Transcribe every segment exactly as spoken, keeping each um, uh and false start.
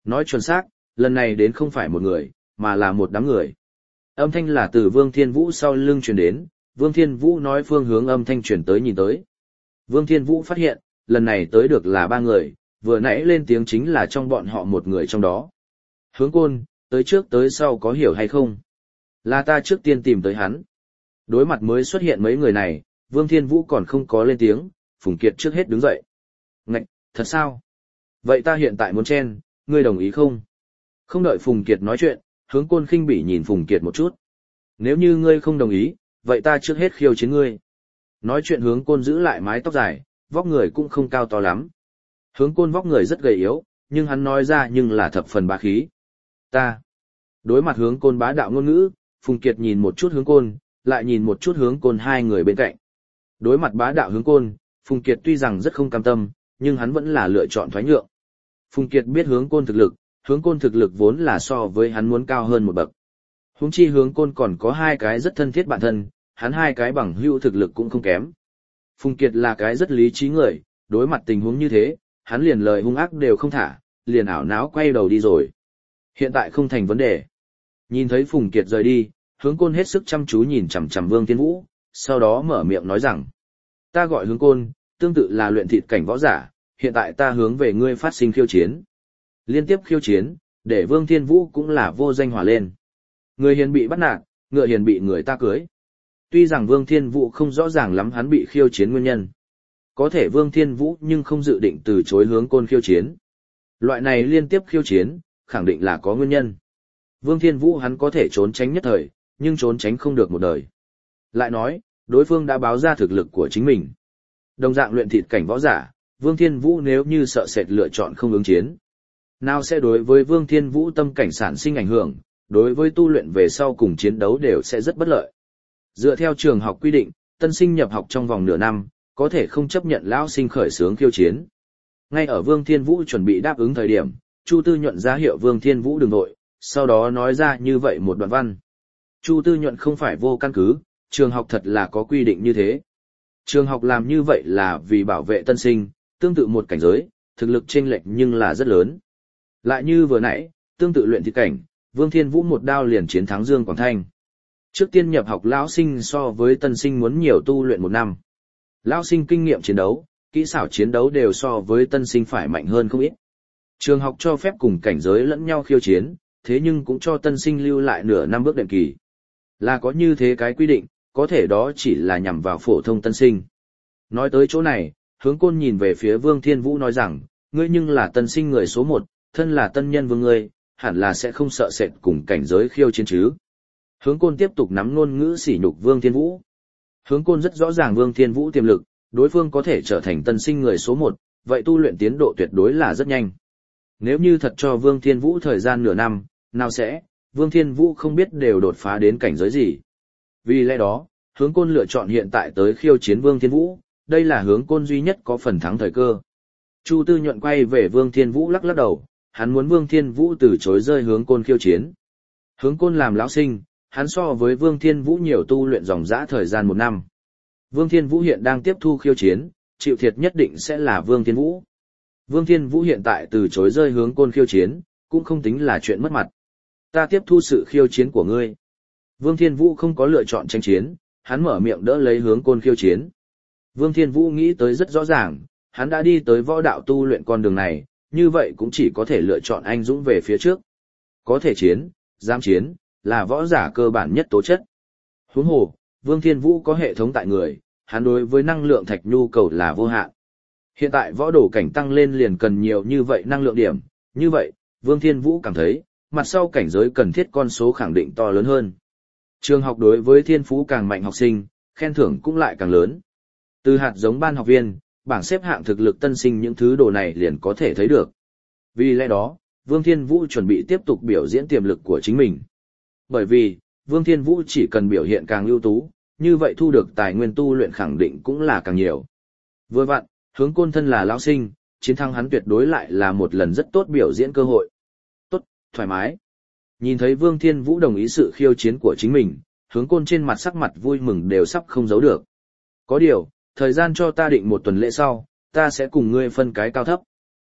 Nói chuẩn xác, lần này đến không phải một người, mà là một đám người. Âm thanh là từ Vương Thiên Vũ sau lưng truyền đến, Vương Thiên Vũ nói phương hướng âm thanh truyền tới nhìn tới. Vương Thiên Vũ phát hiện, lần này tới được là ba người, vừa nãy lên tiếng chính là trong bọn họ một người trong đó. Hướng Côn, tới trước tới sau có hiểu hay không? Là ta trước tiên tìm tới hắn. Đối mặt mới xuất hiện mấy người này, Vương Thiên Vũ còn không có lên tiếng, Phùng Kiệt trước hết đứng dậy. Ngạch, thật sao? Vậy ta hiện tại muốn chen, ngươi đồng ý không? Không đợi Phùng Kiệt nói chuyện, Hướng Côn khinh bỉ nhìn Phùng Kiệt một chút. Nếu như ngươi không đồng ý, vậy ta trước hết khiêu chiến ngươi. Nói chuyện Hướng Côn giữ lại mái tóc dài, vóc người cũng không cao to lắm. Hướng Côn vóc người rất gầy yếu, nhưng hắn nói ra nhưng là thập phần bá khí. Ta. Đối mặt Hướng Côn bá đạo ngôn ngữ, Phùng Kiệt nhìn một chút Hướng Côn, lại nhìn một chút Hướng Côn hai người bên cạnh. Đối mặt bá đạo Hướng Côn, Phùng Kiệt tuy rằng rất không cam tâm, nhưng hắn vẫn là lựa chọn thoái nhượng. Phùng Kiệt biết Hướng Côn thực lực, Hướng Côn thực lực vốn là so với hắn muốn cao hơn một bậc. Huống chi Hướng Côn còn có hai cái rất thân thiết bạn thân, hắn hai cái bằng hữu thực lực cũng không kém. Phùng Kiệt là cái rất lý trí người, đối mặt tình huống như thế, hắn liền lời hung ác đều không thả, liền ảo não quay đầu đi rồi. Hiện tại không thành vấn đề. Nhìn thấy Phùng Kiệt rời đi, Hướng Côn hết sức chăm chú nhìn chằm chằm Vương Thiên Vũ, sau đó mở miệng nói rằng: "Ta gọi Hướng Côn, tương tự là luyện thịt cảnh võ giả, hiện tại ta hướng về ngươi phát sinh khiêu chiến." Liên tiếp khiêu chiến, để Vương Thiên Vũ cũng là vô danh hỏa lên. Người hiền bị bắt nạt, ngựa hiền bị người ta cưới. Tuy rằng Vương Thiên Vũ không rõ ràng lắm hắn bị khiêu chiến nguyên nhân. Có thể Vương Thiên Vũ nhưng không dự định từ chối Hướng Côn khiêu chiến. Loại này liên tiếp khiêu chiến, khẳng định là có nguyên nhân. Vương Thiên Vũ hắn có thể trốn tránh nhất thời, nhưng trốn tránh không được một đời. Lại nói, đối phương đã báo ra thực lực của chính mình. Đồng dạng luyện thịt cảnh võ giả, Vương Thiên Vũ nếu như sợ sệt lựa chọn không ứng chiến, nào sẽ đối với Vương Thiên Vũ tâm cảnh sản sinh ảnh hưởng, đối với tu luyện về sau cùng chiến đấu đều sẽ rất bất lợi. Dựa theo trường học quy định, tân sinh nhập học trong vòng nửa năm, có thể không chấp nhận lão sinh khởi xướng khiêu chiến. Ngay ở Vương Thiên Vũ chuẩn bị đáp ứng thời điểm, Chu Tư Nhuận ra hiệu Vương Thiên Vũ đừng nội, sau đó nói ra như vậy một đoạn văn. Chu Tư Nhuận không phải vô căn cứ, trường học thật là có quy định như thế. Trường học làm như vậy là vì bảo vệ tân sinh, tương tự một cảnh giới, thực lực chênh lệch nhưng là rất lớn. Lại như vừa nãy, tương tự luyện thịt cảnh, Vương Thiên Vũ một đao liền chiến thắng Dương Quảng Thanh. Trước tiên nhập học lão sinh so với tân sinh muốn nhiều tu luyện một năm. Lão sinh kinh nghiệm chiến đấu, kỹ xảo chiến đấu đều so với tân sinh phải mạnh hơn không ít. Trường học cho phép cùng cảnh giới lẫn nhau khiêu chiến, thế nhưng cũng cho tân sinh lưu lại nửa năm bước đệm kỳ. Là có như thế cái quy định, có thể đó chỉ là nhằm vào phổ thông tân sinh. Nói tới chỗ này, Hướng Côn nhìn về phía Vương Thiên Vũ nói rằng, ngươi nhưng là tân sinh người số một, thân là tân nhân vương ngươi, hẳn là sẽ không sợ sệt cùng cảnh giới khiêu chiến chứ. Hướng Côn tiếp tục nắm ngôn ngữ sỉ nhục Vương Thiên Vũ. Hướng Côn rất rõ ràng Vương Thiên Vũ tiềm lực, đối phương có thể trở thành tân sinh người số một, vậy tu luyện tiến độ tuyệt đối là rất nhanh. Nếu như thật cho Vương Thiên Vũ thời gian nửa năm, nào sẽ, Vương Thiên Vũ không biết đều đột phá đến cảnh giới gì. Vì lẽ đó, Hướng Côn lựa chọn hiện tại tới khiêu chiến Vương Thiên Vũ, đây là Hướng Côn duy nhất có phần thắng thời cơ. Chu Tư Nhuận quay về Vương Thiên Vũ lắc lắc đầu, hắn muốn Vương Thiên Vũ từ chối rơi Hướng Côn khiêu chiến. Hướng Côn làm lão sinh, hắn so với Vương Thiên Vũ nhiều tu luyện dòng dã thời gian một năm. Vương Thiên Vũ hiện đang tiếp thu khiêu chiến, chịu thiệt nhất định sẽ là Vương Thiên Vũ. Vương Thiên Vũ hiện tại từ chối rơi Hướng Côn khiêu chiến, cũng không tính là chuyện mất mặt. Ta tiếp thu sự khiêu chiến của ngươi. Vương Thiên Vũ không có lựa chọn tranh chiến, hắn mở miệng đỡ lấy Hướng Côn khiêu chiến. Vương Thiên Vũ nghĩ tới rất rõ ràng, hắn đã đi tới võ đạo tu luyện con đường này, như vậy cũng chỉ có thể lựa chọn anh dũng về phía trước. Có thể chiến, dám chiến, là võ giả cơ bản nhất tố chất. Huống hồ, Vương Thiên Vũ có hệ thống tại người, hắn đối với năng lượng thạch nhu cầu là vô hạn. Hiện tại võ đồ cảnh tăng lên liền cần nhiều như vậy năng lượng điểm, như vậy, Vương Thiên Vũ cảm thấy, mặt sau cảnh giới cần thiết con số khẳng định to lớn hơn. Trường học đối với thiên phú càng mạnh học sinh, khen thưởng cũng lại càng lớn. Từ hạt giống ban học viên, bảng xếp hạng thực lực tân sinh những thứ đồ này liền có thể thấy được. Vì lẽ đó, Vương Thiên Vũ chuẩn bị tiếp tục biểu diễn tiềm lực của chính mình. Bởi vì, Vương Thiên Vũ chỉ cần biểu hiện càng ưu tú, như vậy thu được tài nguyên tu luyện khẳng định cũng là càng nhiều. Vừa vặn, Hướng Côn thân là lão sinh, chiến thắng hắn tuyệt đối lại là một lần rất tốt biểu diễn cơ hội. Tốt, thoải mái. Nhìn thấy Vương Thiên Vũ đồng ý sự khiêu chiến của chính mình, Hướng Côn trên mặt sắc mặt vui mừng đều sắp không giấu được. Có điều, thời gian cho ta định một tuần lễ sau, ta sẽ cùng ngươi phân cái cao thấp.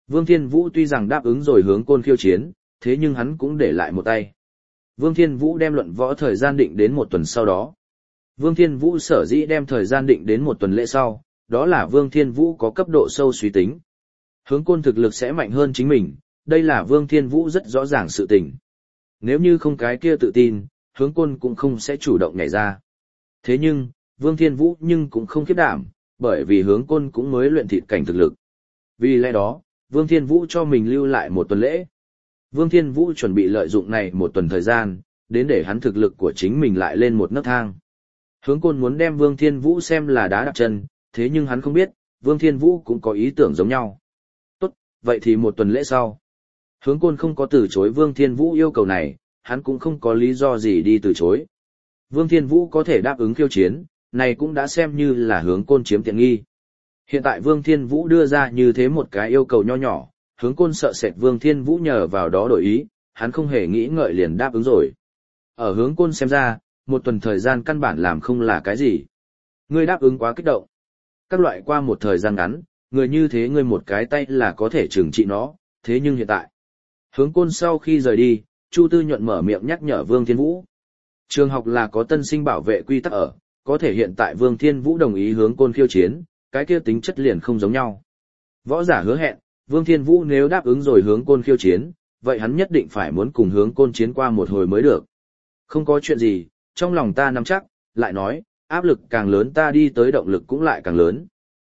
Vương Thiên Vũ tuy rằng đáp ứng rồi hướng côn khiêu chiến, thế nhưng hắn cũng để lại một tay. Vương Thiên Vũ đem luận võ thời gian định đến một tuần sau đó. Vương Thiên Vũ sở dĩ đem thời gian định đến một tuần lễ sau, đó là Vương Thiên Vũ có cấp độ sâu suy tính. Hướng côn thực lực sẽ mạnh hơn chính mình, đây là Vương Thiên Vũ rất rõ ràng sự tình. Nếu như không cái kia tự tin, hướng côn cũng không sẽ chủ động nhảy ra. Thế nhưng, Vương Thiên Vũ nhưng cũng không khiếp đảm, bởi vì hướng côn cũng mới luyện thịt cảnh thực lực. Vì lẽ đó, Vương Thiên Vũ cho mình lưu lại một tuần lễ. Vương Thiên Vũ chuẩn bị lợi dụng này một tuần thời gian, đến để hắn thực lực của chính mình lại lên một nấc thang. Hướng côn muốn đem Vương Thiên Vũ xem là đá đạp chân, thế nhưng hắn không biết, Vương Thiên Vũ cũng có ý tưởng giống nhau. Tốt, vậy thì một tuần lễ sau. Hướng côn không có từ chối Vương Thiên Vũ yêu cầu này, hắn cũng không có lý do gì đi từ chối. Vương Thiên Vũ có thể đáp ứng khiêu chiến, này cũng đã xem như là hướng côn chiếm tiện nghi. Hiện tại Vương Thiên Vũ đưa ra như thế một cái yêu cầu nho nhỏ, hướng côn sợ sệt Vương Thiên Vũ nhờ vào đó đổi ý, hắn không hề nghĩ ngợi liền đáp ứng rồi. Ở hướng côn xem ra, một tuần thời gian căn bản làm không là cái gì. Ngươi đáp ứng quá kích động. Các loại qua một thời gian ngắn, người như thế ngươi một cái tay là có thể trừng trị nó, thế nhưng hiện tại. Hướng côn sau khi rời đi, Chu Tư Nhuận mở miệng nhắc nhở Vương Thiên Vũ. Trường học là có tân sinh bảo vệ quy tắc ở, có thể hiện tại Vương Thiên Vũ đồng ý hướng côn khiêu chiến, cái kia tính chất liền không giống nhau. Võ giả hứa hẹn, Vương Thiên Vũ nếu đáp ứng rồi hướng côn khiêu chiến, vậy hắn nhất định phải muốn cùng hướng côn chiến qua một hồi mới được. Không có chuyện gì, trong lòng ta nắm chắc, lại nói, áp lực càng lớn ta đi tới động lực cũng lại càng lớn.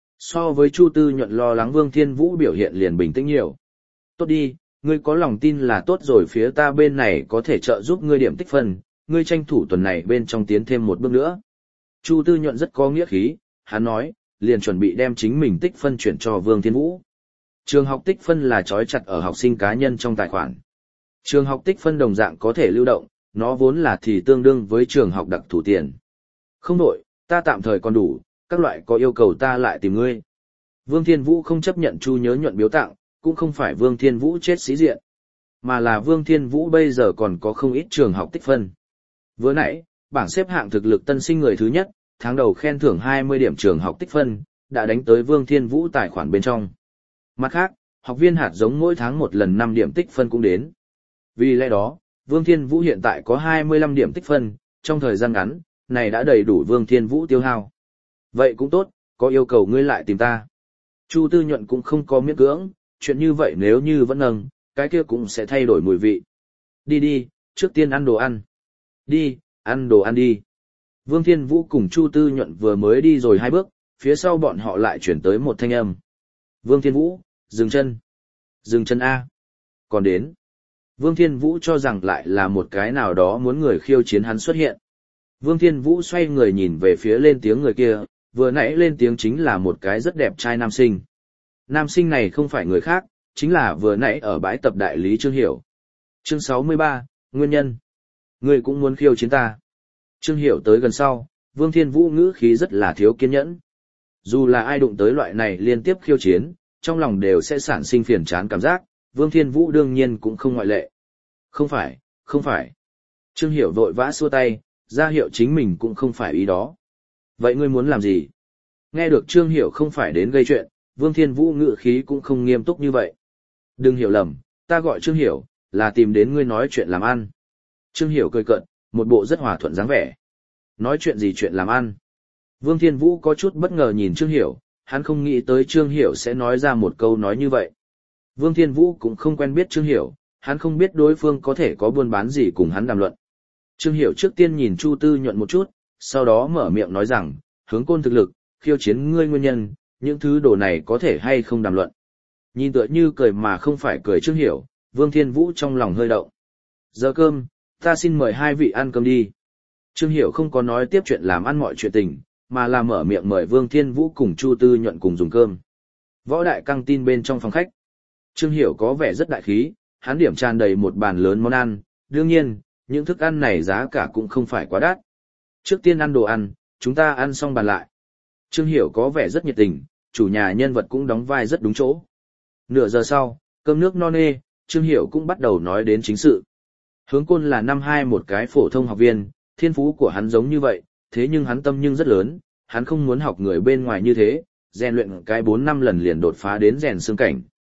So với Chu Tư Nhuận lo lắng Vương Thiên Vũ biểu hiện liền bình tĩnh nhiều. Tốt đi, ngươi có lòng tin là tốt rồi, phía ta bên này có thể trợ giúp ngươi điểm tích phân, ngươi tranh thủ tuần này bên trong tiến thêm một bước nữa. Chu Tư Nhuận rất có nghĩa khí, hắn nói, liền chuẩn bị đem chính mình tích phân chuyển cho Vương Thiên Vũ. Trường học tích phân là trói chặt ở học sinh cá nhân trong tài khoản. Trường học tích phân đồng dạng có thể lưu động, nó vốn là thì tương đương với trường học đặc thù tiền. Không đổi, ta tạm thời còn đủ, các loại có yêu cầu ta lại tìm ngươi. Vương Thiên Vũ không chấp nhận Chu Nhớ Nhuận biếu tặng, cũng không phải Vương Thiên Vũ chết sĩ diện, mà là Vương Thiên Vũ bây giờ còn có không ít trường học tích phân. Vừa nãy, bảng xếp hạng thực lực tân sinh người thứ nhất, tháng đầu khen thưởng hai mươi điểm trường học tích phân, đã đánh tới Vương Thiên Vũ tài khoản bên trong. Mặt khác, học viên hạt giống mỗi tháng một lần năm điểm tích phân cũng đến. Vì lẽ đó, Vương Thiên Vũ hiện tại có hai mươi lăm điểm tích phân, trong thời gian ngắn, này đã đầy đủ Vương Thiên Vũ tiêu hao. Vậy cũng tốt, có yêu cầu ngươi lại tìm ta. Chu Tư Nhuận cũng không có miễn cưỡng, chuyện như vậy nếu như vẫn nâng, cái kia cũng sẽ thay đổi mùi vị. Đi đi, trước tiên ăn đồ ăn. Đi, ăn đồ ăn đi. Vương Thiên Vũ cùng Chu Tư Nhuận vừa mới đi rồi hai bước, phía sau bọn họ lại chuyển tới một thanh âm. Vương Thiên Vũ, dừng chân. Dừng chân A. Còn đến. Vương Thiên Vũ cho rằng lại là một cái nào đó muốn người khiêu chiến hắn xuất hiện. Vương Thiên Vũ xoay người nhìn về phía lên tiếng người kia, vừa nãy lên tiếng chính là một cái rất đẹp trai nam sinh. Nam sinh này không phải người khác, chính là vừa nãy ở bãi tập đại lý Trương Hiểu. Chương sáu mươi ba, Nguyên nhân. Người cũng muốn khiêu chiến ta. Trương Hiểu tới gần sau, Vương Thiên Vũ ngữ khí rất là thiếu kiên nhẫn. Dù là ai đụng tới loại này liên tiếp khiêu chiến, trong lòng đều sẽ sản sinh phiền chán cảm giác, Vương Thiên Vũ đương nhiên cũng không ngoại lệ. Không phải, không phải. Trương Hiểu vội vã xua tay, ra hiệu chính mình cũng không phải ý đó. Vậy ngươi muốn làm gì? Nghe được Trương Hiểu không phải đến gây chuyện, Vương Thiên Vũ ngữ khí cũng không nghiêm túc như vậy. Đừng hiểu lầm, ta gọi Trương Hiểu, là tìm đến ngươi nói chuyện làm ăn. Trương Hiểu cười cợt, một bộ rất hòa thuận dáng vẻ. Nói chuyện gì chuyện làm ăn? Vương Thiên Vũ có chút bất ngờ nhìn Trương Hiểu, hắn không nghĩ tới Trương Hiểu sẽ nói ra một câu nói như vậy. Vương Thiên Vũ cũng không quen biết Trương Hiểu, hắn không biết đối phương có thể có buôn bán gì cùng hắn đàm luận. Trương Hiểu trước tiên nhìn Chu Tư Nhuận một chút, sau đó mở miệng nói rằng, hướng côn thực lực, khiêu chiến ngươi nguyên nhân, những thứ đồ này có thể hay không đàm luận. Nhìn tựa như cười mà không phải cười Trương Hiểu, Vương Thiên Vũ trong lòng hơi động. Giờ cơm, ta xin mời hai vị ăn cơm đi. Trương Hiểu không có nói tiếp chuyện làm ăn mọi chuyện tình, mà là mở miệng mời Vương Thiên Vũ cùng Chu Tư Nhuận cùng dùng cơm. Võ đại căng tin bên trong phòng khách. Trương Hiểu có vẻ rất đại khí, hắn điểm tràn đầy một bàn lớn món ăn, đương nhiên, những thức ăn này giá cả cũng không phải quá đắt. Trước tiên ăn đồ ăn, chúng ta ăn xong bàn lại. Trương Hiểu có vẻ rất nhiệt tình, chủ nhà nhân vật cũng đóng vai rất đúng chỗ. Nửa giờ sau, cơm nước no nê, Trương Hiểu cũng bắt đầu nói đến chính sự. Hướng côn là năm hai một cái phổ thông học viên, thiên phú của hắn giống như vậy, thế nhưng hắn tâm nhưng rất lớn, hắn không muốn học người bên ngoài như thế, rèn luyện cái bốn năm lần liền đột phá đến rèn xương cảnh.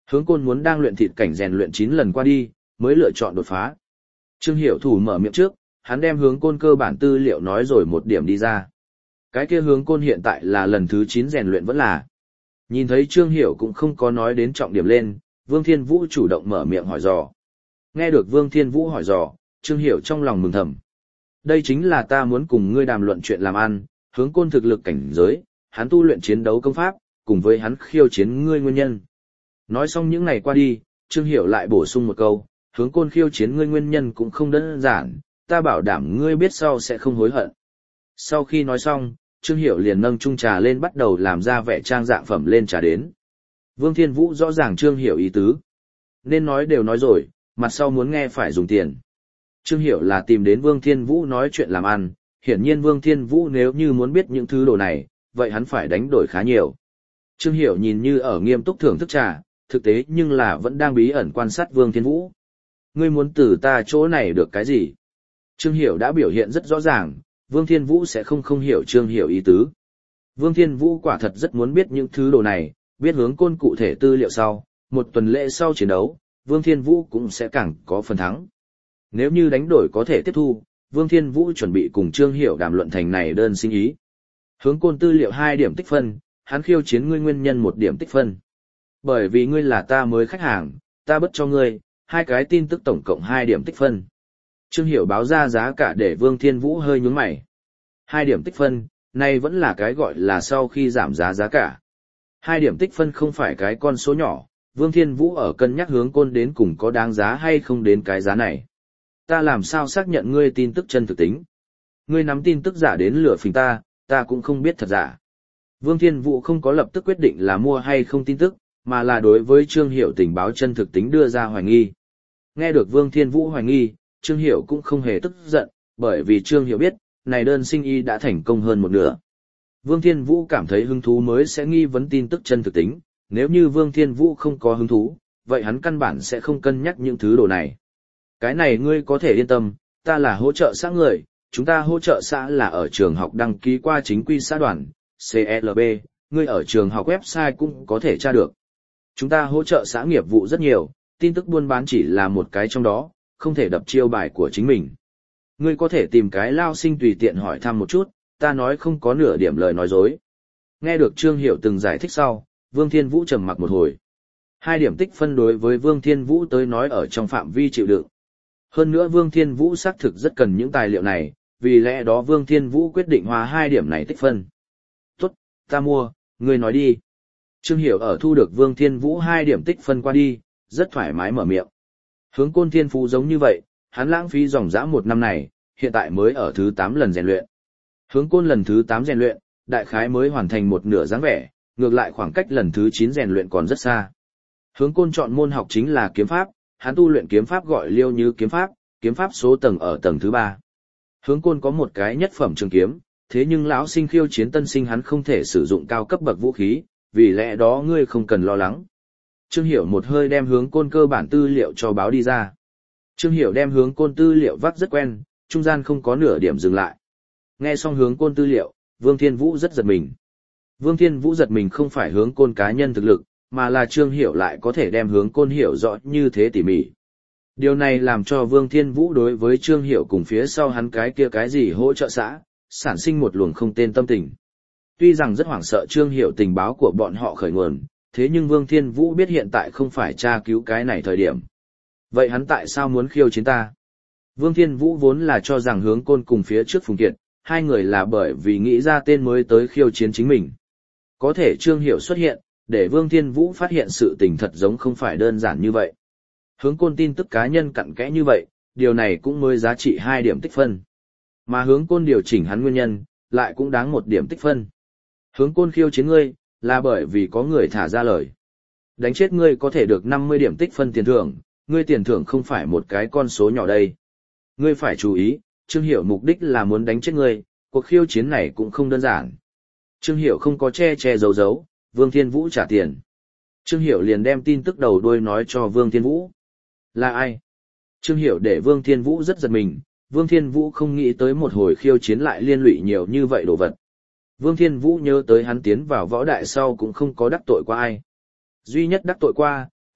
Hướng Côn muốn đang luyện thịt cảnh rèn luyện chín lần qua đi, mới lựa chọn đột phá. Trương Hiểu thủ mở miệng trước, hắn đem Hướng Côn cơ bản tư liệu nói rồi một điểm đi ra. Cái kia Hướng Côn hiện tại là lần thứ chín rèn luyện vẫn là. Nhìn thấy Trương Hiểu cũng không có nói đến trọng điểm lên, Vương Thiên Vũ chủ động mở miệng hỏi dò. Nghe được Vương Thiên Vũ hỏi dò, Trương Hiểu trong lòng mừng thầm. Đây chính là ta muốn cùng ngươi đàm luận chuyện làm ăn, Hướng Côn thực lực cảnh giới, hắn tu luyện chiến đấu công pháp, cùng với hắn khiêu chiến ngươi nguyên nhân. Nói xong những ngày qua đi, Trương Hiểu lại bổ sung một câu, Hướng Côn khiêu chiến ngươi nguyên nhân cũng không đơn giản, ta bảo đảm ngươi biết sau sẽ không hối hận. Sau khi nói xong, Trương Hiểu liền nâng chung trà lên bắt đầu làm ra vẻ trang dạng phẩm lên trà đến. Vương Thiên Vũ rõ ràng Trương Hiểu ý tứ. Nên nói đều nói rồi, mặt sau muốn nghe phải dùng tiền. Trương Hiểu là tìm đến Vương Thiên Vũ nói chuyện làm ăn, hiển nhiên Vương Thiên Vũ nếu như muốn biết những thứ đồ này, vậy hắn phải đánh đổi khá nhiều. Trương Hiểu nhìn như ở nghiêm túc thưởng thức trà, thực tế nhưng là vẫn đang bí ẩn quan sát Vương Thiên Vũ. Ngươi muốn từ ta chỗ này được cái gì? Trương Hiểu đã biểu hiện rất rõ ràng, Vương Thiên Vũ sẽ không không hiểu Trương Hiểu ý tứ. Vương Thiên Vũ quả thật rất muốn biết những thứ đồ này, biết Hướng Côn cụ thể tư liệu sau, một tuần lễ sau chiến đấu, Vương Thiên Vũ cũng sẽ càng có phần thắng. Nếu như đánh đổi có thể tiếp thu, Vương Thiên Vũ chuẩn bị cùng Trương Hiểu đàm luận thành này đơn xin ý. Hướng Côn tư liệu hai điểm tích phân, hắn khiêu chiến ngươi nguyên nhân một điểm tích phân. Bởi vì ngươi là ta mới khách hàng, ta bất cho ngươi, hai cái tin tức tổng cộng hai điểm tích phân. Trương Hiểu báo ra giá cả để Vương Thiên Vũ hơi nhướng mày. Hai điểm tích phân, này vẫn là cái gọi là sau khi giảm giá giá cả. Hai điểm tích phân không phải cái con số nhỏ, Vương Thiên Vũ ở cân nhắc Hướng Côn đến cùng có đáng giá hay không đến cái giá này. Ta làm sao xác nhận ngươi tin tức chân thực tính? Ngươi nắm tin tức giả đến lừa phỉnh ta, ta cũng không biết thật giả. Vương Thiên Vũ không có lập tức quyết định là mua hay không tin tức, mà là đối với Trương Hiểu tình báo chân thực tính đưa ra hoài nghi. Nghe được Vương Thiên Vũ hoài nghi, Trương Hiểu cũng không hề tức giận, bởi vì Trương Hiểu biết, này đơn sinh y đã thành công hơn một nửa. Vương Thiên Vũ cảm thấy hứng thú mới sẽ nghi vấn tin tức chân thực tính, nếu như Vương Thiên Vũ không có hứng thú, vậy hắn căn bản sẽ không cân nhắc những thứ đồ này. Cái này ngươi có thể yên tâm, ta là hỗ trợ xã người, chúng ta hỗ trợ xã là ở trường học đăng ký qua chính quy xã đoàn, xê lờ bê, ngươi ở trường học website cũng có thể tra được. Chúng ta hỗ trợ xã nghiệp vụ rất nhiều, tin tức buôn bán chỉ là một cái trong đó, không thể đập chiêu bài của chính mình. Ngươi có thể tìm cái lao sinh tùy tiện hỏi thăm một chút, ta nói không có nửa điểm lời nói dối. Nghe được Trương Hiểu từng giải thích sau, Vương Thiên Vũ trầm mặc một hồi. Hai điểm tích phân đối với Vương Thiên Vũ tới nói ở trong phạm vi chịu đựng. Hơn nữa Vương Thiên Vũ xác thực rất cần những tài liệu này, vì lẽ đó Vương Thiên Vũ quyết định hòa hai điểm này tích phân. Tốt, ta mua, ngươi nói đi. Trương Hiểu ở thu được Vương Thiên Vũ hai điểm tích phân qua đi, rất thoải mái mở miệng. Hướng Côn Thiên Phú giống như vậy, hắn lãng phí dòng dã một năm này, hiện tại mới ở thứ tám lần rèn luyện. Hướng Côn lần thứ tám rèn luyện, đại khái mới hoàn thành một nửa dáng vẻ, ngược lại khoảng cách lần thứ chín rèn luyện còn rất xa. Hướng Côn chọn môn học chính là kiếm pháp, hắn tu luyện kiếm pháp gọi Liêu Như kiếm pháp, kiếm pháp số tầng ở tầng thứ ba. Hướng Côn có một cái nhất phẩm trường kiếm, thế nhưng lão sinh khiêu chiến tân sinh hắn không thể sử dụng cao cấp bậc vũ khí, vì lẽ đó ngươi không cần lo lắng. Trương Hiểu một hơi đem Hướng Côn cơ bản tư liệu cho báo đi ra. Trương Hiểu đem Hướng Côn tư liệu vắt rất quen, trung gian không có nửa điểm dừng lại. Nghe xong Hướng Côn tư liệu, Vương Thiên Vũ rất giật mình. Vương Thiên Vũ giật mình không phải Hướng Côn cá nhân thực lực, mà là Trương Hiểu lại có thể đem Hướng Côn hiểu rõ như thế tỉ mỉ. Điều này làm cho Vương Thiên Vũ đối với Trương Hiểu cùng phía sau hắn cái kia cái gì hỗ trợ xã, sản sinh một luồng không tên tâm tình. Tuy rằng rất hoảng sợ Trương Hiểu tình báo của bọn họ khởi nguồn, thế nhưng Vương Thiên Vũ biết hiện tại không phải tra cứu cái này thời điểm. Vậy hắn tại sao muốn khiêu chiến ta? Vương Thiên Vũ vốn là cho rằng Hướng Côn cùng phía trước Phùng Kiệt, hai người là bởi vì nghĩ ra tên mới tới khiêu chiến chính mình. Có thể Trương Hiểu xuất hiện, để Vương Thiên Vũ phát hiện sự tình thật giống không phải đơn giản như vậy. Hướng Côn tin tức cá nhân cặn kẽ như vậy, điều này cũng mới giá trị hai điểm tích phân. Mà Hướng Côn điều chỉnh hắn nguyên nhân, lại cũng đáng một điểm tích phân. Hướng Côn khiêu chiến ngươi, là bởi vì có người thả ra lời. Đánh chết ngươi có thể được năm mươi điểm tích phân tiền thưởng, ngươi tiền thưởng không phải một cái con số nhỏ đây. Ngươi phải chú ý, Trương Hiểu mục đích là muốn đánh chết ngươi, cuộc khiêu chiến này cũng không đơn giản. Trương Hiểu không có che che giấu giấu, Vương Thiên Vũ trả tiền. Trương Hiểu liền đem tin tức đầu đuôi nói cho Vương Thiên Vũ. Là ai? Trương Hiểu để Vương Thiên Vũ rất giật mình, Vương Thiên Vũ không nghĩ tới một hồi khiêu chiến lại liên lụy nhiều như vậy đồ vật. Vương Thiên Vũ nhớ tới hắn tiến vào võ đại sau cũng không có đắc tội qua ai. Duy nhất đắc tội qua,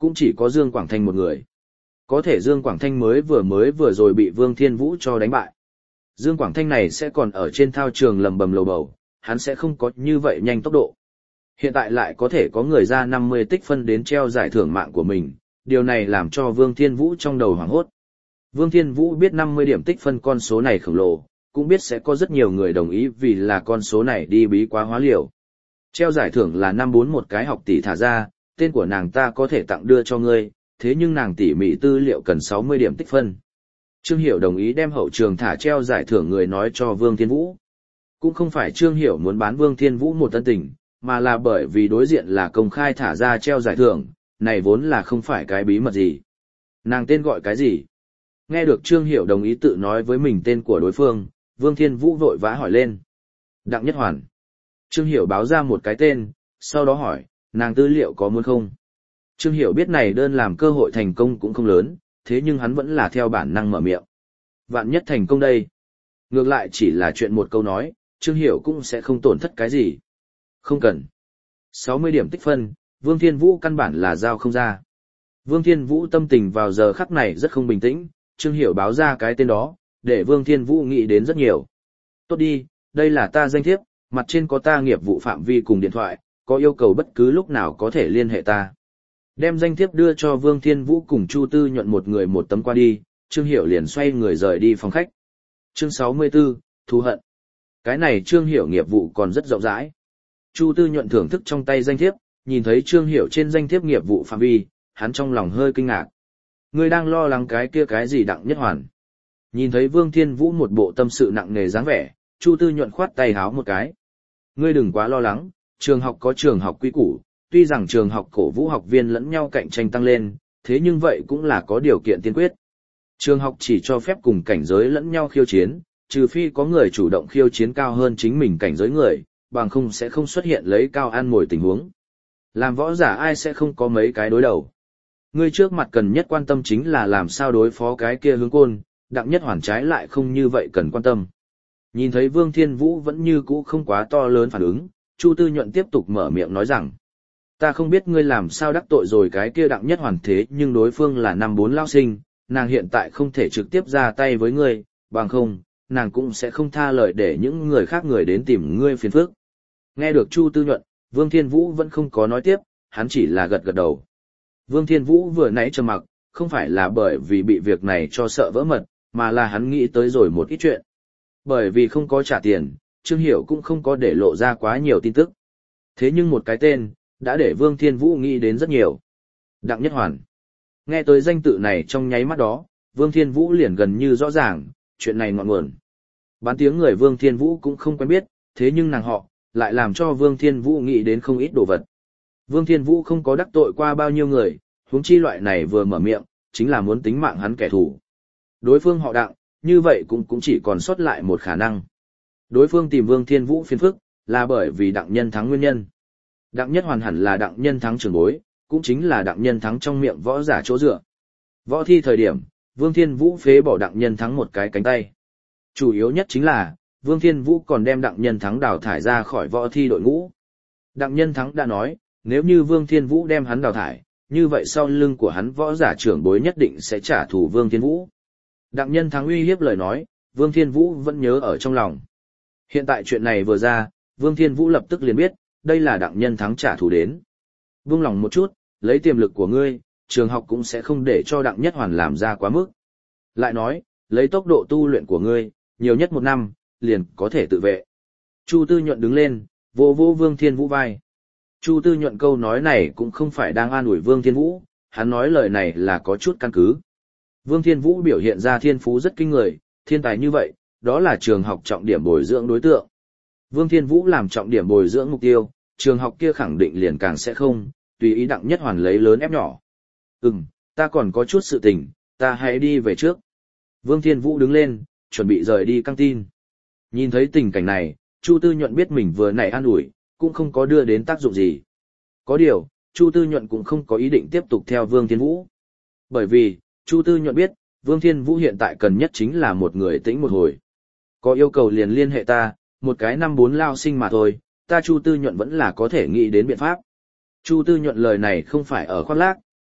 cũng chỉ có Dương Quảng Thanh một người. Có thể Dương Quảng Thanh mới vừa mới vừa rồi bị Vương Thiên Vũ cho đánh bại. Dương Quảng Thanh này sẽ còn ở trên thao trường lầm bầm lầu bầu, hắn sẽ không có như vậy nhanh tốc độ. Hiện tại lại có thể có người ra năm mươi tích phân đến treo giải thưởng mạng của mình, điều này làm cho Vương Thiên Vũ trong đầu hoảng hốt. Vương Thiên Vũ biết năm mươi điểm tích phân con số này khổng lồ, cũng biết sẽ có rất nhiều người đồng ý vì là con số này đi bí quá hóa liều. Treo giải thưởng là năm bốn một cái học tỷ thả ra, tên của nàng ta có thể tặng đưa cho ngươi, thế nhưng nàng tỉ mỉ tư liệu cần sáu mươi điểm tích phân. Trương Hiểu đồng ý đem hậu trường thả treo giải thưởng người nói cho Vương Thiên Vũ. Cũng không phải Trương Hiểu muốn bán Vương Thiên Vũ một tân tình, mà là bởi vì đối diện là công khai thả ra treo giải thưởng, này vốn là không phải cái bí mật gì. Nàng tên gọi cái gì? Nghe được Trương Hiểu đồng ý tự nói với mình tên của đối phương, Vương Thiên Vũ vội vã hỏi lên. Đặng Nhất Hoàn. Trương Hiểu báo ra một cái tên, sau đó hỏi, nàng tư liệu có muốn không? Trương Hiểu biết này đơn làm cơ hội thành công cũng không lớn, thế nhưng hắn vẫn là theo bản năng mở miệng. Vạn nhất thành công đây. Ngược lại chỉ là chuyện một câu nói, Trương Hiểu cũng sẽ không tổn thất cái gì. Không cần. sáu mươi điểm tích phân, Vương Thiên Vũ căn bản là giao không ra. Vương Thiên Vũ tâm tình vào giờ khắc này rất không bình tĩnh, Trương Hiểu báo ra cái tên đó, để Vương Thiên Vũ nghĩ đến rất nhiều. Tốt đi, đây là ta danh thiếp, mặt trên có ta nghiệp vụ phạm vi cùng điện thoại, có yêu cầu bất cứ lúc nào có thể liên hệ ta. Đem danh thiếp đưa cho Vương Thiên Vũ cùng Chu Tư Nhuận một người một tấm qua đi, Trương Hiểu liền xoay người rời đi phòng khách. Chương sáu mươi tư, Thù hận. Cái này Trương Hiểu nghiệp vụ còn rất rộng rãi. Chu Tư Nhuận thưởng thức trong tay danh thiếp, nhìn thấy Trương Hiểu trên danh thiếp nghiệp vụ phạm vi, hắn trong lòng hơi kinh ngạc. Ngươi đang lo lắng cái kia cái gì Đặng Nhất Hoàn. Nhìn thấy Vương Thiên Vũ một bộ tâm sự nặng nề dáng vẻ, Chu Tư Nhuận khoát tay háo một cái. Ngươi đừng quá lo lắng, trường học có trường học quy củ, tuy rằng trường học cổ vũ học viên lẫn nhau cạnh tranh tăng lên, thế nhưng vậy cũng là có điều kiện tiên quyết. Trường học chỉ cho phép cùng cảnh giới lẫn nhau khiêu chiến, trừ phi có người chủ động khiêu chiến cao hơn chính mình cảnh giới người, bằng không sẽ không xuất hiện lấy cao ăn mồi tình huống. Làm võ giả ai sẽ không có mấy cái đối đầu. Ngươi trước mặt cần nhất quan tâm chính là làm sao đối phó cái kia hướng côn, Đặng Nhất Hoàn trái lại không như vậy cần quan tâm. Nhìn thấy Vương Thiên Vũ vẫn như cũ không quá to lớn phản ứng, Chu Tư Nhuận tiếp tục mở miệng nói rằng, ta không biết ngươi làm sao đắc tội rồi cái kia Đặng Nhất Hoàn thế nhưng đối phương là năm bốn lao sinh, nàng hiện tại không thể trực tiếp ra tay với ngươi, bằng không, nàng cũng sẽ không tha lời để những người khác người đến tìm ngươi phiền phức. Nghe được Chu Tư Nhuận, Vương Thiên Vũ vẫn không có nói tiếp, hắn chỉ là gật gật đầu. Vương Thiên Vũ vừa nãy trầm mặc, không phải là bởi vì bị việc này cho sợ vỡ mật, mà là hắn nghĩ tới rồi một ít chuyện. Bởi vì không có trả tiền, Trương Hiểu cũng không có để lộ ra quá nhiều tin tức. Thế nhưng một cái tên, đã để Vương Thiên Vũ nghĩ đến rất nhiều. Đặng Nhất Hoàn. Nghe tới danh tự này trong nháy mắt đó, Vương Thiên Vũ liền gần như rõ ràng, chuyện này ngọn nguồn. Bán tiếng người Vương Thiên Vũ cũng không quen biết, thế nhưng nàng họ, lại làm cho Vương Thiên Vũ nghĩ đến không ít đồ vật. Vương Thiên Vũ không có đắc tội qua bao nhiêu người, huống chi loại này vừa mở miệng, chính là muốn tính mạng hắn kẻ thù. Đối phương họ Đặng, như vậy cũng cũng chỉ còn sót lại một khả năng. Đối phương tìm Vương Thiên Vũ phiền phức, là bởi vì Đặng Nhân Thắng nguyên nhân. Đặng Nhất Hoàn hẳn là Đặng Nhân Thắng trưởng bối, cũng chính là Đặng Nhân Thắng trong miệng võ giả chỗ dựa. Võ thi thời điểm, Vương Thiên Vũ phế bỏ Đặng Nhân Thắng một cái cánh tay. Chủ yếu nhất chính là, Vương Thiên Vũ còn đem Đặng Nhân Thắng đào thải ra khỏi võ thi đội ngũ. Đặng Nhân Thắng đã nói, nếu như Vương Thiên Vũ đem hắn đào thải, như vậy sau lưng của hắn võ giả trưởng bối nhất định sẽ trả thù Vương Thiên Vũ. Đặng Nhân Thắng uy hiếp lời nói, Vương Thiên Vũ vẫn nhớ ở trong lòng. Hiện tại chuyện này vừa ra, Vương Thiên Vũ lập tức liền biết, đây là Đặng Nhân Thắng trả thù đến. Buông lòng một chút, lấy tiềm lực của ngươi, trường học cũng sẽ không để cho Đặng Nhất Hoàn làm ra quá mức. Lại nói, lấy tốc độ tu luyện của ngươi, nhiều nhất một năm, liền có thể tự vệ. Chu Tư Nhuận đứng lên, vỗ vỗ Vương Thiên Vũ vai. Chu Tư Nhuận câu nói này cũng không phải đang an ủi Vương Thiên Vũ, hắn nói lời này là có chút căn cứ. Vương Thiên Vũ biểu hiện ra thiên phú rất kinh người, thiên tài như vậy, đó là trường học trọng điểm bồi dưỡng đối tượng. Vương Thiên Vũ làm trọng điểm bồi dưỡng mục tiêu, trường học kia khẳng định liền càng sẽ không, tùy ý Đặng Nhất Hoàn lấy lớn ép nhỏ. Ừm, ta còn có chút sự tình, ta hãy đi về trước. Vương Thiên Vũ đứng lên, chuẩn bị rời đi căng tin. Nhìn thấy tình cảnh này, Chu Tư Nhuận biết mình vừa nãy an ủi, cũng không có đưa đến tác dụng gì. Có điều, Chu Tư Nhuận cũng không có ý định tiếp tục theo Vương Thiên Vũ. Bởi vì, Chu Tư Nhuận biết, Vương Thiên Vũ hiện tại cần nhất chính là một người tĩnh một hồi. Có yêu cầu liền liên hệ ta, một cái năm bốn lao sinh mà thôi, ta Chu Tư Nhuận vẫn là có thể nghĩ đến biện pháp. Chu Tư Nhuận lời này không phải ở khoác lác,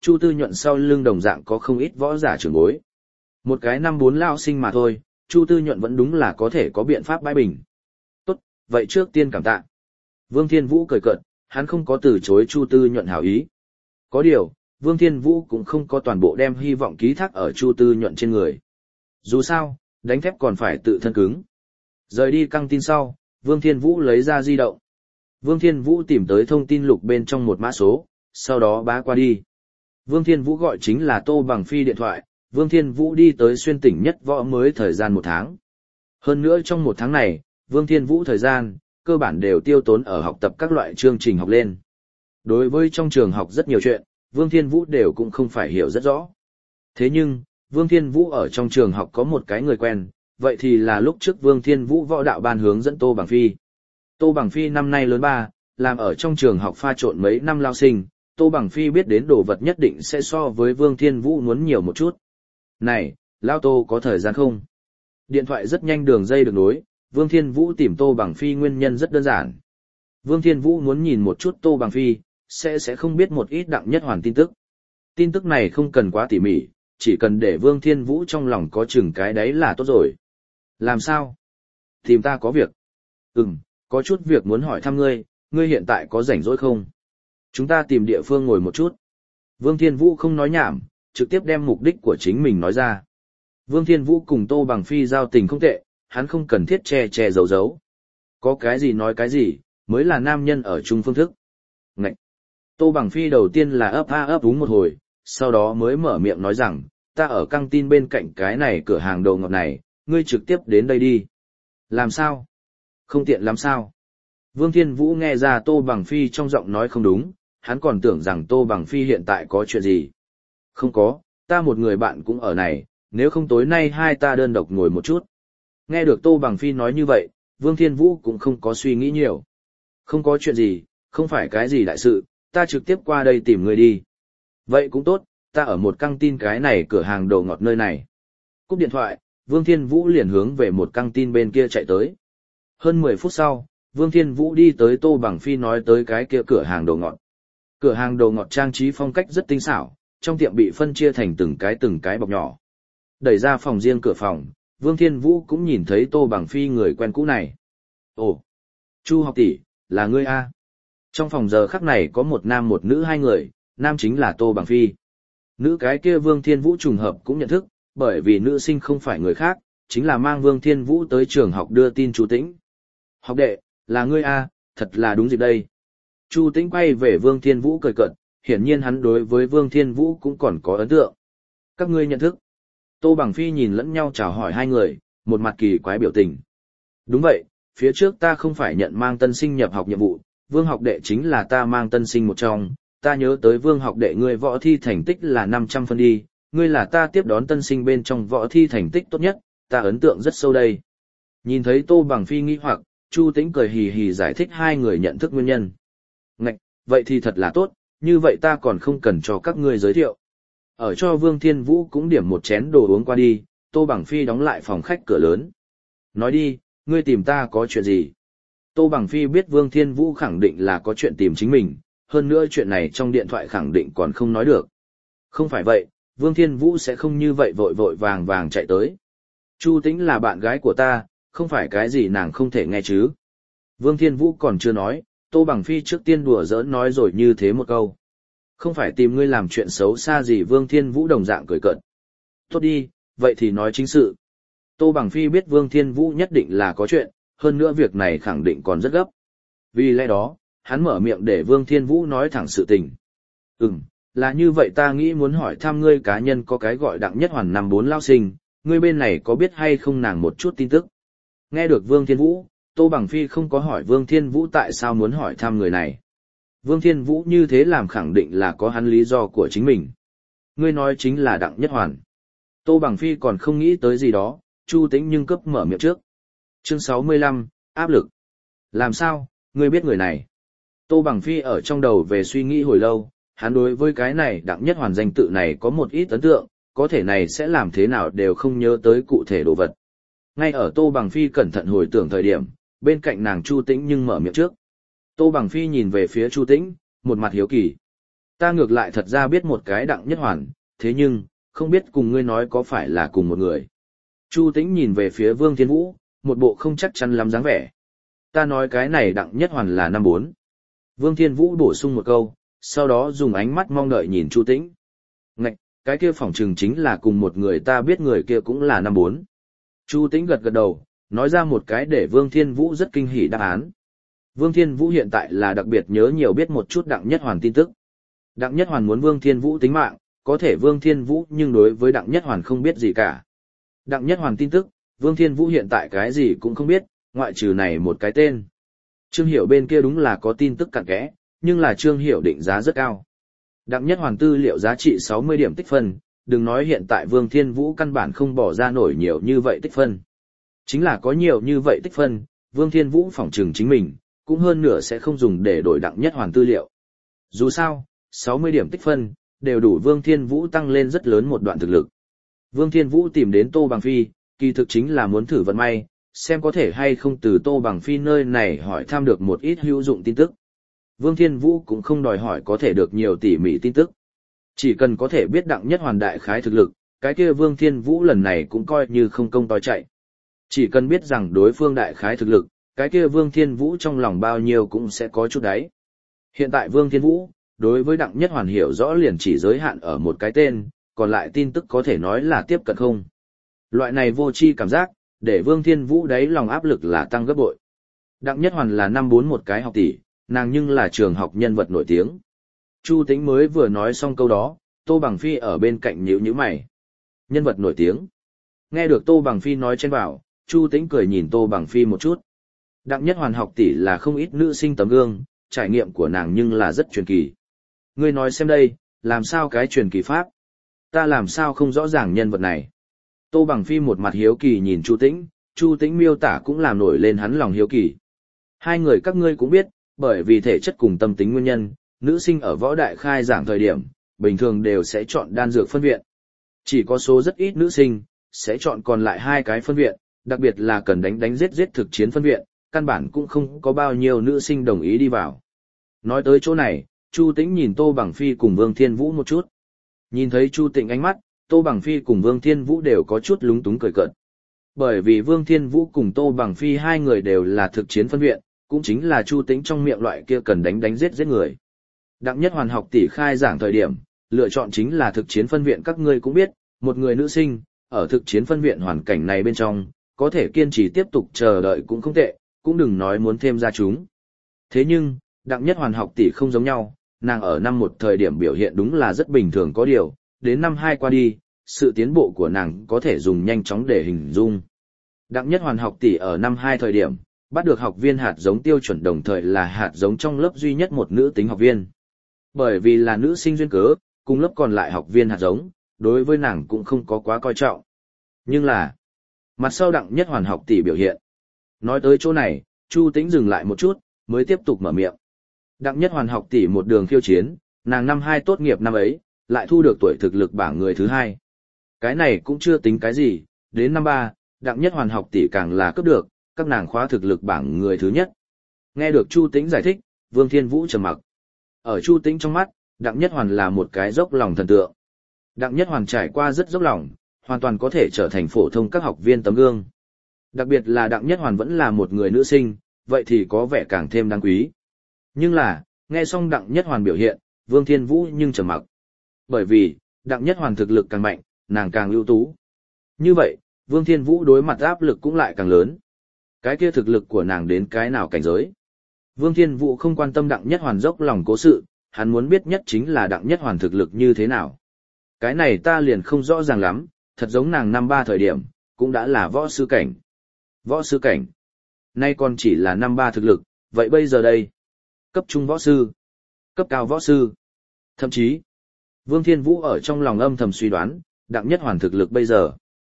Chu Tư Nhuận sau lưng đồng dạng có không ít võ giả trưởng bối. Một cái năm bốn lao sinh mà thôi, Chu Tư Nhuận vẫn đúng là có thể có biện pháp bãi bình. Tốt, vậy trước tiên cảm tạ. Vương Thiên Vũ cười cợt, hắn không có từ chối Chu Tư Nhuận hảo ý. Có điều, Vương Thiên Vũ cũng không có toàn bộ đem hy vọng ký thác ở Chu Tư Nhuận trên người. Dù sao, đánh thép còn phải tự thân cứng. Rời đi căng tin sau, Vương Thiên Vũ lấy ra di động. Vương Thiên Vũ tìm tới thông tin lục bên trong một mã số, sau đó bá qua đi. Vương Thiên Vũ gọi chính là Tô Bằng Phi điện thoại, Vương Thiên Vũ đi tới xuyên tỉnh nhất võ mới thời gian một tháng. Hơn nữa trong một tháng này, Vương Thiên Vũ thời gian, cơ bản đều tiêu tốn ở học tập các loại chương trình học lên. Đối với trong trường học rất nhiều chuyện, Vương Thiên Vũ đều cũng không phải hiểu rất rõ. Thế nhưng, Vương Thiên Vũ ở trong trường học có một cái người quen, vậy thì là lúc trước Vương Thiên Vũ võ đạo ban hướng dẫn Tô Bằng Phi. Tô Bằng Phi năm nay lớn ba, làm ở trong trường học pha trộn mấy năm lao sinh, Tô Bằng Phi biết đến đồ vật nhất định sẽ so với Vương Thiên Vũ muốn nhiều một chút. Này, Lao Tô có thời gian không? Điện thoại rất nhanh đường dây được nối, Vương Thiên Vũ tìm Tô Bằng Phi nguyên nhân rất đơn giản. Vương Thiên Vũ muốn nhìn một chút Tô Bằng Phi, sẽ sẽ không biết một ít Đặng Nhất Hoàn tin tức. Tin tức này không cần quá tỉ mỉ, chỉ cần để Vương Thiên Vũ trong lòng có chừng cái đấy là tốt rồi. Làm sao? Tìm ta có việc. Ừm, có chút việc muốn hỏi thăm ngươi, ngươi hiện tại có rảnh rỗi không? Chúng ta tìm địa phương ngồi một chút. Vương Thiên Vũ không nói nhảm, trực tiếp đem mục đích của chính mình nói ra. Vương Thiên Vũ cùng Tô Bằng Phi giao tình không tệ, hắn không cần thiết che che giấu giấu. Có cái gì nói cái gì, mới là nam nhân ở chung phương thức. Ngậy! Tô Bằng Phi đầu tiên là ấp a ấp úng một hồi, sau đó mới mở miệng nói rằng, ta ở căng tin bên cạnh cái này cửa hàng đồ ngọt này, ngươi trực tiếp đến đây đi. Làm sao? Không tiện lắm sao? Vương Thiên Vũ nghe ra Tô Bằng Phi trong giọng nói không đúng, hắn còn tưởng rằng Tô Bằng Phi hiện tại có chuyện gì. Không có, ta một người bạn cũng ở này, nếu không tối nay hai ta đơn độc ngồi một chút. Nghe được Tô Bằng Phi nói như vậy, Vương Thiên Vũ cũng không có suy nghĩ nhiều. Không có chuyện gì, không phải cái gì đại sự, ta trực tiếp qua đây tìm người đi. Vậy cũng tốt, ta ở một căng tin cái này cửa hàng đồ ngọt nơi này. Cúp điện thoại, Vương Thiên Vũ liền hướng về một căng tin bên kia chạy tới. Hơn mười phút sau, Vương Thiên Vũ đi tới Tô Bằng Phi nói tới cái kia cửa hàng đồ ngọt. Cửa hàng đồ ngọt trang trí phong cách rất tinh xảo, trong tiệm bị phân chia thành từng cái từng cái bọc nhỏ. Đẩy ra phòng riêng cửa phòng, Vương Thiên Vũ cũng nhìn thấy Tô Bằng Phi người quen cũ này. Ồ, Chu học tỷ, là ngươi a? Trong phòng giờ khắc này có một nam một nữ hai người, nam chính là Tô Bằng Phi. Nữ cái kia Vương Thiên Vũ trùng hợp cũng nhận thức, bởi vì nữ sinh không phải người khác, chính là mang Vương Thiên Vũ tới trường học đưa tin Chu Tĩnh. Học đệ, là ngươi a, thật là đúng dịp đây. Chu Tĩnh quay về Vương Thiên Vũ cười cợt, hiển nhiên hắn đối với Vương Thiên Vũ cũng còn có ấn tượng. Các ngươi nhận thức. Tô Bằng Phi nhìn lẫn nhau chào hỏi hai người, một mặt kỳ quái biểu tình. Đúng vậy, phía trước ta không phải nhận mang tân sinh nhập học nhiệm vụ, Vương học đệ chính là ta mang tân sinh một trong, ta nhớ tới Vương học đệ ngươi võ thi thành tích là năm trăm phân đi, ngươi là ta tiếp đón tân sinh bên trong võ thi thành tích tốt nhất, ta ấn tượng rất sâu đây. Nhìn thấy Tô Bằng Phi nghi hoặc, Chu Tĩnh cười hì hì giải thích hai người nhận thức nguyên nhân. Ngạch, vậy thì thật là tốt, như vậy ta còn không cần cho các ngươi giới thiệu. Ở cho Vương Thiên Vũ cũng điểm một chén đồ uống qua đi, Tô Bằng Phi đóng lại phòng khách cửa lớn. Nói đi, ngươi tìm ta có chuyện gì? Tô Bằng Phi biết Vương Thiên Vũ khẳng định là có chuyện tìm chính mình, hơn nữa chuyện này trong điện thoại khẳng định còn không nói được. Không phải vậy, Vương Thiên Vũ sẽ không như vậy vội vội vàng vàng chạy tới. Chu Tĩnh là bạn gái của ta, không phải cái gì nàng không thể nghe chứ. Vương Thiên Vũ còn chưa nói, Tô Bằng Phi trước tiên đùa giỡn nói rồi như thế một câu. Không phải tìm ngươi làm chuyện xấu xa gì, Vương Thiên Vũ đồng dạng cười cợt. Tốt đi, vậy thì nói chính sự. Tô Bằng Phi biết Vương Thiên Vũ nhất định là có chuyện, hơn nữa việc này khẳng định còn rất gấp. Vì lẽ đó, hắn mở miệng để Vương Thiên Vũ nói thẳng sự tình. Ừm, là như vậy, ta nghĩ muốn hỏi thăm ngươi cá nhân có cái gọi Đặng Nhất Hoàn năm bốn lao sinh, ngươi bên này có biết hay không nàng một chút tin tức. Nghe được Vương Thiên Vũ, Tô Bằng Phi không có hỏi Vương Thiên Vũ tại sao muốn hỏi thăm người này. Vương Thiên Vũ như thế làm khẳng định là có hắn lý do của chính mình. Ngươi nói chính là Đặng Nhất Hoàn. Tô Bằng Phi còn không nghĩ tới gì đó, Chu Tĩnh nhưng cấp mở miệng trước. Chương sáu mươi lăm, áp lực. Làm sao, ngươi biết người này? Tô Bằng Phi ở trong đầu về suy nghĩ hồi lâu, hắn đối với cái này Đặng Nhất Hoàn danh tự này có một ít ấn tượng, có thể này sẽ làm thế nào đều không nhớ tới cụ thể đồ vật. Ngay ở Tô Bằng Phi cẩn thận hồi tưởng thời điểm, bên cạnh nàng Chu Tĩnh nhưng mở miệng trước. Tô Bằng Phi nhìn về phía Chu Tĩnh, một mặt hiếu kỳ. Ta ngược lại thật ra biết một cái Đặng Nhất Hoàn, thế nhưng, không biết cùng ngươi nói có phải là cùng một người. Chu Tĩnh nhìn về phía Vương Thiên Vũ, một bộ không chắc chắn lắm dáng vẻ. Ta nói cái này Đặng Nhất Hoàn là năm bốn. Vương Thiên Vũ bổ sung một câu, sau đó dùng ánh mắt mong đợi nhìn Chu Tĩnh. Ngạch, cái kia phỏng chừng chính là cùng một người, ta biết người kia cũng là năm bốn. Chu Tĩnh gật gật đầu, nói ra một cái để Vương Thiên Vũ rất kinh hỉ đáp án. Vương Thiên Vũ hiện tại là đặc biệt nhớ nhiều biết một chút Đặng Nhất Hoàn tin tức. Đặng Nhất Hoàn muốn Vương Thiên Vũ tính mạng, có thể Vương Thiên Vũ nhưng đối với Đặng Nhất Hoàn không biết gì cả. Đặng Nhất Hoàn tin tức, Vương Thiên Vũ hiện tại cái gì cũng không biết, ngoại trừ này một cái tên. Trương Hiểu bên kia đúng là có tin tức cặn kẽ, nhưng là Trương Hiểu định giá rất cao. Đặng Nhất Hoàn tư liệu giá trị sáu mươi điểm tích phân, đừng nói hiện tại Vương Thiên Vũ căn bản không bỏ ra nổi nhiều như vậy tích phân. Chính là có nhiều như vậy tích phân, Vương Thiên Vũ phỏng trừng chính mình, cũng hơn nửa sẽ không dùng để đổi Đặng Nhất Hoàn tư liệu. Dù sao, sáu mươi điểm tích phân, đều đủ Vương Thiên Vũ tăng lên rất lớn một đoạn thực lực. Vương Thiên Vũ tìm đến Tô Bằng Phi, kỳ thực chính là muốn thử vận may, xem có thể hay không từ Tô Bằng Phi nơi này hỏi thăm được một ít hữu dụng tin tức. Vương Thiên Vũ cũng không đòi hỏi có thể được nhiều tỉ mỉ tin tức. Chỉ cần có thể biết Đặng Nhất Hoàn đại khái thực lực, cái kia Vương Thiên Vũ lần này cũng coi như không công toi chạy. Chỉ cần biết rằng đối phương đại khái thực lực, cái kia Vương Thiên Vũ trong lòng bao nhiêu cũng sẽ có chút đáy. Hiện tại Vương Thiên Vũ, đối với Đặng Nhất Hoàn hiểu rõ liền chỉ giới hạn ở một cái tên, còn lại tin tức có thể nói là tiếp cận không. Loại này vô tri cảm giác, để Vương Thiên Vũ đáy lòng áp lực là tăng gấp bội. Đặng Nhất Hoàn là năm bốn một cái học tỷ, nàng nhưng là trường học nhân vật nổi tiếng. Chu Tĩnh mới vừa nói xong câu đó, Tô Bằng Phi ở bên cạnh nhíu nhíu mày. Nhân vật nổi tiếng. Nghe được Tô Bằng Phi nói trên bảo, Chu Tĩnh cười nhìn Tô Bằng Phi một chút. Đặng Nhất Hoàn học tỷ là không ít nữ sinh tấm gương, trải nghiệm của nàng nhưng là rất truyền kỳ. Ngươi nói xem đây, làm sao cái truyền kỳ pháp? Ta làm sao không rõ ràng nhân vật này? Tô Bằng Phi một mặt hiếu kỳ nhìn Chu Tĩnh, Chu Tĩnh miêu tả cũng làm nổi lên hắn lòng hiếu kỳ. Hai người các ngươi cũng biết, bởi vì thể chất cùng tâm tính nguyên nhân, nữ sinh ở võ đại khai giảng thời điểm, bình thường đều sẽ chọn đan dược phân viện. Chỉ có số rất ít nữ sinh, sẽ chọn còn lại hai cái phân viện, đặc biệt là cần đánh đánh giết giết thực chiến phân viện, căn bản cũng không có bao nhiêu nữ sinh đồng ý đi vào. Nói tới chỗ này, Chu Tĩnh nhìn Tô Bằng Phi cùng Vương Thiên Vũ một chút. Nhìn thấy Chu Tĩnh ánh mắt, Tô Bằng Phi cùng Vương Thiên Vũ đều có chút lúng túng cười cợt. Bởi vì Vương Thiên Vũ cùng Tô Bằng Phi hai người đều là thực chiến phân viện, cũng chính là Chu Tĩnh trong miệng loại kia cần đánh đánh giết giết người. Đặng Nhất Hoàn học tỷ khai giảng thời điểm, lựa chọn chính là thực chiến phân viện, các ngươi cũng biết, một người nữ sinh, ở thực chiến phân viện hoàn cảnh này bên trong, có thể kiên trì tiếp tục chờ đợi cũng không tệ, cũng đừng nói muốn thêm ra chúng. Thế nhưng, Đặng Nhất Hoàn học tỷ không giống nhau, nàng ở năm một thời điểm biểu hiện đúng là rất bình thường có điều, đến năm hai qua đi, sự tiến bộ của nàng có thể dùng nhanh chóng để hình dung. Đặng Nhất Hoàn học tỷ ở năm hai thời điểm, bắt được học viên hạt giống tiêu chuẩn, đồng thời là hạt giống trong lớp duy nhất một nữ tính học viên. Bởi vì là nữ sinh duyên cớ, cùng lớp còn lại học viên hạt giống, đối với nàng cũng không có quá coi trọng. Nhưng là, mặt sau Đặng Nhất Hoàn học tỷ biểu hiện. Nói tới chỗ này, Chu Tĩnh dừng lại một chút, mới tiếp tục mở miệng. Đặng Nhất Hoàn học tỷ một đường khiêu chiến, nàng năm hai tốt nghiệp năm ấy, lại thu được tuổi thực lực bảng người thứ hai. Cái này cũng chưa tính cái gì, đến năm ba, Đặng Nhất Hoàn học tỷ càng là cướp được, các nàng khóa thực lực bảng người thứ nhất. Nghe được Chu Tĩnh giải thích, Vương Thiên Vũ trầm mặc. Ở Chu Tĩnh trong mắt, Đặng Nhất Hoàn là một cái dốc lòng thần tượng. Đặng Nhất Hoàn trải qua rất dốc lòng, hoàn toàn có thể trở thành phổ thông các học viên tấm gương. Đặc biệt là Đặng Nhất Hoàn vẫn là một người nữ sinh, vậy thì có vẻ càng thêm đáng quý. Nhưng là, nghe xong Đặng Nhất Hoàn biểu hiện, Vương Thiên Vũ nhưng trầm mặc. Bởi vì, Đặng Nhất Hoàn thực lực càng mạnh, nàng càng ưu tú. Như vậy, Vương Thiên Vũ đối mặt áp lực cũng lại càng lớn. Cái kia thực lực của nàng đến cái nào cảnh giới? Vương Thiên Vũ không quan tâm Đặng Nhất Hoàn dốc lòng cố sự, hắn muốn biết nhất chính là Đặng Nhất Hoàn thực lực như thế nào. Cái này ta liền không rõ ràng lắm, thật giống nàng năm ba thời điểm, cũng đã là võ sư cảnh. Võ sư cảnh. Nay còn chỉ là năm ba thực lực, vậy bây giờ đây? Cấp trung võ sư. Cấp cao võ sư. Thậm chí, Vương Thiên Vũ ở trong lòng âm thầm suy đoán, Đặng Nhất Hoàn thực lực bây giờ.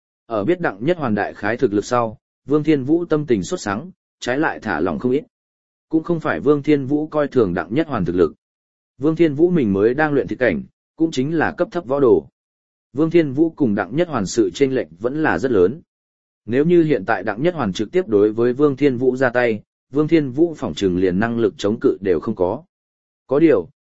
Ở biết Đặng Nhất Hoàn đại khái thực lực sau, Vương Thiên Vũ tâm tình sốt sắng, trái lại thả lòng không ít. Cũng không phải Vương Thiên Vũ coi thường Đặng Nhất Hoàn thực lực. Vương Thiên Vũ mình mới đang luyện thị cảnh, cũng chính là cấp thấp võ đồ. Vương Thiên Vũ cùng Đặng Nhất Hoàn sự chênh lệch vẫn là rất lớn. Nếu như hiện tại Đặng Nhất Hoàn trực tiếp đối với Vương Thiên Vũ ra tay, Vương Thiên Vũ phỏng trừng liền năng lực chống cự đều không có. Có điều,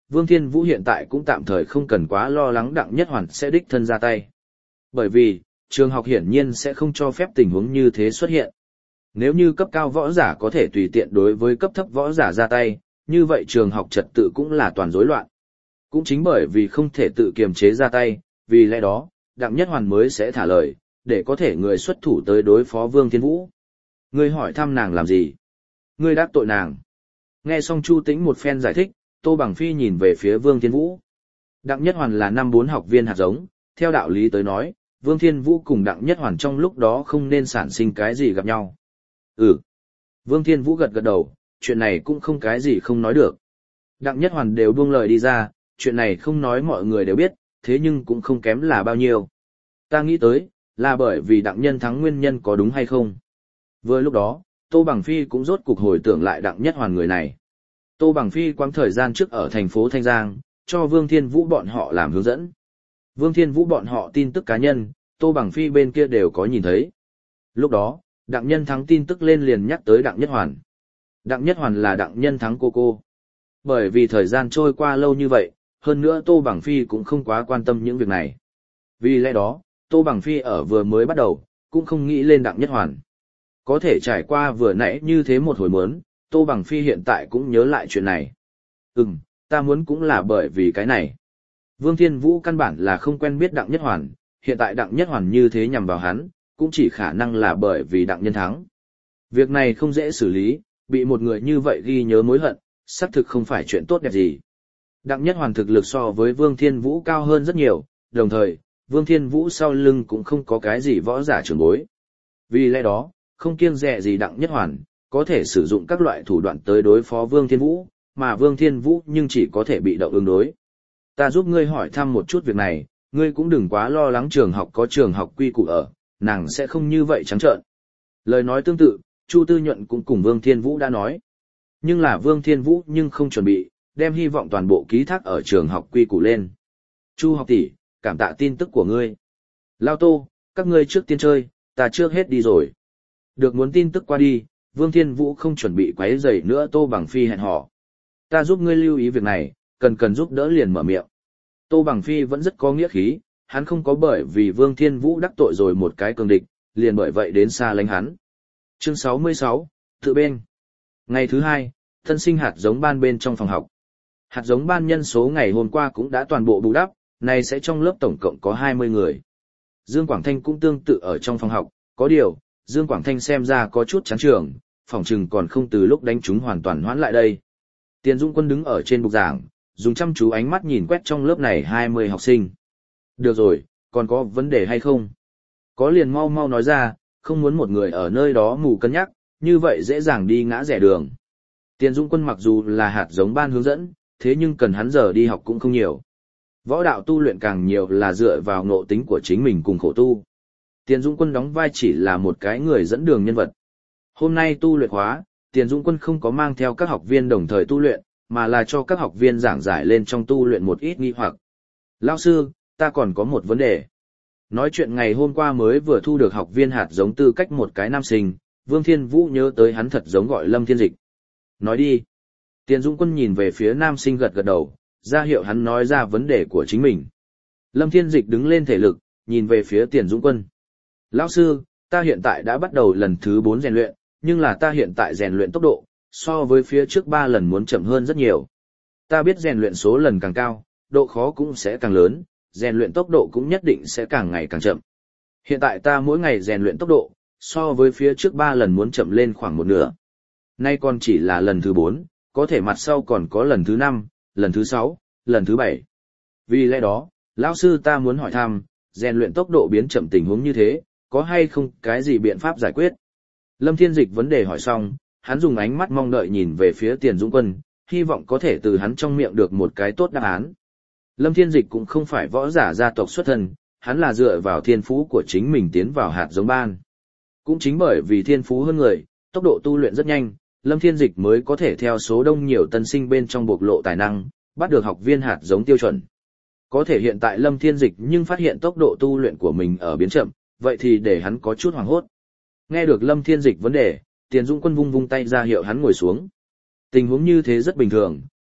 Vương Thiên Vũ hiện tại cũng tạm thời không cần quá lo lắng Đặng Nhất Hoàn sẽ đích thân ra tay. Bởi vì, trường học hiển nhiên sẽ không cho phép tình huống như thế xuất hiện. Nếu như cấp cao võ giả có thể tùy tiện đối với cấp thấp võ giả ra tay, như vậy trường học trật tự cũng là toàn rối loạn. Cũng chính bởi vì không thể tự kiềm chế ra tay, vì lẽ đó, Đặng Nhất Hoàn mới sẽ thả lời, để có thể người xuất thủ tới đối phó Vương Thiên Vũ. Ngươi hỏi thăm nàng làm gì? Ngươi đắc tội nàng. Nghe xong Chu Tĩnh một phen giải thích, Tô Bằng Phi nhìn về phía Vương Thiên Vũ. Đặng Nhất Hoàn là năm bốn học viên hạt giống, theo đạo lý tới nói, Vương Thiên Vũ cùng Đặng Nhất Hoàn trong lúc đó không nên sản sinh cái gì gặp nhau. Ừ. Vương Thiên Vũ gật gật đầu, chuyện này cũng không cái gì không nói được. Đặng Nhất Hoàn đều buông lời đi ra, chuyện này không nói mọi người đều biết, thế nhưng cũng không kém là bao nhiêu. Ta nghĩ tới, là bởi vì Đặng Nhân thắng nguyên nhân có đúng hay không. Vừa lúc đó, Tô Bằng Phi cũng rốt cục hồi tưởng lại Đặng Nhất Hoàn người này. Tô Bằng Phi quãng thời gian trước ở thành phố Thanh Giang, cho Vương Thiên Vũ bọn họ làm hướng dẫn. Vương Thiên Vũ bọn họ tin tức cá nhân, Tô Bằng Phi bên kia đều có nhìn thấy. Lúc đó, Đặng Nhân thắng tin tức lên liền nhắc tới Đặng Nhất Hoàn. Đặng Nhất Hoàn là Đặng Nhân thắng cô cô. Bởi vì thời gian trôi qua lâu như vậy, hơn nữa Tô Bằng Phi cũng không quá quan tâm những việc này. Vì lẽ đó, Tô Bằng Phi ở vừa mới bắt đầu, cũng không nghĩ lên Đặng Nhất Hoàn. Có thể trải qua vừa nãy như thế một hồi mớn, Tô Bằng Phi hiện tại cũng nhớ lại chuyện này. Ừm, ta muốn cũng là bởi vì cái này. Vương Thiên Vũ căn bản là không quen biết Đặng Nhất Hoàn, hiện tại Đặng Nhất Hoàn như thế nhằm vào hắn, cũng chỉ khả năng là bởi vì Đặng Nhân thắng. Việc này không dễ xử lý, bị một người như vậy ghi nhớ mối hận, xác thực không phải chuyện tốt đẹp gì. Đặng Nhất Hoàn thực lực so với Vương Thiên Vũ cao hơn rất nhiều, đồng thời, Vương Thiên Vũ sau lưng cũng không có cái gì võ giả trưởng bối. Vì lẽ đó, không kiêng dè gì Đặng Nhất Hoàn, có thể sử dụng các loại thủ đoạn tới đối phó Vương Thiên Vũ, mà Vương Thiên Vũ nhưng chỉ có thể bị động ứng đối. Ta giúp ngươi hỏi thăm một chút việc này, ngươi cũng đừng quá lo lắng trường học có trường học quy củ ở, nàng sẽ không như vậy trắng trợn. Lời nói tương tự, Chu Tư Nhuận cũng cùng Vương Thiên Vũ đã nói. Nhưng là Vương Thiên Vũ nhưng không chuẩn bị, đem hy vọng toàn bộ ký thác ở trường học quy củ lên. Chu học tỷ, cảm tạ tin tức của ngươi. Lao Tô, các ngươi trước tiên chơi, ta trước hết đi rồi. Được muốn tin tức qua đi, Vương Thiên Vũ không chuẩn bị quấy rầy nữa Tô Bằng Phi hẹn hò. Ta giúp ngươi lưu ý việc này, cần cần giúp đỡ liền mở miệng. Tô Bằng Phi vẫn rất có nghĩa khí, hắn không có bởi vì Vương Thiên Vũ đắc tội rồi một cái cường địch, liền bởi vậy đến xa lánh hắn. Chương sáu mươi sáu, tự bên. Ngày thứ hai, thân sinh hạt giống ban bên trong phòng học. Hạt giống ban nhân số ngày hôm qua cũng đã toàn bộ bù đắp, này sẽ trong lớp tổng cộng có hai mươi người. Dương Quảng Thanh cũng tương tự ở trong phòng học, có điều, Dương Quảng Thanh xem ra có chút chán trường, phòng trừng còn không từ lúc đánh chúng hoàn toàn hoãn lại đây. Tiền Dũng Quân đứng ở trên bục giảng, dùng chăm chú ánh mắt nhìn quét trong lớp này hai mươi học sinh. Được rồi, còn có vấn đề hay không? Có liền mau mau nói ra, không muốn một người ở nơi đó mù cân nhắc, như vậy dễ dàng đi ngã rẽ đường. Tiền Dũng Quân mặc dù là hạt giống ban hướng dẫn, thế nhưng cần hắn giờ đi học cũng không nhiều. Võ đạo tu luyện càng nhiều là dựa vào ngộ tính của chính mình cùng khổ tu. Tiền Dũng Quân đóng vai chỉ là một cái người dẫn đường nhân vật. Hôm nay tu luyện khóa, Tiền Dũng Quân không có mang theo các học viên đồng thời tu luyện, mà là cho các học viên giảng giải lên trong tu luyện một ít nghi hoặc. Lão sư, ta còn có một vấn đề. Nói chuyện ngày hôm qua mới vừa thu được học viên hạt giống tư cách một cái nam sinh, Vương Thiên Vũ nhớ tới hắn thật giống gọi Lâm Thiên Dịch. Nói đi. Tiền Dũng Quân nhìn về phía nam sinh gật gật đầu, ra hiệu hắn nói ra vấn đề của chính mình. Lâm Thiên Dịch đứng lên thể lực, nhìn về phía Tiền Dũng Quân. Lão sư, ta hiện tại đã bắt đầu lần thứ bốn rèn luyện, nhưng là ta hiện tại rèn luyện tốc độ, so với phía trước ba lần muốn chậm hơn rất nhiều. Ta biết rèn luyện số lần càng cao, độ khó cũng sẽ càng lớn, rèn luyện tốc độ cũng nhất định sẽ càng ngày càng chậm. Hiện tại ta mỗi ngày rèn luyện tốc độ, so với phía trước ba lần muốn chậm lên khoảng một nửa. Nay còn chỉ là lần thứ bốn, có thể mặt sau còn có lần thứ năm, lần thứ sáu, lần thứ bảy. Vì lẽ đó, lão sư ta muốn hỏi thăm, rèn luyện tốc độ biến chậm tình huống như thế, có hay không cái gì biện pháp giải quyết? Lâm Thiên Dịch vấn đề hỏi xong, hắn dùng ánh mắt mong đợi nhìn về phía Tiền Dũng Quân, hy vọng có thể từ hắn trong miệng được một cái tốt đáp án. Lâm Thiên Dịch cũng không phải võ giả gia tộc xuất thân, hắn là dựa vào thiên phú của chính mình tiến vào hạt giống ban. Cũng chính bởi vì thiên phú hơn người, tốc độ tu luyện rất nhanh, Lâm Thiên Dịch mới có thể theo số đông nhiều tân sinh bên trong bộc lộ tài năng, bắt được học viên hạt giống tiêu chuẩn. Có thể hiện tại Lâm Thiên Dịch nhưng phát hiện tốc độ tu luyện của mình ở biến chậm, vậy thì để hắn có chút hoảng hốt. Nghe được Lâm Thiên Dịch vấn đề, Tiền Dũng Quân vung vung tay ra hiệu hắn ngồi xuống. Tình huống như thế rất bình thường,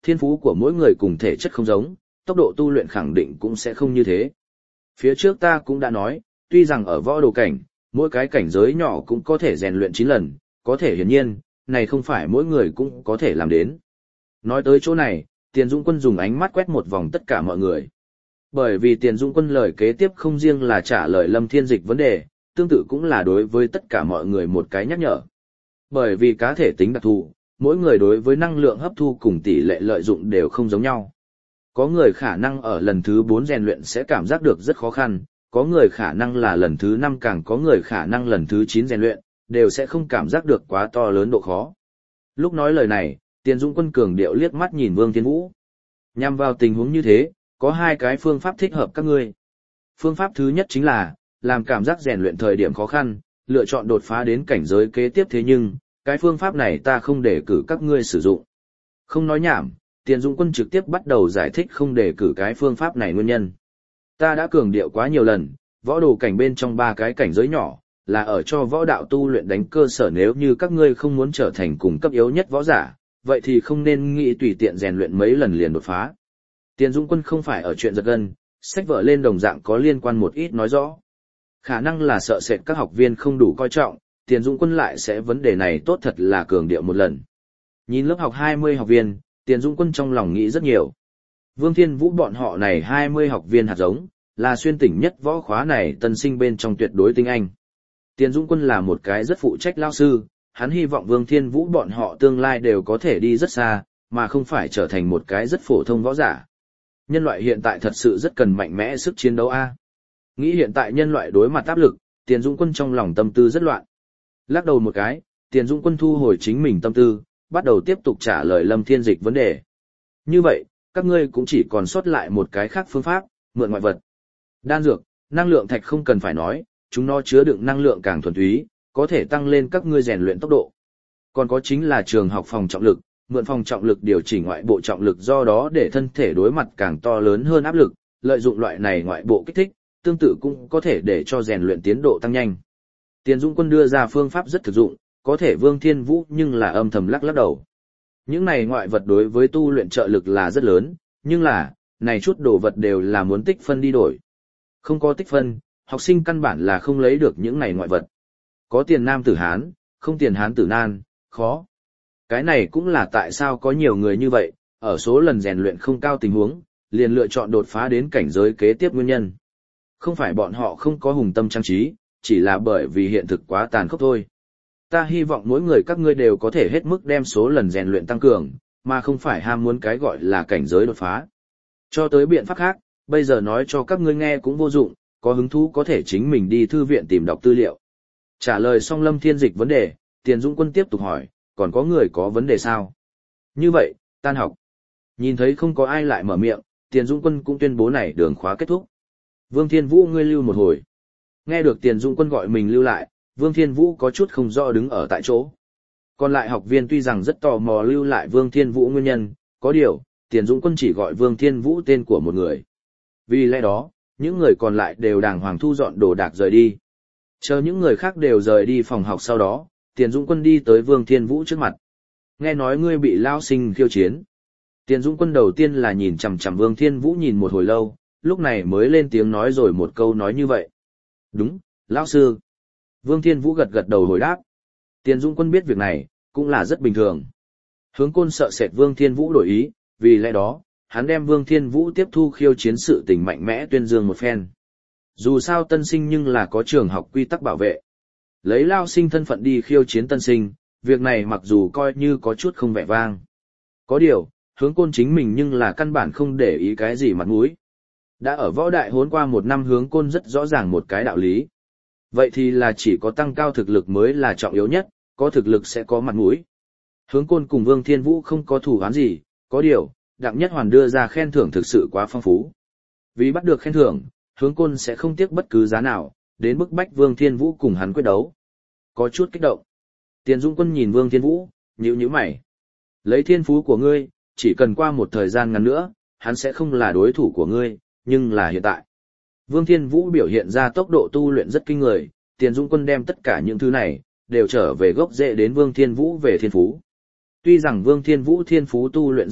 thiên phú của mỗi người cùng thể chất không giống, tốc độ tu luyện khẳng định cũng sẽ không như thế. Phía trước ta cũng đã nói, tuy rằng ở võ đồ cảnh, mỗi cái cảnh giới nhỏ cũng có thể rèn luyện chín lần, có thể hiển nhiên, này không phải mỗi người cũng có thể làm đến. Nói tới chỗ này, Tiền Dũng Quân dùng ánh mắt quét một vòng tất cả mọi người. Bởi vì Tiền Dũng Quân lời kế tiếp không riêng là trả lời Lâm Thiên Dịch vấn đề, tương tự cũng là đối với tất cả mọi người một cái nhắc nhở. Bởi vì cá thể tính đặc thù, mỗi người đối với năng lượng hấp thu cùng tỷ lệ lợi dụng đều không giống nhau. Có người khả năng ở lần thứ bốn rèn luyện sẽ cảm giác được rất khó khăn, có người khả năng là lần thứ năm, càng có người khả năng lần thứ chín rèn luyện, đều sẽ không cảm giác được quá to lớn độ khó. Lúc nói lời này, Tiền Dũng Quân cường điệu liếc mắt nhìn Vương Thiên Vũ. Nhằm vào tình huống như thế, có hai cái phương pháp thích hợp các ngươi. Phương pháp thứ nhất chính là, làm cảm giác rèn luyện thời điểm khó khăn, lựa chọn đột phá đến cảnh giới kế tiếp, thế nhưng, cái phương pháp này ta không để cử các ngươi sử dụng. Không nói nhảm, Tiền Dũng Quân trực tiếp bắt đầu giải thích không để cử cái phương pháp này nguyên nhân. Ta đã cường điệu quá nhiều lần, võ đồ cảnh bên trong ba cái cảnh giới nhỏ, là ở cho võ đạo tu luyện đánh cơ sở, nếu như các ngươi không muốn trở thành cùng cấp yếu nhất võ giả, vậy thì không nên nghĩ tùy tiện rèn luyện mấy lần liền đột phá. Tiền Dũng Quân không phải ở chuyện giật gân, sách vở lên đồng dạng có liên quan một ít nói rõ. Khả năng là sợ sệt các học viên không đủ coi trọng, Tiền Dũng Quân lại sẽ vấn đề này tốt thật là cường điệu một lần. Nhìn lớp học hai mươi học viên, Tiền Dũng Quân trong lòng nghĩ rất nhiều. Vương Thiên Vũ bọn họ này hai mươi học viên hạt giống, là xuyên tỉnh nhất võ khóa này tân sinh bên trong tuyệt đối tinh anh. Tiền Dũng Quân là một cái rất phụ trách lao sư, hắn hy vọng Vương Thiên Vũ bọn họ tương lai đều có thể đi rất xa, mà không phải trở thành một cái rất phổ thông võ giả. Nhân loại hiện tại thật sự rất cần mạnh mẽ sức chiến đấu a. Nghĩ hiện tại nhân loại đối mặt áp lực, Tiền Dũng Quân trong lòng tâm tư rất loạn. Lắc đầu một cái, Tiền Dũng Quân thu hồi chính mình tâm tư, bắt đầu tiếp tục trả lời Lâm Thiên Dịch vấn đề. Như vậy, các ngươi cũng chỉ còn sót lại một cái khác phương pháp, mượn ngoại vật. Đan dược, năng lượng thạch không cần phải nói, chúng nó chứa đựng năng lượng càng thuần túy, có thể tăng lên các ngươi rèn luyện tốc độ. Còn có chính là trường học phòng trọng lực, mượn phòng trọng lực điều chỉnh ngoại bộ trọng lực, do đó để thân thể đối mặt càng to lớn hơn áp lực, lợi dụng loại này ngoại bộ kích thích, tương tự cũng có thể để cho rèn luyện tiến độ tăng nhanh. Tiền Dũng Quân đưa ra phương pháp rất thực dụng, có thể Vương Thiên Vũ nhưng là âm thầm lắc lắc đầu. Những này ngoại vật đối với tu luyện trợ lực là rất lớn, nhưng là, này chút đồ vật đều là muốn tích phân đi đổi. Không có tích phân, học sinh căn bản là không lấy được những này ngoại vật. Có tiền nam tử Hán, không tiền Hán tử nan, khó. Cái này cũng là tại sao có nhiều người như vậy, ở số lần rèn luyện không cao tình huống, liền lựa chọn đột phá đến cảnh giới kế tiếp nguyên nhân. Không phải bọn họ không có hùng tâm trang trí, chỉ là bởi vì hiện thực quá tàn khốc thôi. Ta hy vọng mỗi người các ngươi đều có thể hết mức đem số lần rèn luyện tăng cường, mà không phải ham muốn cái gọi là cảnh giới đột phá. Cho tới biện pháp khác, bây giờ nói cho các ngươi nghe cũng vô dụng, có hứng thú có thể chính mình đi thư viện tìm đọc tư liệu. Trả lời xong Lâm Thiên Dịch vấn đề, Tiền Dũng Quân tiếp tục hỏi, còn có người có vấn đề sao? Như vậy, tan học. Nhìn thấy không có ai lại mở miệng, Tiền Dũng Quân cũng tuyên bố này đường khóa kết thúc. Vương Thiên Vũ ngươi lưu một hồi. Nghe được Tiền Dũng Quân gọi mình lưu lại, Vương Thiên Vũ có chút không rõ đứng ở tại chỗ. Còn lại học viên tuy rằng rất tò mò lưu lại Vương Thiên Vũ nguyên nhân, có điều, Tiền Dũng Quân chỉ gọi Vương Thiên Vũ tên của một người. Vì lẽ đó, những người còn lại đều đàng hoàng thu dọn đồ đạc rời đi. Chờ những người khác đều rời đi phòng học sau đó, Tiền Dũng Quân đi tới Vương Thiên Vũ trước mặt. Nghe nói ngươi bị lao sinh khiêu chiến. Tiền Dũng Quân đầu tiên là nhìn chằm chằm Vương Thiên Vũ nhìn một hồi lâu, lúc này mới lên tiếng nói rồi một câu nói như vậy. Đúng, lão sư. Vương Thiên Vũ gật gật đầu hồi đáp. Tiền Dũng Quân biết việc này, cũng là rất bình thường. Hướng Côn sợ sệt Vương Thiên Vũ đổi ý, vì lẽ đó, hắn đem Vương Thiên Vũ tiếp thu khiêu chiến sự tình mạnh mẽ tuyên dương một phen. Dù sao tân sinh nhưng là có trường học quy tắc bảo vệ. Lấy lao sinh thân phận đi khiêu chiến tân sinh, việc này mặc dù coi như có chút không vẻ vang. Có điều, Hướng Côn chính mình nhưng là căn bản không để ý cái gì mặt mũi. Đã ở võ đại hốn qua một năm, Hướng Côn rất rõ ràng một cái đạo lý. Vậy thì là chỉ có tăng cao thực lực mới là trọng yếu nhất, có thực lực sẽ có mặt mũi. Hướng Côn cùng Vương Thiên Vũ không có thù oán gì, có điều, Đặng Nhất Hoàn đưa ra khen thưởng thực sự quá phong phú. Vì bắt được khen thưởng, Hướng Côn sẽ không tiếc bất cứ giá nào, đến bức bách Vương Thiên Vũ cùng hắn quyết đấu. Có chút kích động. Tiền Dũng Quân nhìn Vương Thiên Vũ, nhíu nhíu mày. Lấy thiên phú của ngươi, chỉ cần qua một thời gian ngắn nữa, hắn sẽ không là đối thủ của ngươi, nhưng là hiện tại. Vương Thiên Vũ biểu hiện ra tốc độ tu luyện rất kinh người, Tiền Dũng Quân đem tất cả những thứ này, đều trở về gốc rễ đến Vương Thiên Vũ về thiên phú. Tuy rằng Vương Thiên Vũ thiên phú tu luyện rất tốt,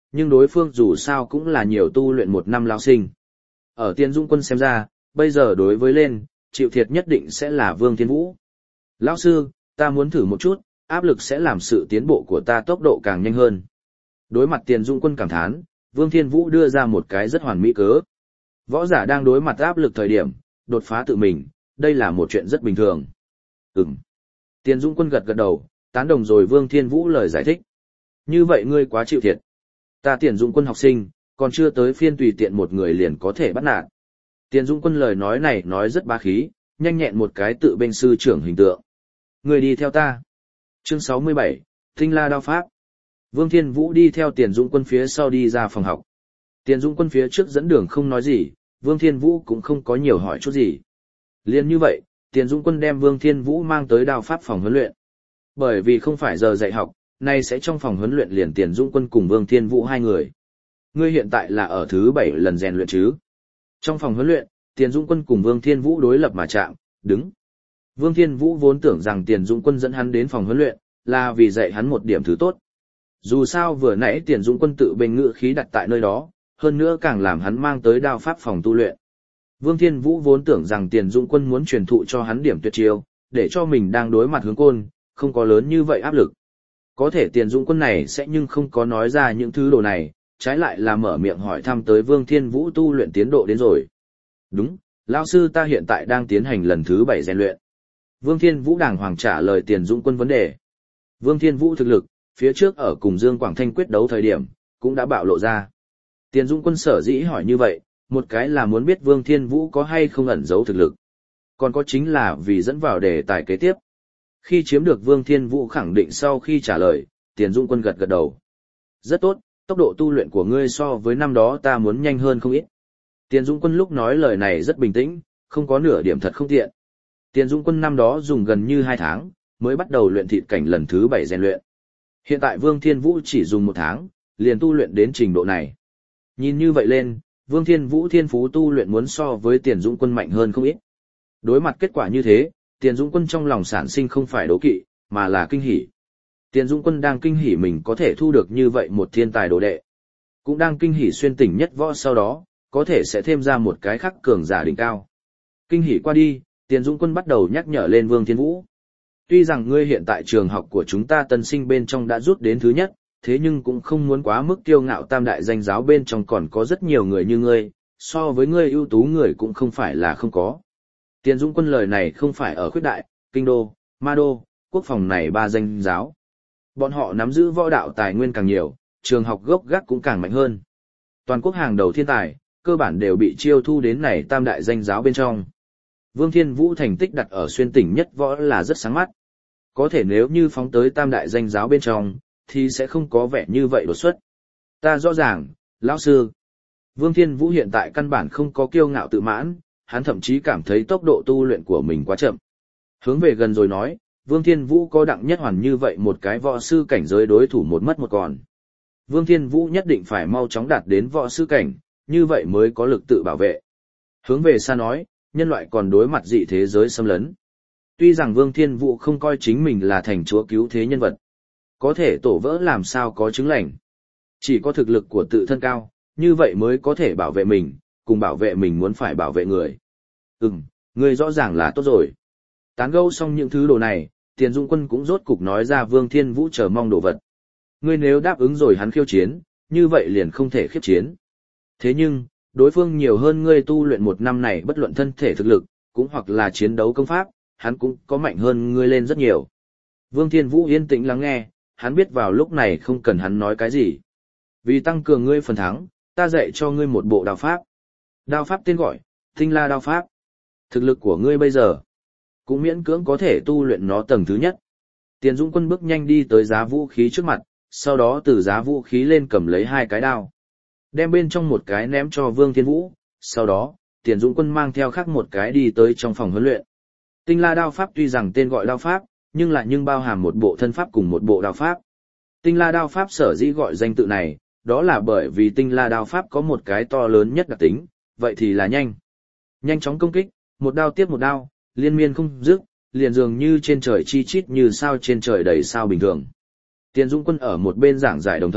nhưng đối phương dù sao cũng là nhiều tu luyện một năm lao sinh. Ở Tiền Dũng Quân xem ra, bây giờ đối với lên, chịu thiệt nhất định sẽ là Vương Thiên Vũ. Lão sư, ta muốn thử một chút, áp lực sẽ làm sự tiến bộ của ta tốc độ càng nhanh hơn. Đối mặt Tiền Dũng Quân cảm thán, Vương Thiên Vũ đưa ra một cái rất hoàn mỹ cớ. Võ giả đang đối mặt áp lực thời điểm, đột phá tự mình, đây là một chuyện rất bình thường. Ừm. Tiền Dũng Quân gật gật đầu, tán đồng rồi Vương Thiên Vũ lời giải thích. Như vậy ngươi quá chịu thiệt. Ta Tiền Dũng Quân học sinh, còn chưa tới phiên tùy tiện một người liền có thể bắt nạt. Tiền Dũng Quân lời nói này nói rất bá khí, nhanh nhẹn một cái tự bên sư trưởng hình tượng. Người đi theo ta. Chương sáu mươi bảy, Tinh La Đao Pháp. Vương Thiên Vũ đi theo Tiền Dũng Quân phía sau đi ra phòng học. Tiền Dũng Quân phía trước dẫn đường không nói gì, Vương Thiên Vũ cũng không có nhiều hỏi chút gì. Liên như vậy, Tiền Dũng Quân đem Vương Thiên Vũ mang tới đao pháp phòng huấn luyện. Bởi vì không phải giờ dạy học, nay sẽ trong phòng huấn luyện liền Tiền Dũng Quân cùng Vương Thiên Vũ hai người. Ngươi hiện tại là ở thứ bảy lần rèn luyện chứ? Trong phòng huấn luyện, Tiền Dũng Quân cùng Vương Thiên Vũ đối lập mà chạm, đứng. Vương Thiên Vũ vốn tưởng rằng Tiền Dũng Quân dẫn hắn đến phòng huấn luyện, là vì dạy hắn một điểm thứ tốt. Dù sao vừa nãy Tiền Dũng Quân tự bên ngự khí đặt tại nơi đó, hơn nữa càng làm hắn mang tới đao pháp phòng tu luyện. Vương Thiên Vũ vốn tưởng rằng Tiền Dũng Quân muốn truyền thụ cho hắn điểm tuyệt chiêu, để cho mình đang đối mặt hướng côn, không có lớn như vậy áp lực. Có thể Tiền Dũng Quân này sẽ nhưng không có nói ra những thứ đồ này, trái lại là mở miệng hỏi thăm tới Vương Thiên Vũ tu luyện tiến độ đến rồi. Đúng, lão sư ta hiện tại đang tiến hành lần thứ bảy rèn luyện. Vương Thiên Vũ đàng hoàng trả lời Tiền Dũng Quân vấn đề. Vương Thiên Vũ thực lực, phía trước ở cùng Dương Quảng Thanh quyết đấu thời điểm, cũng đã bạo lộ ra. Tiền Dũng Quân sở dĩ hỏi như vậy, một cái là muốn biết Vương Thiên Vũ có hay không ẩn giấu thực lực. Còn có chính là vì dẫn vào đề tài kế tiếp. Khi chiếm được Vương Thiên Vũ khẳng định sau khi trả lời, Tiền Dũng Quân gật gật đầu. Rất tốt, tốc độ tu luyện của ngươi so với năm đó ta muốn nhanh hơn không ít. Tiền Dũng Quân lúc nói lời này rất bình tĩnh, không có nửa điểm thật không tiện. Tiền Dũng Quân năm đó dùng gần như hai tháng, mới bắt đầu luyện thịt cảnh lần thứ bảy rèn luyện. Hiện tại Vương Thiên Vũ chỉ dùng một tháng, liền tu luyện đến trình độ này. Nhìn như vậy lên, Vương Thiên Vũ thiên phú tu luyện muốn so với Tiền Dũng Quân mạnh hơn không ít. Đối mặt kết quả như thế, Tiền Dũng Quân trong lòng sản sinh không phải đố kỵ, mà là kinh hỉ. Tiền Dũng Quân đang kinh hỉ mình có thể thu được như vậy một thiên tài đồ đệ. Cũng đang kinh hỉ xuyên tỉnh nhất võ sau đó, có thể sẽ thêm ra một cái khắc cường giả đỉnh cao. Kinh hỉ qua đi, Tiền Dũng Quân bắt đầu nhắc nhở lên Vương Thiên Vũ. Tuy rằng ngươi hiện tại trường học của chúng ta tân sinh bên trong đã rút đến thứ nhất, thế nhưng cũng không muốn quá mức kiêu ngạo, tam đại danh giáo bên trong còn có rất nhiều người như ngươi, so với ngươi ưu tú người cũng không phải là không có. Tiền Dũng Quân lời này không phải ở khuyết đại, kinh đô, ma đô, quốc phòng này ba danh giáo. Bọn họ nắm giữ võ đạo tài nguyên càng nhiều, trường học gốc gác cũng càng mạnh hơn. Toàn quốc hàng đầu thiên tài, cơ bản đều bị chiêu thu đến này tam đại danh giáo bên trong. Vương Thiên Vũ thành tích đặt ở xuyên tỉnh nhất võ là rất sáng mắt. Có thể nếu như phóng tới tam đại danh giáo bên trong, thì sẽ không có vẻ như vậy đột xuất. Ta rõ ràng, lão sư. Vương Thiên Vũ hiện tại căn bản không có kiêu ngạo tự mãn, hắn thậm chí cảm thấy tốc độ tu luyện của mình quá chậm. Hướng về gần rồi nói, Vương Thiên Vũ có đặng nhất hoàn như vậy một cái võ sư cảnh giới đối thủ một mất một còn. Vương Thiên Vũ nhất định phải mau chóng đạt đến võ sư cảnh, như vậy mới có lực tự bảo vệ. Hướng về xa nói, nhân loại còn đối mặt dị thế giới xâm lấn. Tuy rằng Vương Thiên Vũ không coi chính mình là thành chúa cứu thế nhân vật, có thể tổ vỡ làm sao có chứng lành. Chỉ có thực lực của tự thân cao, như vậy mới có thể bảo vệ mình, cùng bảo vệ mình muốn phải bảo vệ người. Ừm, người rõ ràng là tốt rồi. Tán gẫu xong những thứ đồ này, Tiền Dũng Quân cũng rốt cục nói ra Vương Thiên Vũ chờ mong đồ vật. Ngươi nếu đáp ứng rồi hắn khiêu chiến, như vậy liền không thể khiếp chiến. Thế nhưng, đối phương nhiều hơn ngươi tu luyện một năm này bất luận thân thể thực lực, cũng hoặc là chiến đấu công pháp, hắn cũng có mạnh hơn ngươi lên rất nhiều. Vương Thiên Vũ yên tĩnh lắng nghe, hắn biết vào lúc này không cần hắn nói cái gì. Vì tăng cường ngươi phần thắng, ta dạy cho ngươi một bộ đao pháp. Đao pháp tên gọi, Tinh La Đao Pháp. Thực lực của ngươi bây giờ, cũng miễn cưỡng có thể tu luyện nó tầng thứ nhất. Tiền Dũng Quân bước nhanh đi tới giá vũ khí trước mặt, sau đó từ giá vũ khí lên cầm lấy hai cái đao. Đem bên trong một cái ném cho Vương Thiên Vũ, sau đó, Tiền Dũng Quân mang theo khác một cái đi tới trong phòng huấn luyện. Tinh La Đao Pháp tuy rằng tên gọi đao pháp, nhưng lại nhưng bao hàm một bộ thân pháp cùng một bộ đao pháp. Tinh La Đao Pháp sở dĩ gọi danh tự này, đó là bởi vì Tinh La Đao Pháp có một cái to lớn nhất đặc tính, vậy thì là nhanh. Nhanh chóng công kích, một đao tiếp một đao, liên miên không dứt, liền dường như trên trời chi chít như sao trên trời đầy sao bình thường. Tiền Dũng Quân ở một bên giảng giải đồng thời,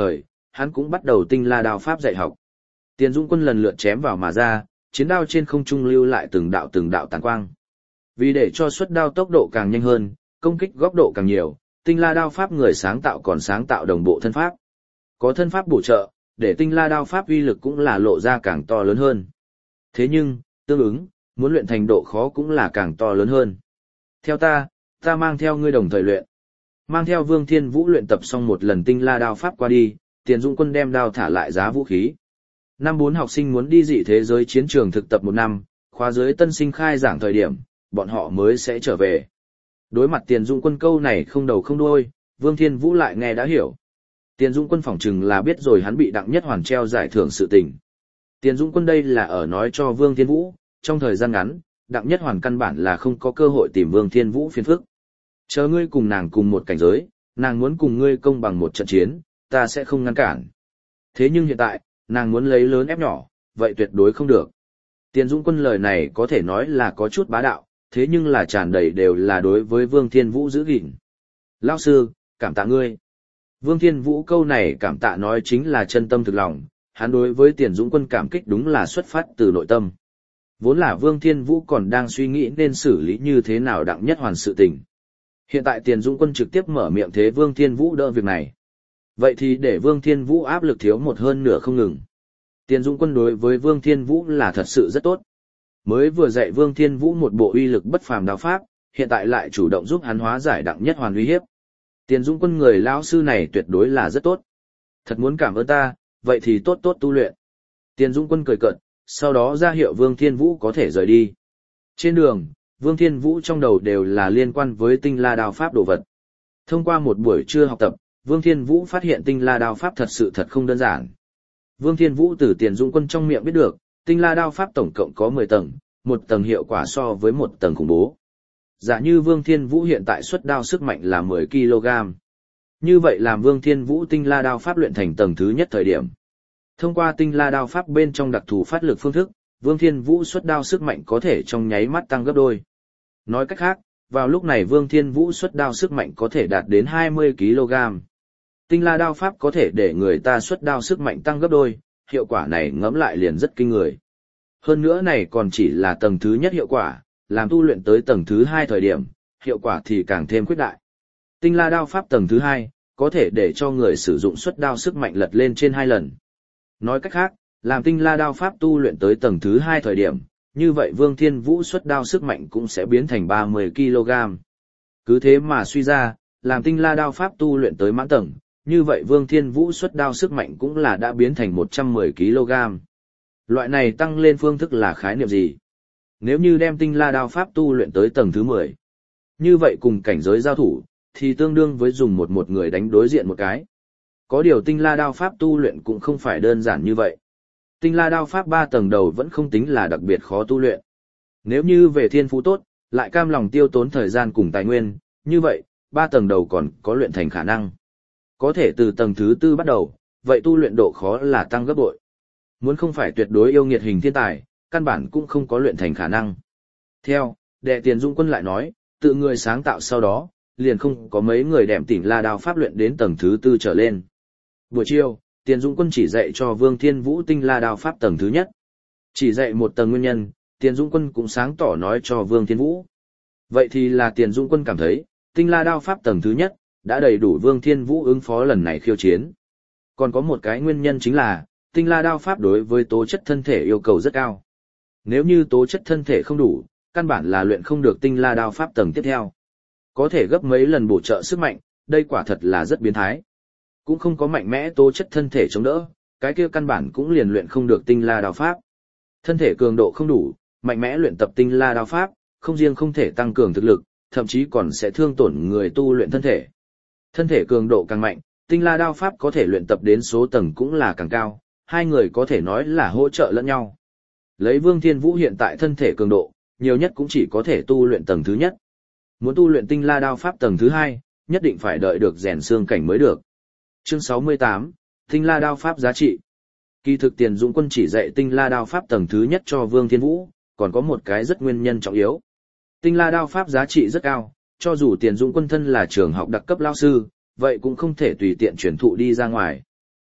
hắn cũng bắt đầu tinh la đao pháp dạy học. Tiền Dũng Quân lần lượt chém vào mà ra, chiến đao trên không trung lưu lại từng đạo từng đạo tàn quang. Vì để cho xuất đao tốc độ càng nhanh hơn, công kích góc độ càng nhiều, tinh la đao pháp người sáng tạo còn sáng tạo đồng bộ thân pháp. Có thân pháp bổ trợ, để tinh la đao pháp uy lực cũng là lộ ra càng to lớn hơn. Thế nhưng, tương ứng, muốn luyện thành độ khó cũng là càng to lớn hơn. Theo ta, ta mang theo ngươi đồng thời luyện. Mang theo Vương Thiên Vũ luyện tập xong một lần tinh la đao pháp qua đi, Tiền Dũng Quân đem đao thả lại giá vũ khí. Năm bốn học sinh muốn đi dị thế giới chiến trường thực tập một năm, khóa dưới tân sinh khai giảng thời điểm, bọn họ mới sẽ trở về. Đối mặt Tiền Dũng Quân câu này không đầu không đuôi, Vương Thiên Vũ lại nghe đã hiểu. Tiền Dũng Quân phỏng chừng là biết rồi hắn bị Đặng Nhất Hoàn treo giải thưởng sự tình. Tiền Dũng Quân đây là ở nói cho Vương Thiên Vũ, trong thời gian ngắn, Đặng Nhất Hoàn căn bản là không có cơ hội tìm Vương Thiên Vũ phiền phức. Chờ ngươi cùng nàng cùng một cảnh giới, nàng muốn cùng ngươi công bằng một trận chiến, ta sẽ không ngăn cản. Thế nhưng hiện tại, nàng muốn lấy lớn ép nhỏ, vậy tuyệt đối không được. Tiền Dũng Quân lời này có thể nói là có chút bá đạo, thế nhưng là tràn đầy đều là đối với Vương Thiên Vũ giữ gìn. Lão sư, cảm tạ ngươi. Vương Thiên Vũ câu này cảm tạ nói chính là chân tâm thực lòng, hắn đối với Tiền Dũng Quân cảm kích đúng là xuất phát từ nội tâm. Vốn là Vương Thiên Vũ còn đang suy nghĩ nên xử lý như thế nào Đặng Nhất Hoàn sự tình. Hiện tại Tiền Dũng Quân trực tiếp mở miệng thế Vương Thiên Vũ đỡ việc này. Vậy thì để Vương Thiên Vũ áp lực thiếu một hơn nửa không ngừng. Tiền Dũng Quân đối với Vương Thiên Vũ là thật sự rất tốt. Mới vừa dạy Vương Thiên Vũ một bộ uy lực bất phàm đao pháp, hiện tại lại chủ động giúp hắn hóa giải Đặng Nhất Hoàn uy hiếp. Tiền Dũng Quân người lão sư này tuyệt đối là rất tốt. Thật muốn cảm ơn ta, vậy thì tốt tốt tu luyện. Tiền Dũng Quân cười cợt, sau đó ra hiệu Vương Thiên Vũ có thể rời đi. Trên đường, Vương Thiên Vũ trong đầu đều là liên quan với tinh la đao pháp đồ vật. Thông qua một buổi trưa học tập, Vương Thiên Vũ phát hiện tinh la đao pháp thật sự thật không đơn giản. Vương Thiên Vũ từ Tiền Dũng Quân trong miệng biết được, tinh la đao pháp tổng cộng có mười tầng, một tầng hiệu quả so với một tầng khủng bố. Giả như Vương Thiên Vũ hiện tại xuất đao sức mạnh là mười ki lô gam. Như vậy làm Vương Thiên Vũ tinh la đao pháp luyện thành tầng thứ nhất thời điểm. Thông qua tinh la đao pháp bên trong đặc thù phát lực phương thức, Vương Thiên Vũ xuất đao sức mạnh có thể trong nháy mắt tăng gấp đôi. Nói cách khác, vào lúc này Vương Thiên Vũ xuất đao sức mạnh có thể đạt đến hai mươi ki lô gam. Tinh la đao pháp có thể để người ta xuất đao sức mạnh tăng gấp đôi, hiệu quả này ngẫm lại liền rất kinh người. Hơn nữa này còn chỉ là tầng thứ nhất hiệu quả, làm tu luyện tới tầng thứ hai thời điểm, hiệu quả thì càng thêm khuyết đại. Tinh la đao pháp tầng thứ hai, có thể để cho người sử dụng xuất đao sức mạnh lật lên trên hai lần. Nói cách khác, làm tinh la đao pháp tu luyện tới tầng thứ hai thời điểm, như vậy Vương Thiên Vũ xuất đao sức mạnh cũng sẽ biến thành ba mươi ki lô gam. Cứ thế mà suy ra, làm tinh la đao pháp tu luyện tới mãn tầng, như vậy Vương Thiên Vũ xuất đao sức mạnh cũng là đã biến thành một trăm mười ki lô gam. Loại này tăng lên phương thức là khái niệm gì? Nếu như đem tinh la đao pháp tu luyện tới tầng thứ mười, như vậy cùng cảnh giới giao thủ, thì tương đương với dùng một một người đánh đối diện một cái. Có điều tinh la đao pháp tu luyện cũng không phải đơn giản như vậy. Tinh la đao pháp ba tầng đầu vẫn không tính là đặc biệt khó tu luyện. Nếu như về thiên phú tốt, lại cam lòng tiêu tốn thời gian cùng tài nguyên, như vậy, ba tầng đầu còn có luyện thành khả năng. Có thể từ tầng thứ tư bắt đầu, vậy tu luyện độ khó là tăng gấp bội. Muốn không phải tuyệt đối yêu nghiệt hình thiên tài, căn bản cũng không có luyện thành khả năng. Theo, Đệ Tiền Dũng Quân lại nói, tự người sáng tạo sau đó, liền không có mấy người đệm tỉnh la đao pháp luyện đến tầng thứ tư trở lên. Buổi chiều, Tiền Dũng Quân chỉ dạy cho Vương Thiên Vũ tinh la đao pháp tầng thứ nhất. Chỉ dạy một tầng nguyên nhân, Tiền Dũng Quân cũng sáng tỏ nói cho Vương Thiên Vũ. Vậy thì là Tiền Dũng Quân cảm thấy, tinh la đao pháp tầng thứ nhất, đã đầy đủ Vương Thiên Vũ ứng phó lần này khiêu chiến. Còn có một cái nguyên nhân chính là, tinh la đao pháp đối với tố chất thân thể yêu cầu rất cao. Nếu như tố chất thân thể không đủ, căn bản là luyện không được tinh la đao pháp tầng tiếp theo. Có thể gấp mấy lần bổ trợ sức mạnh, đây quả thật là rất biến thái. Cũng không có mạnh mẽ tố chất thân thể chống đỡ, cái kia căn bản cũng liền luyện không được tinh la đao pháp. Thân thể cường độ không đủ, mạnh mẽ luyện tập tinh la đao pháp, không riêng không thể tăng cường thực lực, thậm chí còn sẽ thương tổn người tu luyện thân thể. Thân thể cường độ càng mạnh, tinh la đao pháp có thể luyện tập đến số tầng cũng là càng cao, hai người có thể nói là hỗ trợ lẫn nhau. Lấy Vương Thiên Vũ hiện tại thân thể cường độ, nhiều nhất cũng chỉ có thể tu luyện tầng thứ nhất. Muốn tu luyện tinh la đao pháp tầng thứ hai, nhất định phải đợi được rèn xương cảnh mới được. Chương sáu mươi tám, tinh la đao pháp giá trị. Kỳ thực Tiền Dũng Quân chỉ dạy tinh la đao pháp tầng thứ nhất cho Vương Thiên Vũ, còn có một cái rất nguyên nhân trọng yếu. Tinh la đao pháp giá trị rất cao, cho dù Tiền Dũng Quân thân là trường học đặc cấp lao sư, vậy cũng không thể tùy tiện truyền thụ đi ra ngoài.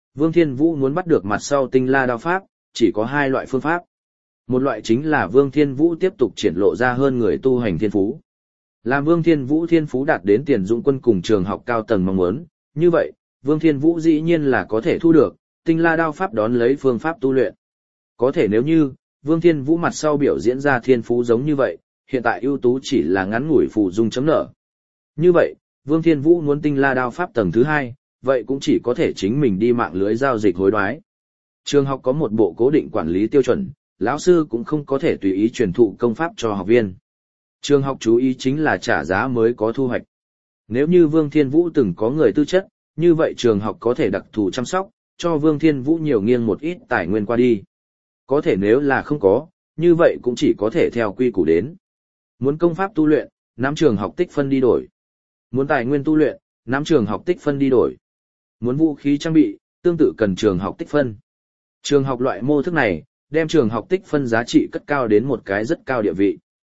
Vương Thiên Vũ muốn bắt được mặt sau tinh la đao pháp, chỉ có hai loại phương pháp. Một loại chính là Vương Thiên Vũ tiếp tục triển lộ ra hơn người tu hành thiên phú. Làm Vương Thiên Vũ thiên phú đạt đến Tiền Dũng Quân cùng trường học cao tầng mong muốn, như vậy, Vương Thiên Vũ dĩ nhiên là có thể thu được, tinh la đao pháp đón lấy phương pháp tu luyện. Có thể nếu như, Vương Thiên Vũ mặt sau biểu diễn ra thiên phú giống như vậy, hiện tại ưu tú chỉ là ngắn ngủi phụ dung chấm nở. Như vậy, Vương Thiên Vũ muốn tinh la đao pháp tầng thứ hai, vậy cũng chỉ có thể chính mình đi mạng lưới giao dịch hối đoái. Trường học có một bộ cố định quản lý tiêu chuẩn, lão sư cũng không có thể tùy ý truyền thụ công pháp cho học viên. Trường học chú ý chính là trả giá mới có thu hoạch. Nếu như Vương Thiên Vũ từng có người tư chất, như vậy trường học có thể đặc thù chăm sóc, cho Vương Thiên Vũ nhiều nghiêng một ít tài nguyên qua đi. Có thể nếu là không có, như vậy cũng chỉ có thể theo quy củ đến. Muốn công pháp tu luyện, nắm trường học tích phân đi đổi. Muốn tài nguyên tu luyện, nắm trường học tích phân đi đổi. Muốn vũ khí trang bị, tương tự cần trường học tích phân. Trường học loại mô thức này, đem trường học tích phân giá trị cất cao đến một cái rất cao địa vị.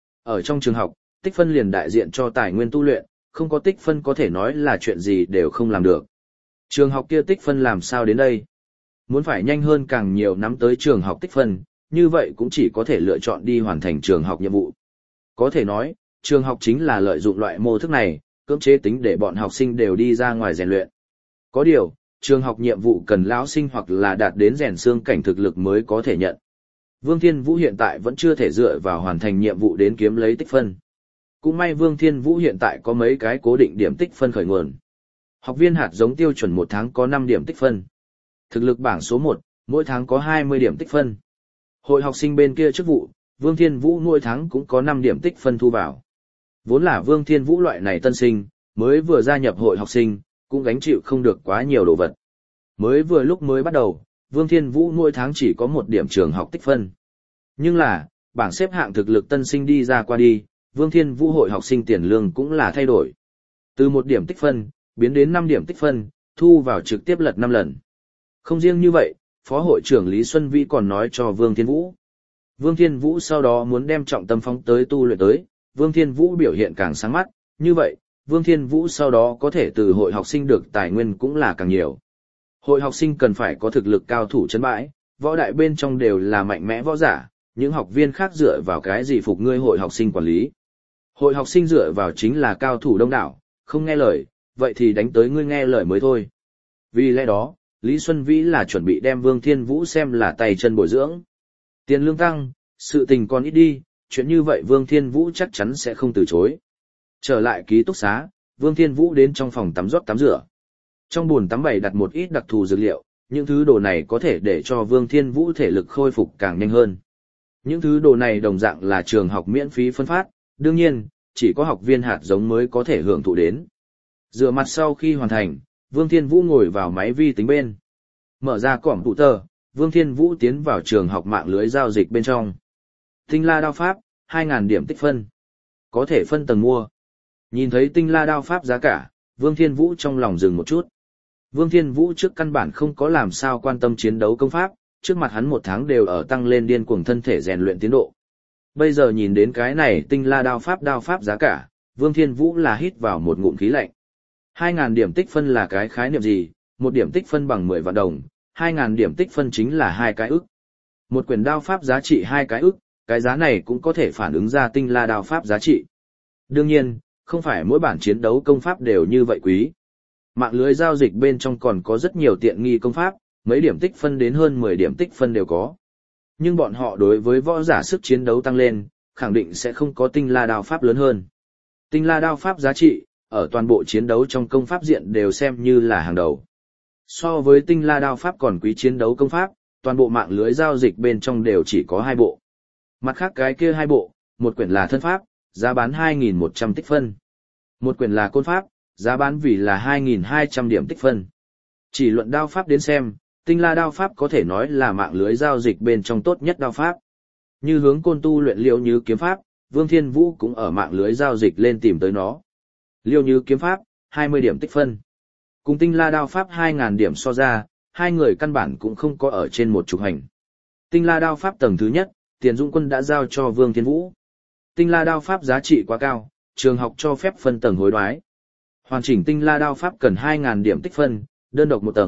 Ở trong trường học, tích phân liền đại diện cho tài nguyên tu luyện, không có tích phân có thể nói là chuyện gì đều không làm được. Trường học kia tích phân làm sao đến đây? Muốn phải nhanh hơn càng nhiều nắm tới trường học tích phân, như vậy cũng chỉ có thể lựa chọn đi hoàn thành trường học nhiệm vụ. Có thể nói, trường học chính là lợi dụng loại mô thức này, cưỡng chế tính để bọn học sinh đều đi ra ngoài rèn luyện. Có điều, trường học nhiệm vụ cần lão sinh hoặc là đạt đến rèn xương cảnh thực lực mới có thể nhận. Vương Thiên Vũ hiện tại vẫn chưa thể dựa vào hoàn thành nhiệm vụ đến kiếm lấy tích phân. Cũng may Vương Thiên Vũ hiện tại có mấy cái cố định điểm tích phân khởi nguồn. Học viên hạt giống tiêu chuẩn một tháng có năm điểm tích phân. Thực lực bảng số một, mỗi tháng có hai mươi điểm tích phân. Hội học sinh bên kia chức vụ, Vương Thiên Vũ mỗi tháng cũng có năm điểm tích phân thu vào. Vốn là Vương Thiên Vũ loại này tân sinh, mới vừa gia nhập hội học sinh, cũng gánh chịu không được quá nhiều đồ vật. Mới vừa lúc mới bắt đầu, Vương Thiên Vũ mỗi tháng chỉ có một điểm trường học tích phân. Nhưng là, bảng xếp hạng thực lực tân sinh đi ra qua đi, Vương Thiên Vũ hội học sinh tiền lương cũng là thay đổi. Từ một điểm tích phân, biến đến năm điểm tích phân, thu vào trực tiếp lật năm lần. Không riêng như vậy, Phó hội trưởng Lý Xuân Vĩ còn nói cho Vương Thiên Vũ. Vương Thiên Vũ sau đó muốn đem trọng tâm phóng tới tu luyện tới, Vương Thiên Vũ biểu hiện càng sáng mắt, như vậy, Vương Thiên Vũ sau đó có thể từ hội học sinh được tài nguyên cũng là càng nhiều. Hội học sinh cần phải có thực lực cao thủ chấn bãi, võ đại bên trong đều là mạnh mẽ võ giả, những học viên khác dựa vào cái gì phục ngươi hội học sinh quản lý. Hội học sinh dựa vào chính là cao thủ đông đảo, không nghe lời, vậy thì đánh tới ngươi nghe lời mới thôi. Vì lẽ đó, Lý Xuân Vĩ là chuẩn bị đem Vương Thiên Vũ xem là tay chân bồi dưỡng. Tiền lương tăng, sự tình còn ít đi, chuyện như vậy Vương Thiên Vũ chắc chắn sẽ không từ chối. Trở lại ký túc xá, Vương Thiên Vũ đến trong phòng tắm rót tắm rửa. Trong bồn tắm bày đặt một ít đặc thù dược liệu, những thứ đồ này có thể để cho Vương Thiên Vũ thể lực khôi phục càng nhanh hơn. Những thứ đồ này đồng dạng là trường học miễn phí phân phát, đương nhiên, chỉ có học viên hạt giống mới có thể hưởng thụ đến. Rửa mặt sau khi hoàn thành, Vương Thiên Vũ ngồi vào máy vi tính bên. Mở ra cỏm tụ tờ, Vương Thiên Vũ tiến vào trường học mạng lưới giao dịch bên trong. Tinh la đao pháp, hai nghìn điểm tích phân. Có thể phân tầng mua. Nhìn thấy tinh la đao pháp giá cả, Vương Thiên Vũ trong lòng dừng một chút. Vương Thiên Vũ trước căn bản không có làm sao quan tâm chiến đấu công pháp, trước mặt hắn một tháng đều ở tăng lên điên cuồng thân thể rèn luyện tiến độ. Bây giờ nhìn đến cái này tinh la đao pháp đao pháp giá cả, Vương Thiên Vũ là hít vào một ngụm khí lạnh. hai nghìn điểm tích phân là cái khái niệm gì? Một điểm tích phân bằng mười vạn đồng, hai nghìn điểm tích phân chính là hai cái ức. Một quyển đao pháp giá trị hai cái ức, cái giá này cũng có thể phản ứng ra tinh la đao pháp giá trị. Đương nhiên, không phải mỗi bản chiến đấu công pháp đều như vậy quý. Mạng lưới giao dịch bên trong còn có rất nhiều tiện nghi công pháp, mấy điểm tích phân đến hơn mười điểm tích phân đều có. Nhưng bọn họ đối với võ giả sức chiến đấu tăng lên, khẳng định sẽ không có tinh la đao pháp lớn hơn. Tinh la đao pháp giá trị, ở toàn bộ chiến đấu trong công pháp diện đều xem như là hàng đầu. So với tinh la đao pháp còn quý chiến đấu công pháp, toàn bộ mạng lưới giao dịch bên trong đều chỉ có hai bộ. Mặt khác cái kia hai bộ, một quyển là thân pháp, giá bán hai nghìn một trăm tích phân. Một quyển là côn pháp, giá bán vì là hai nghìn hai trăm điểm tích phân. Chỉ luận đao pháp đến xem, tinh la đao pháp có thể nói là mạng lưới giao dịch bên trong tốt nhất đao pháp. Như hướng côn tu luyện Liêu Như kiếm pháp, Vương Thiên Vũ cũng ở mạng lưới giao dịch lên tìm tới nó. Liêu Như kiếm pháp, hai mươi điểm tích phân. Cùng tinh la đao pháp hai nghìn điểm so ra, hai người căn bản cũng không có ở trên một trục hành. Tinh la đao pháp tầng thứ nhất, Tiền Dũng Quân đã giao cho Vương Thiên Vũ. Tinh la đao pháp giá trị quá cao, trường học cho phép phân tầng hối đoái. Hoàn chỉnh tinh la đao pháp cần hai nghìn điểm tích phân, đơn độc một tầng,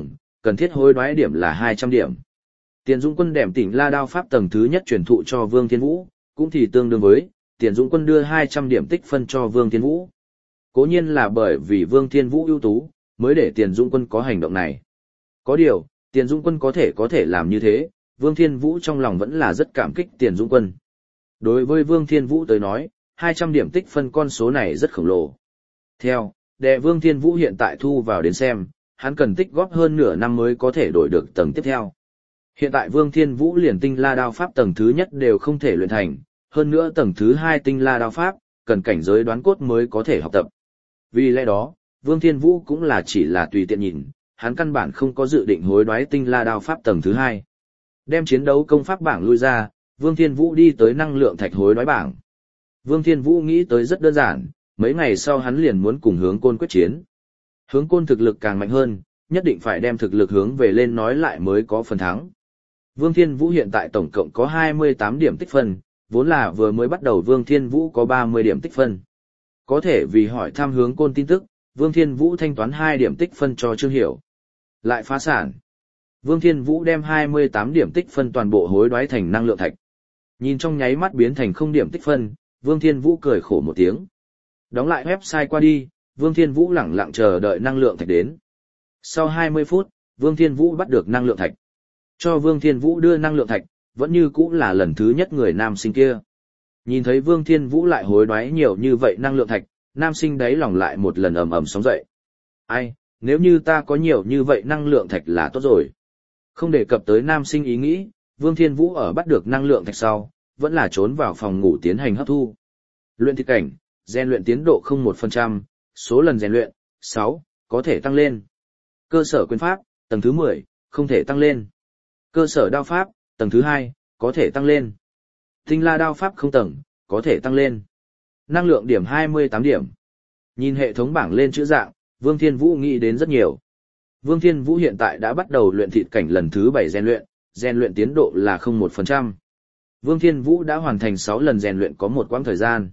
cần thiết hối đoái điểm là hai trăm điểm. Tiền Dũng Quân đem Tỉnh La đao pháp tầng thứ nhất truyền thụ cho Vương Thiên Vũ, cũng thì tương đương với Tiền Dũng Quân đưa hai trăm điểm tích phân cho Vương Thiên Vũ. Cố nhiên là bởi vì Vương Thiên Vũ ưu tú, mới để Tiền Dũng Quân có hành động này. Có điều, Tiền Dũng Quân có thể có thể làm như thế, Vương Thiên Vũ trong lòng vẫn là rất cảm kích Tiền Dũng Quân. Đối với Vương Thiên Vũ tới nói, hai trăm điểm tích phân con số này rất khổng lồ. Theo, đệ Vương Thiên Vũ hiện tại thu vào đến xem, hắn cần tích góp hơn nửa năm mới có thể đổi được tầng tiếp theo. Hiện tại Vương Thiên Vũ liền tinh la đao pháp tầng thứ nhất đều không thể luyện thành, hơn nữa tầng thứ hai tinh la đao pháp, cần cảnh giới đoán cốt mới có thể học tập. Vì lẽ đó, Vương Thiên Vũ cũng là chỉ là tùy tiện nhìn, hắn căn bản không có dự định hối đoái tinh la đao pháp tầng thứ hai. Đem chiến đấu công pháp bảng lui ra, Vương Thiên Vũ đi tới năng lượng thạch hối đoái bảng. Vương Thiên Vũ nghĩ tới rất đơn giản, mấy ngày sau hắn liền muốn cùng Hướng Côn quyết chiến. Hướng Côn thực lực càng mạnh hơn, nhất định phải đem thực lực hướng về lên nói lại mới có phần thắng. Vương Thiên Vũ hiện tại tổng cộng có hai mươi tám điểm tích phân, vốn là vừa mới bắt đầu Vương Thiên Vũ có ba mươi điểm tích phân. Có thể vì hỏi thăm Hướng Côn tin tức, Vương Thiên Vũ thanh toán hai điểm tích phân cho Trương Hiểu. Lại phá sản. Vương Thiên Vũ đem hai mươi tám điểm tích phân toàn bộ hối đoái thành năng lượng thạch. Nhìn trong nháy mắt biến thành không điểm tích phân, Vương Thiên Vũ cười khổ một tiếng. Đóng lại website qua đi, Vương Thiên Vũ lẳng lặng chờ đợi năng lượng thạch đến. Sau hai mươi phút, Vương Thiên Vũ bắt được năng lượng thạch. Cho Vương Thiên Vũ đưa năng lượng thạch, vẫn như cũ là lần thứ nhất người nam sinh kia. Nhìn thấy Vương Thiên Vũ lại hối đoái nhiều như vậy năng lượng thạch, nam sinh đấy lòng lại một lần ầm ầm sóng dậy. Ai, nếu như ta có nhiều như vậy năng lượng thạch là tốt rồi. Không đề cập tới nam sinh ý nghĩ, Vương Thiên Vũ ở bắt được năng lượng thạch sau, vẫn là trốn vào phòng ngủ tiến hành hấp thu. Luyện thịt cảnh, rèn luyện tiến độ không một phần trăm, số lần rèn luyện, sáu, có thể tăng lên. Cơ sở quyền pháp, tầng thứ mười, không thể tăng lên. Cơ sở đao pháp, tầng thứ hai, có thể tăng lên. Tinh la đao pháp không tầng, có thể tăng lên. Năng lượng điểm hai mươi tám điểm. Nhìn hệ thống bảng lên chữ dạng, Vương Thiên Vũ nghĩ đến rất nhiều. Vương Thiên Vũ hiện tại đã bắt đầu luyện thịt cảnh lần thứ bảy rèn luyện, rèn luyện tiến độ là không một phần trăm. Vương Thiên Vũ đã hoàn thành sáu lần rèn luyện có một quãng thời gian.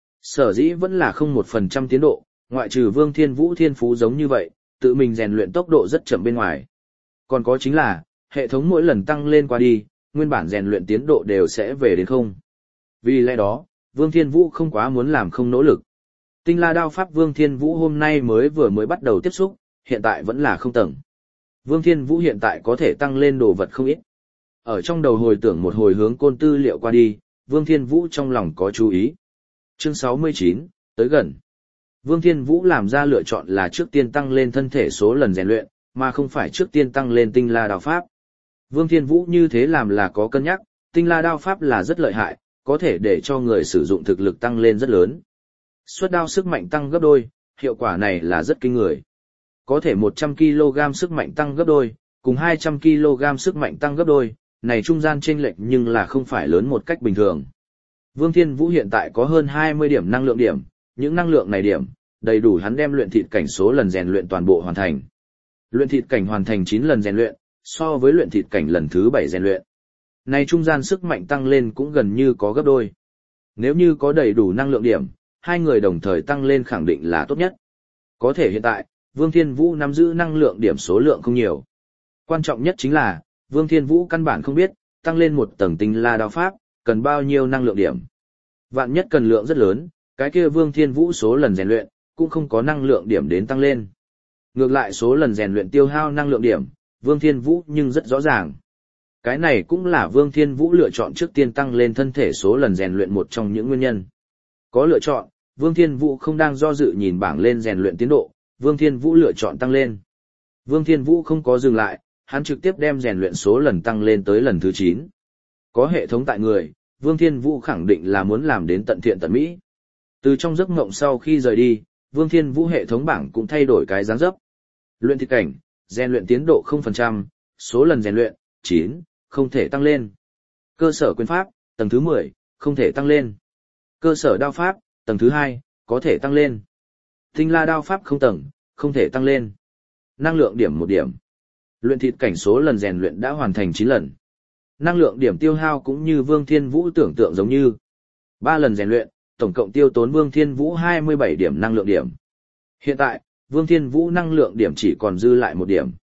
Sở dĩ vẫn là không một phần trăm tiến độ, ngoại trừ Vương Thiên Vũ thiên phú giống như vậy, tự mình rèn luyện tốc độ rất chậm bên ngoài. Còn có chính là, hệ thống mỗi lần tăng lên qua đi, nguyên bản rèn luyện tiến độ đều sẽ về đến không. Vì lẽ đó, Vương Thiên Vũ không quá muốn làm không nỗ lực. Tinh la đao pháp Vương Thiên Vũ hôm nay mới vừa mới bắt đầu tiếp xúc, hiện tại vẫn là không tầng. Vương Thiên Vũ hiện tại có thể tăng lên đồ vật không ít. Ở trong đầu hồi tưởng một hồi Hướng Côn tư liệu qua đi, Vương Thiên Vũ trong lòng có chú ý. Chương sáu mươi chín, tới gần. Vương Thiên Vũ làm ra lựa chọn là trước tiên tăng lên thân thể số lần rèn luyện, mà không phải trước tiên tăng lên tinh la đao pháp. Vương Thiên Vũ như thế làm là có cân nhắc, tinh la đao pháp là rất lợi hại, có thể để cho người sử dụng thực lực tăng lên rất lớn. Xuất đao sức mạnh tăng gấp đôi, hiệu quả này là rất kinh người. Có thể một trăm ki lô gam sức mạnh tăng gấp đôi, cùng hai trăm ki lô gam sức mạnh tăng gấp đôi, này trung gian chênh lệch nhưng là không phải lớn một cách bình thường. Vương Thiên Vũ hiện tại có hơn hai mươi điểm năng lượng điểm, những năng lượng này điểm, đầy đủ hắn đem luyện thịt cảnh số lần rèn luyện toàn bộ hoàn thành. Luyện thịt cảnh hoàn thành chín lần rèn luyện, so với luyện thịt cảnh lần thứ bảy rèn luyện. Này trung gian sức mạnh tăng lên cũng gần như có gấp đôi. Nếu như có đầy đủ năng lượng điểm, hai người đồng thời tăng lên khẳng định là tốt nhất. Có thể hiện tại, Vương Thiên Vũ nắm giữ năng lượng điểm số lượng không nhiều. Quan trọng nhất chính là, Vương Thiên Vũ căn bản không biết, tăng lên một tầng tinh la đao pháp, cần bao nhiêu năng lượng điểm. Vạn nhất cần lượng rất lớn, cái kia Vương Thiên Vũ số lần rèn luyện, cũng không có năng lượng điểm đến tăng lên. Ngược lại số lần rèn luyện tiêu hao năng lượng điểm, Vương Thiên Vũ nhưng rất rõ ràng. Cái này cũng là Vương Thiên Vũ lựa chọn trước tiên tăng lên thân thể số lần rèn luyện một trong những nguyên nhân. Có lựa chọn, Vương Thiên Vũ không đang do dự nhìn bảng lên rèn luyện tiến độ, Vương Thiên Vũ lựa chọn tăng lên. Vương Thiên Vũ không có dừng lại, hắn trực tiếp đem rèn luyện số lần tăng lên tới lần thứ chín. Có hệ thống tại người, Vương Thiên Vũ khẳng định là muốn làm đến tận thiện tận mỹ. Từ trong giấc mộng sau khi rời đi, Vương Thiên Vũ hệ thống bảng cũng thay đổi cái dáng dấp. Luyện thịt cảnh, rèn luyện tiến độ không phần trăm, số lần rèn luyện, chín, không thể tăng lên. Cơ sở quyền pháp, tầng thứ mười, không thể tăng lên. Cơ sở đao pháp, tầng thứ hai, có thể tăng lên. Tinh la đao pháp không tầng, không thể tăng lên. Năng lượng điểm một điểm. Luyện thịt cảnh số lần rèn luyện đã hoàn thành chín lần. Năng lượng điểm tiêu hao cũng như Vương Thiên Vũ tưởng tượng giống như. ba lần rèn luyện, tổng cộng tiêu tốn Vương Thiên Vũ hai mươi bảy điểm năng lượng điểm. Hiện tại, Vương Thiên Vũ năng lượng điểm chỉ còn dư lại một điểm.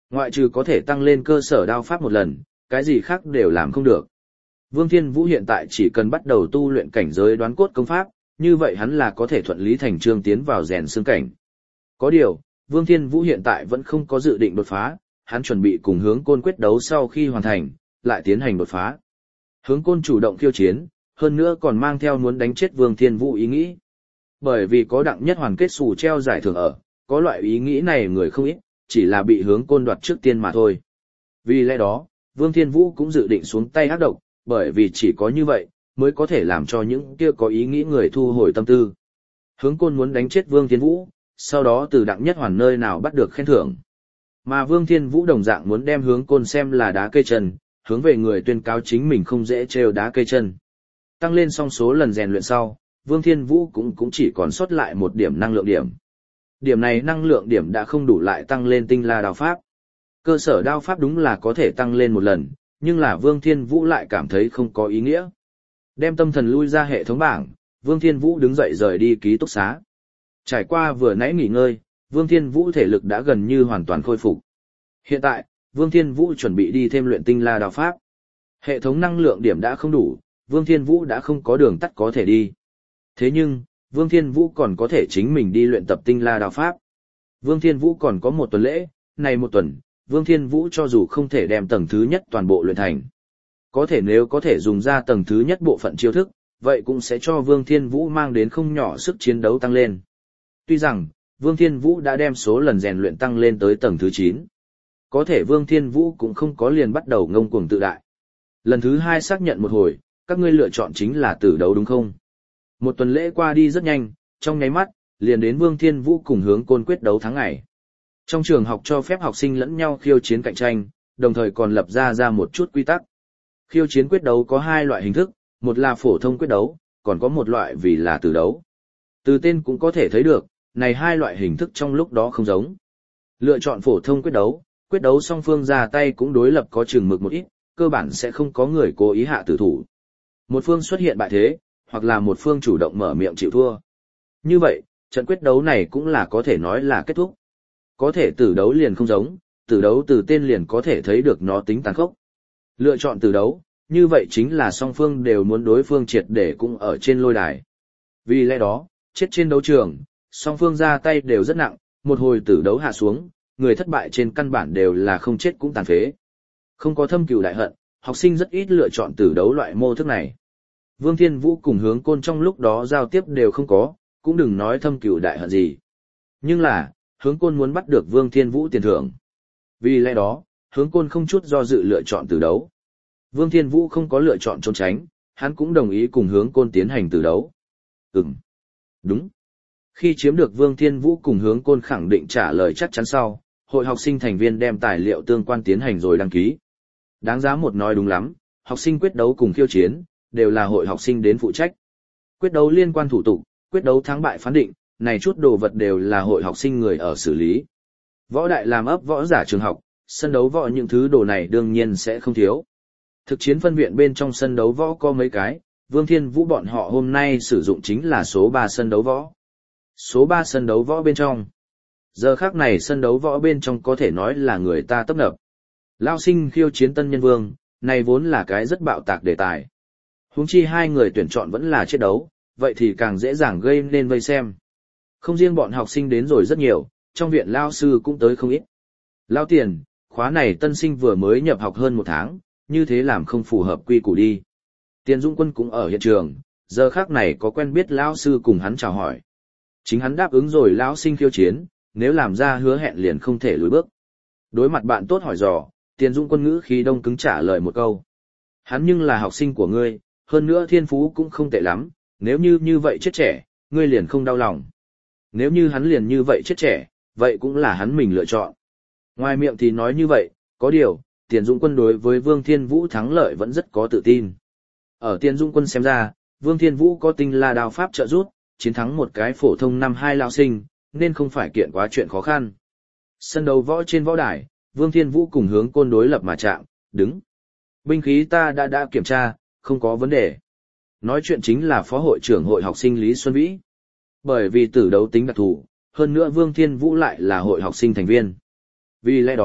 Ngoại trừ có thể tăng lên cơ sở đao pháp một lần, cái gì khác đều làm không được. Vương Thiên Vũ hiện tại chỉ cần bắt đầu tu luyện cảnh giới đoán cốt công pháp, như vậy hắn là có thể thuận lý thành trương tiến vào rèn xương cảnh. Có điều, Vương Thiên Vũ hiện tại vẫn không có dự định đột phá, hắn chuẩn bị cùng Hướng Côn quyết đấu sau khi hoàn thành, lại tiến hành đột phá. Hướng Côn chủ động khiêu chiến, hơn nữa còn mang theo muốn đánh chết Vương Thiên Vũ ý nghĩ. Bởi vì có đặng nhất hoàn kết xù treo giải thưởng ở, có loại ý nghĩ này người không ít, chỉ là bị Hướng Côn đoạt trước tiên mà thôi. Vì lẽ đó, Vương Thiên Vũ cũng dự định xuống tay ác độc, bởi vì chỉ có như vậy, mới có thể làm cho những kia có ý nghĩ người thu hồi tâm tư. Hướng Côn muốn đánh chết Vương Thiên Vũ, sau đó từ đặng nhất hoàn nơi nào bắt được khen thưởng. Mà Vương Thiên Vũ đồng dạng muốn đem Hướng Côn xem là đá cây chân, hướng về người tuyên cáo chính mình không dễ trêu đá cây chân. Tăng lên song số lần rèn luyện sau, Vương Thiên Vũ cũng cũng chỉ còn sót lại một điểm năng lượng điểm. Điểm này năng lượng điểm đã không đủ lại tăng lên tinh la đao pháp. Cơ sở đao pháp đúng là có thể tăng lên một lần, nhưng là Vương Thiên Vũ lại cảm thấy không có ý nghĩa. Đem tâm thần lui ra hệ thống bảng, Vương Thiên Vũ đứng dậy rời đi ký túc xá. Trải qua vừa nãy nghỉ ngơi, Vương Thiên Vũ thể lực đã gần như hoàn toàn khôi phục. Hiện tại, Vương Thiên Vũ chuẩn bị đi thêm luyện tinh la đao pháp. Hệ thống năng lượng điểm đã không đủ, Vương Thiên Vũ đã không có đường tắt có thể đi. Thế nhưng, Vương Thiên Vũ còn có thể chính mình đi luyện tập tinh la đao pháp. Vương Thiên Vũ còn có một tuần lễ, này một tuần, Vương Thiên Vũ cho dù không thể đem tầng thứ nhất toàn bộ luyện thành. Có thể nếu có thể dùng ra tầng thứ nhất bộ phận chiêu thức, vậy cũng sẽ cho Vương Thiên Vũ mang đến không nhỏ sức chiến đấu tăng lên. Tuy rằng, Vương Thiên Vũ đã đem số lần rèn luyện tăng lên tới tầng thứ chín. Có thể Vương Thiên Vũ cũng không có liền bắt đầu ngông cuồng tự đại. Lần thứ hai xác nhận một hồi, các ngươi lựa chọn chính là tử đấu đúng không? Một tuần lễ qua đi rất nhanh, trong nháy mắt, liền đến Vương Thiên Vũ cùng Hướng Côn quyết đấu tháng ngày. Trong trường học cho phép học sinh lẫn nhau khiêu chiến cạnh tranh, đồng thời còn lập ra ra một chút quy tắc. Khiêu chiến quyết đấu có hai loại hình thức, một là phổ thông quyết đấu, còn có một loại vì là tử đấu. Từ tên cũng có thể thấy được, này hai loại hình thức trong lúc đó không giống. Lựa chọn phổ thông quyết đấu, quyết đấu song phương ra tay cũng đối lập có chừng mực một ít, cơ bản sẽ không có người cố ý hạ tử thủ. Một phương xuất hiện bại thế, hoặc là một phương chủ động mở miệng chịu thua. Như vậy, trận quyết đấu này cũng là có thể nói là kết thúc. Có thể tử đấu liền không giống, tử đấu từ tên liền có thể thấy được nó tính tàn khốc. Lựa chọn tử đấu, như vậy chính là song phương đều muốn đối phương triệt để cũng ở trên lôi đài. Vì lẽ đó, chết trên đấu trường, song phương ra tay đều rất nặng, một hồi tử đấu hạ xuống, người thất bại trên căn bản đều là không chết cũng tàn phế. Không có thâm cừu đại hận, học sinh rất ít lựa chọn tử đấu loại mô thức này. Vương Thiên Vũ cùng Hướng Côn trong lúc đó giao tiếp đều không có, cũng đừng nói thâm cừu đại hận gì. Nhưng là, Hướng Côn muốn bắt được Vương Thiên Vũ tiền thưởng. Vì lẽ đó, Hướng Côn không chút do dự lựa chọn tử đấu. Vương Thiên Vũ không có lựa chọn trốn tránh, hắn cũng đồng ý cùng Hướng Côn tiến hành tử đấu. Ừm. Đúng. Khi chiếm được Vương Thiên Vũ cùng Hướng Côn khẳng định trả lời chắc chắn sau, hội học sinh thành viên đem tài liệu tương quan tiến hành rồi đăng ký. Đáng giá một nói đúng lắm, học sinh quyết đấu cùng khiêu chiến, đều là hội học sinh đến phụ trách. Quyết đấu liên quan thủ tục, quyết đấu thắng bại phán định, này chút đồ vật đều là hội học sinh người ở xử lý. Võ đại làm ấp võ giả trường học, sân đấu võ những thứ đồ này đương nhiên sẽ không thiếu. Thực chiến phân viện bên trong sân đấu võ có mấy cái, Vương Thiên Vũ bọn họ hôm nay sử dụng chính là số ba sân đấu võ. Số ba sân đấu võ bên trong. Giờ khác này sân đấu võ bên trong có thể nói là người ta tấp nập. Lao sinh khiêu chiến tân nhân vương, này vốn là cái rất bạo tạc đề tài. Huống chi hai người tuyển chọn vẫn là chiến đấu, vậy thì càng dễ dàng gây nên vây xem. Không riêng bọn học sinh đến rồi rất nhiều, trong viện Lao sư cũng tới không ít. Lao tiền, khóa này tân sinh vừa mới nhập học hơn một tháng, như thế làm không phù hợp quy củ đi. Tiền Dũng Quân cũng ở hiện trường, giờ khác này có quen biết Lao sư cùng hắn chào hỏi. Chính hắn đáp ứng rồi Lão sinh khiêu chiến, nếu làm ra hứa hẹn liền không thể lùi bước. Đối mặt bạn tốt hỏi dò, Tiền Dũng Quân ngữ khí đông cứng trả lời một câu. Hắn nhưng là học sinh của ngươi, hơn nữa thiên phú cũng không tệ lắm, nếu như như vậy chết trẻ, ngươi liền không đau lòng. Nếu như hắn liền như vậy chết trẻ, vậy cũng là hắn mình lựa chọn. Ngoài miệng thì nói như vậy, có điều, Tiền Dũng Quân đối với Vương Thiên Vũ thắng lợi vẫn rất có tự tin. Ở Tiền Dũng Quân xem ra, Vương Thiên Vũ có tinh la đao pháp trợ giúp, chiến thắng một cái phổ thông năm hai lao sinh, nên không phải kiện quá chuyện khó khăn. Sân đấu võ trên võ đài, Vương Thiên Vũ cùng Hướng Côn đối lập mà chạm, đứng. Binh khí ta đã đã kiểm tra, không có vấn đề. Nói chuyện chính là phó hội trưởng hội học sinh Lý Xuân Vĩ. Bởi vì tử đấu tính đặc thù, hơn nữa Vương Thiên Vũ lại là hội học sinh thành viên. Vì lẽ đó,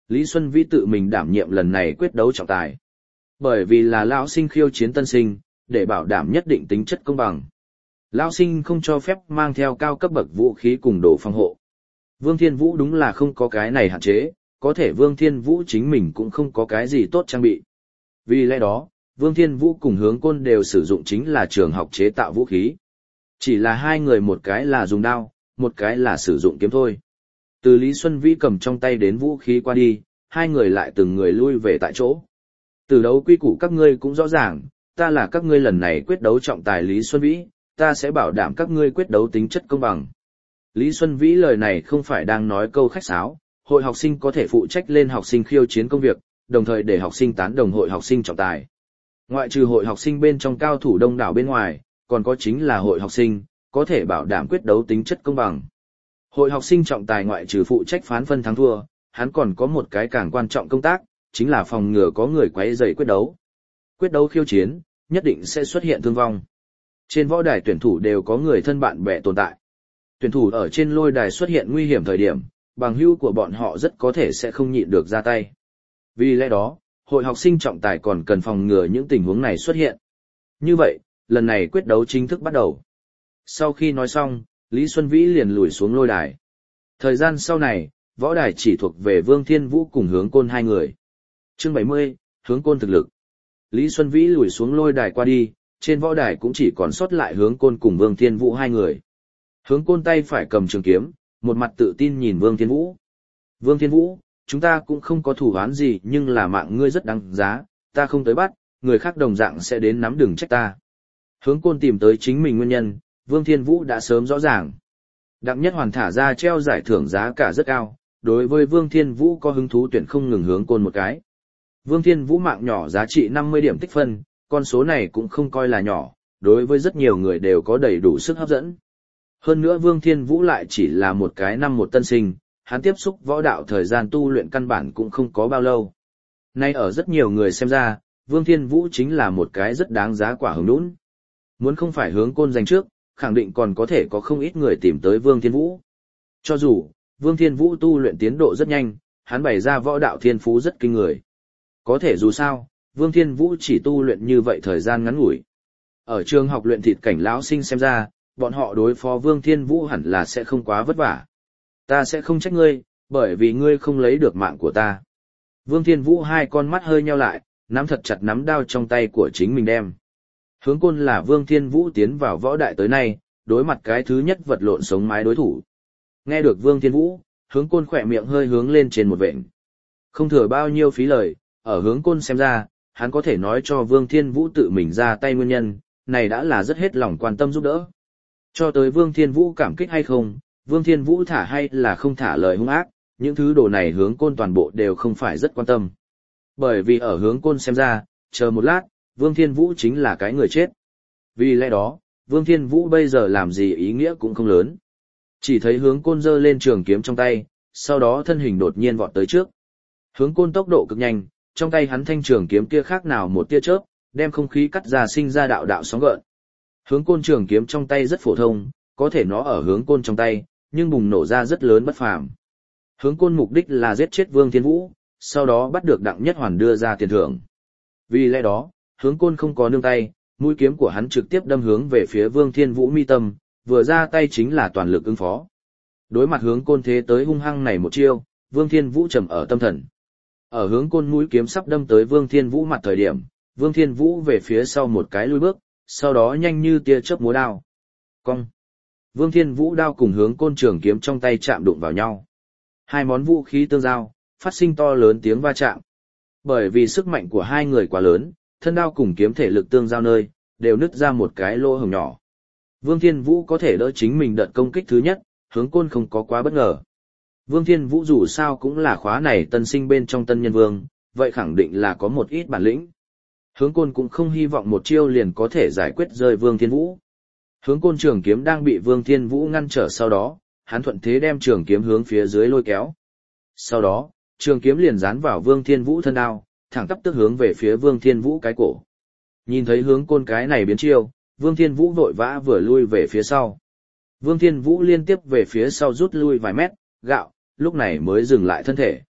Lý Xuân Vĩ tự mình đảm nhiệm lần này quyết đấu trọng tài. Bởi vì là lão sinh khiêu chiến tân sinh, để bảo đảm nhất định tính chất công bằng. Lão sinh không cho phép mang theo cao cấp bậc vũ khí cùng đồ phòng hộ. Vương Thiên Vũ đúng là không có cái này hạn chế, có thể Vương Thiên Vũ chính mình cũng không có cái gì tốt trang bị. Vì lẽ đó, Vương Thiên Vũ cùng Hướng Côn đều sử dụng chính là trường học chế tạo vũ khí. Chỉ là hai người một cái là dùng đao, một cái là sử dụng kiếm thôi. Từ Lý Xuân Vĩ cầm trong tay đến vũ khí qua đi, hai người lại từng người lui về tại chỗ. Từ đấu quy củ các ngươi cũng rõ ràng, ta là các ngươi lần này quyết đấu trọng tài Lý Xuân Vĩ, ta sẽ bảo đảm các ngươi quyết đấu tính chất công bằng. Lý Xuân Vĩ lời này không phải đang nói câu khách sáo, hội học sinh có thể phụ trách lên học sinh khiêu chiến công việc, đồng thời để học sinh tán đồng hội học sinh trọng tài. Ngoại trừ hội học sinh bên trong cao thủ đông đảo bên ngoài, còn có chính là hội học sinh, có thể bảo đảm quyết đấu tính chất công bằng. Hội học sinh trọng tài ngoại trừ phụ trách phán phân thắng thua, hắn còn có một cái càng quan trọng công tác, chính là phòng ngừa có người quấy rầy quyết đấu. Quyết đấu khiêu chiến, nhất định sẽ xuất hiện thương vong. Trên võ đài tuyển thủ đều có người thân bạn bè tồn tại. Tuyển thủ ở trên lôi đài xuất hiện nguy hiểm thời điểm, bằng hữu của bọn họ rất có thể sẽ không nhịn được ra tay. Vì lẽ đó, hội học sinh trọng tài còn cần phòng ngừa những tình huống này xuất hiện. Như vậy, lần này quyết đấu chính thức bắt đầu. Sau khi nói xong, Lý Xuân Vĩ liền lùi xuống lôi đài. Thời gian sau này, võ đài chỉ thuộc về Vương Thiên Vũ cùng Hướng Côn hai người. Chương bảy mươi, Hướng Côn thực lực. Lý Xuân Vĩ lùi xuống lôi đài qua đi, trên võ đài cũng chỉ còn sót lại Hướng Côn cùng Vương Thiên Vũ hai người. Hướng Côn tay phải cầm trường kiếm, một mặt tự tin nhìn Vương Thiên Vũ. Vương Thiên Vũ, chúng ta cũng không có thủ án gì nhưng là mạng ngươi rất đáng giá, ta không tới bắt, người khác đồng dạng sẽ đến nắm đừng trách ta. Hướng Côn tìm tới chính mình nguyên nhân, Vương Thiên Vũ đã sớm rõ ràng. Đặng Nhất Hoàn thả ra treo giải thưởng giá cả rất cao, đối với Vương Thiên Vũ có hứng thú tuyển không ngừng Hướng Côn một cái. Vương Thiên Vũ mạng nhỏ giá trị năm mươi điểm tích phân, con số này cũng không coi là nhỏ, đối với rất nhiều người đều có đầy đủ sức hấp dẫn. Hơn nữa Vương Thiên Vũ lại chỉ là một cái năm một tân sinh, hắn tiếp xúc võ đạo thời gian tu luyện căn bản cũng không có bao lâu. Nay ở rất nhiều người xem ra, Vương Thiên Vũ chính là một cái rất đáng giá quả hứng đũn. Muốn không phải Hướng Côn giành trước, khẳng định còn có thể có không ít người tìm tới Vương Thiên Vũ. Cho dù, Vương Thiên Vũ tu luyện tiến độ rất nhanh, hắn bày ra võ đạo thiên phú rất kinh người. Có thể dù sao, Vương Thiên Vũ chỉ tu luyện như vậy thời gian ngắn ngủi. Ở trường học luyện thịt cảnh lão sinh xem ra, bọn họ đối phó Vương Thiên Vũ hẳn là sẽ không quá vất vả. Ta sẽ không trách ngươi, bởi vì ngươi không lấy được mạng của ta. Vương Thiên Vũ hai con mắt hơi nheo lại, nắm thật chặt nắm đao trong tay của chính mình đem. Hướng Côn là Vương Thiên Vũ tiến vào võ đại tới nay, đối mặt cái thứ nhất vật lộn sống mái đối thủ. Nghe được Vương Thiên Vũ, Hướng Côn khỏe miệng hơi hướng lên trên một vện. Không thừa bao nhiêu phí lời, ở Hướng Côn xem ra, hắn có thể nói cho Vương Thiên Vũ tự mình ra tay nguyên nhân, này đã là rất hết lòng quan tâm giúp đỡ. Cho tới Vương Thiên Vũ cảm kích hay không, Vương Thiên Vũ thả hay là không thả lời hung ác, những thứ đồ này Hướng Côn toàn bộ đều không phải rất quan tâm. Bởi vì ở Hướng Côn xem ra, chờ một lát, Vương Thiên Vũ chính là cái người chết. Vì lẽ đó, Vương Thiên Vũ bây giờ làm gì ý nghĩa cũng không lớn. Chỉ thấy Hướng Côn giơ lên trường kiếm trong tay, sau đó thân hình đột nhiên vọt tới trước. Hướng Côn tốc độ cực nhanh, trong tay hắn thanh trường kiếm kia khác nào một tia chớp, đem không khí cắt ra sinh ra đạo đạo sóng gợn. Hướng Côn trường kiếm trong tay rất phổ thông, có thể nó ở Hướng Côn trong tay, nhưng bùng nổ ra rất lớn bất phàm. Hướng Côn mục đích là giết chết Vương Thiên Vũ, sau đó bắt được Đặng Nhất Hoàn đưa ra tiền thưởng. Vì lẽ đó, Hướng Côn không có nương tay, mũi kiếm của hắn trực tiếp đâm hướng về phía Vương Thiên Vũ mi tâm, vừa ra tay chính là toàn lực ứng phó. Đối mặt Hướng Côn thế tới hung hăng này một chiêu, Vương Thiên Vũ trầm ở tâm thần. Ở Hướng Côn mũi kiếm sắp đâm tới Vương Thiên Vũ mặt thời điểm, Vương Thiên Vũ về phía sau một cái lùi bước, sau đó nhanh như tia chớp múa đao. Cong. Vương Thiên Vũ đao cùng Hướng Côn trường kiếm trong tay chạm đụng vào nhau. Hai món vũ khí tương giao, phát sinh to lớn tiếng va chạm. Bởi vì sức mạnh của hai người quá lớn, thân đao cùng kiếm thể lực tương giao nơi, đều nứt ra một cái lỗ hổng nhỏ. Vương Thiên Vũ có thể đỡ chính mình đợt công kích thứ nhất, Hướng Côn không có quá bất ngờ. Vương Thiên Vũ dù sao cũng là khóa này tân sinh bên trong tân nhân vương, vậy khẳng định là có một ít bản lĩnh. Hướng Côn cũng không hy vọng một chiêu liền có thể giải quyết rơi Vương Thiên Vũ. Hướng Côn trường kiếm đang bị Vương Thiên Vũ ngăn trở sau đó, hắn thuận thế đem trường kiếm hướng phía dưới lôi kéo. Sau đó, trường kiếm liền dán vào Vương Thiên Vũ thân đao, thẳng tắp tức hướng về phía Vương Thiên Vũ cái cổ. Nhìn thấy Hướng Côn cái này biến chiêu, Vương Thiên Vũ vội vã vừa lui về phía sau. Vương Thiên Vũ liên tiếp về phía sau rút lui vài mét, gạo, lúc này mới dừng lại thân thể.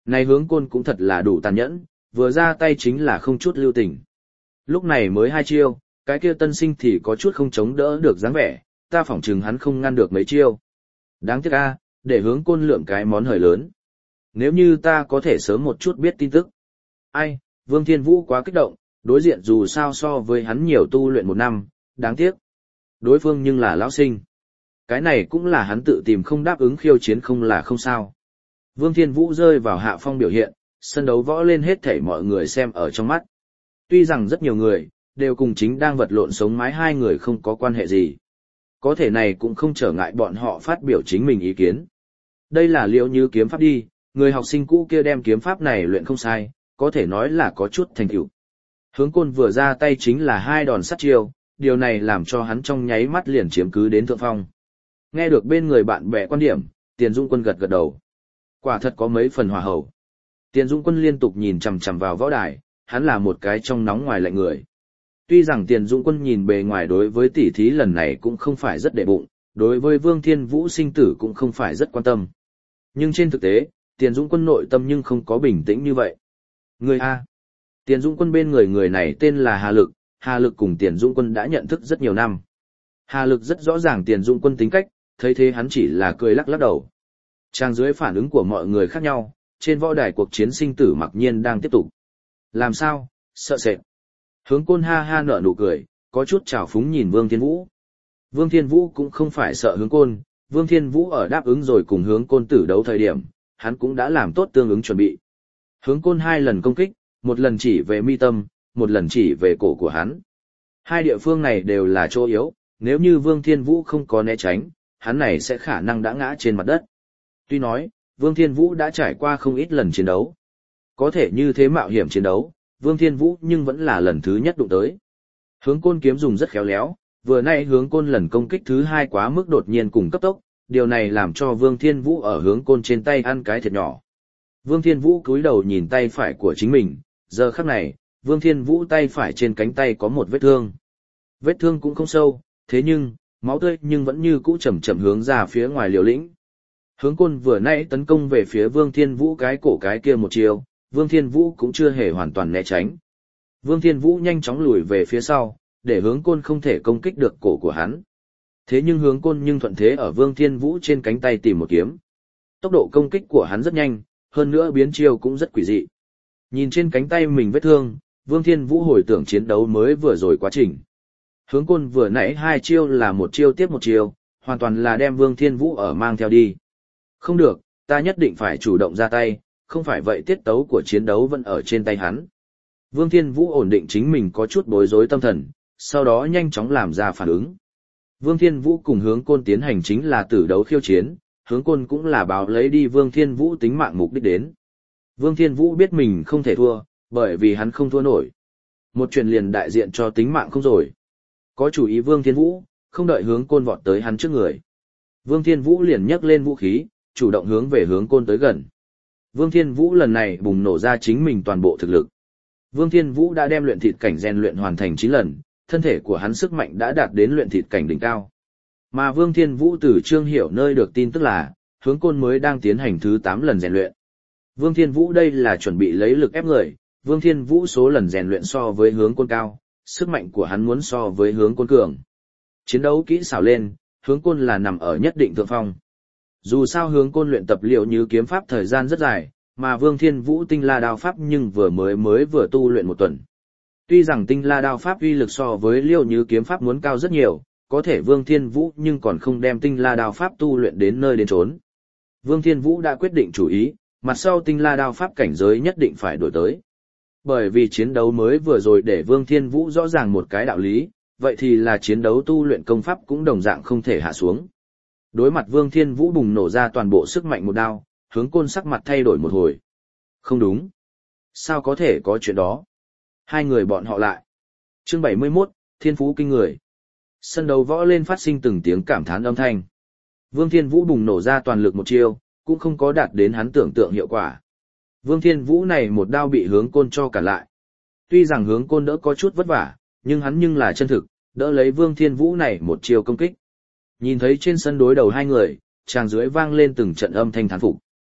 Này hướng côn cũng thật là đủ tàn nhẫn, vừa ra tay chính là không chút lưu tình. Lúc này mới hai chiêu, cái kia tân sinh thì có chút không chống đỡ được dáng vẻ, ta phỏng chừng hắn không ngăn được mấy chiêu. Đáng tiếc a, để hướng côn lượng cái món hời lớn. Nếu như ta có thể sớm một chút biết tin tức. Ai, Vương Thiên Vũ quá kích động, đối diện dù sao so với hắn nhiều tu luyện một năm, đáng tiếc. Đối phương nhưng là lão sinh. Cái này cũng là hắn tự tìm không đáp ứng khiêu chiến không là không sao. Vương Thiên Vũ rơi vào hạ phong biểu hiện, sân đấu võ lên hết thảy mọi người xem ở trong mắt. Tuy rằng rất nhiều người, đều cùng chính đang vật lộn sống mái hai người không có quan hệ gì. Có thể này cũng không trở ngại bọn họ phát biểu chính mình ý kiến. Đây là liệu như kiếm pháp đi, người học sinh cũ kia đem kiếm pháp này luyện không sai, có thể nói là có chút thành tựu. Hướng côn vừa ra tay chính là hai đòn sát chiêu, điều này làm cho hắn trong nháy mắt liền chiếm cứ đến thượng phong. Nghe được bên người bạn bè quan điểm, Tiền Dung Quân gật gật đầu. Quả thật có mấy phần hòa hậu. Tiền Dung Quân liên tục nhìn chằm chằm vào võ đài, hắn là một cái trong nóng ngoài lạnh người. Tuy rằng Tiền Dung Quân nhìn bề ngoài đối với tỷ thí lần này cũng không phải rất để bụng, đối với Vương Thiên Vũ sinh tử cũng không phải rất quan tâm. Nhưng trên thực tế, Tiền Dung Quân nội tâm nhưng không có bình tĩnh như vậy. Người A. Tiền Dung Quân bên người người này tên là Hà Lực, Hà Lực cùng Tiền Dung Quân đã nhận thức rất nhiều năm. Hà Lực rất rõ ràng Tiền Dung Quân tính cách, thấy thế hắn chỉ là cười lắc lắc đầu. Trang dưới phản ứng của mọi người khác nhau, trên võ đài cuộc chiến sinh tử mặc nhiên đang tiếp tục. Làm sao, sợ sệt. Hướng côn ha ha nở nụ cười, có chút trào phúng nhìn Vương Thiên Vũ. Vương Thiên Vũ cũng không phải sợ hướng côn, Vương Thiên Vũ ở đáp ứng rồi cùng hướng côn tử đấu thời điểm, hắn cũng đã làm tốt tương ứng chuẩn bị. Hướng côn hai lần công kích, một lần chỉ về mi tâm, một lần chỉ về cổ của hắn. Hai địa phương này đều là chỗ yếu, nếu như Vương Thiên Vũ không có né tránh, hắn này sẽ khả năng đã ngã trên mặt đất. Tuy nói, Vương Thiên Vũ đã trải qua không ít lần chiến đấu. Có thể như thế mạo hiểm chiến đấu, Vương Thiên Vũ nhưng vẫn là lần thứ nhất đụng tới. Hướng côn kiếm dùng rất khéo léo, vừa nay hướng côn lần công kích thứ hai quá mức đột nhiên cùng cấp tốc, điều này làm cho Vương Thiên Vũ ở hướng côn trên tay ăn cái thiệt nhỏ. Vương Thiên Vũ cúi đầu nhìn tay phải của chính mình, giờ khắc này, Vương Thiên Vũ tay phải trên cánh tay có một vết thương. Vết thương cũng không sâu, thế nhưng, máu tươi nhưng vẫn như cũ chậm chậm hướng ra phía ngoài liều lĩnh. Hướng côn vừa nãy tấn công về phía Vương Thiên Vũ cái cổ cái kia một chiều, Vương Thiên Vũ cũng chưa hề hoàn toàn né tránh. Vương Thiên Vũ nhanh chóng lùi về phía sau, để hướng côn không thể công kích được cổ của hắn. Thế nhưng hướng côn nhưng thuận thế ở Vương Thiên Vũ trên cánh tay tìm một kiếm. Tốc độ công kích của hắn rất nhanh, hơn nữa biến chiêu cũng rất quỷ dị. Nhìn trên cánh tay mình vết thương, Vương Thiên Vũ hồi tưởng chiến đấu mới vừa rồi quá trình. Hướng côn vừa nãy hai chiêu là một chiêu tiếp một chiêu, hoàn toàn là đem Vương Thiên Vũ ở mang theo đi. Không được, ta nhất định phải chủ động ra tay, không phải vậy tiết tấu của chiến đấu vẫn ở trên tay hắn. Vương Thiên Vũ ổn định chính mình có chút bối rối tâm thần, sau đó nhanh chóng làm ra phản ứng. Vương Thiên Vũ cùng hướng côn tiến hành chính là tử đấu khiêu chiến, hướng côn cũng là báo lấy đi Vương Thiên Vũ tính mạng mục đích đến. Vương Thiên Vũ biết mình không thể thua, bởi vì hắn không thua nổi. Một chuyện liền đại diện cho tính mạng không rồi. Có chủ ý Vương Thiên Vũ, không đợi hướng côn vọt tới hắn trước người. Vương Thiên Vũ liền nhấc lên vũ khí, chủ động hướng về hướng côn tới gần. Vương Thiên Vũ lần này bùng nổ ra chính mình toàn bộ thực lực. Vương Thiên Vũ đã đem luyện thịt cảnh rèn luyện hoàn thành chín lần, thân thể của hắn sức mạnh đã đạt đến luyện thịt cảnh đỉnh cao. Mà Vương Thiên Vũ từ Trương Hiểu nơi được tin tức là, hướng côn mới đang tiến hành thứ tám lần rèn luyện. Vương Thiên Vũ đây là chuẩn bị lấy lực ép người, Vương Thiên Vũ số lần rèn luyện so với hướng côn cao, sức mạnh của hắn muốn so với hướng côn cường. Chiến đấu kỹ xảo lên, hướng côn là nằm ở nhất định thượng phong. Dù sao hướng côn luyện tập liệu như kiếm pháp thời gian rất dài, mà Vương Thiên Vũ tinh la đao pháp nhưng vừa mới mới vừa tu luyện một tuần. Tuy rằng tinh la đao pháp uy lực so với liêu như kiếm pháp muốn cao rất nhiều, có thể Vương Thiên Vũ nhưng còn không đem tinh la đao pháp tu luyện đến nơi đến chốn. Vương Thiên Vũ đã quyết định chủ ý, mặt sau tinh la đao pháp cảnh giới nhất định phải đổi tới. Bởi vì chiến đấu mới vừa rồi để Vương Thiên Vũ rõ ràng một cái đạo lý, vậy thì là chiến đấu tu luyện công pháp cũng đồng dạng không thể hạ xuống. Đối mặt Vương Thiên Vũ bùng nổ ra toàn bộ sức mạnh một đao, hướng côn sắc mặt thay đổi một hồi. Không đúng. Sao có thể có chuyện đó? Hai người bọn họ lại. Chương bảy mươi mốt, Thiên Phú kinh người. Sân đấu võ lên phát sinh từng tiếng cảm thán âm thanh. Vương Thiên Vũ bùng nổ ra toàn lực một chiêu, cũng không có đạt đến hắn tưởng tượng hiệu quả. Vương Thiên Vũ này một đao bị hướng côn cho cản lại. Tuy rằng hướng côn đỡ có chút vất vả, nhưng hắn nhưng là chân thực, đỡ lấy Vương Thiên Vũ này một chiêu công kích. Nhìn thấy trên sân đối đầu hai người, tràng dưới vang lên từng trận âm thanh thán phục.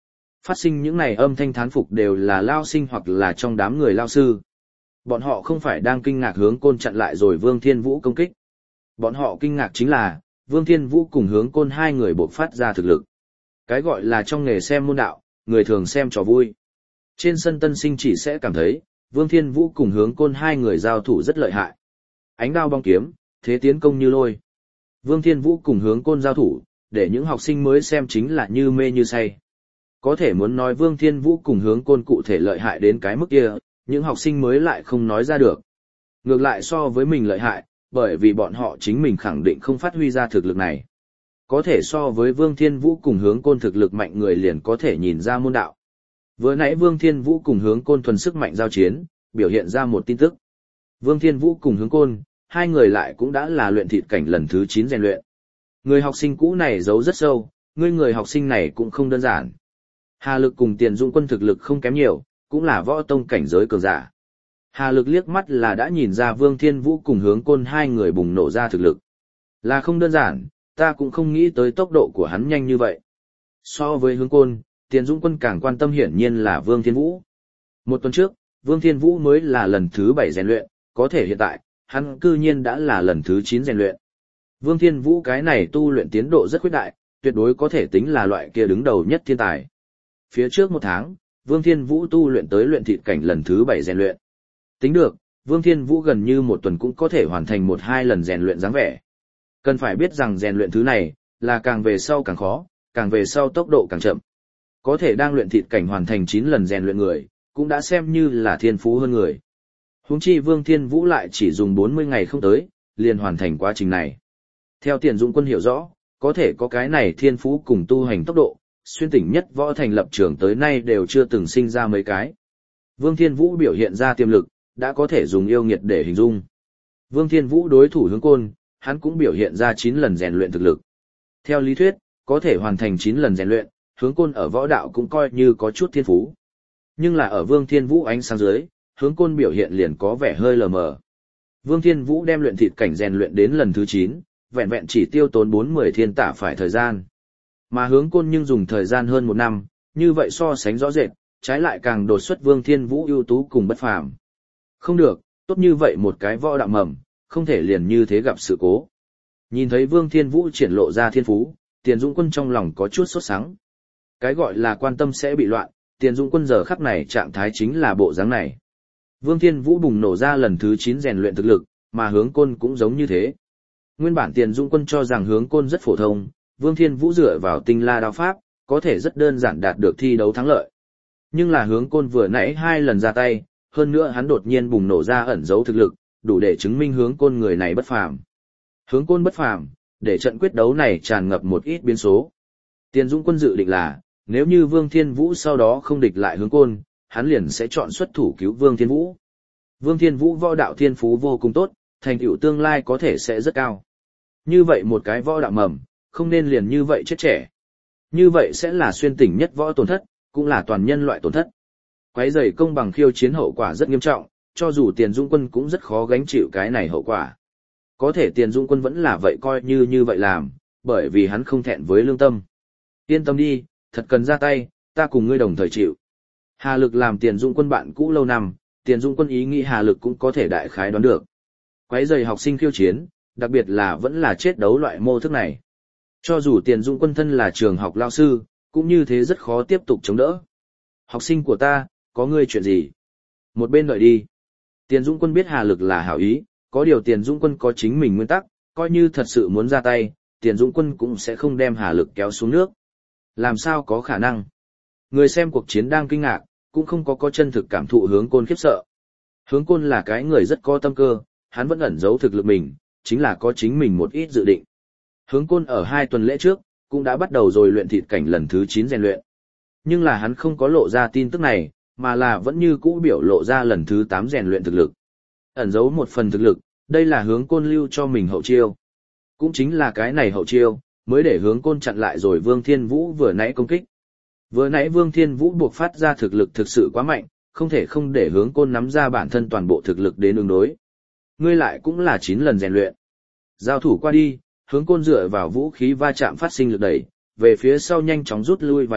Phát sinh những này âm thanh thán phục đều là lao sinh hoặc là trong đám người lao sư. Bọn họ không phải đang kinh ngạc hướng côn chặn lại rồi Vương Thiên Vũ công kích. Bọn họ kinh ngạc chính là, Vương Thiên Vũ cùng hướng côn hai người bộc phát ra thực lực. Cái gọi là trong nghề xem môn đạo, người thường xem trò vui. Trên sân tân sinh chỉ sẽ cảm thấy, Vương Thiên Vũ cùng hướng côn hai người giao thủ rất lợi hại. Ánh đao bong kiếm, thế tiến công như lôi. Vương Thiên Vũ cùng hướng côn giao thủ, để những học sinh mới xem chính là như mê như say. Có thể muốn nói Vương Thiên Vũ cùng hướng côn cụ thể lợi hại đến cái mức kia, những học sinh mới lại không nói ra được. Ngược lại so với mình lợi hại, bởi vì bọn họ chính mình khẳng định không phát huy ra thực lực này. Có thể so với Vương Thiên Vũ cùng hướng côn thực lực mạnh người liền có thể nhìn ra môn đạo. Vừa nãy Vương Thiên Vũ cùng hướng côn thuần sức mạnh giao chiến, biểu hiện ra một tin tức. Vương Thiên Vũ cùng hướng côn, hai người lại cũng đã là luyện thịt cảnh lần thứ chín rèn luyện. Người học sinh cũ này giấu rất sâu, người người học sinh này cũng không đơn giản. Hà Lực cùng Tiền Dũng Quân thực lực không kém nhiều, cũng là võ tông cảnh giới cường giả. Hà Lực liếc mắt là đã nhìn ra Vương Thiên Vũ cùng hướng côn hai người bùng nổ ra thực lực. Là không đơn giản, ta cũng không nghĩ tới tốc độ của hắn nhanh như vậy. So với hướng côn, Tiền Dũng Quân càng quan tâm hiển nhiên là Vương Thiên Vũ. Một tuần trước, Vương Thiên Vũ mới là lần thứ bảy rèn luyện, có thể hiện tại, hắn cư nhiên đã là lần thứ chín rèn luyện. Vương Thiên Vũ cái này tu luyện tiến độ rất khuyết đại, tuyệt đối có thể tính là loại kia đứng đầu nhất thiên tài. Phía trước một tháng, Vương Thiên Vũ tu luyện tới luyện thịt cảnh lần thứ bảy rèn luyện. Tính được, Vương Thiên Vũ gần như một tuần cũng có thể hoàn thành một hai lần rèn luyện dáng vẻ. Cần phải biết rằng rèn luyện thứ này, là càng về sau càng khó, càng về sau tốc độ càng chậm. Có thể đang luyện thịt cảnh hoàn thành chín lần rèn luyện người, cũng đã xem như là thiên phú hơn người. Huống chi Vương Thiên Vũ lại chỉ dùng bốn mươi ngày không tới, liền hoàn thành quá trình này. Theo Tiền Dũng Quân hiểu rõ, có thể có cái này thiên phú cùng tu hành tốc độ, xuyên tỉnh nhất võ thành lập trường tới nay đều chưa từng sinh ra mấy cái. Vương Thiên Vũ biểu hiện ra tiềm lực, đã có thể dùng yêu nghiệt để hình dung. Vương Thiên Vũ đối thủ hướng côn, hắn cũng biểu hiện ra chín lần rèn luyện thực lực. Theo lý thuyết, có thể hoàn thành chín lần rèn luyện, hướng côn ở võ đạo cũng coi như có chút thiên phú. Nhưng là ở Vương Thiên Vũ ánh sáng dưới, hướng côn biểu hiện liền có vẻ hơi lờ mờ. Vương Thiên Vũ đem luyện thịt cảnh rèn luyện đến lần thứ chín, vẹn vẹn chỉ tiêu tốn bốn mươi thiên tả phải thời gian. Mà hướng côn nhưng dùng thời gian hơn một năm, như vậy so sánh rõ rệt, trái lại càng đột xuất Vương Thiên Vũ ưu tú cùng bất phàm. Không được, tốt như vậy một cái võ đạo mầm, không thể liền như thế gặp sự cố. Nhìn thấy Vương Thiên Vũ triển lộ ra thiên phú, Tiền Dũng Quân trong lòng có chút sốt sắng. Cái gọi là quan tâm sẽ bị loạn, Tiền Dũng Quân giờ khắc này trạng thái chính là bộ dáng này. Vương Thiên Vũ bùng nổ ra lần thứ chín rèn luyện thực lực, mà hướng côn cũng giống như thế. Nguyên bản Tiền Dũng Quân cho rằng hướng côn rất phổ thông, Vương Thiên Vũ dựa vào tinh la đao pháp, có thể rất đơn giản đạt được thi đấu thắng lợi. Nhưng là hướng côn vừa nãy hai lần ra tay, hơn nữa hắn đột nhiên bùng nổ ra ẩn dấu thực lực, đủ để chứng minh hướng côn người này bất phàm. Hướng côn bất phàm, để trận quyết đấu này tràn ngập một ít biến số. Tiền Dũng Quân dự định là, nếu như Vương Thiên Vũ sau đó không địch lại hướng côn, hắn liền sẽ chọn xuất thủ cứu Vương Thiên Vũ. Vương Thiên Vũ võ đạo thiên phú vô cùng tốt, thành tựu tương lai có thể sẽ rất cao. Như vậy một cái võ đạo mầm, không nên liền như vậy chết trẻ. Như vậy sẽ là xuyên tỉnh nhất võ tổn thất, cũng là toàn nhân loại tổn thất. Quấy rầy công bằng khiêu chiến hậu quả rất nghiêm trọng, cho dù Tiền Dũng Quân cũng rất khó gánh chịu cái này hậu quả. Có thể Tiền Dũng Quân vẫn là vậy coi như như vậy làm, bởi vì hắn không thẹn với lương tâm. Yên tâm đi, thật cần ra tay, ta cùng ngươi đồng thời chịu. Hà Lực làm Tiền Dũng Quân bạn cũ lâu năm, Tiền Dũng Quân ý nghĩ Hà Lực cũng có thể đại khái đoán được. Quấy rầy học sinh khiêu chiến, đặc biệt là vẫn là chết đấu loại mô thức này. Cho dù Tiền Dũng Quân thân là trường học lao sư, cũng như thế rất khó tiếp tục chống đỡ. Học sinh của ta, có ngươi chuyện gì? Một bên đợi đi. Tiền Dũng Quân biết Hà Lực là hảo ý, có điều Tiền Dũng Quân có chính mình nguyên tắc, coi như thật sự muốn ra tay, Tiền Dũng Quân cũng sẽ không đem Hà Lực kéo xuống nước. Làm sao có khả năng? Người xem cuộc chiến đang kinh ngạc, cũng không có có chân thực cảm thụ hướng côn khiếp sợ. Hướng côn là cái người rất có tâm cơ, hắn vẫn ẩn giấu thực lực mình, chính là có chính mình một ít dự định. Hướng côn ở hai tuần lễ trước, cũng đã bắt đầu rồi luyện thịt cảnh lần thứ chín rèn luyện. Nhưng là hắn không có lộ ra tin tức này, mà là vẫn như cũ biểu lộ ra lần thứ tám rèn luyện thực lực. Ẩn giấu một phần thực lực, đây là hướng côn lưu cho mình hậu chiêu. Cũng chính là cái này hậu chiêu, mới để hướng côn chặn lại rồi Vương Thiên Vũ vừa nãy công kích. Vừa nãy Vương Thiên Vũ buộc phát ra thực lực thực sự quá mạnh, không thể không để hướng côn nắm ra bản thân toàn bộ thực lực đến ứng đối. Ngươi lại cũng là chín lần rèn luyện. Giao thủ qua đi, hướng côn dựa vào vũ khí va chạm phát sinh lực đẩy, về phía sau nhanh chóng rút lui vài bước,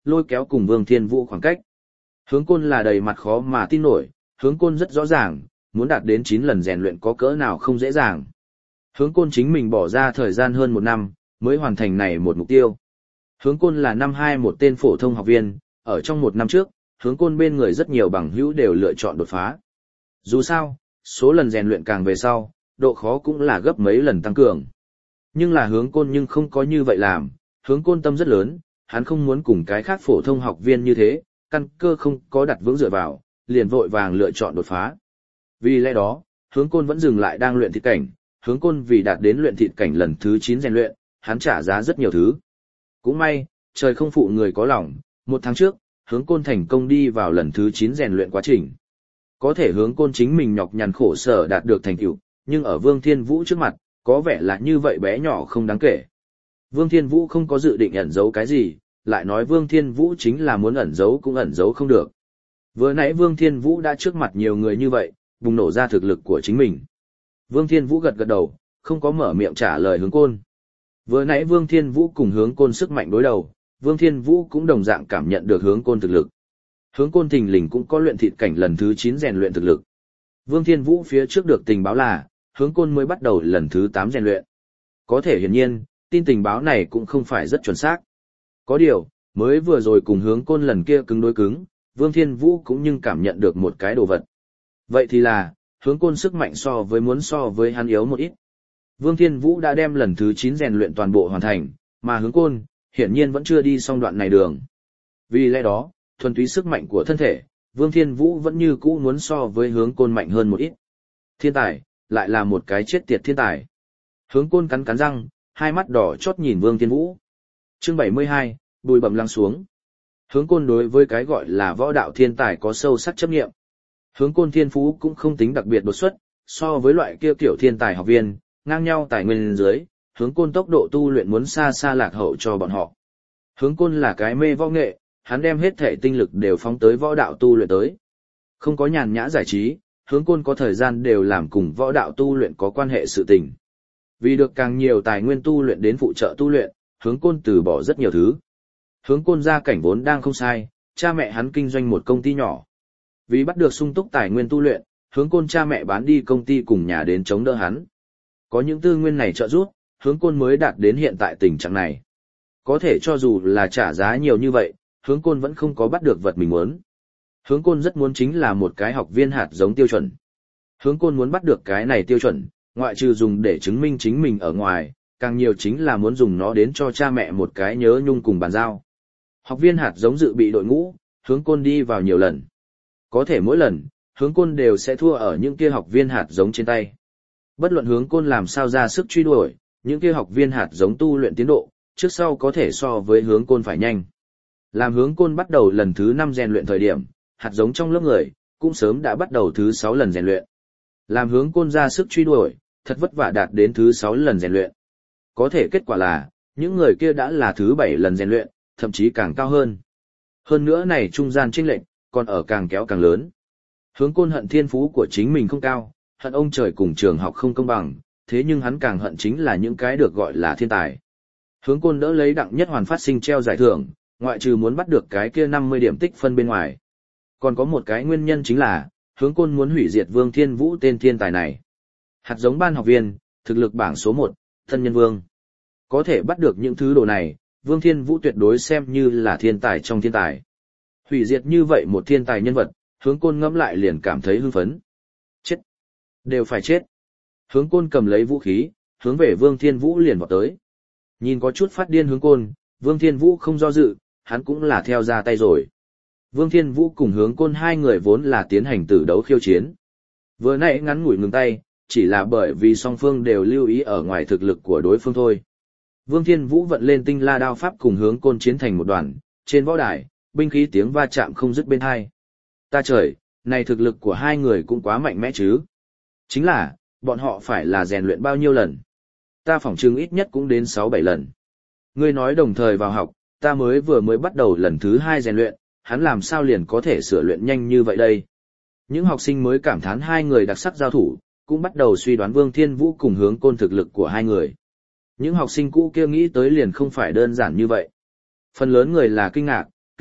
lôi kéo cùng Vương Thiên Vũ khoảng cách. Hướng Côn là đầy mặt khó mà tin nổi, Hướng Côn rất rõ ràng, muốn đạt đến chín lần rèn luyện có cỡ nào không dễ dàng. Hướng Côn chính mình bỏ ra thời gian hơn một năm, mới hoàn thành này một mục tiêu. Hướng Côn là năm hai một tên phổ thông học viên, ở trong một năm trước, Hướng Côn bên người rất nhiều bằng hữu đều lựa chọn đột phá. Dù sao, số lần rèn luyện càng về sau, độ khó cũng là gấp mấy lần tăng cường. Nhưng là Hướng Côn nhưng không có như vậy làm, Hướng Côn tâm rất lớn, hắn không muốn cùng cái khác phổ thông học viên như thế, căn cơ không có đặt vững dựa vào, liền vội vàng lựa chọn đột phá. Vì lẽ đó, Hướng Côn vẫn dừng lại đang luyện thịt cảnh, Hướng Côn vì đạt đến luyện thịt cảnh lần thứ chín rèn luyện, hắn trả giá rất nhiều thứ. Cũng may, trời không phụ người có lòng, một tháng trước, Hướng Côn thành công đi vào lần thứ chín rèn luyện quá trình. Có thể Hướng Côn chính mình nhọc nhằn khổ sở đạt được thành tựu, nhưng ở Vương Thiên Vũ trước mặt, có vẻ là như vậy bé nhỏ không đáng kể. Vương Thiên Vũ không có dự định ẩn giấu cái gì, lại nói Vương Thiên Vũ chính là muốn ẩn giấu cũng ẩn giấu không được. Vừa nãy Vương Thiên Vũ đã trước mặt nhiều người như vậy, bùng nổ ra thực lực của chính mình. Vương Thiên Vũ gật gật đầu, không có mở miệng trả lời Hướng Côn. Vừa nãy Vương Thiên Vũ cùng Hướng Côn sức mạnh đối đầu, Vương Thiên Vũ cũng đồng dạng cảm nhận được Hướng Côn thực lực. Hướng Côn thình lình cũng có luyện thịt cảnh lần thứ chín rèn luyện thực lực. Vương Thiên Vũ phía trước được tình báo là, Hướng Côn mới bắt đầu lần thứ tám rèn luyện. Có thể hiển nhiên, tin tình báo này cũng không phải rất chuẩn xác. Có điều, mới vừa rồi cùng Hướng Côn lần kia cứng đối cứng, Vương Thiên Vũ cũng nhưng cảm nhận được một cái đồ vật. Vậy thì là, Hướng Côn sức mạnh so với muốn so với hắn yếu một ít. Vương Thiên Vũ đã đem lần thứ chín rèn luyện toàn bộ hoàn thành, mà Hướng Côn, hiển nhiên vẫn chưa đi xong đoạn này đường. Vì lẽ đó, thuần túy sức mạnh của thân thể, Vương Thiên Vũ vẫn như cũ muốn so với Hướng Côn mạnh hơn một ít. Thiên tài, lại là một cái chết tiệt thiên tài. Hướng Côn cắn cắn răng, hai mắt đỏ chót nhìn Vương Thiên Vũ. Chương bảy mươi hai, bùi bẩm lăng xuống. Hướng Côn đối với cái gọi là võ đạo thiên tài có sâu sắc chấp nghiệm. Hướng Côn thiên phú cũng không tính đặc biệt đột xuất, so với loại kia kiểu thiên tài học viên, ngang nhau tài nguyên dưới, Hướng Côn tốc độ tu luyện muốn xa xa lạc hậu cho bọn họ. Hướng Côn là cái mê võ nghệ, hắn đem hết thể tinh lực đều phóng tới võ đạo tu luyện tới. Không có nhàn nhã giải trí, Hướng Côn có thời gian đều làm cùng võ đạo tu luyện có quan hệ sự tình. Vì được càng nhiều tài nguyên tu luyện đến phụ trợ tu luyện, Hướng Côn từ bỏ rất nhiều thứ. Hướng Côn gia cảnh vốn đang không sai, cha mẹ hắn kinh doanh một công ty nhỏ. Vì bắt được sung túc tài nguyên tu luyện, Hướng Côn cha mẹ bán đi công ty cùng nhà đến chống đỡ hắn. Có những tư nguyên này trợ giúp, Hướng Côn mới đạt đến hiện tại tình trạng này. Có thể cho dù là trả giá nhiều như vậy, Hướng Côn vẫn không có bắt được vật mình muốn. Hướng Côn rất muốn chính là một cái học viên hạt giống tiêu chuẩn. Hướng Côn muốn bắt được cái này tiêu chuẩn, ngoại trừ dùng để chứng minh chính mình ở ngoài, càng nhiều chính là muốn dùng nó đến cho cha mẹ một cái nhớ nhung cùng bàn giao. Học viên hạt giống dự bị đội ngũ, Hướng Côn đi vào nhiều lần. Có thể mỗi lần, Hướng Côn đều sẽ thua ở những kia học viên hạt giống trên tay. Bất luận Hướng Côn làm sao ra sức truy đuổi, những kia học viên hạt giống tu luyện tiến độ, trước sau có thể so với Hướng Côn phải nhanh. Làm Hướng Côn bắt đầu lần thứ năm rèn luyện thời điểm, hạt giống trong lớp người, cũng sớm đã bắt đầu thứ sáu lần rèn luyện. Làm Hướng Côn ra sức truy đuổi, thật vất vả đạt đến thứ sáu lần rèn luyện. Có thể kết quả là, những người kia đã là thứ bảy lần rèn luyện, thậm chí càng cao hơn. Hơn nữa này trung gian chênh lệch, còn ở càng kéo càng lớn. Hướng Côn hận thiên phú của chính mình không cao, hận ông trời cùng trường học không công bằng, thế nhưng hắn càng hận chính là những cái được gọi là thiên tài. Hướng Côn đỡ lấy Đặng Nhất Hoàn phát sinh treo giải thưởng, ngoại trừ muốn bắt được cái kia năm mươi điểm tích phân bên ngoài. Còn có một cái nguyên nhân chính là, Hướng Côn muốn hủy diệt Vương Thiên Vũ tên thiên tài này. Hạt giống ban học viên, thực lực bảng số một, thân nhân vương. Có thể bắt được những thứ đồ này, Vương Thiên Vũ tuyệt đối xem như là thiên tài trong thiên tài. Hủy diệt như vậy một thiên tài nhân vật, Hướng Côn ngẫm lại liền cảm thấy hưng phấn. Chết! Đều phải chết! Hướng Côn cầm lấy vũ khí, hướng về Vương Thiên Vũ liền vọt tới. Nhìn có chút phát điên Hướng Côn, Vương Thiên Vũ không do dự, hắn cũng là theo ra tay rồi. Vương Thiên Vũ cùng Hướng Côn hai người vốn là tiến hành tử đấu khiêu chiến. Vừa nãy ngắn ngủi ngừng tay, chỉ là bởi vì song phương đều lưu ý ở ngoài thực lực của đối phương thôi. Vương Thiên Vũ vận lên tinh la đao pháp cùng Hướng Côn chiến thành một đoàn, trên võ đài, binh khí tiếng va chạm không dứt bên hai. Ta trời, này thực lực của hai người cũng quá mạnh mẽ chứ. Chính là, bọn họ phải là rèn luyện bao nhiêu lần. Ta phỏng chừng ít nhất cũng đến sáu bảy lần. Ngươi nói đồng thời vào học, ta mới vừa mới bắt đầu lần thứ hai rèn luyện, hắn làm sao liền có thể sửa luyện nhanh như vậy đây. Những học sinh mới cảm thán hai người đặc sắc giao thủ, cũng bắt đầu suy đoán Vương Thiên Vũ cùng Hướng Côn thực lực của hai người. Những học sinh cũ kia nghĩ tới liền không phải đơn giản như vậy. Phần lớn người là kinh ngạc,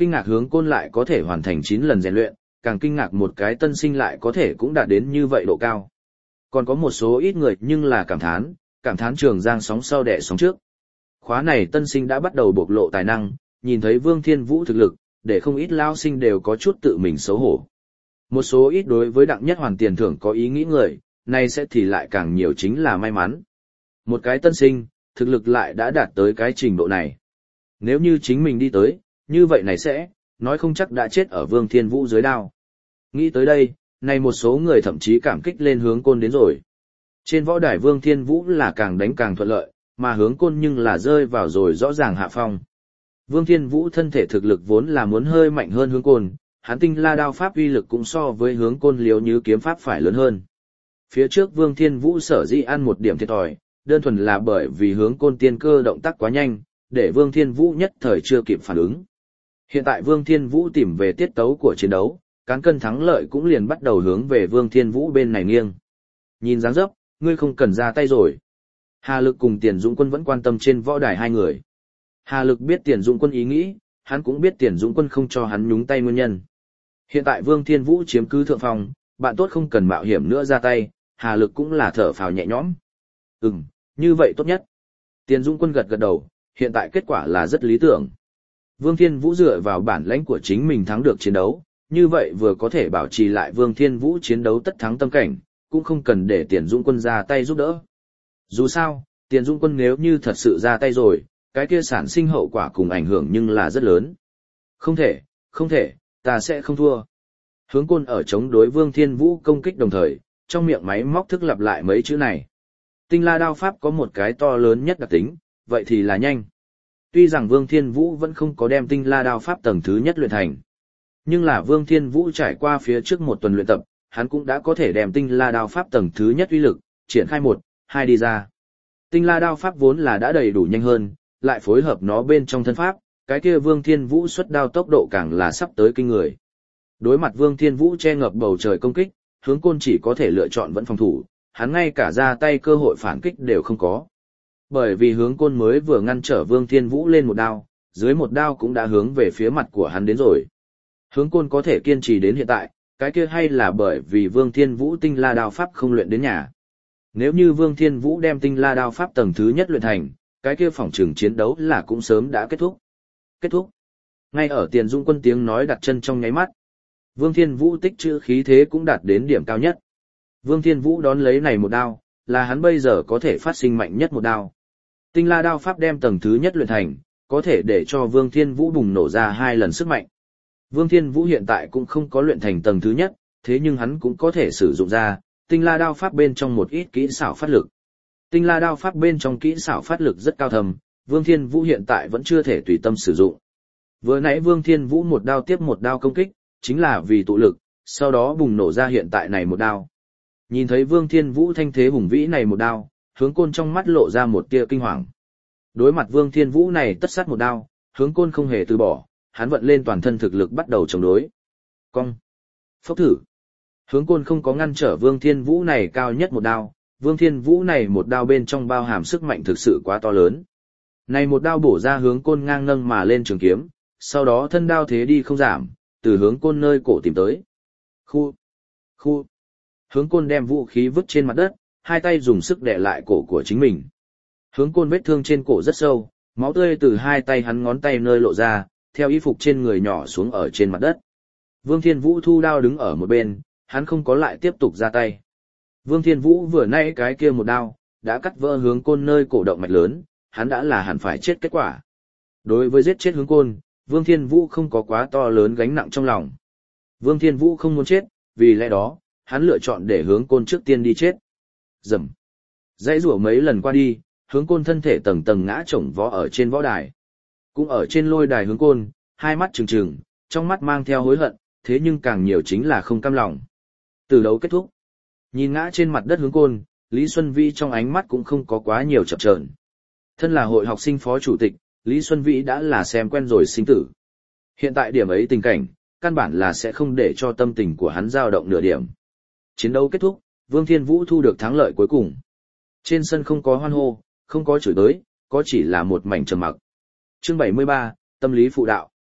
Kinh ngạc hướng côn lại có thể hoàn thành chín lần rèn luyện, càng kinh ngạc một cái tân sinh lại có thể cũng đạt đến như vậy độ cao. Còn có một số ít người nhưng là cảm thán, cảm thán Trường Giang sóng sau đẻ sóng trước. Khóa này tân sinh đã bắt đầu bộc lộ tài năng, nhìn thấy Vương Thiên Vũ thực lực, để không ít lao sinh đều có chút tự mình xấu hổ. Một số ít đối với Đặng Nhất Hoàn tiền thưởng có ý nghĩ người, nay sẽ thì lại càng nhiều chính là may mắn. Một cái tân sinh, thực lực lại đã đạt tới cái trình độ này. Nếu như chính mình đi tới, như vậy này sẽ, nói không chắc đã chết ở Vương Thiên Vũ dưới đao. Nghĩ tới đây, này một số người thậm chí cảm kích lên hướng côn đến rồi. Trên võ đài Vương Thiên Vũ là càng đánh càng thuận lợi, mà hướng côn nhưng là rơi vào rồi rõ ràng hạ phong. Vương Thiên Vũ thân thể thực lực vốn là muốn hơi mạnh hơn hướng côn, hắn tinh la đao pháp uy lực cũng so với hướng côn liếu như kiếm pháp phải lớn hơn. Phía trước Vương Thiên Vũ sở dĩ ăn một điểm thiệt thòi, đơn thuần là bởi vì hướng côn tiên cơ động tác quá nhanh, để Vương Thiên Vũ nhất thời chưa kịp phản ứng. Hiện tại Vương Thiên Vũ tìm về tiết tấu của chiến đấu, cán cân thắng lợi cũng liền bắt đầu hướng về Vương Thiên Vũ bên này nghiêng. Nhìn dáng dấp, ngươi không cần ra tay rồi. Hà Lực cùng Tiền Dũng Quân vẫn quan tâm trên võ đài hai người. Hà Lực biết Tiền Dũng Quân ý nghĩ, hắn cũng biết Tiền Dũng Quân không cho hắn nhúng tay nguyên nhân. Hiện tại Vương Thiên Vũ chiếm cứ thượng phòng, bạn tốt không cần mạo hiểm nữa ra tay, Hà Lực cũng là thở phào nhẹ nhõm. Ừm, như vậy tốt nhất. Tiền Dũng Quân gật gật đầu, hiện tại kết quả là rất lý tưởng. Vương Thiên Vũ dựa vào bản lãnh của chính mình thắng được chiến đấu, như vậy vừa có thể bảo trì lại Vương Thiên Vũ chiến đấu tất thắng tâm cảnh, cũng không cần để Tiền Dũng Quân ra tay giúp đỡ. Dù sao, Tiền Dũng Quân nếu như thật sự ra tay rồi, cái kia sản sinh hậu quả cùng ảnh hưởng nhưng là rất lớn. Không thể, không thể, ta sẽ không thua. Hướng côn ở chống đối Vương Thiên Vũ công kích đồng thời, trong miệng máy móc thức lặp lại mấy chữ này. Tinh la đao pháp có một cái to lớn nhất đặc tính, vậy thì là nhanh. Tuy rằng Vương Thiên Vũ vẫn không có đem tinh la đao pháp tầng thứ nhất luyện thành. Nhưng là Vương Thiên Vũ trải qua phía trước một tuần luyện tập, hắn cũng đã có thể đem tinh la đao pháp tầng thứ nhất uy lực, triển khai một, hai đi ra. Tinh la đao pháp vốn là đã đầy đủ nhanh hơn, lại phối hợp nó bên trong thân pháp, cái kia Vương Thiên Vũ xuất đao tốc độ càng là sắp tới kinh người. Đối mặt Vương Thiên Vũ che ngập bầu trời công kích, hướng côn chỉ có thể lựa chọn vẫn phòng thủ, hắn ngay cả ra tay cơ hội phản kích đều không có. Bởi vì hướng côn mới vừa ngăn trở Vương Thiên Vũ lên một đao, dưới một đao cũng đã hướng về phía mặt của hắn đến rồi. Hướng côn có thể kiên trì đến hiện tại, cái kia hay là bởi vì Vương Thiên Vũ tinh la đao pháp không luyện đến nhà. Nếu như Vương Thiên Vũ đem tinh la đao pháp tầng thứ nhất luyện thành, cái kia phòng trường chiến đấu là cũng sớm đã kết thúc. Kết thúc. Ngay ở Tiền Dũng Quân tiếng nói đặt chân trong nháy mắt, Vương Thiên Vũ tích trữ khí thế cũng đạt đến điểm cao nhất. Vương Thiên Vũ đón lấy này một đao, là hắn bây giờ có thể phát sinh mạnh nhất một đao. Tinh la đao pháp đem tầng thứ nhất luyện thành, có thể để cho Vương Thiên Vũ bùng nổ ra hai lần sức mạnh. Vương Thiên Vũ hiện tại cũng không có luyện thành tầng thứ nhất, thế nhưng hắn cũng có thể sử dụng ra tinh la đao pháp bên trong một ít kỹ xảo phát lực. Tinh la đao pháp bên trong kỹ xảo phát lực rất cao thầm, Vương Thiên Vũ hiện tại vẫn chưa thể tùy tâm sử dụng. Vừa nãy Vương Thiên Vũ một đao tiếp một đao công kích, chính là vì tụ lực, sau đó bùng nổ ra hiện tại này một đao. Nhìn thấy Vương Thiên Vũ thanh thế hùng vĩ này một đao, hướng côn trong mắt lộ ra một tia kinh hoàng. Đối mặt Vương Thiên Vũ này tất sát một đao, hướng côn không hề từ bỏ, hắn vận lên toàn thân thực lực bắt đầu chống đối. Cong. Phốc thử. Hướng côn không có ngăn trở Vương Thiên Vũ này cao nhất một đao, Vương Thiên Vũ này một đao bên trong bao hàm sức mạnh thực sự quá to lớn. Này một đao bổ ra hướng côn ngang nâng mà lên trường kiếm, sau đó thân đao thế đi không giảm, từ hướng côn nơi cổ tìm tới. Khu. Khu. Hướng côn đem vũ khí vứt trên mặt đất, hai tay dùng sức đè lại cổ của chính mình. Hướng côn vết thương trên cổ rất sâu, máu tươi từ hai tay hắn ngón tay nơi lộ ra, theo y phục trên người nhỏ xuống ở trên mặt đất. Vương Thiên Vũ thu đao đứng ở một bên, hắn không có lại tiếp tục ra tay. Vương Thiên Vũ vừa nãy cái kia một đao, đã cắt vỡ hướng côn nơi cổ động mạch lớn, hắn đã là hẳn phải chết kết quả. Đối với giết chết hướng côn, Vương Thiên Vũ không có quá to lớn gánh nặng trong lòng. Vương Thiên Vũ không muốn chết, vì lẽ đó, hắn lựa chọn để hướng côn trước tiên đi chết. Rầm. Dãy rủa mấy lần qua đi, hướng côn thân thể tầng tầng ngã chồng vó ở trên võ đài. Cũng ở trên lôi đài hướng côn, hai mắt trừng trừng, trong mắt mang theo hối hận, thế nhưng càng nhiều chính là không cam lòng. Từ đấu kết thúc. Nhìn ngã trên mặt đất hướng côn, Lý Xuân Vĩ trong ánh mắt cũng không có quá nhiều chập chờn. Thân là hội học sinh phó chủ tịch, Lý Xuân Vĩ đã là xem quen rồi sinh tử. Hiện tại điểm ấy tình cảnh, căn bản là sẽ không để cho tâm tình của hắn dao động nửa điểm. Chiến đấu kết thúc, Vương Thiên Vũ thu được thắng lợi cuối cùng. Trên sân không có hoan hô, không có chửi tới, có chỉ là một mảnh trầm mặc. Chương bảy mươi ba, tâm lý phụ đạo.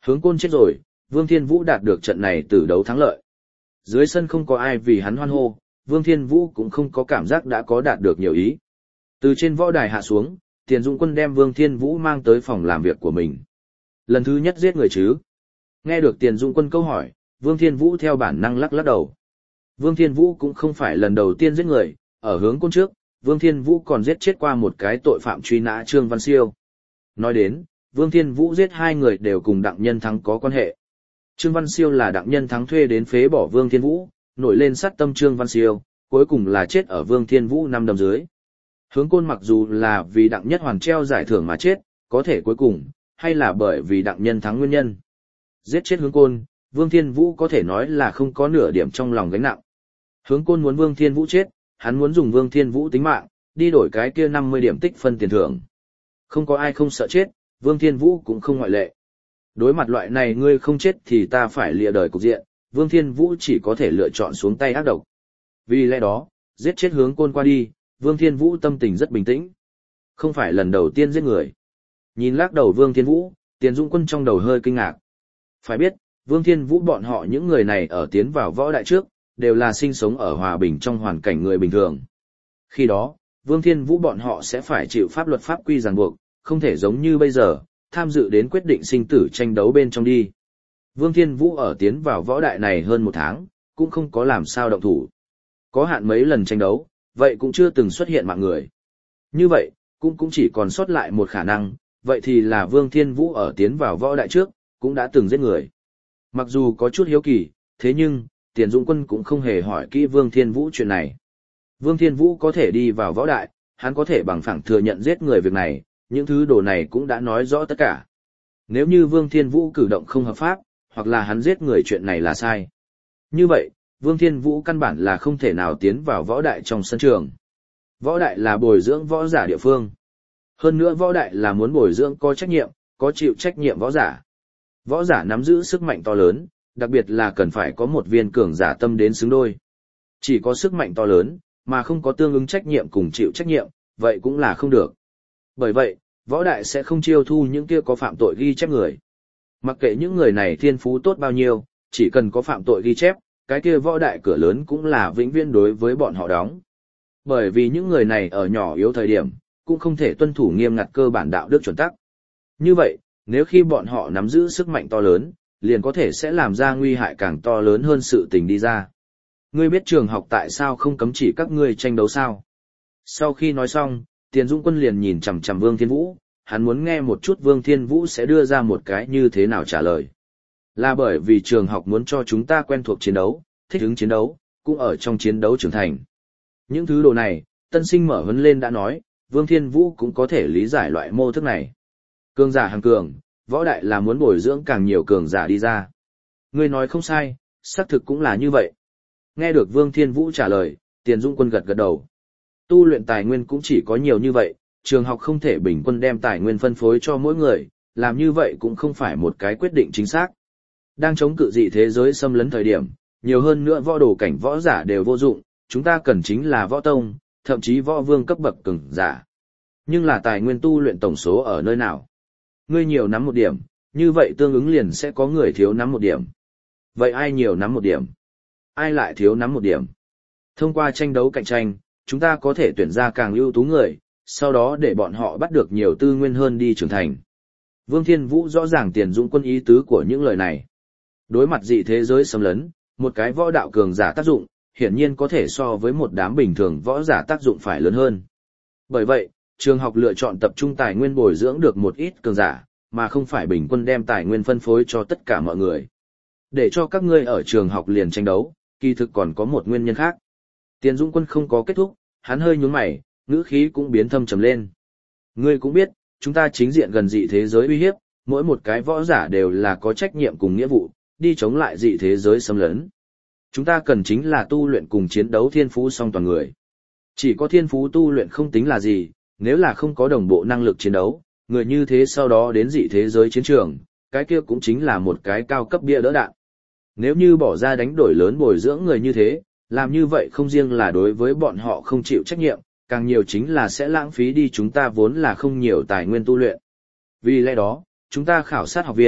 Hướng Côn chết rồi, Vương Thiên Vũ đạt được trận này từ đấu thắng lợi. Dưới sân không có ai vì hắn hoan hô, Vương Thiên Vũ cũng không có cảm giác đã có đạt được nhiều ý. Từ trên võ đài hạ xuống, Tiền Dũng Quân đem Vương Thiên Vũ mang tới phòng làm việc của mình. Lần thứ nhất giết người chứ? Nghe được Tiền Dũng Quân câu hỏi, Vương Thiên Vũ theo bản năng lắc lắc đầu. Vương Thiên Vũ cũng không phải lần đầu tiên giết người, ở Hướng Côn trước, Vương Thiên Vũ còn giết chết qua một cái tội phạm truy nã Trương Văn Siêu. Nói đến, Vương Thiên Vũ giết hai người đều cùng Đặng Nhân Thắng có quan hệ. Trương Văn Siêu là Đặng Nhân Thắng thuê đến phế bỏ Vương Thiên Vũ, nổi lên sát tâm Trương Văn Siêu, cuối cùng là chết ở Vương Thiên Vũ năm đâm dưới. Hướng Côn mặc dù là vì Đặng Nhất Hoàn treo giải thưởng mà chết, có thể cuối cùng, hay là bởi vì Đặng Nhân Thắng nguyên nhân. Giết chết Hướng Côn, Vương Thiên Vũ có thể nói là không có nửa điểm trong lòng gánh nặng. Hướng Côn muốn Vương Thiên Vũ chết, hắn muốn dùng Vương Thiên Vũ tính mạng, đi đổi cái kia năm mươi điểm tích phân tiền thưởng. Không có ai không sợ chết, Vương Thiên Vũ cũng không ngoại lệ. Đối mặt loại này ngươi không chết thì ta phải lìa đời cục diện, Vương Thiên Vũ chỉ có thể lựa chọn xuống tay ác độc. Vì lẽ đó, giết chết Hướng Côn qua đi, Vương Thiên Vũ tâm tình rất bình tĩnh. Không phải lần đầu tiên giết người. Nhìn lắc đầu Vương Thiên Vũ, Tiền Dũng Quân trong đầu hơi kinh ngạc. Phải biết, Vương Thiên Vũ bọn họ những người này ở tiến vào võ đại trước, đều là sinh sống ở hòa bình trong hoàn cảnh người bình thường. Khi đó, Vương Thiên Vũ bọn họ sẽ phải chịu pháp luật pháp quy ràng buộc, không thể giống như bây giờ, tham dự đến quyết định sinh tử tranh đấu bên trong đi. Vương Thiên Vũ ở tiến vào võ đại này hơn một tháng, cũng không có làm sao động thủ. Có hạn mấy lần tranh đấu, vậy cũng chưa từng xuất hiện mạng người. Như vậy, cũng cũng chỉ còn sót lại một khả năng, vậy thì là Vương Thiên Vũ ở tiến vào võ đại trước, cũng đã từng giết người. Mặc dù có chút hiếu kỳ, thế nhưng, Tiền Dũng Quân cũng không hề hỏi kỹ Vương Thiên Vũ chuyện này. Vương Thiên Vũ có thể đi vào võ đại, hắn có thể bằng phẳng thừa nhận giết người việc này, những thứ đồ này cũng đã nói rõ tất cả. Nếu như Vương Thiên Vũ cử động không hợp pháp, hoặc là hắn giết người chuyện này là sai. Như vậy, Vương Thiên Vũ căn bản là không thể nào tiến vào võ đại trong sân trường. Võ đại là bồi dưỡng võ giả địa phương. Hơn nữa võ đại là muốn bồi dưỡng có trách nhiệm, có chịu trách nhiệm võ giả. Võ giả nắm giữ sức mạnh to lớn, đặc biệt là cần phải có một viên cường giả tâm đến xứng đôi. Chỉ có sức mạnh to lớn, mà không có tương ứng trách nhiệm cùng chịu trách nhiệm, vậy cũng là không được. Bởi vậy, võ đại sẽ không chiêu thu những kia có phạm tội ghi chép người. Mặc kệ những người này thiên phú tốt bao nhiêu, chỉ cần có phạm tội ghi chép, cái kia võ đại cửa lớn cũng là vĩnh viễn đối với bọn họ đóng. Bởi vì những người này ở nhỏ yếu thời điểm, cũng không thể tuân thủ nghiêm ngặt cơ bản đạo đức chuẩn tắc. Như vậy, nếu khi bọn họ nắm giữ sức mạnh to lớn, liền có thể sẽ làm ra nguy hại càng to lớn hơn sự tình đi ra. Ngươi biết trường học tại sao không cấm chỉ các ngươi tranh đấu sao? Sau khi nói xong, Tiền Dũng Quân liền nhìn chằm chằm Vương Thiên Vũ, hắn muốn nghe một chút Vương Thiên Vũ sẽ đưa ra một cái như thế nào trả lời. Là bởi vì trường học muốn cho chúng ta quen thuộc chiến đấu, thích ứng chiến đấu, cũng ở trong chiến đấu trưởng thành. Những thứ đồ này, tân sinh mở huấn lên đã nói, Vương Thiên Vũ cũng có thể lý giải loại mô thức này. Cường giả hàng cường, võ đại là muốn bồi dưỡng càng nhiều cường giả đi ra. Ngươi nói không sai, xác thực cũng là như vậy. Nghe được Vương Thiên Vũ trả lời, Tiền Dũng Quân gật gật đầu. Tu luyện tài nguyên cũng chỉ có nhiều như vậy, trường học không thể bình quân đem tài nguyên phân phối cho mỗi người, làm như vậy cũng không phải một cái quyết định chính xác. Đang chống cự dị thế giới xâm lấn thời điểm, nhiều hơn nữa võ đồ cảnh võ giả đều vô dụng, chúng ta cần chính là võ tông, thậm chí võ vương cấp bậc cường giả. Nhưng là tài nguyên tu luyện tổng số ở nơi nào? Ngươi nhiều nắm một điểm, như vậy tương ứng liền sẽ có người thiếu nắm một điểm. Vậy ai nhiều nắm một điểm? Ai lại thiếu nắm một điểm? Thông qua tranh đấu cạnh tranh, chúng ta có thể tuyển ra càng ưu tú người, sau đó để bọn họ bắt được nhiều tư nguyên hơn đi trưởng thành. Vương Thiên Vũ rõ ràng Tiền Dũng Quân ý tứ của những lời này. Đối mặt dị thế giới xâm lấn, một cái võ đạo cường giả tác dụng, hiển nhiên có thể so với một đám bình thường võ giả tác dụng phải lớn hơn. Bởi vậy, trường học lựa chọn tập trung tài nguyên bồi dưỡng được một ít cường giả, mà không phải bình quân đem tài nguyên phân phối cho tất cả mọi người. Để cho các ngươi ở trường học liền tranh đấu, kỳ thực còn có một nguyên nhân khác. Tiền Dũng Quân không có kết thúc, hắn hơi nhướng mày, ngữ khí cũng biến thâm trầm lên. Ngươi cũng biết, chúng ta chính diện gần dị thế giới uy hiếp, mỗi một cái võ giả đều là có trách nhiệm cùng nghĩa vụ, đi chống lại dị thế giới xâm lấn. Chúng ta cần chính là tu luyện cùng chiến đấu thiên phú song toàn người. Chỉ có thiên phú tu luyện không tính là gì, nếu là không có đồng bộ năng lực chiến đấu, người như thế sau đó đến dị thế giới chiến trường, cái kia cũng chính là một cái cao cấp bia đỡ đạn. Nếu như bỏ ra đánh đổi lớn bồi dưỡng người như thế, làm như vậy không riêng là đối với bọn họ không chịu trách nhiệm, càng nhiều chính là sẽ lãng phí đi chúng ta vốn là không nhiều tài nguyên tu luyện. Vì lẽ đó, chúng ta khảo sát học viên,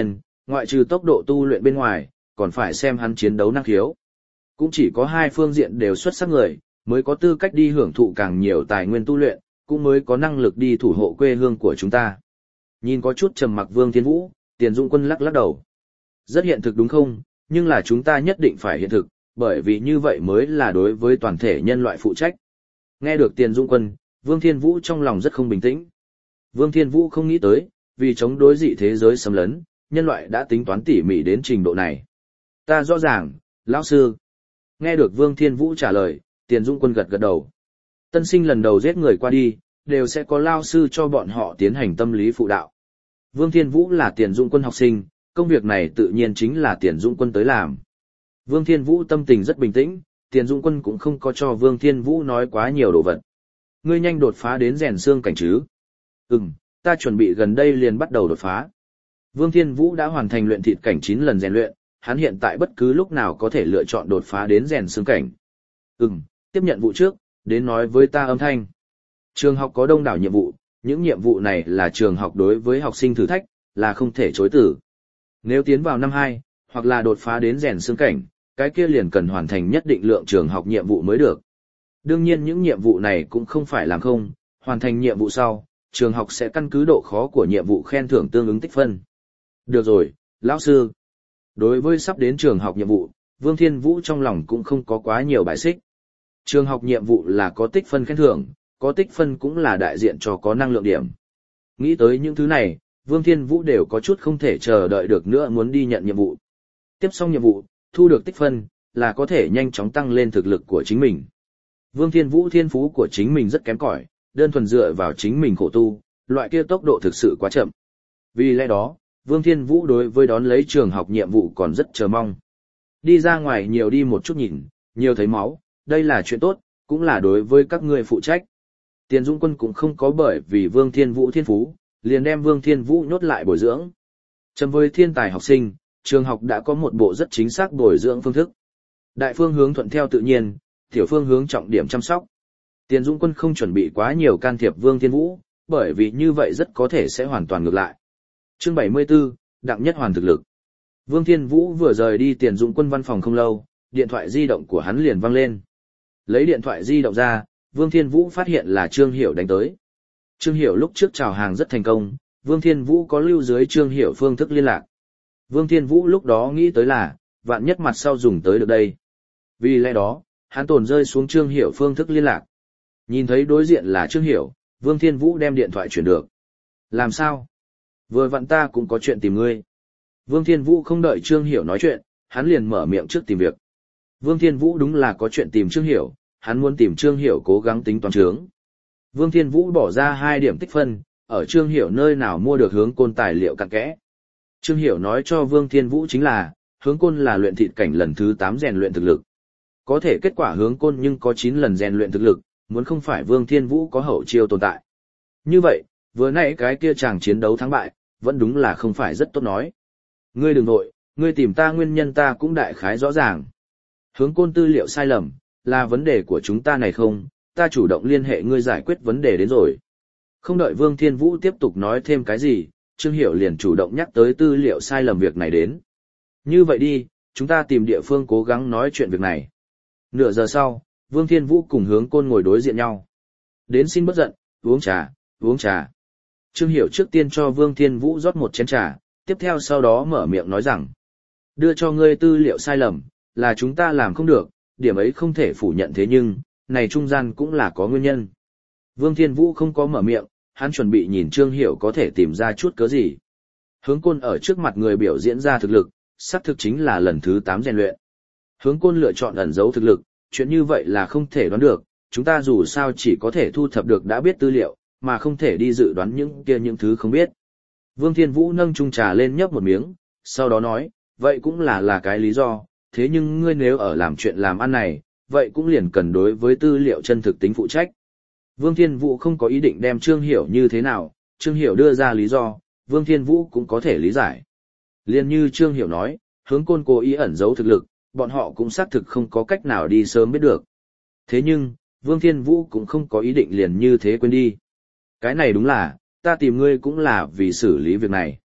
ngoại trừ tốc độ tu luyện bên ngoài, còn phải xem hắn chiến đấu năng khiếu. Cũng chỉ có hai phương diện đều xuất sắc người, mới có tư cách đi hưởng thụ càng nhiều tài nguyên tu luyện, cũng mới có năng lực đi thủ hộ quê hương của chúng ta. Nhìn có chút trầm mặc Vương Thiên Vũ, Tiền Dung Quân lắc lắc đầu. Rất hiện thực đúng không, nhưng là chúng ta nhất định phải hiện thực, bởi vì như vậy mới là đối với toàn thể nhân loại phụ trách. Nghe được Tiền Dung Quân, Vương Thiên Vũ trong lòng rất không bình tĩnh. Vương Thiên Vũ không nghĩ tới, vì chống đối dị thế giới xâm lấn, nhân loại đã tính toán tỉ mỉ đến trình độ này. Ta rõ ràng, lão sư. Nghe được Vương Thiên Vũ trả lời, Tiền Dung Quân gật gật đầu. Tân sinh lần đầu giết người qua đi, đều sẽ có lao sư cho bọn họ tiến hành tâm lý phụ đạo. Vương Thiên Vũ là Tiền Dung Quân học sinh, công việc này tự nhiên chính là Tiền Dung Quân tới làm. Vương Thiên Vũ tâm tình rất bình tĩnh, Tiền Dung Quân cũng không có cho Vương Thiên Vũ nói quá nhiều đồ vật. Ngươi nhanh đột phá đến rèn xương cảnh chứ? Ừm, ta chuẩn bị gần đây liền bắt đầu đột phá. Vương Thiên Vũ đã hoàn thành luyện thịt cảnh chín lần rèn luyện, hắn hiện tại bất cứ lúc nào có thể lựa chọn đột phá đến rèn xương cảnh. Ừm, tiếp nhận vụ trước, đến nói với ta âm thanh. Trường học có đông đảo nhiệm vụ, những nhiệm vụ này là trường học đối với học sinh thử thách, là không thể chối từ. Nếu tiến vào năm hai, hoặc là đột phá đến rèn xương cảnh, cái kia liền cần hoàn thành nhất định lượng trường học nhiệm vụ mới được. Đương nhiên những nhiệm vụ này cũng không phải làm không, hoàn thành nhiệm vụ sau, trường học sẽ căn cứ độ khó của nhiệm vụ khen thưởng tương ứng tích phân. Được rồi, lão sư. Đối với sắp đến trường học nhiệm vụ, Vương Thiên Vũ trong lòng cũng không có quá nhiều bài xích. Trường học nhiệm vụ là có tích phân khen thưởng, có tích phân cũng là đại diện cho có năng lượng điểm. Nghĩ tới những thứ này, Vương Thiên Vũ đều có chút không thể chờ đợi được nữa muốn đi nhận nhiệm vụ. Tiếp xong nhiệm vụ, thu được tích phân, là có thể nhanh chóng tăng lên thực lực của chính mình. Vương Thiên Vũ thiên phú của chính mình rất kém cỏi, đơn thuần dựa vào chính mình khổ tu, loại kia tốc độ thực sự quá chậm. Vì lẽ đó, Vương Thiên Vũ đối với đón lấy trường học nhiệm vụ còn rất chờ mong. Đi ra ngoài nhiều đi một chút nhìn, nhiều thấy máu, đây là chuyện tốt, cũng là đối với các ngươi phụ trách. Tiền Dung Quân cũng không có bởi vì Vương Thiên Vũ thiên phú, liền đem Vương Thiên Vũ nhốt lại bồi dưỡng. Chấm với thiên tài học sinh, trường học đã có một bộ rất chính xác bồi dưỡng phương thức. Đại phương hướng thuận theo tự nhiên, tiểu phương hướng trọng điểm chăm sóc. Tiền Dung Quân không chuẩn bị quá nhiều can thiệp Vương Thiên Vũ, bởi vì như vậy rất có thể sẽ hoàn toàn ngược lại. Chương bảy mươi 74, Đặng Nhất Hoàn thực lực. Vương Thiên Vũ vừa rời đi Tiền Dung Quân văn phòng không lâu, điện thoại di động của hắn liền vang lên. Lấy điện thoại di động ra, Vương Thiên Vũ phát hiện là Trương Hiểu đánh tới. Trương Hiểu lúc trước chào hàng rất thành công, Vương Thiên Vũ có lưu dưới Trương Hiểu phương thức liên lạc. Vương Thiên Vũ lúc đó nghĩ tới là, vạn nhất mặt sau dùng tới được đây. Vì lẽ đó, hắn tồn rơi xuống Trương Hiểu phương thức liên lạc. Nhìn thấy đối diện là Trương Hiểu, Vương Thiên Vũ đem điện thoại chuyển được. Làm sao? Vừa vặn ta cũng có chuyện tìm ngươi. Vương Thiên Vũ không đợi Trương Hiểu nói chuyện, hắn liền mở miệng trước tìm việc. Vương Thiên Vũ đúng là có chuyện tìm Trương Hiểu, hắn muốn tìm Trương Hiểu cố gắng tính toán chướng. Vương Thiên Vũ bỏ ra hai điểm tích phân, ở Trương Hiểu nơi nào mua được hướng côn tài liệu cặn kẽ. Trương Hiểu nói cho Vương Thiên Vũ chính là, hướng côn là luyện thịt cảnh lần thứ tám rèn luyện thực lực. Có thể kết quả hướng côn nhưng có chín lần rèn luyện thực lực, muốn không phải Vương Thiên Vũ có hậu chiêu tồn tại. Như vậy, vừa nãy cái kia chàng chiến đấu thắng bại, vẫn đúng là không phải rất tốt nói. Ngươi đừng nội, ngươi tìm ta nguyên nhân ta cũng đại khái rõ ràng. Hướng côn tư liệu sai lầm, là vấn đề của chúng ta này không, ta chủ động liên hệ ngươi giải quyết vấn đề đến rồi. Không đợi Vương Thiên Vũ tiếp tục nói thêm cái gì, Trương Hiểu liền chủ động nhắc tới tư liệu sai lầm việc này đến. Như vậy đi, chúng ta tìm địa phương cố gắng nói chuyện việc này. Nửa giờ sau, Vương Thiên Vũ cùng hướng côn ngồi đối diện nhau. Đến xin bất giận, uống trà, uống trà. Trương Hiểu trước tiên cho Vương Thiên Vũ rót một chén trà, tiếp theo sau đó mở miệng nói rằng, đưa cho ngươi tư liệu sai lầm, là chúng ta làm không được, điểm ấy không thể phủ nhận thế nhưng, này trung gian cũng là có nguyên nhân. Vương Thiên Vũ không có mở miệng, hắn chuẩn bị nhìn Trương Hiểu có thể tìm ra chút cớ gì. Hướng côn ở trước mặt người biểu diễn ra thực lực, xác thực chính là lần thứ tám rèn luyện. Hướng côn lựa chọn ẩn giấu thực lực, chuyện như vậy là không thể đoán được, chúng ta dù sao chỉ có thể thu thập được đã biết tư liệu, mà không thể đi dự đoán những kia những thứ không biết. Vương Thiên Vũ nâng chung trà lên nhấp một miếng, sau đó nói, vậy cũng là là cái lý do, thế nhưng ngươi nếu ở làm chuyện làm ăn này, vậy cũng liền cần đối với tư liệu chân thực tính phụ trách. Vương Thiên Vũ không có ý định đem Trương Hiểu như thế nào, Trương Hiểu đưa ra lý do, Vương Thiên Vũ cũng có thể lý giải. Liên như Trương Hiểu nói, hướng côn cố ý ẩn giấu thực lực, bọn họ cũng xác thực không có cách nào đi sớm biết được. Thế nhưng, Vương Thiên Vũ cũng không có ý định liền như thế quên đi. Cái này đúng là, ta tìm ngươi cũng là vì xử lý việc này.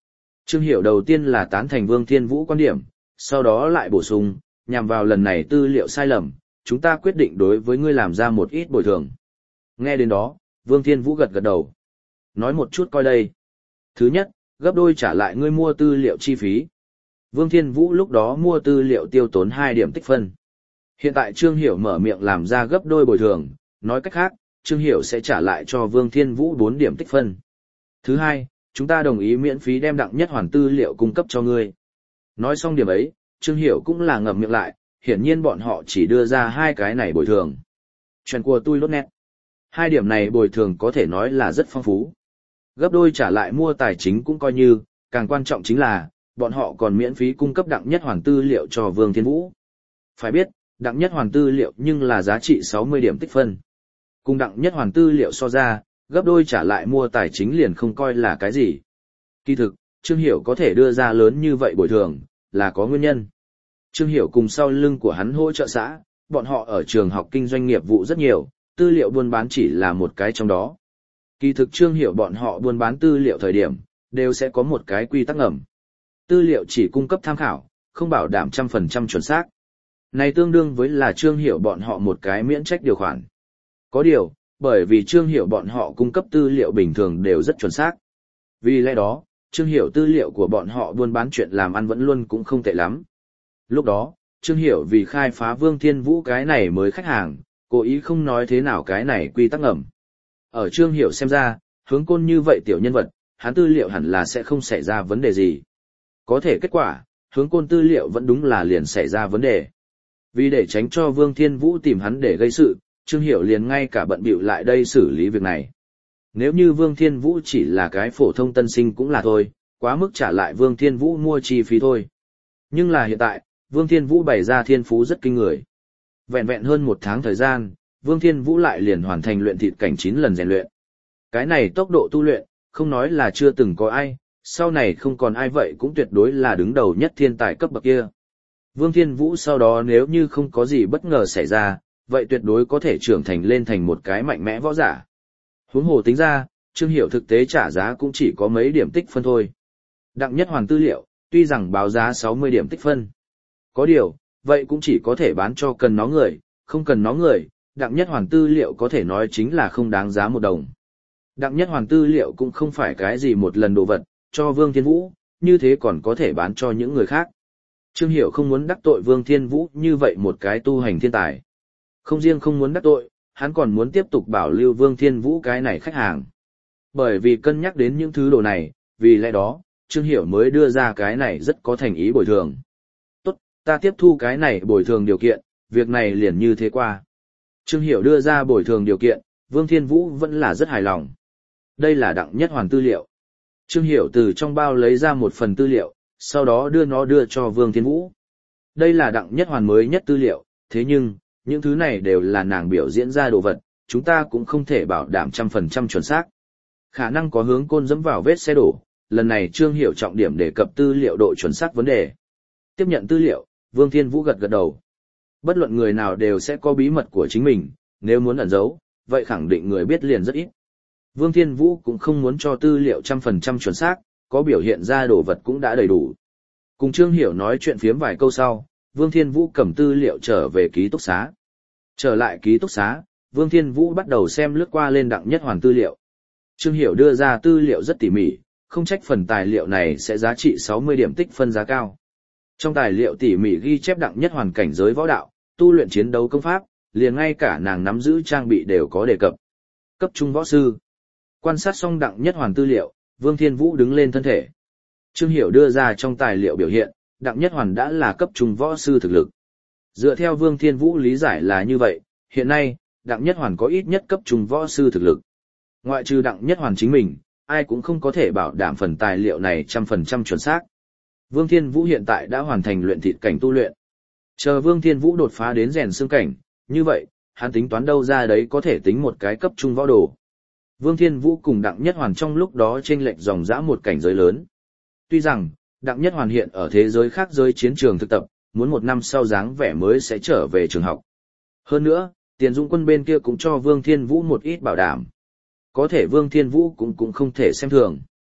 Trương Hiểu đầu tiên là tán thành Vương Thiên Vũ quan điểm, sau đó lại bổ sung, nhằm vào lần này tư liệu sai lầm, chúng ta quyết định đối với ngươi làm ra một ít bồi thường. Nghe đến đó, Vương Thiên Vũ gật gật đầu. Nói một chút coi đây. Thứ nhất, gấp đôi trả lại ngươi mua tư liệu chi phí. Vương Thiên Vũ lúc đó mua tư liệu tiêu tốn hai điểm tích phân. Hiện tại Trương Hiểu mở miệng làm ra gấp đôi bồi thường, nói cách khác, Trương Hiểu sẽ trả lại cho Vương Thiên Vũ bốn điểm tích phân. Thứ hai, chúng ta đồng ý miễn phí đem Đặng Nhất Hoàn tư liệu cung cấp cho ngươi. Nói xong điểm ấy, Trương Hiểu cũng là ngậm miệng lại, hiển nhiên bọn họ chỉ đưa ra hai cái này bồi thường. Chuyện của tôi lốt nét. Hai điểm này bồi thường có thể nói là rất phong phú. Gấp đôi trả lại mua tài chính cũng coi như, càng quan trọng chính là, bọn họ còn miễn phí cung cấp Đặng Nhất Hoàn tư liệu cho Vương Thiên Vũ. Phải biết, Đặng Nhất Hoàn tư liệu nhưng là giá trị sáu mươi điểm tích phân. Cùng Đặng Nhất Hoàn tư liệu so ra, gấp đôi trả lại mua tài chính liền không coi là cái gì. Kỳ thực, Trương Hiểu có thể đưa ra lớn như vậy bồi thường, là có nguyên nhân. Trương Hiểu cùng sau lưng của hắn hỗ trợ xã, bọn họ ở trường học kinh doanh nghiệp vụ rất nhiều, tư liệu buôn bán chỉ là một cái trong đó. Kỳ thực Trương Hiểu bọn họ buôn bán tư liệu thời điểm, đều sẽ có một cái quy tắc ngầm. Tư liệu chỉ cung cấp tham khảo, không bảo đảm trăm phần trăm chuẩn xác. Này tương đương với là Trương Hiểu bọn họ một cái miễn trách điều khoản. Có điều, bởi vì Trương Hiểu bọn họ cung cấp tư liệu bình thường đều rất chuẩn xác. Vì lẽ đó, Trương Hiểu tư liệu của bọn họ buôn bán chuyện làm ăn vẫn luôn cũng không tệ lắm. Lúc đó, Trương Hiểu vì khai phá Vương Thiên Vũ cái này mới khách hàng, cố ý không nói thế nào cái này quy tắc ngầm. Ở Trương Hiểu xem ra, Hướng Côn như vậy tiểu nhân vật, hắn tư liệu hẳn là sẽ không xảy ra vấn đề gì. Có thể kết quả, Hướng Côn tư liệu vẫn đúng là liền xảy ra vấn đề. Vì để tránh cho Vương Thiên Vũ tìm hắn để gây sự, Trương Hiểu liền ngay cả bận bịu lại đây xử lý việc này. Nếu như Vương Thiên Vũ chỉ là cái phổ thông tân sinh cũng là thôi, quá mức trả lại Vương Thiên Vũ mua chi phí thôi. Nhưng là hiện tại, Vương Thiên Vũ bày ra thiên phú rất kinh người. Vẹn vẹn hơn một tháng thời gian, Vương Thiên Vũ lại liền hoàn thành luyện thịt cảnh chín lần rèn luyện. Cái này tốc độ tu luyện, không nói là chưa từng có ai, sau này không còn ai vậy cũng tuyệt đối là đứng đầu nhất thiên tài cấp bậc kia. Vương Thiên Vũ sau đó nếu như không có gì bất ngờ xảy ra, vậy tuyệt đối có thể trưởng thành lên thành một cái mạnh mẽ võ giả. Huống hồ tính ra, Trương Hiểu thực tế trả giá cũng chỉ có mấy điểm tích phân thôi. Đặng Nhất Hoàn tư liệu, tuy rằng báo giá sáu mươi điểm tích phân. Có điều, vậy cũng chỉ có thể bán cho cần nó người, không cần nó người, Đặng Nhất Hoàn tư liệu có thể nói chính là không đáng giá một đồng. Đặng Nhất Hoàn tư liệu cũng không phải cái gì một lần đồ vật, cho Vương Thiên Vũ, như thế còn có thể bán cho những người khác. Trương Hiểu không muốn đắc tội Vương Thiên Vũ như vậy một cái tu hành thiên tài. Không riêng không muốn đắc tội, hắn còn muốn tiếp tục bảo lưu Vương Thiên Vũ cái này khách hàng. Bởi vì cân nhắc đến những thứ đồ này, vì lẽ đó, Trương Hiểu mới đưa ra cái này rất có thành ý bồi thường. Tốt, ta tiếp thu cái này bồi thường điều kiện, việc này liền như thế qua. Trương Hiểu đưa ra bồi thường điều kiện, Vương Thiên Vũ vẫn là rất hài lòng. Đây là Đặng Nhất Hoàn tư liệu. Trương Hiểu từ trong bao lấy ra một phần tư liệu, sau đó đưa nó đưa cho Vương Thiên Vũ. Đây là Đặng Nhất Hoàn mới nhất tư liệu, thế nhưng, những thứ này đều là nàng biểu diễn ra đồ vật, chúng ta cũng không thể bảo đảm trăm phần trăm chuẩn xác. Khả năng có Hướng Côn dẫm vào vết xe đổ, lần này Trương Hiểu trọng điểm đề cập tư liệu độ chuẩn xác vấn đề. Tiếp nhận tư liệu, Vương Thiên Vũ gật gật đầu. Bất luận người nào đều sẽ có bí mật của chính mình, nếu muốn ẩn giấu, vậy khẳng định người biết liền rất ít. Vương Thiên Vũ cũng không muốn cho tư liệu trăm phần trăm chuẩn xác, có biểu hiện ra đồ vật cũng đã đầy đủ. Cùng Trương Hiểu nói chuyện phiếm vài câu sau, Vương Thiên Vũ cầm tư liệu trở về ký túc xá. Trở lại ký túc xá, Vương Thiên Vũ bắt đầu xem lướt qua lên Đặng Nhất Hoàn tư liệu. Trương Hiểu đưa ra tư liệu rất tỉ mỉ, không trách phần tài liệu này sẽ giá trị sáu mươi điểm tích phân giá cao. Trong tài liệu tỉ mỉ ghi chép Đặng Nhất Hoàn cảnh giới võ đạo, tu luyện chiến đấu công pháp, liền ngay cả nàng nắm giữ trang bị đều có đề cập. Cấp trung võ sư. Quan sát xong Đặng Nhất Hoàn tư liệu, Vương Thiên Vũ đứng lên thân thể. Trương Hiểu đưa ra trong tài liệu biểu hiện, Đặng Nhất Hoàn đã là cấp trung võ sư thực lực. Dựa theo Vương Thiên Vũ lý giải là như vậy, hiện nay, Đặng Nhất Hoàn có ít nhất cấp trung võ sư thực lực. Ngoại trừ Đặng Nhất Hoàn chính mình, ai cũng không có thể bảo đảm phần tài liệu này trăm phần trăm chuẩn xác. Vương Thiên Vũ hiện tại đã hoàn thành luyện thịt cảnh tu luyện. Chờ Vương Thiên Vũ đột phá đến rèn xương cảnh, như vậy, hắn tính toán đâu ra đấy có thể tính một cái cấp trung võ đồ. Vương Thiên Vũ cùng Đặng Nhất Hoàn trong lúc đó chênh lệch dòng dã một cảnh giới lớn. Tuy rằng, Đặng Nhất Hoàn hiện ở thế giới khác giới chiến trường thực tập, muốn một năm sau dáng vẻ mới sẽ trở về trường học. Hơn nữa, Tiền Dũng Quân bên kia cũng cho Vương Thiên Vũ một ít bảo đảm. Có thể Vương Thiên Vũ cũng cũng không thể xem thường.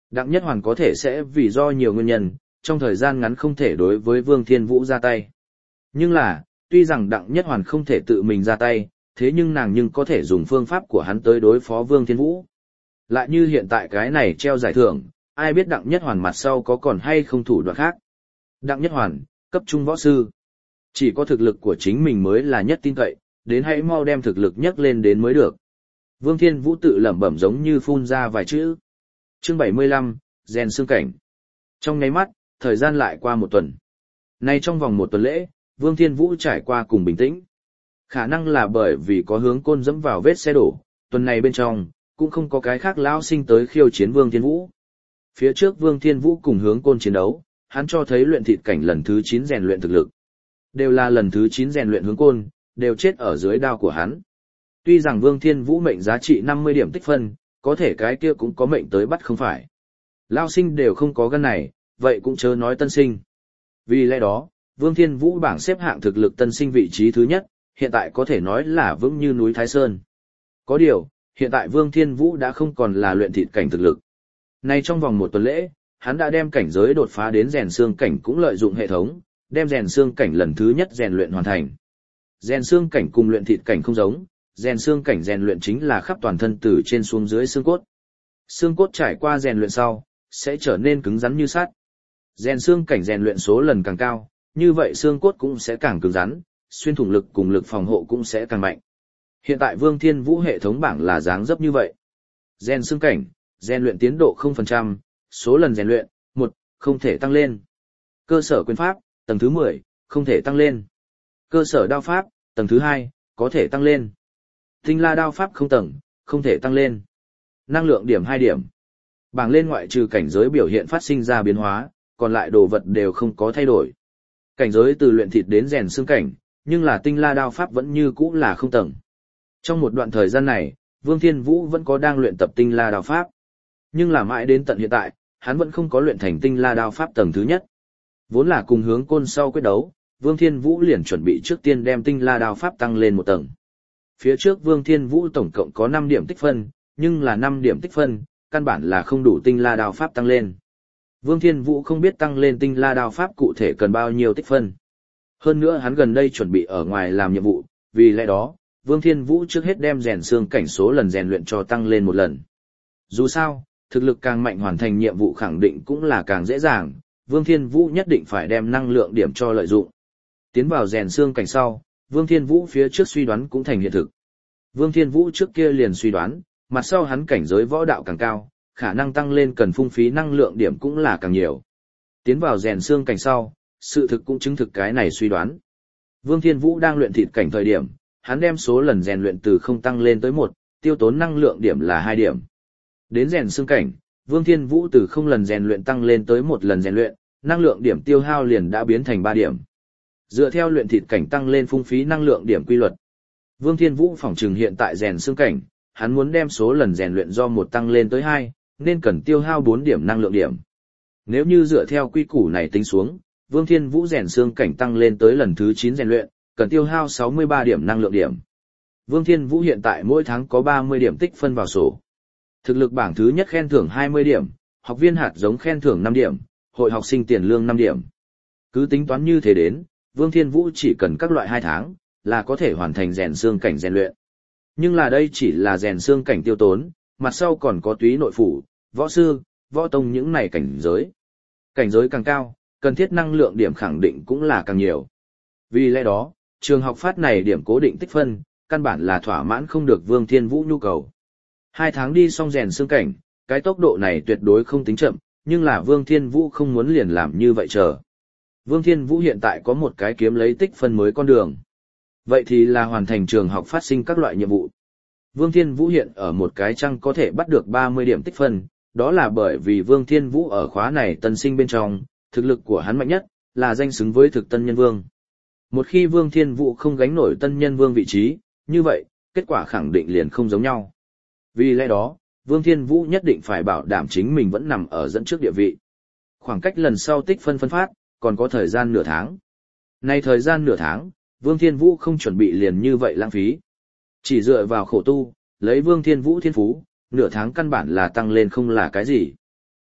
Đặng Nhất Hoàn có thể sẽ vì do nhiều nguyên nhân, trong thời gian ngắn không thể đối với Vương Thiên Vũ ra tay. Nhưng là, tuy rằng Đặng Nhất Hoàn không thể tự mình ra tay, thế nhưng nàng nhưng có thể dùng phương pháp của hắn tới đối phó Vương Thiên Vũ. Lại như hiện tại cái này treo giải thưởng, ai biết Đặng Nhất Hoàn mặt sau có còn hay không thủ đoạn khác. Đặng Nhất Hoàn, cấp trung võ sư. Chỉ có thực lực của chính mình mới là nhất tin cậy, đến hãy mau đem thực lực nhấc lên đến mới được. Vương Thiên Vũ tự lẩm bẩm giống như phun ra vài chữ. Chương bảy mươi lăm, rèn xương cảnh. Trong nháy mắt, thời gian lại qua một tuần. Nay trong vòng một tuần lễ, Vương Thiên Vũ trải qua cùng bình tĩnh. Khả năng là bởi vì có hướng côn dẫm vào vết xe đổ, tuần này bên trong, cũng không có cái khác lão sinh tới khiêu chiến Vương Thiên Vũ. Phía trước Vương Thiên Vũ cùng hướng côn chiến đấu, hắn cho thấy luyện thịt cảnh lần thứ chín rèn luyện thực lực. Đều là lần thứ chín rèn luyện hướng côn, đều chết ở dưới đao của hắn. Tuy rằng Vương Thiên Vũ mệnh giá trị năm mươi điểm tích phân, có thể cái kia cũng có mệnh tới bắt không phải. Lao sinh đều không có gân này, vậy cũng chớ nói tân sinh. Vì lẽ đó, Vương Thiên Vũ bảng xếp hạng thực lực tân sinh vị trí thứ nhất, hiện tại có thể nói là vững như núi Thái Sơn. Có điều, hiện tại Vương Thiên Vũ đã không còn là luyện thịt cảnh thực lực. Nay trong vòng một tuần lễ, hắn đã đem cảnh giới đột phá đến rèn xương cảnh cũng lợi dụng hệ thống, đem rèn xương cảnh lần thứ nhất rèn luyện hoàn thành. Rèn xương cảnh cùng luyện thịt cảnh không giống, rèn xương cảnh rèn luyện chính là khắp toàn thân từ trên xuống dưới xương cốt. Xương cốt trải qua rèn luyện sau, sẽ trở nên cứng rắn như sắt. Rèn xương cảnh rèn luyện số lần càng cao, như vậy xương cốt cũng sẽ càng cứng rắn, xuyên thủng lực cùng lực phòng hộ cũng sẽ càng mạnh. Hiện tại Vương Thiên Vũ hệ thống bảng là dáng dấp như vậy. Rèn xương cảnh, rèn luyện tiến độ không phần trăm, số lần rèn luyện, một, không thể tăng lên. Cơ sở quyền pháp, tầng thứ mười, không thể tăng lên. Cơ sở đao pháp, tầng thứ hai, có thể tăng lên. Tinh la đao pháp không tầng, không thể tăng lên. Năng lượng điểm hai điểm. Bảng lên ngoại trừ cảnh giới biểu hiện phát sinh ra biến hóa, còn lại đồ vật đều không có thay đổi. Cảnh giới từ luyện thịt đến rèn xương cảnh, nhưng là tinh la đao pháp vẫn như cũ là không tầng. Trong một đoạn thời gian này, Vương Thiên Vũ vẫn có đang luyện tập tinh la đao pháp. Nhưng là mãi đến tận hiện tại, hắn vẫn không có luyện thành tinh la đao pháp tầng thứ nhất. Vốn là cùng hướng côn sau quyết đấu, Vương Thiên Vũ liền chuẩn bị trước tiên đem tinh la đao pháp tăng lên một tầng. Phía trước Vương Thiên Vũ tổng cộng có năm điểm tích phân, nhưng là năm điểm tích phân, căn bản là không đủ tinh la đao pháp tăng lên. Vương Thiên Vũ không biết tăng lên tinh la đao pháp cụ thể cần bao nhiêu tích phân. Hơn nữa hắn gần đây chuẩn bị ở ngoài làm nhiệm vụ, vì lẽ đó, Vương Thiên Vũ trước hết đem rèn xương cảnh số lần rèn luyện cho tăng lên một lần. Dù sao, thực lực càng mạnh hoàn thành nhiệm vụ khẳng định cũng là càng dễ dàng, Vương Thiên Vũ nhất định phải đem năng lượng điểm cho lợi dụng. Tiến vào rèn xương cảnh sau, Vương Thiên Vũ phía trước suy đoán cũng thành hiện thực. Vương Thiên Vũ trước kia liền suy đoán, mặt sau hắn cảnh giới võ đạo càng cao, khả năng tăng lên cần phung phí năng lượng điểm cũng là càng nhiều. Tiến vào rèn xương cảnh sau, sự thực cũng chứng thực cái này suy đoán. Vương Thiên Vũ đang luyện thịt cảnh thời điểm, hắn đem số lần rèn luyện từ không tăng lên tới một, tiêu tốn năng lượng điểm là hai điểm. Đến rèn xương cảnh, Vương Thiên Vũ từ không lần rèn luyện tăng lên tới một lần rèn luyện, năng lượng điểm tiêu hao liền đã biến thành ba điểm. Dựa theo luyện thịt cảnh tăng lên phung phí năng lượng điểm quy luật, Vương Thiên Vũ phỏng chừng hiện tại rèn xương cảnh, hắn muốn đem số lần rèn luyện do một tăng lên tới hai, nên cần tiêu hao bốn điểm năng lượng điểm. Nếu như dựa theo quy củ này tính xuống, Vương Thiên Vũ rèn xương cảnh tăng lên tới lần thứ chín rèn luyện, cần tiêu hao sáu mươi ba điểm năng lượng điểm. Vương Thiên Vũ hiện tại mỗi tháng có ba mươi điểm tích phân vào sổ. Thực lực bảng thứ nhất khen thưởng hai mươi điểm, học viên hạt giống khen thưởng năm điểm, hội học sinh tiền lương năm điểm. Cứ tính toán như thế đến, Vương Thiên Vũ chỉ cần các loại hai tháng, là có thể hoàn thành rèn xương cảnh rèn luyện. Nhưng là đây chỉ là rèn xương cảnh tiêu tốn, mặt sau còn có túy nội phủ, võ sư, võ tông những này cảnh giới. Cảnh giới càng cao, cần thiết năng lượng điểm khẳng định cũng là càng nhiều. Vì lẽ đó, trường học phát này điểm cố định tích phân, căn bản là thỏa mãn không được Vương Thiên Vũ nhu cầu. Hai tháng đi xong rèn xương cảnh, cái tốc độ này tuyệt đối không tính chậm, nhưng là Vương Thiên Vũ không muốn liền làm như vậy chờ. Vương Thiên Vũ hiện tại có một cái kiếm lấy tích phân mới con đường. Vậy thì là hoàn thành trường học phát sinh các loại nhiệm vụ. Vương Thiên Vũ hiện ở một cái trang có thể bắt được ba mươi điểm tích phân, đó là bởi vì Vương Thiên Vũ ở khóa này tân sinh bên trong, thực lực của hắn mạnh nhất, là danh xứng với thực tân nhân vương. Một khi Vương Thiên Vũ không gánh nổi tân nhân vương vị trí, như vậy, kết quả khẳng định liền không giống nhau. Vì lẽ đó, Vương Thiên Vũ nhất định phải bảo đảm chính mình vẫn nằm ở dẫn trước địa vị. Khoảng cách lần sau tích phân phân phát, còn có thời gian nửa tháng. Nay thời gian nửa tháng, Vương Thiên Vũ không chuẩn bị liền như vậy lãng phí. Chỉ dựa vào khổ tu, lấy Vương Thiên Vũ thiên phú, nửa tháng căn bản là tăng lên không là cái gì.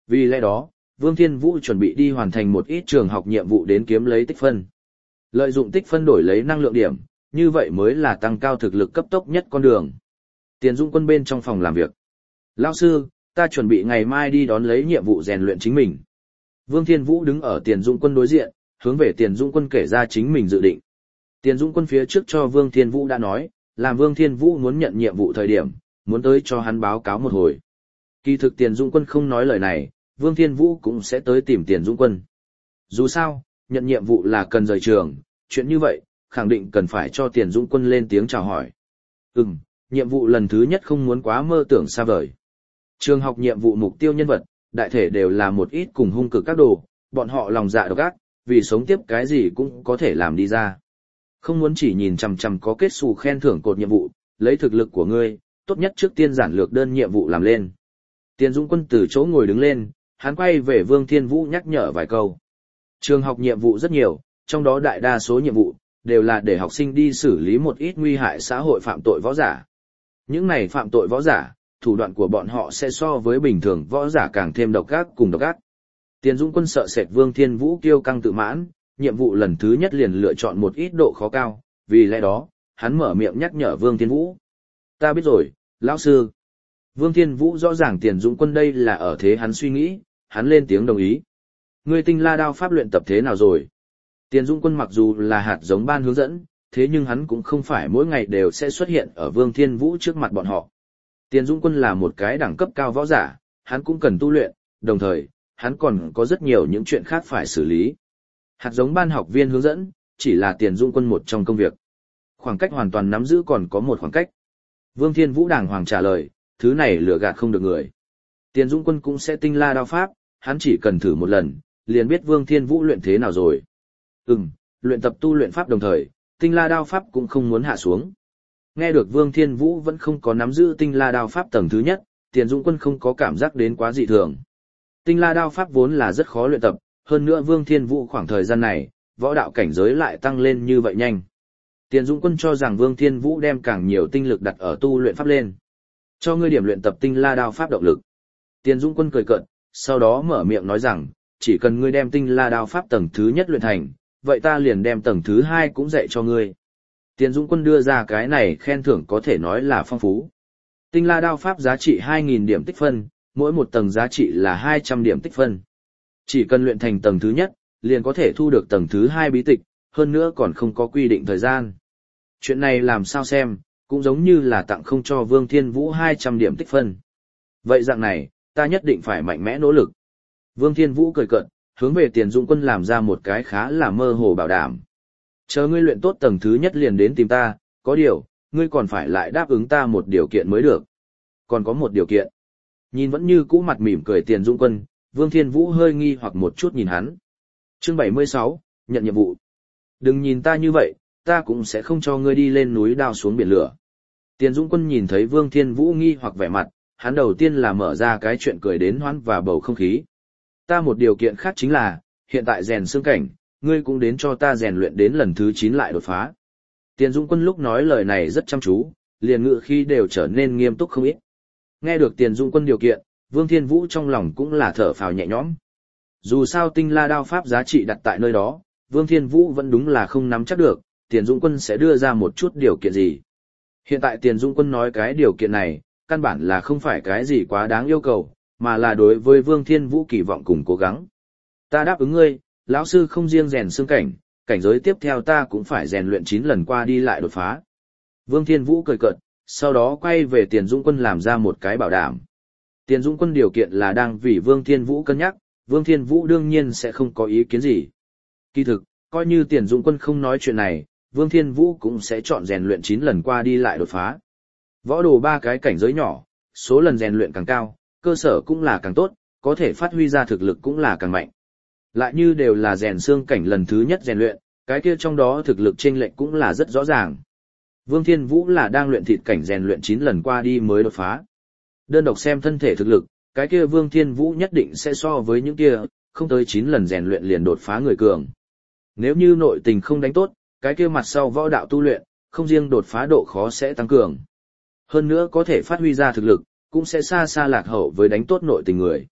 Vì lẽ đó, Vương Thiên Vũ chuẩn bị đi hoàn thành một ít trường học nhiệm vụ đến kiếm lấy tích phân. Lợi dụng tích phân đổi lấy năng lượng điểm, như vậy mới là tăng cao thực lực cấp tốc nhất con đường. Tiền Dũng Quân bên trong phòng làm việc. Lão sư, ta chuẩn bị ngày mai đi đón lấy nhiệm vụ rèn luyện chính mình. Vương Thiên Vũ đứng ở Tiền Dũng Quân đối diện, hướng về Tiền Dũng Quân kể ra chính mình dự định. Tiền Dũng Quân phía trước cho Vương Thiên Vũ đã nói, làm Vương Thiên Vũ muốn nhận nhiệm vụ thời điểm, muốn tới cho hắn báo cáo một hồi. Kỳ thực Tiền Dũng Quân không nói lời này, Vương Thiên Vũ cũng sẽ tới tìm Tiền Dũng Quân. Dù sao, nhận nhiệm vụ là cần rời trường, chuyện như vậy, khẳng định cần phải cho Tiền Dũng Quân lên tiếng chào hỏi. Ừm, nhiệm vụ lần thứ nhất không muốn quá mơ tưởng xa vời. Trường học nhiệm vụ mục tiêu nhân vật, đại thể đều là một ít cùng hung cực các đồ, bọn họ lòng dạ độc ác, vì sống tiếp cái gì cũng có thể làm đi ra. Không muốn chỉ nhìn chằm chằm có kết xù khen thưởng cột nhiệm vụ, lấy thực lực của ngươi, tốt nhất trước tiên giản lược đơn nhiệm vụ làm lên. Tiền Dũng Quân từ chỗ ngồi đứng lên, hắn quay về Vương Thiên Vũ nhắc nhở vài câu. Trường học nhiệm vụ rất nhiều, trong đó đại đa số nhiệm vụ, đều là để học sinh đi xử lý một ít nguy hại xã hội phạm tội võ giả. Những này phạm tội võ giả, thủ đoạn của bọn họ sẽ so với bình thường võ giả càng thêm độc ác cùng độc ác. Tiền Dũng Quân sợ sệt Vương Thiên Vũ kiêu căng tự mãn, nhiệm vụ lần thứ nhất liền lựa chọn một ít độ khó cao, vì lẽ đó, hắn mở miệng nhắc nhở Vương Thiên Vũ. Ta biết rồi, lão sư. Vương Thiên Vũ rõ ràng Tiền Dũng Quân đây là ở thế hắn suy nghĩ, hắn lên tiếng đồng ý. Ngươi tinh la đao pháp luyện tập thế nào rồi? Tiền Dũng Quân mặc dù là hạt giống ban hướng dẫn, thế nhưng hắn cũng không phải mỗi ngày đều sẽ xuất hiện ở Vương Thiên Vũ trước mặt bọn họ. Tiền Dũng Quân là một cái đẳng cấp cao võ giả, hắn cũng cần tu luyện, đồng thời, hắn còn có rất nhiều những chuyện khác phải xử lý. Hạt giống ban học viên hướng dẫn, chỉ là Tiền Dũng Quân một trong công việc. Khoảng cách hoàn toàn nắm giữ còn có một khoảng cách. Vương Thiên Vũ đàng hoàng trả lời, thứ này lừa gạt không được người. Tiền Dũng Quân cũng sẽ tinh la đao pháp, hắn chỉ cần thử một lần, liền biết Vương Thiên Vũ luyện thế nào rồi. Ừm, luyện tập tu luyện pháp đồng thời, tinh la đao pháp cũng không muốn hạ xuống. Nghe được Vương Thiên Vũ vẫn không có nắm giữ tinh la đao pháp tầng thứ nhất, Tiền Dũng Quân không có cảm giác đến quá dị thường. Tinh la đao pháp vốn là rất khó luyện tập, hơn nữa Vương Thiên Vũ khoảng thời gian này, võ đạo cảnh giới lại tăng lên như vậy nhanh. Tiền Dũng Quân cho rằng Vương Thiên Vũ đem càng nhiều tinh lực đặt ở tu luyện pháp lên. Cho ngươi điểm luyện tập tinh la đao pháp động lực. Tiền Dũng Quân cười cợt, sau đó mở miệng nói rằng, chỉ cần ngươi đem tinh la đao pháp tầng thứ nhất luyện thành, vậy ta liền đem tầng thứ hai cũng dạy cho ngươi. Tiền Dũng Quân đưa ra cái này khen thưởng có thể nói là phong phú. Tinh la đao pháp giá trị hai nghìn điểm tích phân, mỗi một tầng giá trị là hai trăm điểm tích phân. Chỉ cần luyện thành tầng thứ nhất, liền có thể thu được tầng thứ hai bí tịch, hơn nữa còn không có quy định thời gian. Chuyện này làm sao xem, cũng giống như là tặng không cho Vương Thiên Vũ hai trăm điểm tích phân. Vậy dạng này, ta nhất định phải mạnh mẽ nỗ lực. Vương Thiên Vũ cười cợt, hướng về Tiền Dũng Quân làm ra một cái khá là mơ hồ bảo đảm. Chờ ngươi luyện tốt tầng thứ nhất liền đến tìm ta, có điều, ngươi còn phải lại đáp ứng ta một điều kiện mới được. Còn có một điều kiện. Nhìn vẫn như cũ mặt mỉm cười Tiền Dũng Quân, Vương Thiên Vũ hơi nghi hoặc một chút nhìn hắn. Chương bảy mươi sáu, nhận nhiệm vụ. Đừng nhìn ta như vậy, ta cũng sẽ không cho ngươi đi lên núi đao xuống biển lửa. Tiền Dũng Quân nhìn thấy Vương Thiên Vũ nghi hoặc vẻ mặt, hắn đầu tiên là mở ra cái chuyện cười đến hoãn và bầu không khí. Ta một điều kiện khác chính là, hiện tại rèn xương cảnh, ngươi cũng đến cho ta rèn luyện đến lần thứ chín lại đột phá. Tiền Dũng Quân lúc nói lời này rất chăm chú, liền ngữ khi đều trở nên nghiêm túc không ít. Nghe được Tiền Dũng Quân điều kiện, Vương Thiên Vũ trong lòng cũng là thở phào nhẹ nhõm. Dù sao tinh la đao pháp giá trị đặt tại nơi đó, Vương Thiên Vũ vẫn đúng là không nắm chắc được, Tiền Dũng Quân sẽ đưa ra một chút điều kiện gì. Hiện tại Tiền Dũng Quân nói cái điều kiện này, căn bản là không phải cái gì quá đáng yêu cầu, mà là đối với Vương Thiên Vũ kỳ vọng cùng cố gắng. Ta đáp ứng ngươi, lão sư không riêng rèn xương cảnh, cảnh giới tiếp theo ta cũng phải rèn luyện chín lần qua đi lại đột phá. Vương Thiên Vũ cười cợt, sau đó quay về Tiền Dũng Quân làm ra một cái bảo đảm. Tiền Dũng Quân điều kiện là đang vì Vương Thiên Vũ cân nhắc, Vương Thiên Vũ đương nhiên sẽ không có ý kiến gì. Kỳ thực, coi như Tiền Dũng Quân không nói chuyện này, Vương Thiên Vũ cũng sẽ chọn rèn luyện chín lần qua đi lại đột phá. Võ đồ ba cái cảnh giới nhỏ, số lần rèn luyện càng cao, cơ sở cũng là càng tốt, có thể phát huy ra thực lực cũng là càng mạnh. Lại như đều là rèn xương cảnh lần thứ nhất rèn luyện, cái kia trong đó thực lực chênh lệch cũng là rất rõ ràng. Vương Thiên Vũ là đang luyện thịt cảnh rèn luyện chín lần qua đi mới đột phá. Đơn độc xem thân thể thực lực, cái kia Vương Thiên Vũ nhất định sẽ so với những kia, không tới chín lần rèn luyện liền đột phá người cường. Nếu như nội tình không đánh tốt, cái kia mặt sau võ đạo tu luyện, không riêng đột phá độ khó sẽ tăng cường. Hơn nữa có thể phát huy ra thực lực, cũng sẽ xa xa lạc hậu với đánh tốt nội tình người.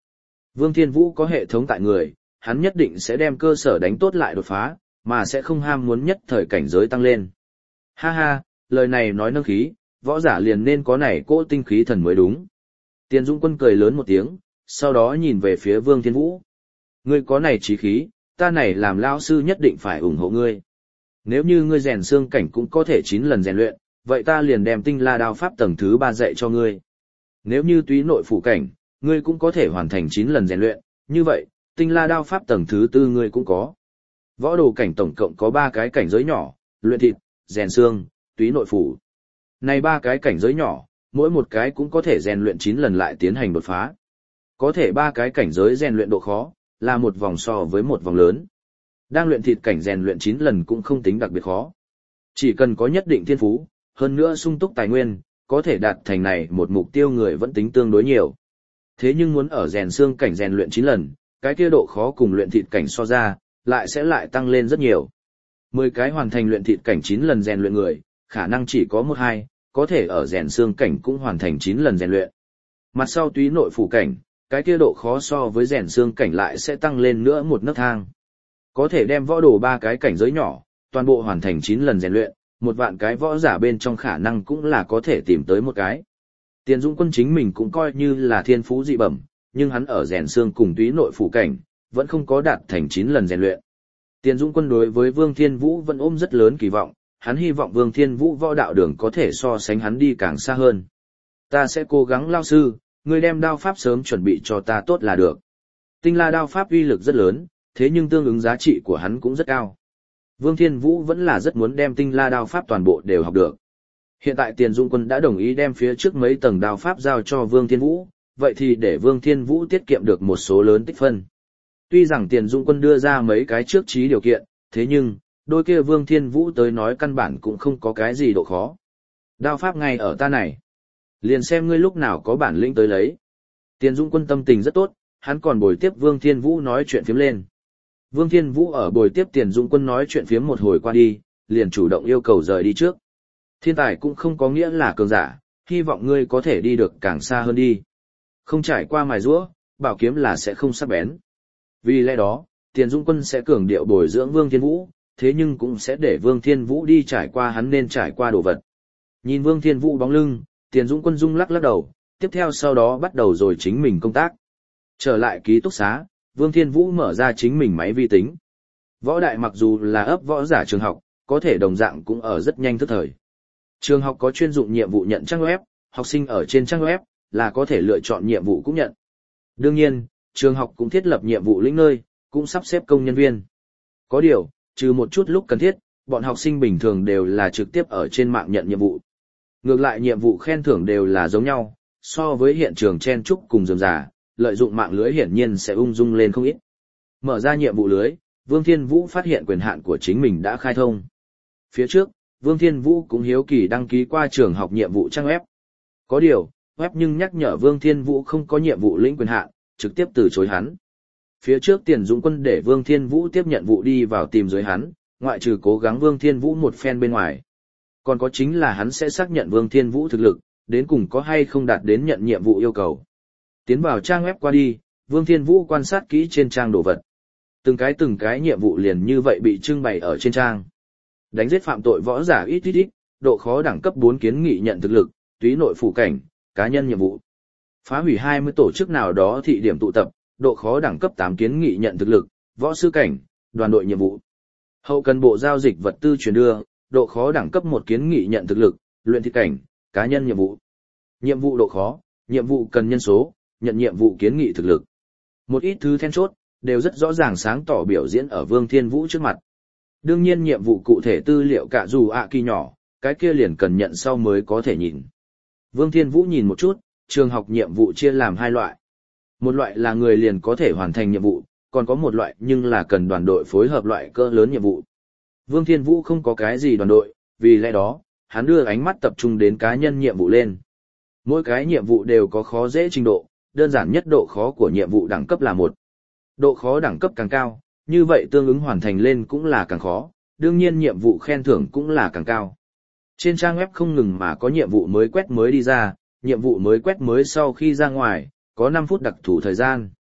Vương Thiên Vũ có hệ thống tại người, hắn nhất định sẽ đem cơ sở đánh tốt lại đột phá, mà sẽ không ham muốn nhất thời cảnh giới tăng lên. Ha ha, lời này nói nâng khí, võ giả liền nên có này cỗ tinh khí thần mới đúng. Tiền Dũng Quân cười lớn một tiếng, sau đó nhìn về phía Vương Thiên Vũ. Ngươi có này chí khí, ta này làm lão sư nhất định phải ủng hộ ngươi. Nếu như ngươi rèn xương cảnh cũng có thể chín lần rèn luyện, vậy ta liền đem tinh la đao pháp tầng thứ ba dạy cho ngươi. Nếu như túy nội phủ cảnh, ngươi cũng có thể hoàn thành chín lần rèn luyện, như vậy, tinh la đao pháp tầng thứ tư ngươi cũng có. Võ đồ cảnh tổng cộng có ba cái cảnh giới nhỏ, luyện thịt, rèn xương, túy nội phủ. Này ba cái cảnh giới nhỏ, mỗi một cái cũng có thể rèn luyện chín lần lại tiến hành đột phá. Có thể ba cái cảnh giới rèn luyện độ khó, là một vòng so với một vòng lớn. Đang luyện thịt cảnh rèn luyện chín lần cũng không tính đặc biệt khó. Chỉ cần có nhất định thiên phú, hơn nữa sung túc tài nguyên, có thể đạt thành này một mục tiêu người vẫn tính tương đối nhiều. Thế nhưng muốn ở rèn xương cảnh rèn luyện chín lần, cái kia độ khó cùng luyện thịt cảnh so ra, lại sẽ lại tăng lên rất nhiều. mười cái hoàn thành luyện thịt cảnh chín lần rèn luyện người, khả năng chỉ có một hai, có thể ở rèn xương cảnh cũng hoàn thành chín lần rèn luyện. Mặt sau túy nội phủ cảnh, cái kia độ khó so với rèn xương cảnh lại sẽ tăng lên nữa một nấc thang. Có thể đem võ đồ ba cái cảnh giới nhỏ, toàn bộ hoàn thành chín lần rèn luyện, một vạn cái võ giả bên trong khả năng cũng là có thể tìm tới một cái. Tiền Dũng Quân chính mình cũng coi như là thiên phú dị bẩm, nhưng hắn ở rèn xương cùng túy nội phủ cảnh, vẫn không có đạt thành chín lần rèn luyện. Tiền Dũng Quân đối với Vương Thiên Vũ vẫn ôm rất lớn kỳ vọng, hắn hy vọng Vương Thiên Vũ võ đạo đường có thể so sánh hắn đi càng xa hơn. Ta sẽ cố gắng lao sư, ngươi đem đao pháp sớm chuẩn bị cho ta tốt là được. Tinh la đao pháp uy lực rất lớn, thế nhưng tương ứng giá trị của hắn cũng rất cao. Vương Thiên Vũ vẫn là rất muốn đem tinh la đao pháp toàn bộ đều học được. Hiện tại Tiền Dũng Quân đã đồng ý đem phía trước mấy tầng đao pháp giao cho Vương Thiên Vũ, vậy thì để Vương Thiên Vũ tiết kiệm được một số lớn tích phân. Tuy rằng Tiền Dũng Quân đưa ra mấy cái trước trí điều kiện, thế nhưng, đôi kia Vương Thiên Vũ tới nói căn bản cũng không có cái gì độ khó. Đao pháp ngay ở ta này. Liền xem ngươi lúc nào có bản lĩnh tới lấy. Tiền Dũng Quân tâm tình rất tốt, hắn còn bồi tiếp Vương Thiên Vũ nói chuyện phiếm lên. Vương Thiên Vũ ở bồi tiếp Tiền Dũng Quân nói chuyện phiếm một hồi qua đi, liền chủ động yêu cầu rời đi trước. Thiên tài cũng không có nghĩa là cường giả, hy vọng ngươi có thể đi được càng xa hơn đi. Không trải qua mài giũa, bảo kiếm là sẽ không sắc bén. Vì lẽ đó, Tiền Dũng Quân sẽ cường điệu bồi dưỡng Vương Thiên Vũ, thế nhưng cũng sẽ để Vương Thiên Vũ đi trải qua hắn nên trải qua đồ vật. Nhìn Vương Thiên Vũ bóng lưng, Tiền Dũng Quân rung lắc lắc đầu, tiếp theo sau đó bắt đầu rồi chính mình công tác. Trở lại ký túc xá, Vương Thiên Vũ mở ra chính mình máy vi tính. Võ đại mặc dù là ấp võ giả trường học, có thể đồng dạng cũng ở rất nhanh tức thời. Trường học có chuyên dụng nhiệm vụ nhận trang web, học sinh ở trên trang web là có thể lựa chọn nhiệm vụ cũng nhận. Đương nhiên, trường học cũng thiết lập nhiệm vụ lĩnh nơi, cũng sắp xếp công nhân viên. Có điều, trừ một chút lúc cần thiết, bọn học sinh bình thường đều là trực tiếp ở trên mạng nhận nhiệm vụ. Ngược lại nhiệm vụ khen thưởng đều là giống nhau, so với hiện trường chen chúc cùng rườm rà, lợi dụng mạng lưới hiển nhiên sẽ ung dung lên không ít. Mở ra nhiệm vụ lưới, Vương Thiên Vũ phát hiện quyền hạn của chính mình đã khai thông. Phía trước, Vương Thiên Vũ cũng hiếu kỳ đăng ký qua trường học nhiệm vụ trang web. Có điều, web nhưng nhắc nhở Vương Thiên Vũ không có nhiệm vụ lĩnh quyền hạn, trực tiếp từ chối hắn. Phía trước Tiền Dũng Quân để Vương Thiên Vũ tiếp nhận vụ đi vào tìm dưới hắn, ngoại trừ cố gắng Vương Thiên Vũ một phen bên ngoài. Còn có chính là hắn sẽ xác nhận Vương Thiên Vũ thực lực, đến cùng có hay không đạt đến nhận nhiệm vụ yêu cầu. Tiến vào trang web qua đi, Vương Thiên Vũ quan sát kỹ trên trang đồ vật. Từng cái từng cái nhiệm vụ liền như vậy bị trưng bày ở trên trang. Đánh giết phạm tội võ giả ít ít ít, độ khó đẳng cấp bốn kiến nghị nhận thực lực, túy nội phủ cảnh, cá nhân nhiệm vụ. Phá hủy hai mươi tổ chức nào đó thị điểm tụ tập, độ khó đẳng cấp tám kiến nghị nhận thực lực, võ sư cảnh, đoàn đội nhiệm vụ. Hậu cần bộ giao dịch vật tư truyền đưa, độ khó đẳng cấp một kiến nghị nhận thực lực, luyện thịt cảnh, cá nhân nhiệm vụ. Nhiệm vụ độ khó, nhiệm vụ cần nhân số, nhận nhiệm vụ kiến nghị thực lực. Một ít thứ then chốt, đều rất rõ ràng sáng tỏ biểu diễn ở Vương Thiên Vũ trước mặt. Đương nhiên nhiệm vụ cụ thể tư liệu cả dù ạ kỳ nhỏ, cái kia liền cần nhận sau mới có thể nhìn. Vương Thiên Vũ nhìn một chút, trường học nhiệm vụ chia làm hai loại. Một loại là người liền có thể hoàn thành nhiệm vụ, còn có một loại nhưng là cần đoàn đội phối hợp loại cỡ lớn nhiệm vụ. Vương Thiên Vũ không có cái gì đoàn đội, vì lẽ đó, hắn đưa ánh mắt tập trung đến cá nhân nhiệm vụ lên. Mỗi cái nhiệm vụ đều có khó dễ trình độ, đơn giản nhất độ khó của nhiệm vụ đẳng cấp là một. Độ khó đẳng cấp càng cao, như vậy tương ứng hoàn thành lên cũng là càng khó, đương nhiên nhiệm vụ khen thưởng cũng là càng cao. Trên trang web không ngừng mà có nhiệm vụ mới quét mới đi ra, nhiệm vụ mới quét mới sau khi ra ngoài, có năm phút đặc thù thời gian.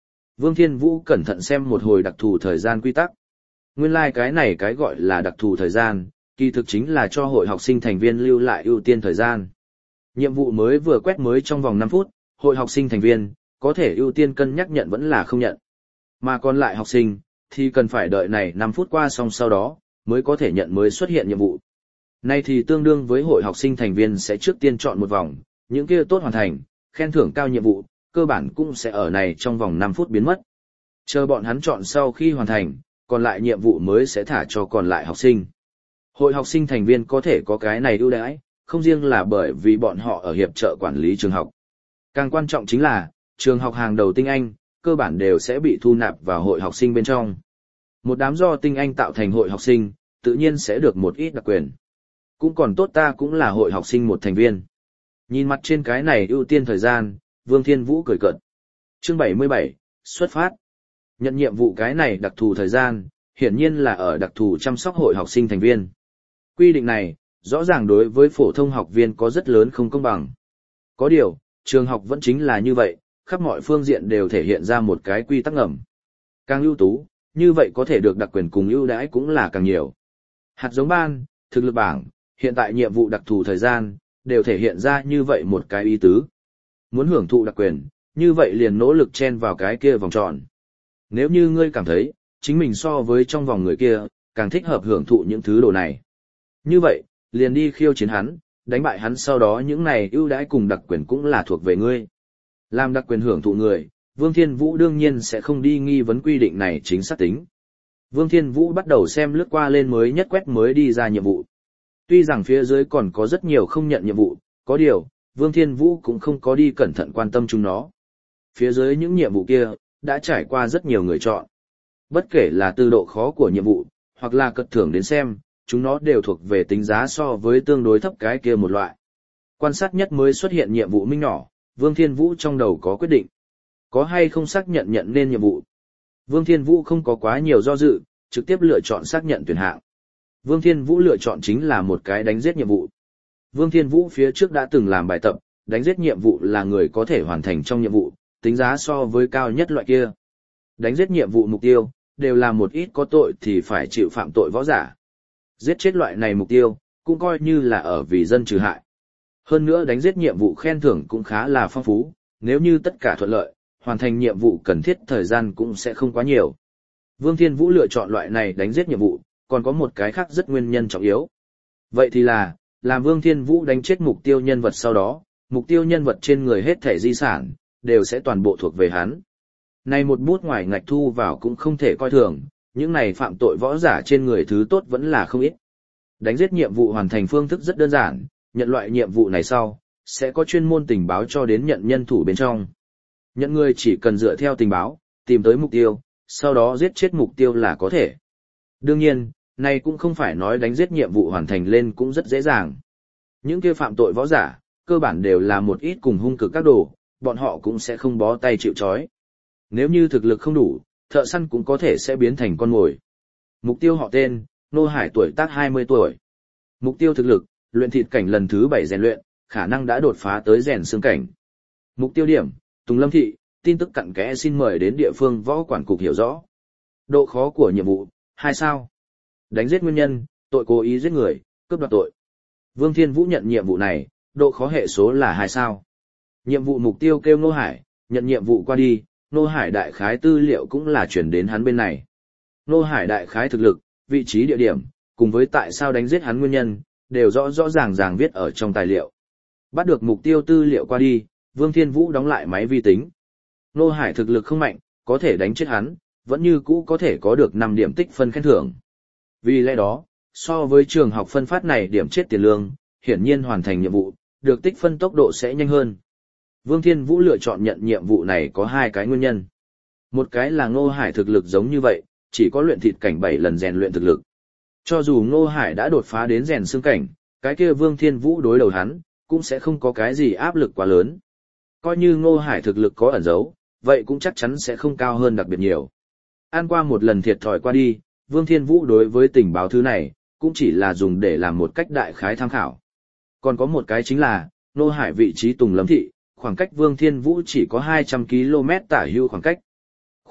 Vương Thiên Vũ cẩn thận xem một hồi đặc thù thời gian quy tắc. Nguyên lai like cái này cái gọi là đặc thù thời gian, kỳ thực chính là cho hội học sinh thành viên lưu lại ưu tiên thời gian. Nhiệm vụ mới vừa quét mới trong vòng năm phút, hội học sinh thành viên có thể ưu tiên cân nhắc nhận vẫn là không nhận. Mà còn lại học sinh thì cần phải đợi này năm phút qua xong sau đó mới có thể nhận mới xuất hiện nhiệm vụ. Nay thì tương đương với hội học sinh thành viên sẽ trước tiên chọn một vòng, những kia tốt hoàn thành, khen thưởng cao nhiệm vụ, cơ bản cũng sẽ ở này trong vòng năm phút biến mất. Chờ bọn hắn chọn sau khi hoàn thành, còn lại nhiệm vụ mới sẽ thả cho còn lại học sinh. Hội học sinh thành viên có thể có cái này ưu đãi, không riêng là bởi vì bọn họ ở hiệp trợ quản lý trường học. Càng quan trọng chính là, trường học hàng đầu tinh anh, cơ bản đều sẽ bị thu nạp vào hội học sinh bên trong. Một đám do tinh anh tạo thành hội học sinh, tự nhiên sẽ được một ít đặc quyền. Cũng còn tốt ta cũng là hội học sinh một thành viên. Nhìn mặt trên cái này ưu tiên thời gian, Vương Thiên Vũ cười cợt. Chương bảy mươi bảy, xuất phát. Nhận nhiệm vụ cái này đặc thù thời gian, hiển nhiên là ở đặc thù chăm sóc hội học sinh thành viên. Quy định này, rõ ràng đối với phổ thông học viên có rất lớn không công bằng. Có điều, trường học vẫn chính là như vậy, khắp mọi phương diện đều thể hiện ra một cái quy tắc ngầm. Càng ưu tú, như vậy có thể được đặc quyền cùng ưu đãi cũng là càng nhiều. Hạt giống ban, thực lực bảng, hiện tại nhiệm vụ đặc thù thời gian, đều thể hiện ra như vậy một cái ý tứ. Muốn hưởng thụ đặc quyền, như vậy liền nỗ lực chen vào cái kia vòng tròn. Nếu như ngươi cảm thấy, chính mình so với trong vòng người kia, càng thích hợp hưởng thụ những thứ đồ này. Như vậy, liền đi khiêu chiến hắn, đánh bại hắn sau đó những này ưu đãi cùng đặc quyền cũng là thuộc về ngươi. Làm đặc quyền hưởng thụ người, Vương Thiên Vũ đương nhiên sẽ không đi nghi vấn quy định này chính xác tính. Vương Thiên Vũ bắt đầu xem lướt qua lên mới nhất quét mới đi ra nhiệm vụ. Tuy rằng phía dưới còn có rất nhiều không nhận nhiệm vụ, có điều, Vương Thiên Vũ cũng không có đi cẩn thận quan tâm chúng nó. Phía dưới những nhiệm vụ kia, đã trải qua rất nhiều người chọn. Bất kể là từ độ khó của nhiệm vụ, hoặc là cật thưởng đến xem, chúng nó đều thuộc về tính giá so với tương đối thấp cái kia một loại. Quan sát nhất mới xuất hiện nhiệm vụ minh nhỏ, Vương Thiên Vũ trong đầu có quyết định. Có hay không xác nhận nhận nên nhiệm vụ? Vương Thiên Vũ không có quá nhiều do dự, trực tiếp lựa chọn xác nhận tuyển hạng. Vương Thiên Vũ lựa chọn chính là một cái đánh giết nhiệm vụ. Vương Thiên Vũ phía trước đã từng làm bài tập, đánh giết nhiệm vụ là người có thể hoàn thành trong nhiệm vụ, tính giá so với cao nhất loại kia. Đánh giết nhiệm vụ mục tiêu, đều là một ít có tội thì phải chịu phạm tội võ giả. Giết chết loại này mục tiêu, cũng coi như là ở vì dân trừ hại. Hơn nữa đánh giết nhiệm vụ khen thưởng cũng khá là phong phú, nếu như tất cả thuận lợi, hoàn thành nhiệm vụ cần thiết thời gian cũng sẽ không quá nhiều. Vương Thiên Vũ lựa chọn loại này đánh giết nhiệm vụ, còn có một cái khác rất nguyên nhân trọng yếu. Vậy thì là, làm Vương Thiên Vũ đánh chết mục tiêu nhân vật sau đó, mục tiêu nhân vật trên người hết thể di sản, đều sẽ toàn bộ thuộc về hắn. Này một bút ngoài ngạch thu vào cũng không thể coi thường, những này phạm tội võ giả trên người thứ tốt vẫn là không ít. Đánh giết nhiệm vụ hoàn thành phương thức rất đơn giản, nhận loại nhiệm vụ này sau, sẽ có chuyên môn tình báo cho đến nhận nhân thủ bên trong. Nhận người chỉ cần dựa theo tình báo, tìm tới mục tiêu, sau đó giết chết mục tiêu là có thể. Đương nhiên, này cũng không phải nói đánh giết nhiệm vụ hoàn thành lên cũng rất dễ dàng. Những kia phạm tội võ giả, cơ bản đều là một ít cùng hung cực các đồ, bọn họ cũng sẽ không bó tay chịu trói. Nếu như thực lực không đủ, thợ săn cũng có thể sẽ biến thành con mồi. Mục tiêu họ tên, Nô Hải tuổi tác hai mươi tuổi. Mục tiêu thực lực, luyện thịt cảnh lần thứ bảy rèn luyện, khả năng đã đột phá tới rèn xương cảnh. Mục tiêu điểm, Tùng Lâm Thị, tin tức cặn kẽ xin mời đến địa phương võ quản cục hiểu rõ. Độ khó của nhiệm vụ, hai sao. Đánh giết nguyên nhân, tội cố ý giết người, cướp đoạt tội. Vương Thiên Vũ nhận nhiệm vụ này, độ khó hệ số là hai sao. Nhiệm vụ mục tiêu kêu Nô Hải, nhận nhiệm vụ qua đi, Nô Hải đại khái tư liệu cũng là chuyển đến hắn bên này. Nô Hải đại khái thực lực, vị trí địa điểm, cùng với tại sao đánh giết hắn nguyên nhân, đều rõ rõ ràng ràng viết ở trong tài liệu. Bắt được mục tiêu tư liệu qua đi, Vương Thiên Vũ đóng lại máy vi tính. Nô Hải thực lực không mạnh, có thể đánh chết hắn, vẫn như cũ có thể có được năm điểm tích phân khen thưởng. Vì lẽ đó, so với trường học phân phát này điểm chết tiền lương, hiển nhiên hoàn thành nhiệm vụ, được tích phân tốc độ sẽ nhanh hơn. Vương Thiên Vũ lựa chọn nhận nhiệm vụ này có hai cái nguyên nhân. Một cái là Ngô Hải thực lực giống như vậy, chỉ có luyện thịt cảnh bảy lần rèn luyện thực lực. Cho dù Ngô Hải đã đột phá đến rèn xương cảnh, cái kia Vương Thiên Vũ đối đầu hắn, cũng sẽ không có cái gì áp lực quá lớn. Coi như Ngô Hải thực lực có ẩn giấu, vậy cũng chắc chắn sẽ không cao hơn đặc biệt nhiều. Ăn qua một lần thiệt thòi qua đi, Vương Thiên Vũ đối với tình báo thứ này, cũng chỉ là dùng để làm một cách đại khái tham khảo. Còn có một cái chính là, Ngô Hải vị trí Tùng Lâm Thị, khoảng cách Vương Thiên Vũ chỉ có hai trăm ki lô mét tả hữu khoảng cách.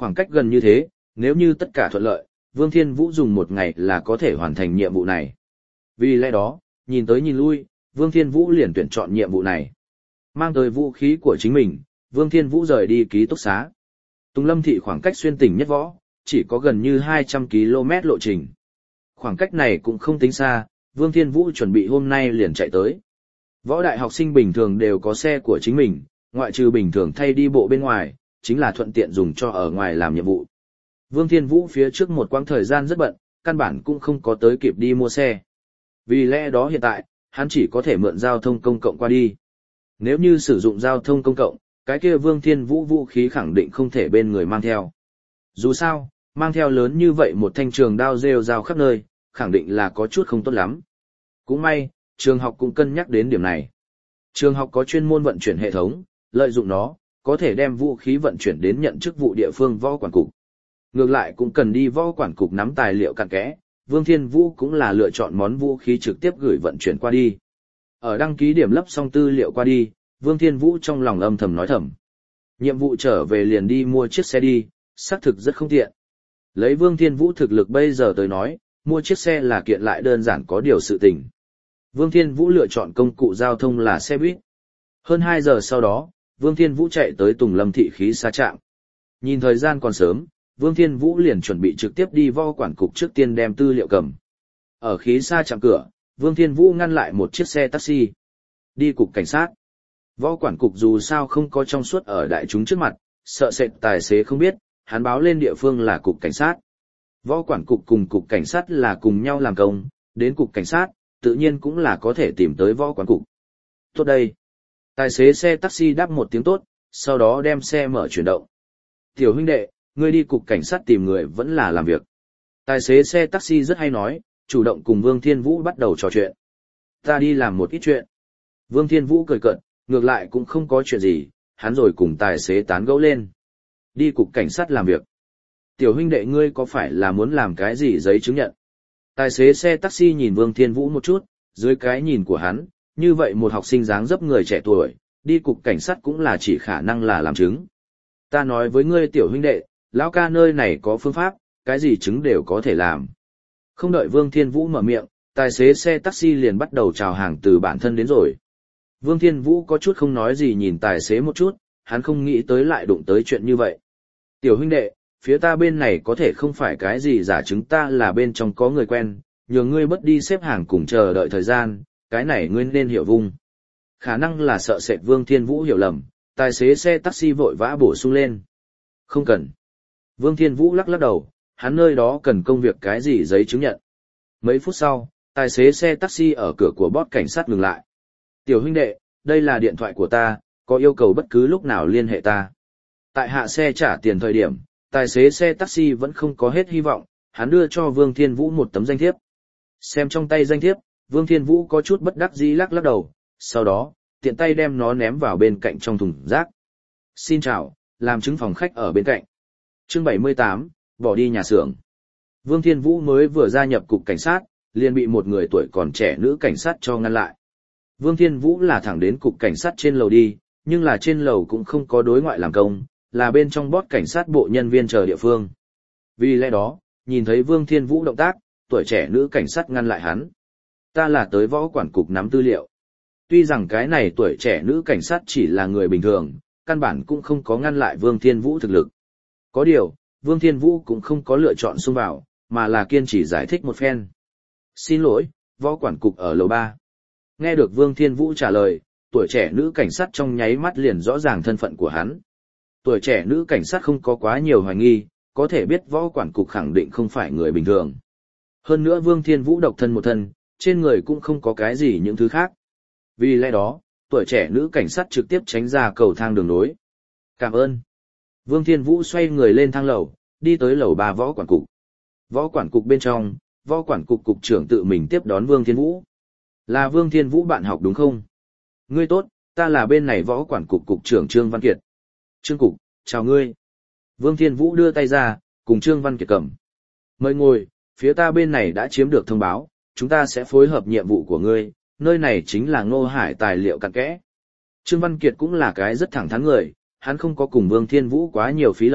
Khoảng cách gần như thế, nếu như tất cả thuận lợi, Vương Thiên Vũ dùng một ngày là có thể hoàn thành nhiệm vụ này. Vì lẽ đó, nhìn tới nhìn lui, Vương Thiên Vũ liền tuyển chọn nhiệm vụ này. Mang tới vũ khí của chính mình, Vương Thiên Vũ rời đi ký túc xá. Tùng Lâm thị khoảng cách xuyên tỉnh Nhất Võ, chỉ có gần như hai trăm ki lô mét lộ trình. Khoảng cách này cũng không tính xa, Vương Thiên Vũ chuẩn bị hôm nay liền chạy tới. Võ đại học sinh bình thường đều có xe của chính mình, ngoại trừ bình thường thay đi bộ bên ngoài, chính là thuận tiện dùng cho ở ngoài làm nhiệm vụ. Vương Thiên Vũ phía trước một quãng thời gian rất bận, căn bản cũng không có tới kịp đi mua xe. Vì lẽ đó hiện tại, hắn chỉ có thể mượn giao thông công cộng qua đi. Nếu như sử dụng giao thông công cộng, cái kia Vương Thiên Vũ vũ khí khẳng định không thể bên người mang theo. Dù sao, mang theo lớn như vậy một thanh trường đao rêu rao khắp nơi, khẳng định là có chút không tốt lắm. Cũng may, trường học cũng cân nhắc đến điểm này. Trường học có chuyên môn vận chuyển hệ thống, lợi dụng nó, có thể đem vũ khí vận chuyển đến nhận chức vụ địa phương võ quản cục. Ngược lại cũng cần đi võ quản cục nắm tài liệu cặn kẽ, Vương Thiên Vũ cũng là lựa chọn món vũ khí trực tiếp gửi vận chuyển qua đi. Ở đăng ký điểm lấp xong tư liệu qua đi, Vương Thiên Vũ trong lòng âm thầm nói thầm. Nhiệm vụ trở về liền đi mua chiếc xe đi, xác thực rất không tiện. Lấy Vương Thiên Vũ thực lực bây giờ tới nói, mua chiếc xe là kiện lại đơn giản có điều sự tình. Vương Thiên Vũ lựa chọn công cụ giao thông là xe buýt. Hơn hai giờ sau đó, Vương Thiên Vũ chạy tới Tùng Lâm thị khí xa trạm. Nhìn thời gian còn sớm, Vương Thiên Vũ liền chuẩn bị trực tiếp đi võ quản cục trước tiên đem tư liệu cầm. Ở khí xa trạm cửa, Vương Thiên Vũ ngăn lại một chiếc xe taxi. Đi cục cảnh sát. Võ quản cục dù sao không có trong suốt ở đại chúng trước mặt, sợ sệt tài xế không biết, hắn báo lên địa phương là cục cảnh sát. Võ quản cục cùng cục cảnh sát là cùng nhau làm công, đến cục cảnh sát, tự nhiên cũng là có thể tìm tới võ quản cục. Tốt đây. Tài xế xe taxi đáp một tiếng tốt, sau đó đem xe mở chuyển động. Tiểu huynh đệ, ngươi đi cục cảnh sát tìm người vẫn là làm việc. Tài xế xe taxi rất hay nói, chủ động cùng Vương Thiên Vũ bắt đầu trò chuyện. Ta đi làm một ít chuyện. Vương Thiên Vũ cười cợt, ngược lại cũng không có chuyện gì, hắn rồi cùng tài xế tán gẫu lên. Đi cục cảnh sát làm việc. Tiểu huynh đệ ngươi có phải là muốn làm cái gì giấy chứng nhận? Tài xế xe taxi nhìn Vương Thiên Vũ một chút, dưới cái nhìn của hắn, như vậy một học sinh dáng dấp người trẻ tuổi, đi cục cảnh sát cũng là chỉ khả năng là làm chứng. Ta nói với ngươi tiểu huynh đệ, lão ca nơi này có phương pháp, cái gì chứng đều có thể làm. Không đợi Vương Thiên Vũ mở miệng, tài xế xe taxi liền bắt đầu chào hàng từ bản thân đến rồi. Vương Thiên Vũ có chút không nói gì nhìn tài xế một chút, hắn không nghĩ tới lại đụng tới chuyện như vậy. Tiểu huynh đệ, phía ta bên này có thể không phải cái gì giả chứng ta là bên trong có người quen, nhờ ngươi bất đi xếp hàng cùng chờ đợi thời gian, cái này ngươi nên hiểu vung. Khả năng là sợ sệt Vương Thiên Vũ hiểu lầm, tài xế xe taxi vội vã bổ sung lên. Không cần. Vương Thiên Vũ lắc lắc đầu, hắn nơi đó cần công việc cái gì giấy chứng nhận. Mấy phút sau, tài xế xe taxi ở cửa của bót cảnh sát ngừng lại. Tiểu huynh đệ, đây là điện thoại của ta, có yêu cầu bất cứ lúc nào liên hệ ta. Tại hạ xe trả tiền thời điểm, tài xế xe taxi vẫn không có hết hy vọng, hắn đưa cho Vương Thiên Vũ một tấm danh thiếp. Xem trong tay danh thiếp, Vương Thiên Vũ có chút bất đắc dĩ lắc lắc đầu, sau đó, tiện tay đem nó ném vào bên cạnh trong thùng rác. Xin chào, làm chứng phòng khách ở bên cạnh. Chương bảy mươi tám, bỏ đi nhà xưởng. Vương Thiên Vũ mới vừa gia nhập cục cảnh sát, liền bị một người tuổi còn trẻ nữ cảnh sát cho ngăn lại. Vương Thiên Vũ là thẳng đến cục cảnh sát trên lầu đi, nhưng là trên lầu cũng không có đối ngoại làm công, là bên trong bót cảnh sát bộ nhân viên chờ địa phương. Vì lẽ đó, nhìn thấy Vương Thiên Vũ động tác, tuổi trẻ nữ cảnh sát ngăn lại hắn. Ta là tới võ quản cục nắm tư liệu. Tuy rằng cái này tuổi trẻ nữ cảnh sát chỉ là người bình thường, căn bản cũng không có ngăn lại Vương Thiên Vũ thực lực. Có điều, Vương Thiên Vũ cũng không có lựa chọn xông vào, mà là kiên trì giải thích một phen. Xin lỗi, võ quản cục ở lầu ba. Nghe được Vương Thiên Vũ trả lời, tuổi trẻ nữ cảnh sát trong nháy mắt liền rõ ràng thân phận của hắn. Tuổi trẻ nữ cảnh sát không có quá nhiều hoài nghi, có thể biết võ quản cục khẳng định không phải người bình thường. Hơn nữa Vương Thiên Vũ độc thân một thân, trên người cũng không có cái gì những thứ khác. Vì lẽ đó, tuổi trẻ nữ cảnh sát trực tiếp tránh ra cầu thang đường nối. Cảm ơn. Vương Thiên Vũ xoay người lên thang lầu, đi tới lầu ba võ quản cục. Võ quản cục bên trong, võ quản cục cục trưởng tự mình tiếp đón Vương Thiên Vũ. Là Vương Thiên Vũ bạn học đúng không? Ngươi tốt, ta là bên này võ quản cục cục trưởng Trương Văn Kiệt. Trương cục, chào ngươi. Vương Thiên Vũ đưa tay ra, cùng Trương Văn Kiệt cầm. Mời ngồi, phía ta bên này đã chiếm được thông báo, chúng ta sẽ phối hợp nhiệm vụ của ngươi, nơi này chính là Ngô Hải tài liệu cặn kẽ. Trương Văn Kiệt cũng là cái rất thẳng thắn người, hắn không có cùng Vương Thiên Vũ quá nhiều phí lời,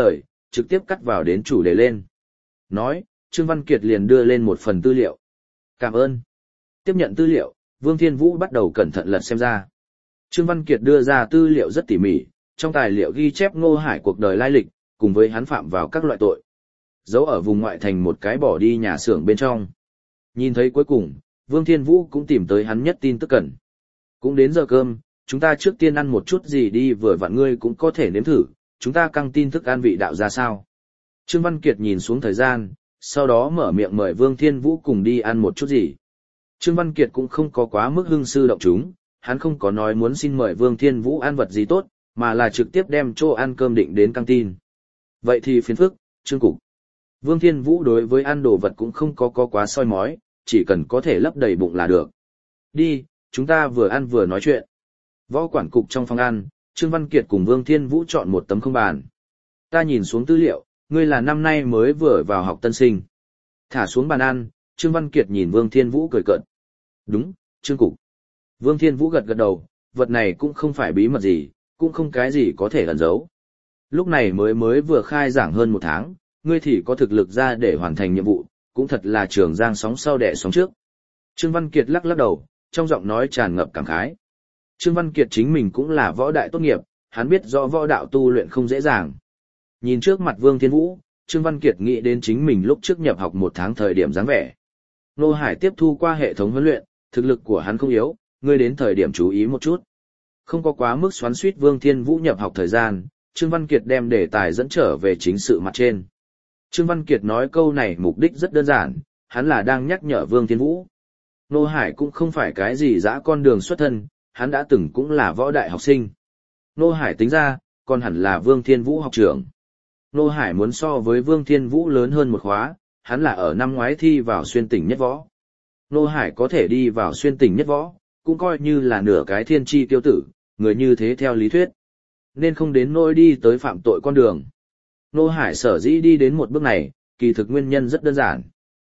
trực tiếp cắt vào đến chủ đề lên. Nói, Trương Văn Kiệt liền đưa lên một phần tư liệu. Cảm ơn. Tiếp nhận tư liệu, Vương Thiên Vũ bắt đầu cẩn thận lật xem ra. Trương Văn Kiệt đưa ra tư liệu rất tỉ mỉ, trong tài liệu ghi chép Ngô Hải cuộc đời lai lịch, cùng với hắn phạm vào các loại tội. Giấu ở vùng ngoại thành một cái bỏ đi nhà xưởng bên trong. Nhìn thấy cuối cùng, Vương Thiên Vũ cũng tìm tới hắn nhất tin tức cần. Cũng đến giờ cơm, chúng ta trước tiên ăn một chút gì đi, vừa vặn ngươi cũng có thể nếm thử, chúng ta căng tin thức ăn vị đạo ra sao. Trương Văn Kiệt nhìn xuống thời gian, sau đó mở miệng mời Vương Thiên Vũ cùng đi ăn một chút gì. Trương Văn Kiệt cũng không có quá mức hưng sư động chúng, hắn không có nói muốn xin mời Vương Thiên Vũ ăn vật gì tốt, mà là trực tiếp đem chỗ ăn cơm định đến căng tin. Vậy thì phiền phức, Trương Cục. Vương Thiên Vũ đối với ăn đồ vật cũng không có có quá soi mói, chỉ cần có thể lấp đầy bụng là được. Đi, chúng ta vừa ăn vừa nói chuyện. Võ quản cục trong phòng ăn, Trương Văn Kiệt cùng Vương Thiên Vũ chọn một tấm không bàn. Ta nhìn xuống tư liệu, ngươi là năm nay mới vừa vào học tân sinh. Thả xuống bàn ăn, Trương Văn Kiệt nhìn Vương Thiên Vũ cười cợt. Đúng, Trương Cục. Vương Thiên Vũ gật gật đầu, vật này cũng không phải bí mật gì, cũng không cái gì có thể ẩn giấu. Lúc này mới mới vừa khai giảng hơn một tháng, ngươi thì có thực lực ra để hoàn thành nhiệm vụ, cũng thật là trường giang sóng sau đẻ sóng trước. Trương Văn Kiệt lắc lắc đầu, trong giọng nói tràn ngập cảm khái. Trương Văn Kiệt chính mình cũng là võ đại tốt nghiệp, hắn biết rõ võ đạo tu luyện không dễ dàng. Nhìn trước mặt Vương Thiên Vũ, Trương Văn Kiệt nghĩ đến chính mình lúc trước nhập học một tháng thời điểm dáng vẻ. Nô Hải tiếp thu qua hệ thống huấn luyện, thực lực của hắn không yếu, ngươi đến thời điểm chú ý một chút. Không có quá mức xoắn xuýt Vương Thiên Vũ nhập học thời gian, Trương Văn Kiệt đem đề tài dẫn trở về chính sự mặt trên. Trương Văn Kiệt nói câu này mục đích rất đơn giản, hắn là đang nhắc nhở Vương Thiên Vũ. Nô Hải cũng không phải cái gì dã con đường xuất thân, hắn đã từng cũng là võ đại học sinh. Nô Hải tính ra, còn hẳn là Vương Thiên Vũ học trưởng. Nô Hải muốn so với Vương Thiên Vũ lớn hơn một khóa, hắn là ở năm ngoái thi vào xuyên tỉnh nhất võ. Nô Hải có thể đi vào xuyên tỉnh nhất võ, cũng coi như là nửa cái thiên tri tiêu tử, người như thế theo lý thuyết. Nên không đến nỗi đi tới phạm tội con đường. Nô Hải sở dĩ đi đến một bước này, kỳ thực nguyên nhân rất đơn giản.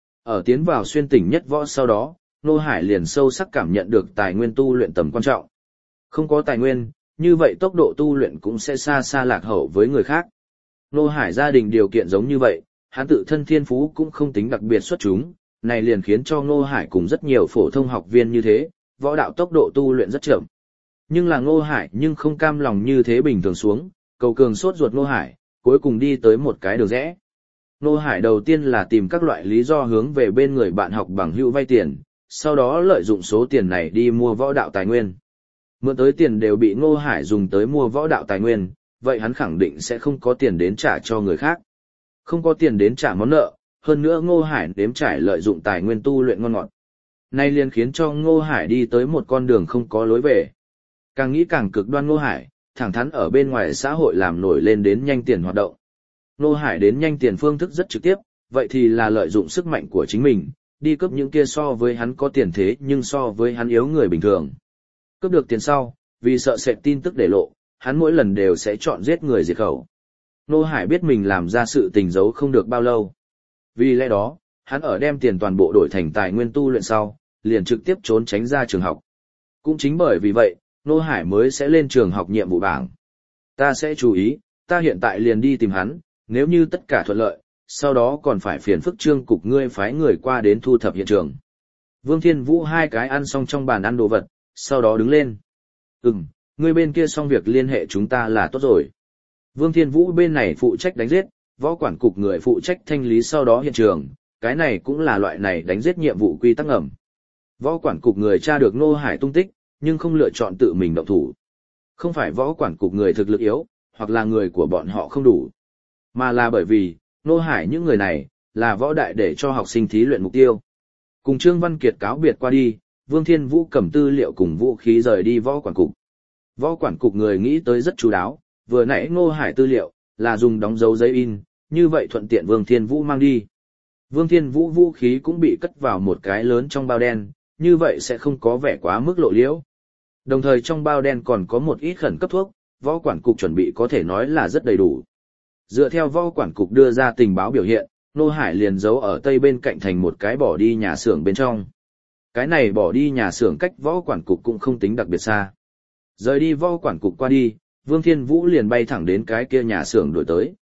Ở tiến vào xuyên tỉnh nhất võ sau đó, Nô Hải liền sâu sắc cảm nhận được tài nguyên tu luyện tầm quan trọng. Không có tài nguyên, như vậy tốc độ tu luyện cũng sẽ xa xa lạc hậu với người khác. Nô Hải gia đình điều kiện giống như vậy, hắn tự thân thiên phú cũng không tính đặc biệt xuất chúng, này liền khiến cho Nô Hải cùng rất nhiều phổ thông học viên như thế, võ đạo tốc độ tu luyện rất chậm. Nhưng là Nô Hải nhưng không cam lòng như thế bình thường xuống, cầu cường sốt ruột Nô Hải, cuối cùng đi tới một cái đường rẽ. Nô Hải đầu tiên là tìm các loại lý do hướng về bên người bạn học bằng hữu vay tiền, sau đó lợi dụng số tiền này đi mua võ đạo tài nguyên. Mượn tới tiền đều bị Nô Hải dùng tới mua võ đạo tài nguyên, vậy hắn khẳng định sẽ không có tiền đến trả cho người khác. Không có tiền đến trả món nợ, hơn nữa Ngô Hải đếm trải lợi dụng tài nguyên tu luyện ngon ngọt. Nay liền khiến cho Ngô Hải đi tới một con đường không có lối về. Càng nghĩ càng cực đoan Ngô Hải, thẳng thắn ở bên ngoài xã hội làm nổi lên đến nhanh tiền hoạt động. Ngô Hải đến nhanh tiền phương thức rất trực tiếp, vậy thì là lợi dụng sức mạnh của chính mình, đi cướp những kia so với hắn có tiền thế nhưng so với hắn yếu người bình thường. Cướp được tiền sau, vì sợ sệt tin tức để lộ, hắn mỗi lần đều sẽ chọn giết người diệt khẩu. Ngô Hải biết mình làm ra sự tình giấu không được bao lâu. Vì lẽ đó, hắn ở đem tiền toàn bộ đổi thành tài nguyên tu luyện sau, liền trực tiếp trốn tránh ra trường học. Cũng chính bởi vì vậy, Ngô Hải mới sẽ lên trường học nhiệm vụ bảng. Ta sẽ chú ý, ta hiện tại liền đi tìm hắn, nếu như tất cả thuận lợi, sau đó còn phải phiền phức Trương Cục ngươi phái người qua đến thu thập hiện trường. Vương Thiên Vũ hai cái ăn xong trong bàn ăn đồ vật, sau đó đứng lên. Ừm, ngươi bên kia xong việc liên hệ chúng ta là tốt rồi. Vương Thiên Vũ bên này phụ trách đánh giết, võ quản cục người phụ trách thanh lý sau đó hiện trường, cái này cũng là loại này đánh giết nhiệm vụ quy tắc ngầm. Võ quản cục người tra được Ngô Hải tung tích, nhưng không lựa chọn tự mình động thủ. Không phải võ quản cục người thực lực yếu, hoặc là người của bọn họ không đủ, mà là bởi vì, Ngô Hải những người này, là võ đại để cho học sinh thí luyện mục tiêu. Cùng Trương Văn Kiệt cáo biệt qua đi, Vương Thiên Vũ cầm tư liệu cùng vũ khí rời đi võ quản cục. Võ quản cục người nghĩ tới rất chú đáo, vừa nãy Ngô Hải tư liệu, là dùng đóng dấu giấy in, như vậy thuận tiện Vương Thiên Vũ mang đi. Vương Thiên Vũ vũ khí cũng bị cất vào một cái lớn trong bao đen, như vậy sẽ không có vẻ quá mức lộ liễu. Đồng thời trong bao đen còn có một ít khẩn cấp thuốc, võ quản cục chuẩn bị có thể nói là rất đầy đủ. Dựa theo võ quản cục đưa ra tình báo biểu hiện, Ngô Hải liền giấu ở tây bên cạnh thành một cái bỏ đi nhà xưởng bên trong. Cái này bỏ đi nhà xưởng cách võ quản cục cũng không tính đặc biệt xa. Rời đi võ quản cục qua đi, Vương Thiên Vũ liền bay thẳng đến cái kia nhà xưởng đuổi tới.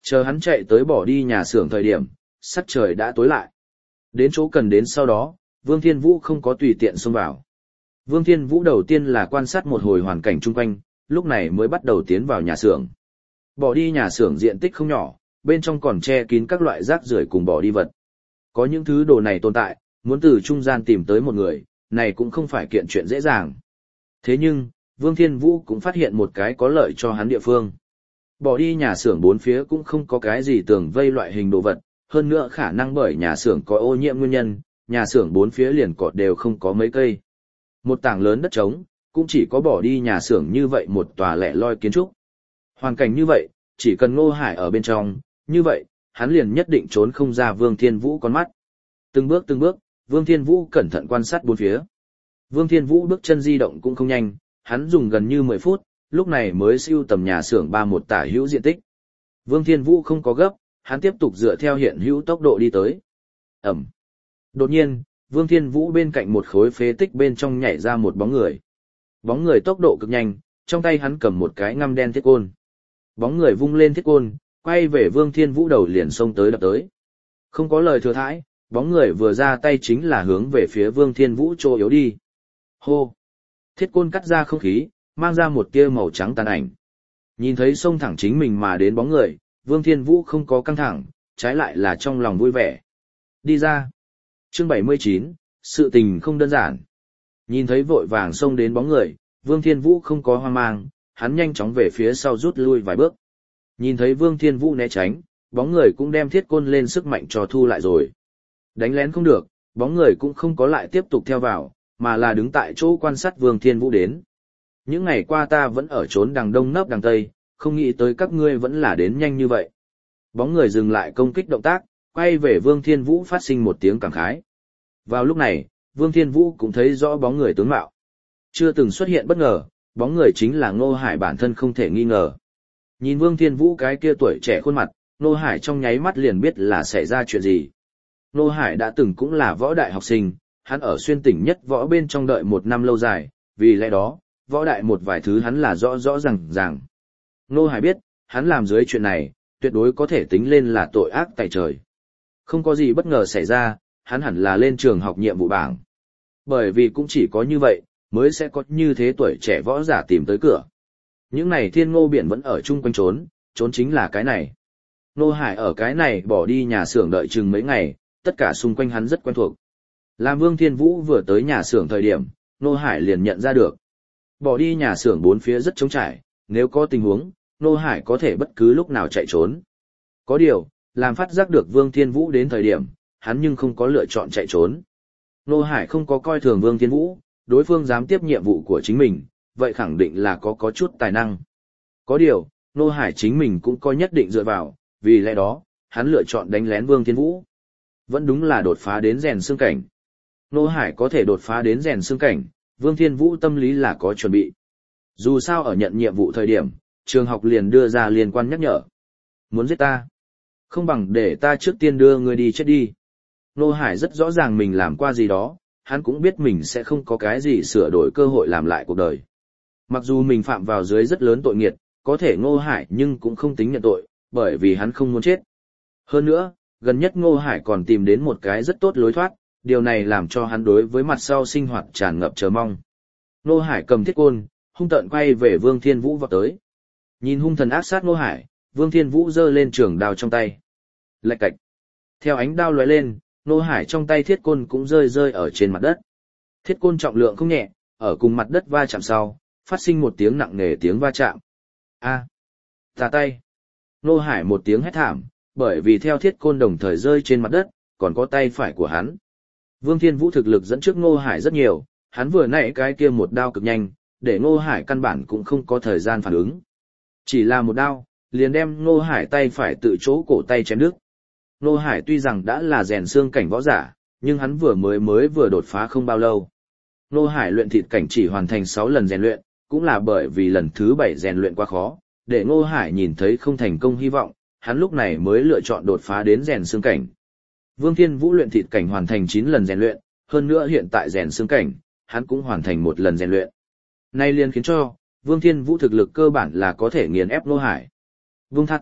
Chờ hắn chạy tới bỏ đi nhà xưởng thời điểm, sắc trời đã tối lại. Đến chỗ cần đến sau đó, Vương Thiên Vũ không có tùy tiện xông vào. Vương Thiên Vũ đầu tiên là quan sát một hồi hoàn cảnh chung quanh, lúc này mới bắt đầu tiến vào nhà xưởng. Bỏ đi nhà xưởng diện tích không nhỏ, bên trong còn che kín các loại rác rưởi cùng bỏ đi vật. Có những thứ đồ này tồn tại, muốn từ trung gian tìm tới một người, này cũng không phải kiện chuyện dễ dàng. Thế nhưng, Vương Thiên Vũ cũng phát hiện một cái có lợi cho hắn địa phương. Bỏ đi nhà xưởng bốn phía cũng không có cái gì tường vây loại hình đồ vật, hơn nữa khả năng bởi nhà xưởng có ô nhiễm nguyên nhân, nhà xưởng bốn phía liền cọt đều không có mấy cây. Một tảng lớn đất trống, cũng chỉ có bỏ đi nhà xưởng như vậy một tòa lẻ loi kiến trúc. Hoàn cảnh như vậy, chỉ cần Ngô Hải ở bên trong, như vậy, hắn liền nhất định trốn không ra Vương Thiên Vũ con mắt. Từng bước từng bước, Vương Thiên Vũ cẩn thận quan sát bốn phía. Vương Thiên Vũ bước chân di động cũng không nhanh, hắn dùng gần như mười phút, lúc này mới siêu tầm nhà xưởng ba một tả hữu diện tích. Vương Thiên Vũ không có gấp, hắn tiếp tục dựa theo hiện hữu tốc độ đi tới. Ẩm. Đột nhiên, Vương Thiên Vũ bên cạnh một khối phế tích bên trong nhảy ra một bóng người. Bóng người tốc độ cực nhanh, trong tay hắn cầm một cái ngăm đen thiết côn. Bóng người vung lên thiết côn, quay về Vương Thiên Vũ đầu liền xông tới đập tới. Không có lời thừa thãi, bóng người vừa ra tay chính là hướng về phía Vương Thiên Vũ chỗ yếu đi. Hô! Thiết côn cắt ra không khí, mang ra một tia màu trắng tàn ảnh. Nhìn thấy xông thẳng chính mình mà đến bóng người, Vương Thiên Vũ không có căng thẳng, trái lại là trong lòng vui vẻ. Đi ra! Chương bảy mươi chín, sự tình không đơn giản. Nhìn thấy vội vàng xông đến bóng người, Vương Thiên Vũ không có hoang mang, hắn nhanh chóng về phía sau rút lui vài bước. Nhìn thấy Vương Thiên Vũ né tránh, bóng người cũng đem thiết côn lên sức mạnh cho thu lại rồi. Đánh lén không được, bóng người cũng không có lại tiếp tục theo vào, mà là đứng tại chỗ quan sát Vương Thiên Vũ đến. Những ngày qua ta vẫn ở trốn đằng đông nấp đằng tây, không nghĩ tới các ngươi vẫn là đến nhanh như vậy. Bóng người dừng lại công kích động tác, quay về Vương Thiên Vũ phát sinh một tiếng cảm khái. Vào lúc này, Vương Thiên Vũ cũng thấy rõ bóng người tướng mạo. Chưa từng xuất hiện bất ngờ, bóng người chính là Ngô Hải bản thân không thể nghi ngờ. Nhìn Vương Thiên Vũ cái kia tuổi trẻ khuôn mặt, Ngô Hải trong nháy mắt liền biết là xảy ra chuyện gì. Ngô Hải đã từng cũng là võ đại học sinh, hắn ở xuyên tỉnh nhất võ bên trong đợi một năm lâu dài, vì lẽ đó, võ đại một vài thứ hắn là rõ rõ ràng ràng. Ngô Hải biết, hắn làm dưới chuyện này, tuyệt đối có thể tính lên là tội ác tại trời. Không có gì bất ngờ xảy ra, hắn hẳn là lên trường học nhiệm vụ bảng. Bởi vì cũng chỉ có như vậy, mới sẽ có như thế tuổi trẻ võ giả tìm tới cửa. Những này thiên ngô biển vẫn ở chung quanh trốn, trốn chính là cái này. Ngô Hải ở cái này bỏ đi nhà xưởng đợi chừng mấy ngày, tất cả xung quanh hắn rất quen thuộc. Làm Vương Thiên Vũ vừa tới nhà xưởng thời điểm, Ngô Hải liền nhận ra được. Bỏ đi nhà xưởng bốn phía rất trống trải, nếu có tình huống, Ngô Hải có thể bất cứ lúc nào chạy trốn. Có điều, làm phát giác được Vương Thiên Vũ đến thời điểm, hắn nhưng không có lựa chọn chạy trốn. Ngô Hải không có coi thường Vương Thiên Vũ, đối phương dám tiếp nhiệm vụ của chính mình, vậy khẳng định là có có chút tài năng. Có điều, Ngô Hải chính mình cũng có nhất định dựa vào, vì lẽ đó, hắn lựa chọn đánh lén Vương Thiên Vũ. Vẫn đúng là đột phá đến rèn xương cảnh. Ngô Hải có thể đột phá đến rèn xương cảnh, Vương Thiên Vũ tâm lý là có chuẩn bị. Dù sao ở nhận nhiệm vụ thời điểm, trường học liền đưa ra liên quan nhắc nhở. Muốn giết ta? Không bằng để ta trước tiên đưa ngươi đi chết đi. Ngô Hải rất rõ ràng mình làm qua gì đó, hắn cũng biết mình sẽ không có cái gì sửa đổi cơ hội làm lại cuộc đời. Mặc dù mình phạm vào dưới rất lớn tội nghiệt, có thể Ngô Hải nhưng cũng không tính nhận tội, bởi vì hắn không muốn chết. Hơn nữa, gần nhất Ngô Hải còn tìm đến một cái rất tốt lối thoát, điều này làm cho hắn đối với mặt sau sinh hoạt tràn ngập chờ mong. Ngô Hải cầm thiết côn, hung tợn quay về Vương Thiên Vũ vọt tới. Nhìn hung thần ác sát Ngô Hải, Vương Thiên Vũ giơ lên trường đao trong tay. Lạch cạch. Theo ánh đao lóe lên, Ngô Hải trong tay thiết côn cũng rơi rơi ở trên mặt đất. Thiết côn trọng lượng không nhẹ, ở cùng mặt đất va chạm sau, phát sinh một tiếng nặng nề tiếng va chạm. A, ta tay. Ngô Hải một tiếng hét thảm, bởi vì theo thiết côn đồng thời rơi trên mặt đất, còn có tay phải của hắn. Vương Thiên Vũ thực lực dẫn trước Ngô Hải rất nhiều, hắn vừa nãy cái kia một đao cực nhanh, để Ngô Hải căn bản cũng không có thời gian phản ứng. Chỉ là một đao, liền đem Ngô Hải tay phải tự chỗ cổ tay chém đứt. Ngô Hải tuy rằng đã là rèn xương cảnh võ giả, nhưng hắn vừa mới mới vừa đột phá không bao lâu. Ngô Hải luyện thịt cảnh chỉ hoàn thành sáu lần rèn luyện, cũng là bởi vì lần thứ bảy rèn luyện quá khó, để Ngô Hải nhìn thấy không thành công hy vọng, hắn lúc này mới lựa chọn đột phá đến rèn xương cảnh. Vương Thiên Vũ luyện thịt cảnh hoàn thành chín lần rèn luyện, hơn nữa hiện tại rèn xương cảnh, hắn cũng hoàn thành một lần rèn luyện. Nay liền khiến cho, Vương Thiên Vũ thực lực cơ bản là có thể nghiền ép Ngô Hải. Vương tha ta,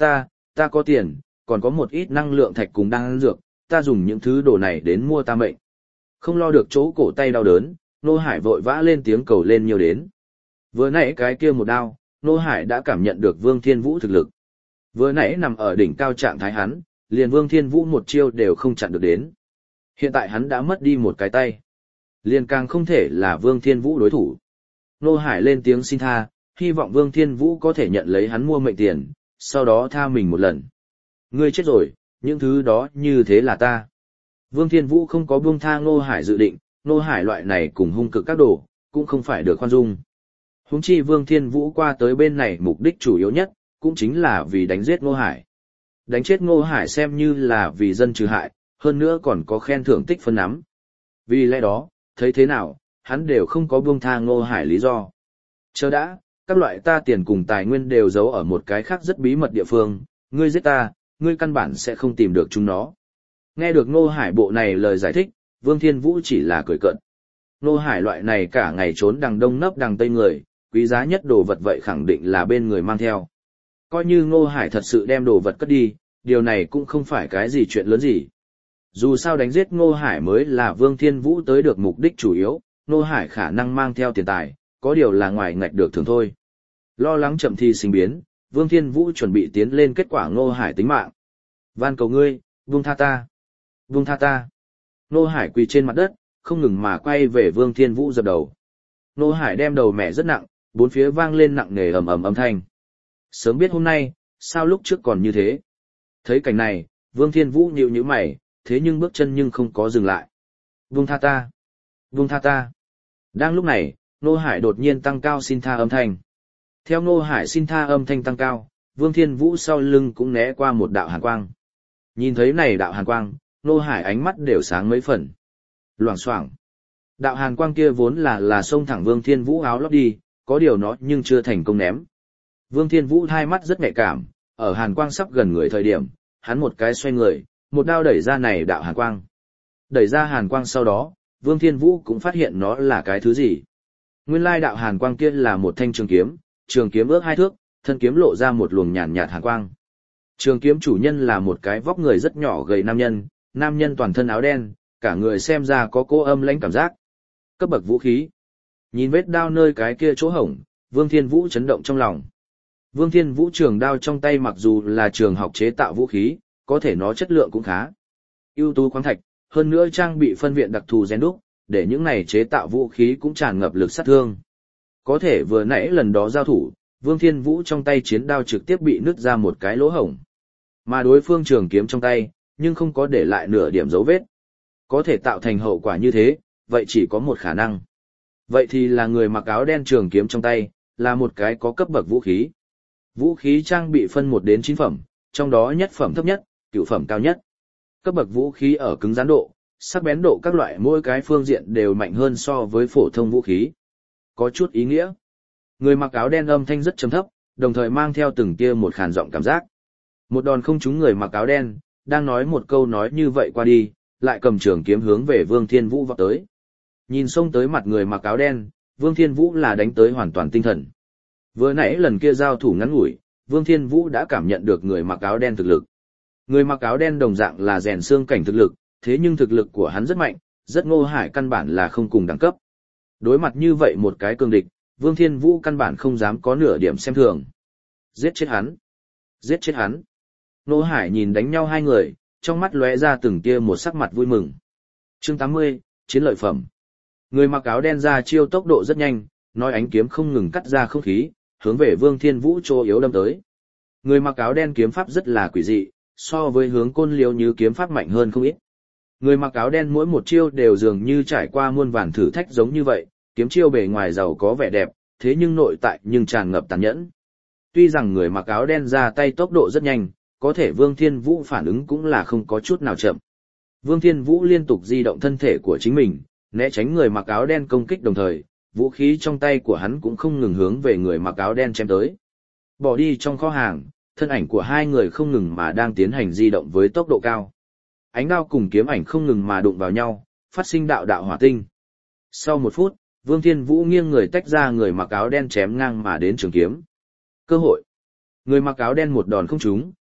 ta có tiền, còn có một ít năng lượng thạch cùng đan dược, ta dùng những thứ đồ này đến mua ta mệnh. Không lo được chỗ cổ tay đau đớn, Nô Hải vội vã lên tiếng cầu lên nhiều đến. Vừa nãy cái kia một đao, Nô Hải đã cảm nhận được Vương Thiên Vũ thực lực. Vừa nãy nằm ở đỉnh cao trạng thái hắn, liền Vương Thiên Vũ một chiêu đều không chặn được đến. Hiện tại hắn đã mất đi một cái tay. Liền càng không thể là Vương Thiên Vũ đối thủ. Nô Hải lên tiếng xin tha, hy vọng Vương Thiên Vũ có thể nhận lấy hắn mua mệnh tiền, sau đó tha mình một lần. Ngươi chết rồi, những thứ đó như thế là ta. Vương Thiên Vũ không có buông tha Nô Hải dự định, Nô Hải loại này cùng hung cực các đồ, cũng không phải được khoan dung. Huống chi Vương Thiên Vũ qua tới bên này mục đích chủ yếu nhất, cũng chính là vì đánh giết Nô Hải. Đánh chết Nô Hải xem như là vì dân trừ hại, hơn nữa còn có khen thưởng tích phân nắm. Vì lẽ đó, thấy thế nào, hắn đều không có buông tha Nô Hải lý do. Chờ đã, các loại ta tiền cùng tài nguyên đều giấu ở một cái khác rất bí mật địa phương, ngươi giết ta, ngươi căn bản sẽ không tìm được chúng nó. Nghe được Nô Hải bộ này lời giải thích, Vương Thiên Vũ chỉ là cười cợt. Nô Hải loại này cả ngày trốn đằng đông nấp đằng tây người, quý giá nhất đồ vật vậy khẳng định là bên người mang theo. Coi như Nô Hải thật sự đem đồ vật cất đi, điều này cũng không phải cái gì chuyện lớn gì. Dù sao đánh giết Nô Hải mới là Vương Thiên Vũ tới được mục đích chủ yếu, Nô Hải khả năng mang theo tiền tài, có điều là ngoài ngạch được thường thôi. Lo lắng chậm thì sinh biến, Vương Thiên Vũ chuẩn bị tiến lên kết quả Nô Hải tính mạng. Van cầu ngươi, buông tha ta. Buông tha ta. Nô Hải quỳ trên mặt đất, không ngừng mà quay về Vương Thiên Vũ dập đầu. Nô Hải đem đầu mẹ rất nặng, bốn phía vang lên nặng nề ầm ầm âm thanh. Sớm biết hôm nay, sao lúc trước còn như thế? Thấy cảnh này, Vương Thiên Vũ nhíu nhíu mày, thế nhưng bước chân nhưng không có dừng lại. Buông tha ta. Buông tha ta. Đang lúc này, Nô Hải đột nhiên tăng cao xin tha âm thanh. Theo Nô Hải xin tha âm thanh tăng cao, Vương Thiên Vũ sau lưng cũng né qua một đạo hàn quang. Nhìn thấy này đạo hàn quang, Nô Hải ánh mắt đều sáng mấy phần. Loảng xoảng. Đạo hàn quang kia vốn là là xông thẳng Vương Thiên Vũ áo lót đi, có điều nó nhưng chưa thành công ném. Vương Thiên Vũ hai mắt rất nhạy cảm, ở hàn quang sắp gần người thời điểm, hắn một cái xoay người, một đao đẩy ra này đạo hàn quang. Đẩy ra hàn quang sau đó, Vương Thiên Vũ cũng phát hiện nó là cái thứ gì. Nguyên lai đạo hàn quang kia là một thanh trường kiếm, trường kiếm ước hai thước, thân kiếm lộ ra một luồng nhàn nhạt hàn quang. Trường kiếm chủ nhân là một cái vóc người rất nhỏ gầy nam nhân, nam nhân toàn thân áo đen, cả người xem ra có cô âm lãnh cảm giác. Cấp bậc vũ khí. Nhìn vết đao nơi cái kia chỗ hổng, Vương Thiên Vũ chấn động trong lòng. Vương Thiên Vũ trường đao trong tay mặc dù là trường học chế tạo vũ khí, có thể nó chất lượng cũng khá. Ưu tú khoáng thạch, hơn nữa trang bị phân viện đặc thù rèn đúc, để những này chế tạo vũ khí cũng tràn ngập lực sát thương. Có thể vừa nãy lần đó giao thủ, Vương Thiên Vũ trong tay chiến đao trực tiếp bị nứt ra một cái lỗ hổng. Mà đối phương trường kiếm trong tay, nhưng không có để lại nửa điểm dấu vết. Có thể tạo thành hậu quả như thế, vậy chỉ có một khả năng. Vậy thì là người mặc áo đen trường kiếm trong tay, là một cái có cấp bậc vũ khí. Vũ khí trang bị phân một đến chín phẩm, trong đó nhất phẩm thấp nhất, cửu phẩm cao nhất. Cấp bậc vũ khí ở cứng rắn độ, sắc bén độ các loại mỗi cái phương diện đều mạnh hơn so với phổ thông vũ khí. Có chút ý nghĩa. Người mặc áo đen âm thanh rất trầm thấp, đồng thời mang theo từng tia một khàn giọng cảm giác. Một đòn không trúng người mặc áo đen, đang nói một câu nói như vậy qua đi, lại cầm trường kiếm hướng về Vương Thiên Vũ vọt tới. Nhìn xông tới mặt người mặc áo đen, Vương Thiên Vũ là đánh tới hoàn toàn tinh thần. Vừa nãy lần kia giao thủ ngắn ngủi, Vương Thiên Vũ đã cảm nhận được người mặc áo đen thực lực. Người mặc áo đen đồng dạng là rèn xương cảnh thực lực, thế nhưng thực lực của hắn rất mạnh, rất Ngô Hải căn bản là không cùng đẳng cấp. Đối mặt như vậy một cái cường địch, Vương Thiên Vũ căn bản không dám có nửa điểm xem thường. Giết chết hắn! Giết chết hắn! Ngô Hải nhìn đánh nhau hai người, trong mắt lóe ra từng tia một sắc mặt vui mừng. Chương tám mươi, chiến lợi phẩm. Người mặc áo đen ra chiêu tốc độ rất nhanh, nói ánh kiếm không ngừng cắt ra không khí, hướng về Vương Thiên Vũ chỗ yếu đâm tới. Người mặc áo đen kiếm pháp rất là quỷ dị, so với hướng Côn Liêu Như kiếm pháp mạnh hơn không ít. Người mặc áo đen mỗi một chiêu đều dường như trải qua muôn vàn thử thách giống như vậy, kiếm chiêu bề ngoài giàu có vẻ đẹp, thế nhưng nội tại nhưng tràn ngập tàn nhẫn. Tuy rằng người mặc áo đen ra tay tốc độ rất nhanh, có thể Vương Thiên Vũ phản ứng cũng là không có chút nào chậm. Vương Thiên Vũ liên tục di động thân thể của chính mình, né tránh người mặc áo đen công kích đồng thời, vũ khí trong tay của hắn cũng không ngừng hướng về người mặc áo đen chém tới. Bỏ đi trong kho hàng, thân ảnh của hai người không ngừng mà đang tiến hành di động với tốc độ cao. Ánh đao cùng kiếm ảnh không ngừng mà đụng vào nhau, phát sinh đạo đạo hỏa tinh. Sau một phút, Vương Thiên Vũ nghiêng người tách ra người mặc áo đen chém ngang mà đến trường kiếm. Cơ hội. Người mặc áo đen một đòn không trúng,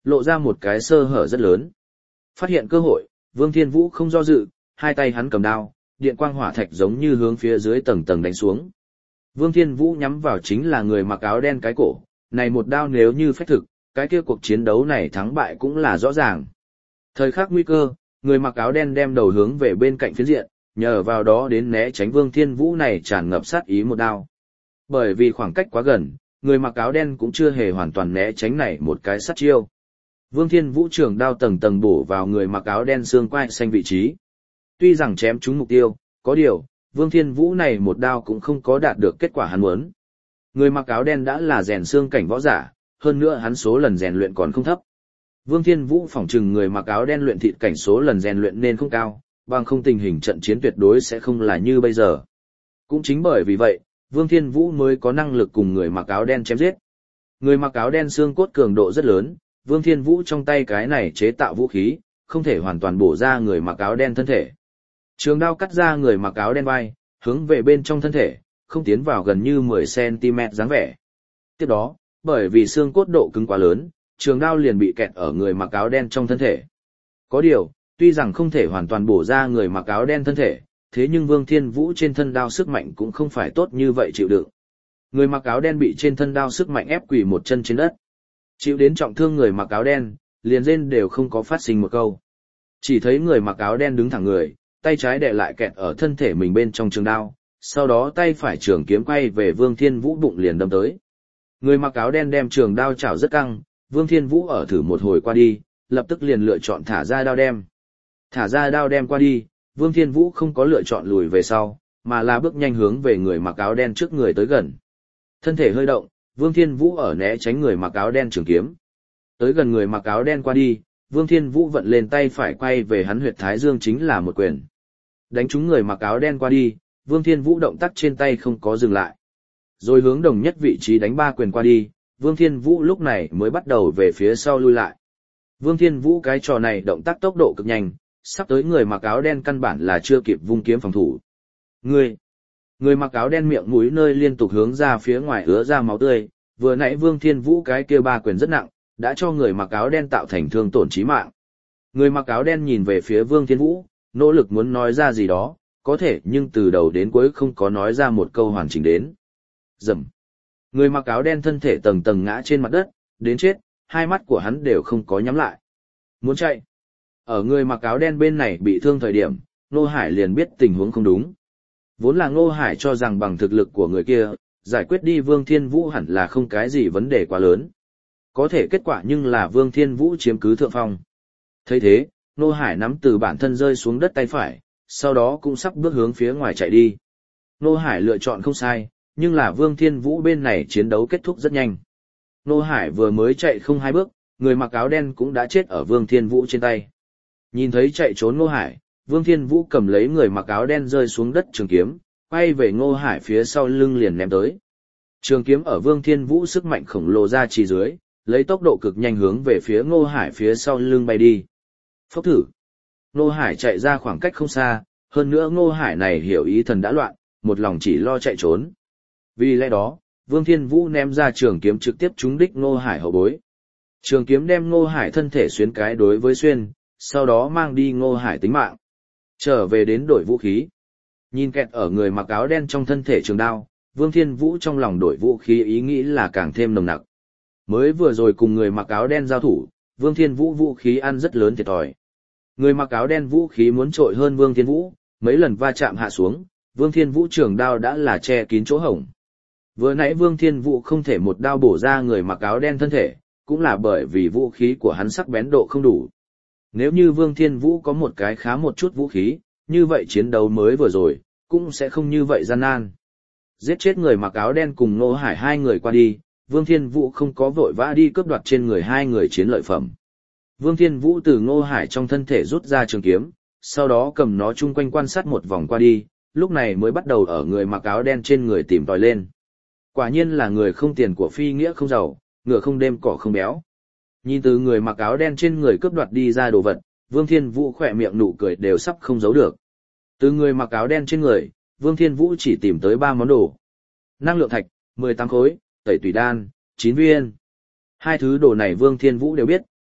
lộ ra một cái sơ hở rất lớn. Phát hiện cơ hội, Vương Thiên Vũ không do dự, hai tay hắn cầm đao, điện quang hỏa thạch giống như hướng phía dưới tầng tầng đánh xuống. Vương Thiên Vũ nhắm vào chính là người mặc áo đen cái cổ, này một đao nếu như phách thực, cái kia cuộc chiến đấu này thắng bại cũng là rõ ràng. Thời khắc nguy cơ, người mặc áo đen đem đầu hướng về bên cạnh phiến diện, nhờ vào đó đến né tránh Vương Thiên Vũ này tràn ngập sát ý một đao. Bởi vì khoảng cách quá gần, người mặc áo đen cũng chưa hề hoàn toàn né tránh này một cái sát chiêu. Vương Thiên Vũ trường đao tầng tầng bổ vào người mặc áo đen xương quai xanh vị trí. Tuy rằng chém trúng mục tiêu, có điều, Vương Thiên Vũ này một đao cũng không có đạt được kết quả hắn muốn. Người mặc áo đen đã là rèn xương cảnh võ giả, hơn nữa hắn số lần rèn luyện còn không thấp. Vương Thiên Vũ phỏng chừng người mặc áo đen luyện thịt cảnh số lần rèn luyện nên không cao, bằng không tình hình trận chiến tuyệt đối sẽ không là như bây giờ. Cũng chính bởi vì vậy, Vương Thiên Vũ mới có năng lực cùng người mặc áo đen chém giết. Người mặc áo đen xương cốt cường độ rất lớn, Vương Thiên Vũ trong tay cái này chế tạo vũ khí, không thể hoàn toàn bổ ra người mặc áo đen thân thể. Trường đao cắt ra người mặc áo đen vai, hướng về bên trong thân thể, không tiến vào gần như mười xăng ti mét dáng vẻ. Tiếp đó, bởi vì xương cốt độ cứng quá lớn, trường đao liền bị kẹt ở người mặc áo đen trong thân thể. Có điều, tuy rằng không thể hoàn toàn bổ ra người mặc áo đen thân thể, thế nhưng Vương Thiên Vũ trên thân đao sức mạnh cũng không phải tốt như vậy chịu đựng. Người mặc áo đen bị trên thân đao sức mạnh ép quỳ một chân trên đất. Chịu đến trọng thương người mặc áo đen, liền rên đều không có phát sinh một câu. Chỉ thấy người mặc áo đen đứng thẳng người, tay trái đè lại kẹt ở thân thể mình bên trong trường đao, sau đó tay phải trường kiếm quay về Vương Thiên Vũ bụng liền đâm tới. Người mặc áo đen đem trường đao chảo rất căng, Vương Thiên Vũ ở thử một hồi qua đi, lập tức liền lựa chọn thả ra đao đem. Thả ra đao đem qua đi, Vương Thiên Vũ không có lựa chọn lùi về sau, mà là bước nhanh hướng về người mặc áo đen trước người tới gần. Thân thể hơi động, Vương Thiên Vũ ở né tránh người mặc áo đen trường kiếm. Tới gần người mặc áo đen qua đi, Vương Thiên Vũ vận lên tay phải quay về hắn huyệt thái dương chính là một quyền. Đánh trúng người mặc áo đen qua đi, Vương Thiên Vũ động tác trên tay không có dừng lại. Rồi hướng đồng nhất vị trí đánh ba quyền qua đi, Vương Thiên Vũ lúc này mới bắt đầu về phía sau lui lại. Vương Thiên Vũ cái trò này động tác tốc độ cực nhanh, sắp tới người mặc áo đen căn bản là chưa kịp vung kiếm phòng thủ. Người, người mặc áo đen miệng mũi nơi liên tục hướng ra phía ngoài ứa ra máu tươi, vừa nãy Vương Thiên Vũ cái kia ba quyền rất nặng, đã cho người mặc áo đen tạo thành thương tổn chí mạng. Người mặc áo đen nhìn về phía Vương Thiên Vũ, nỗ lực muốn nói ra gì đó, có thể nhưng từ đầu đến cuối không có nói ra một câu hoàn chỉnh đến. Rầm. Người mặc áo đen thân thể tầng tầng ngã trên mặt đất, đến chết, hai mắt của hắn đều không có nhắm lại. Muốn chạy. Ở người mặc áo đen bên này bị thương thời điểm, Ngô Hải liền biết tình huống không đúng. Vốn là Ngô Hải cho rằng bằng thực lực của người kia, giải quyết đi Vương Thiên Vũ hẳn là không cái gì vấn đề quá lớn. Có thể kết quả nhưng là Vương Thiên Vũ chiếm cứ thượng phong. Thấy thế, Ngô Hải nắm từ bản thân rơi xuống đất tay phải, sau đó cũng sắp bước hướng phía ngoài chạy đi. Ngô Hải lựa chọn không sai, nhưng là Vương Thiên Vũ bên này chiến đấu kết thúc rất nhanh. Ngô Hải vừa mới chạy không hai bước, người mặc áo đen cũng đã chết ở Vương Thiên Vũ trên tay. Nhìn thấy chạy trốn Ngô Hải, Vương Thiên Vũ cầm lấy người mặc áo đen rơi xuống đất trường kiếm, quay về Ngô Hải phía sau lưng liền ném tới. Trường kiếm ở Vương Thiên Vũ sức mạnh khổng lồ ra chỉ dưới, lấy tốc độ cực nhanh hướng về phía Ngô Hải phía sau lưng bay đi. Phốc thử. Ngô Hải chạy ra khoảng cách không xa, hơn nữa Ngô Hải này hiểu ý thần đã loạn, một lòng chỉ lo chạy trốn. Vì lẽ đó, Vương Thiên Vũ ném ra trường kiếm trực tiếp trúng đích Ngô Hải hậu bối. Trường kiếm đem Ngô Hải thân thể xuyên cái đối với xuyên, sau đó mang đi Ngô Hải tính mạng. Trở về đến đổi vũ khí. Nhìn kẹt ở người mặc áo đen trong thân thể trường đao, Vương Thiên Vũ trong lòng đổi vũ khí ý nghĩ là càng thêm nồng nặc. Mới vừa rồi cùng người mặc áo đen giao thủ, Vương Thiên Vũ vũ khí ăn rất lớn thiệt thòi. Người mặc áo đen vũ khí muốn trội hơn Vương Thiên Vũ, mấy lần va chạm hạ xuống, Vương Thiên Vũ trường đao đã là che kín chỗ hổng. Vừa nãy Vương Thiên Vũ không thể một đao bổ ra người mặc áo đen thân thể, cũng là bởi vì vũ khí của hắn sắc bén độ không đủ. Nếu như Vương Thiên Vũ có một cái khá một chút vũ khí, như vậy chiến đấu mới vừa rồi, cũng sẽ không như vậy gian nan. Giết chết người mặc áo đen cùng Ngô Hải hai người qua đi, Vương Thiên Vũ không có vội vã đi cướp đoạt trên người hai người chiến lợi phẩm. Vương Thiên Vũ từ Ngô Hải trong thân thể rút ra trường kiếm, sau đó cầm nó chung quanh quan sát một vòng qua đi, lúc này mới bắt đầu ở người mặc áo đen trên người tìm tòi lên. Quả nhiên là người không tiền của phi nghĩa không giàu, ngựa không đêm cỏ không béo. Nhìn từ người mặc áo đen trên người cướp đoạt đi ra đồ vật, Vương Thiên Vũ khỏe miệng nụ cười đều sắp không giấu được. Từ người mặc áo đen trên người, Vương Thiên Vũ chỉ tìm tới ba món đồ. Năng lượng thạch, mười tám khối, tẩy tùy đan, chín viên. Hai thứ đồ này Vương Thiên Vũ đều biết,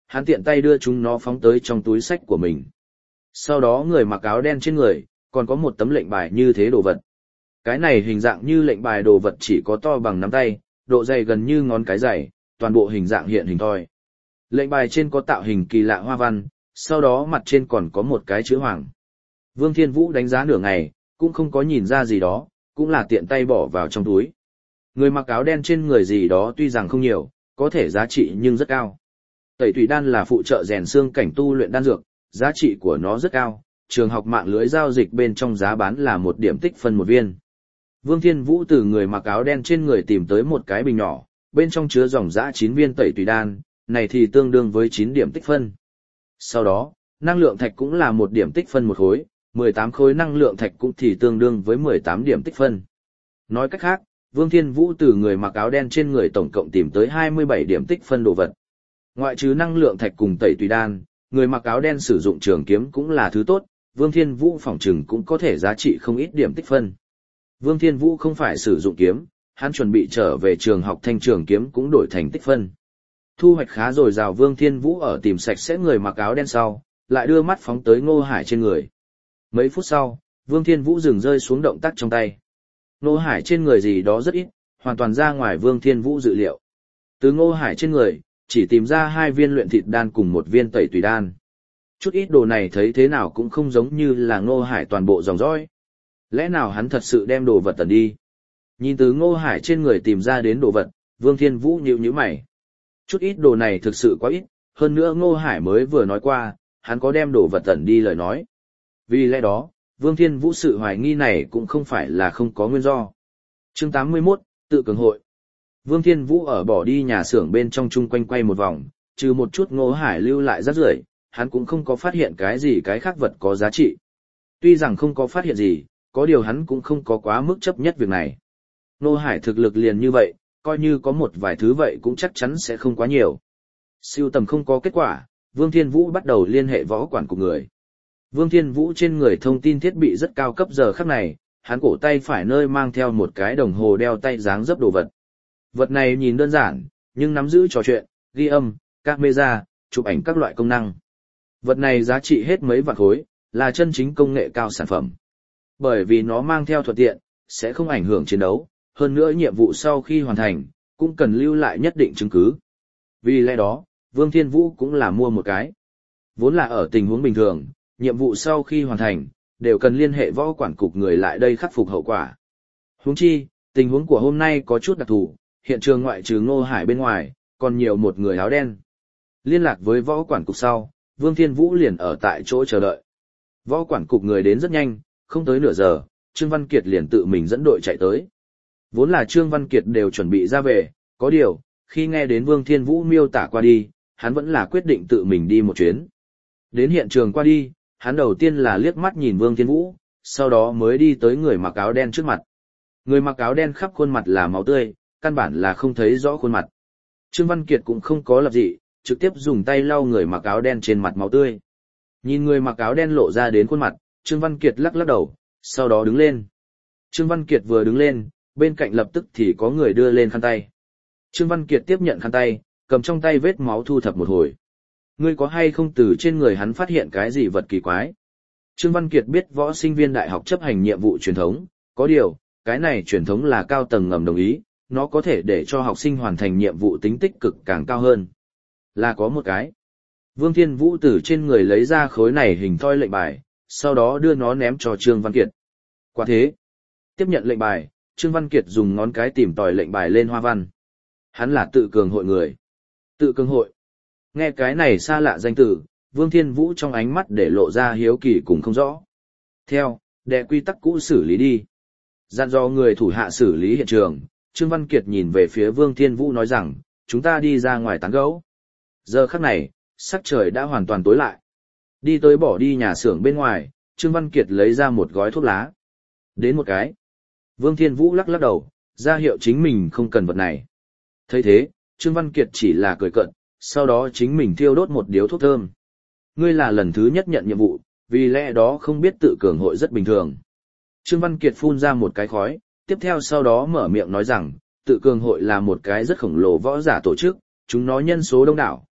hắn tiện tay đưa chúng nó phóng tới trong túi sách của mình. Sau đó người mặc áo đen trên người, còn có một tấm lệnh bài như thế đồ vật. Cái này hình dạng như lệnh bài đồ vật chỉ có to bằng nắm tay, độ dày gần như ngón cái dày, toàn bộ hình dạng hiện hình thoi. Lệnh bài trên có tạo hình kỳ lạ hoa văn, sau đó mặt trên còn có một cái chữ hoàng. Vương Thiên Vũ đánh giá nửa ngày, cũng không có nhìn ra gì đó, cũng là tiện tay bỏ vào trong túi. Người mặc áo đen trên người gì đó tuy rằng không nhiều, có thể giá trị nhưng rất cao. Tẩy tùy đan là phụ trợ rèn xương cảnh tu luyện đan dược, giá trị của nó rất cao, trường học mạng lưới giao dịch bên trong giá bán là một điểm tích phân một viên. Vương Thiên Vũ từ người mặc áo đen trên người tìm tới một cái bình nhỏ, bên trong chứa dòng dã chín viên tẩy tùy đan, này thì tương đương với chín điểm tích phân. Sau đó, năng lượng thạch cũng là một điểm tích phân một khối, mười tám khối năng lượng thạch cũng thì tương đương với mười tám điểm tích phân. Nói cách khác, Vương Thiên Vũ từ người mặc áo đen trên người tổng cộng tìm tới hai mươi bảy điểm tích phân đồ vật. Ngoại trừ năng lượng thạch cùng tẩy tùy đan, người mặc áo đen sử dụng trường kiếm cũng là thứ tốt, Vương Thiên Vũ phỏng chừng cũng có thể giá trị không ít điểm tích phân. Vương Thiên Vũ không phải sử dụng kiếm, hắn chuẩn bị trở về trường học thanh trường kiếm cũng đổi thành tích phân. Thu hoạch khá rồi rào Vương Thiên Vũ ở tìm sạch sẽ người mặc áo đen sau, lại đưa mắt phóng tới Ngô Hải trên người. Mấy phút sau, Vương Thiên Vũ dừng rơi xuống động tác trong tay. Ngô Hải trên người gì đó rất ít, hoàn toàn ra ngoài Vương Thiên Vũ dự liệu. Từ Ngô Hải trên người, chỉ tìm ra hai viên luyện thịt đan cùng một viên tẩy tùy đan. Chút ít đồ này thấy thế nào cũng không giống như là Ngô Hải toàn bộ dòng dõi. Lẽ nào hắn thật sự đem đồ vật tẩn đi? Nhìn từ Ngô Hải trên người tìm ra đến đồ vật, Vương Thiên Vũ nhíu nhíu mày. Chút ít đồ này thực sự quá ít, hơn nữa Ngô Hải mới vừa nói qua, hắn có đem đồ vật tẩn đi lời nói. Vì lẽ đó, Vương Thiên Vũ sự hoài nghi này cũng không phải là không có nguyên do. Chương tám mươi mốt, tự cường hội. Vương Thiên Vũ ở bỏ đi nhà xưởng bên trong chung quanh quay một vòng, trừ một chút Ngô Hải lưu lại rác rưởi, hắn cũng không có phát hiện cái gì cái khác vật có giá trị. Tuy rằng không có phát hiện gì, có điều hắn cũng không có quá mức chấp nhất việc này. Ngô Hải thực lực liền như vậy, coi như có một vài thứ vậy cũng chắc chắn sẽ không quá nhiều. Siêu tầm không có kết quả, Vương Thiên Vũ bắt đầu liên hệ võ quản của người. Vương Thiên Vũ trên người thông tin thiết bị rất cao cấp giờ khắc này, hắn cổ tay phải nơi mang theo một cái đồng hồ đeo tay dáng dấp đồ vật. Vật này nhìn đơn giản, nhưng nắm giữ trò chuyện, ghi âm, camera, chụp ảnh các loại công năng. Vật này giá trị hết mấy vạn khối, là chân chính công nghệ cao sản phẩm. Bởi vì nó mang theo thuận tiện, sẽ không ảnh hưởng chiến đấu, hơn nữa nhiệm vụ sau khi hoàn thành, cũng cần lưu lại nhất định chứng cứ. Vì lẽ đó, Vương Thiên Vũ cũng là mua một cái. Vốn là ở tình huống bình thường, nhiệm vụ sau khi hoàn thành, đều cần liên hệ võ quản cục người lại đây khắc phục hậu quả. Huống chi, tình huống của hôm nay có chút đặc thù, hiện trường ngoại trừ Ngô Hải bên ngoài, còn nhiều một người áo đen. Liên lạc với võ quản cục sau, Vương Thiên Vũ liền ở tại chỗ chờ đợi. Võ quản cục người đến rất nhanh, không tới nửa giờ, Trương Văn Kiệt liền tự mình dẫn đội chạy tới. Vốn là Trương Văn Kiệt đều chuẩn bị ra về, có điều, khi nghe đến Vương Thiên Vũ miêu tả qua đi, hắn vẫn là quyết định tự mình đi một chuyến. Đến hiện trường qua đi, hắn đầu tiên là liếc mắt nhìn Vương Thiên Vũ, sau đó mới đi tới người mặc áo đen trước mặt. Người mặc áo đen khắp khuôn mặt là máu tươi, căn bản là không thấy rõ khuôn mặt. Trương Văn Kiệt cũng không có lập dị, trực tiếp dùng tay lau người mặc áo đen trên mặt máu tươi. Nhìn người mặc áo đen lộ ra đến khuôn mặt, Trương Văn Kiệt lắc lắc đầu, sau đó đứng lên. Trương Văn Kiệt vừa đứng lên, bên cạnh lập tức thì có người đưa lên khăn tay. Trương Văn Kiệt tiếp nhận khăn tay, cầm trong tay vết máu thu thập một hồi. Ngươi có hay không từ trên người hắn phát hiện cái gì vật kỳ quái? Trương Văn Kiệt biết võ sinh viên đại học chấp hành nhiệm vụ truyền thống, có điều, cái này truyền thống là cao tầng ngầm đồng ý, nó có thể để cho học sinh hoàn thành nhiệm vụ tính tích cực càng cao hơn. Là có một cái. Vương Thiên Vũ từ trên người lấy ra khối này hình thoi lệnh bài, sau đó đưa nó ném cho Trương Văn Kiệt. Quả thế, tiếp nhận lệnh bài, Trương Văn Kiệt dùng ngón cái tìm tòi lệnh bài lên hoa văn. Hắn là tự cường hội người. Tự cường hội. Nghe cái này xa lạ danh từ, Vương Thiên Vũ trong ánh mắt để lộ ra hiếu kỳ cùng không rõ. Theo, đệ quy tắc cũ xử lý đi. Dặn dò người thủ hạ xử lý hiện trường, Trương Văn Kiệt nhìn về phía Vương Thiên Vũ nói rằng, chúng ta đi ra ngoài tán gẫu. Giờ khắc này, sắc trời đã hoàn toàn tối lại. Đi tới bỏ đi nhà xưởng bên ngoài, Trương Văn Kiệt lấy ra một gói thuốc lá. Đến một cái. Vương Thiên Vũ lắc lắc đầu, ra hiệu chính mình không cần vật này. Thấy thế, Trương Văn Kiệt chỉ là cười cợt, sau đó chính mình thiêu đốt một điếu thuốc thơm. Ngươi là lần thứ nhất nhận nhiệm vụ, vì lẽ đó không biết tự cường hội rất bình thường. Trương Văn Kiệt phun ra một cái khói, tiếp theo sau đó mở miệng nói rằng, tự cường hội là một cái rất khổng lồ võ giả tổ chức, chúng nó nhân số đông đảo,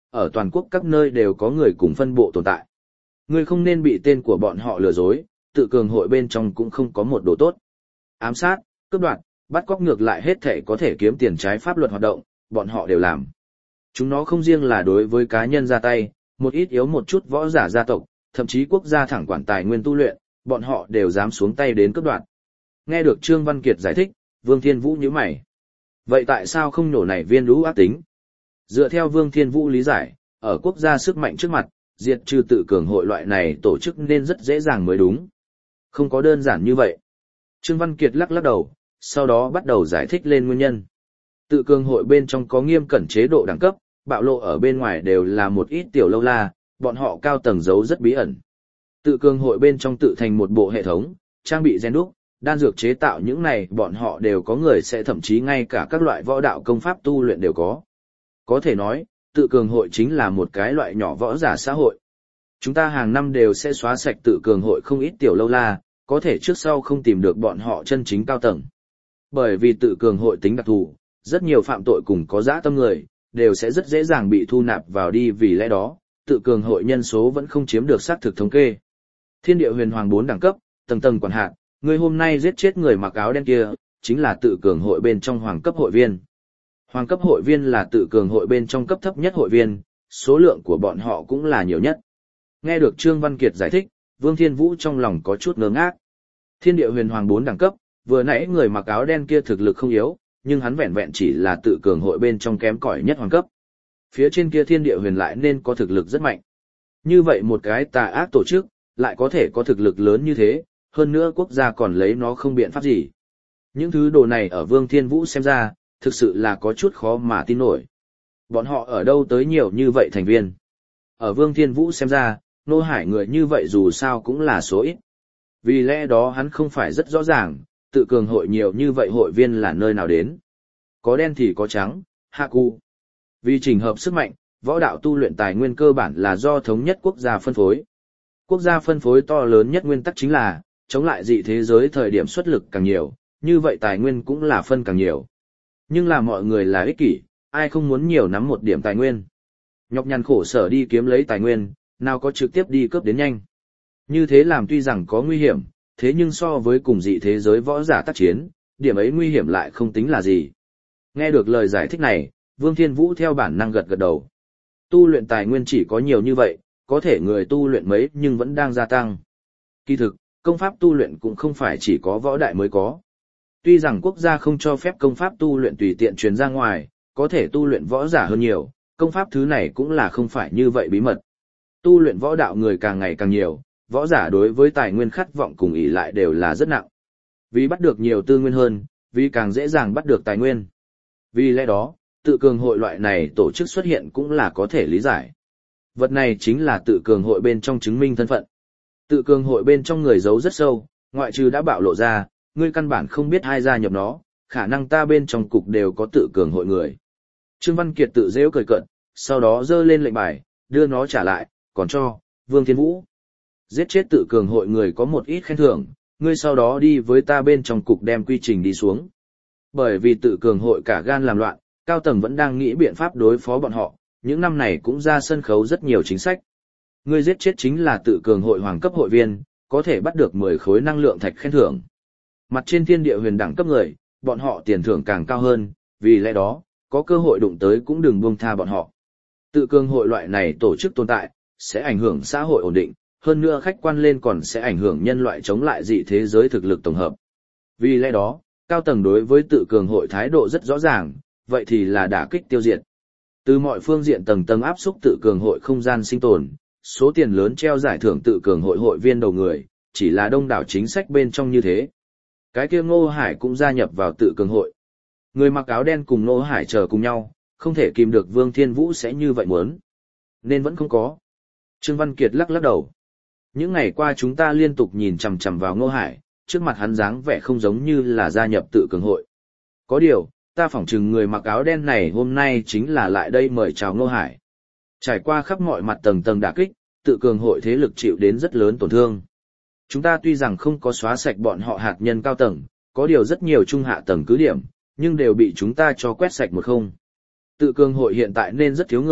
ở toàn quốc các nơi đều có người cùng phân bộ tồn tại. Ngươi không nên bị tên của bọn họ lừa dối, tự cường hội bên trong cũng không có một đồ tốt. Ám sát, cướp đoạt, bắt cóc ngược lại hết thể có thể kiếm tiền trái pháp luật hoạt động, bọn họ đều làm. Chúng nó không riêng là đối với cá nhân ra tay, một ít yếu một chút võ giả gia tộc, thậm chí quốc gia thẳng quản tài nguyên tu luyện, bọn họ đều dám xuống tay đến cướp đoạt. Nghe được Trương Văn Kiệt giải thích, Vương Thiên Vũ nhíu mày. Vậy tại sao không nổ này viên lũ ác tính? Dựa theo Vương Thiên Vũ lý giải, ở quốc gia sức mạnh trước mặt, diệt trừ tự cường hội loại này tổ chức nên rất dễ dàng mới đúng. Không có đơn giản như vậy. Trương Văn Kiệt lắc lắc đầu, sau đó bắt đầu giải thích lên nguyên nhân. Tự cường hội bên trong có nghiêm cẩn chế độ đẳng cấp, bạo lộ ở bên ngoài đều là một ít tiểu lâu la, bọn họ cao tầng giấu rất bí ẩn. Tự cường hội bên trong tự thành một bộ hệ thống, trang bị gen đúc, đan dược chế tạo những này bọn họ đều có người sẽ thậm chí ngay cả các loại võ đạo công pháp tu luyện đều có. Có thể nói, tự cường hội chính là một cái loại nhỏ võ giả xã hội. Chúng ta hàng năm đều sẽ xóa sạch tự cường hội không ít tiểu lâu la, có thể trước sau không tìm được bọn họ chân chính cao tầng. Bởi vì tự cường hội tính đặc thù, rất nhiều phạm tội cùng có dã tâm người, đều sẽ rất dễ dàng bị thu nạp vào đi vì lẽ đó, tự cường hội nhân số vẫn không chiếm được xác thực thống kê. Thiên địa huyền hoàng bốn đẳng cấp, tầng tầng quản hạt, người hôm nay giết chết người mặc áo đen kia, chính là tự cường hội bên trong hoàng cấp hội viên. Hoàng cấp hội viên là tự cường hội bên trong cấp thấp nhất hội viên, số lượng của bọn họ cũng là nhiều nhất. Nghe được Trương Văn Kiệt giải thích, Vương Thiên Vũ trong lòng có chút ngơ ngác. Thiên địa huyền hoàng bốn đẳng cấp, vừa nãy người mặc áo đen kia thực lực không yếu, nhưng hắn vẹn vẹn chỉ là tự cường hội bên trong kém cỏi nhất hoàng cấp. Phía trên kia thiên địa huyền lại nên có thực lực rất mạnh. Như vậy một cái tà ác tổ chức, lại có thể có thực lực lớn như thế, hơn nữa quốc gia còn lấy nó không biện pháp gì. Những thứ đồ này ở Vương Thiên Vũ xem ra, thực sự là có chút khó mà tin nổi. Bọn họ ở đâu tới nhiều như vậy thành viên? Ở Vương Thiên Vũ xem ra, Nô Hải người như vậy dù sao cũng là số ít. Vì lẽ đó hắn không phải rất rõ ràng, tự cường hội nhiều như vậy hội viên là nơi nào đến. Có đen thì có trắng, hạ cụ. Vì trình hợp sức mạnh, võ đạo tu luyện tài nguyên cơ bản là do thống nhất quốc gia phân phối. Quốc gia phân phối to lớn nhất nguyên tắc chính là, chống lại dị thế giới thời điểm xuất lực càng nhiều, như vậy tài nguyên cũng là phân càng nhiều. Nhưng là mọi người là ích kỷ, ai không muốn nhiều nắm một điểm tài nguyên. Nhọc nhằn khổ sở đi kiếm lấy tài nguyên, nào có trực tiếp đi cướp đến nhanh. Như thế làm tuy rằng có nguy hiểm, thế nhưng so với cùng dị thế giới võ giả tác chiến, điểm ấy nguy hiểm lại không tính là gì. Nghe được lời giải thích này, Vương Thiên Vũ theo bản năng gật gật đầu. Tu luyện tài nguyên chỉ có nhiều như vậy, có thể người tu luyện mấy nhưng vẫn đang gia tăng. Kỳ thực, công pháp tu luyện cũng không phải chỉ có võ đại mới có. Tuy rằng quốc gia không cho phép công pháp tu luyện tùy tiện truyền ra ngoài, có thể tu luyện võ giả hơn nhiều, công pháp thứ này cũng là không phải như vậy bí mật. Tu luyện võ đạo người càng ngày càng nhiều, võ giả đối với tài nguyên khát vọng cùng ỷ lại đều là rất nặng. Vì bắt được nhiều tư nguyên hơn, vì càng dễ dàng bắt được tài nguyên. Vì lẽ đó, tự cường hội loại này tổ chức xuất hiện cũng là có thể lý giải. Vật này chính là tự cường hội bên trong chứng minh thân phận. Tự cường hội bên trong người giấu rất sâu, ngoại trừ đã bạo lộ ra, ngươi căn bản không biết ai gia nhập nó, khả năng ta bên trong cục đều có tự cường hội người. Trương Văn Kiệt tự rêu cười cợt, sau đó dơ lên lệnh bài, đưa nó trả lại, còn cho Vương Thiên Vũ. Giết chết tự cường hội người có một ít khen thưởng, ngươi sau đó đi với ta bên trong cục đem quy trình đi xuống. Bởi vì tự cường hội cả gan làm loạn, cao tầng vẫn đang nghĩ biện pháp đối phó bọn họ, những năm này cũng ra sân khấu rất nhiều chính sách. Ngươi giết chết chính là tự cường hội hoàng cấp hội viên, có thể bắt được mười khối năng lượng thạch khen thưởng. Mặt trên thiên địa huyền đẳng cấp người, bọn họ tiền thưởng càng cao hơn, vì lẽ đó, có cơ hội đụng tới cũng đừng buông tha bọn họ. Tự cường hội loại này tổ chức tồn tại, sẽ ảnh hưởng xã hội ổn định, hơn nữa khách quan lên còn sẽ ảnh hưởng nhân loại chống lại dị thế giới thực lực tổng hợp. Vì lẽ đó, cao tầng đối với tự cường hội thái độ rất rõ ràng, vậy thì là đả kích tiêu diệt. Từ mọi phương diện tầng tầng áp xúc tự cường hội không gian sinh tồn, số tiền lớn treo giải thưởng tự cường hội hội viên đầu người, chỉ là đông đảo chính sách bên trong như thế. Cái kia Ngô Hải cũng gia nhập vào tự cường hội. Người mặc áo đen cùng Ngô Hải chờ cùng nhau, không thể kìm được Vương Thiên Vũ sẽ như vậy muốn. Nên vẫn không có. Trương Văn Kiệt lắc lắc đầu. Những ngày qua chúng ta liên tục nhìn chằm chằm vào Ngô Hải, trước mặt hắn dáng vẻ không giống như là gia nhập tự cường hội. Có điều, ta phỏng chừng người mặc áo đen này hôm nay chính là lại đây mời chào Ngô Hải. Trải qua khắp mọi mặt tầng tầng đả kích, tự cường hội thế lực chịu đến rất lớn tổn thương. Chúng ta tuy rằng không có xóa sạch bọn họ hạt nhân cao tầng, có điều rất nhiều trung hạ tầng cứ điểm, nhưng đều bị chúng ta cho quét sạch một không. Tự cường hội hiện tại nên rất thiếu người,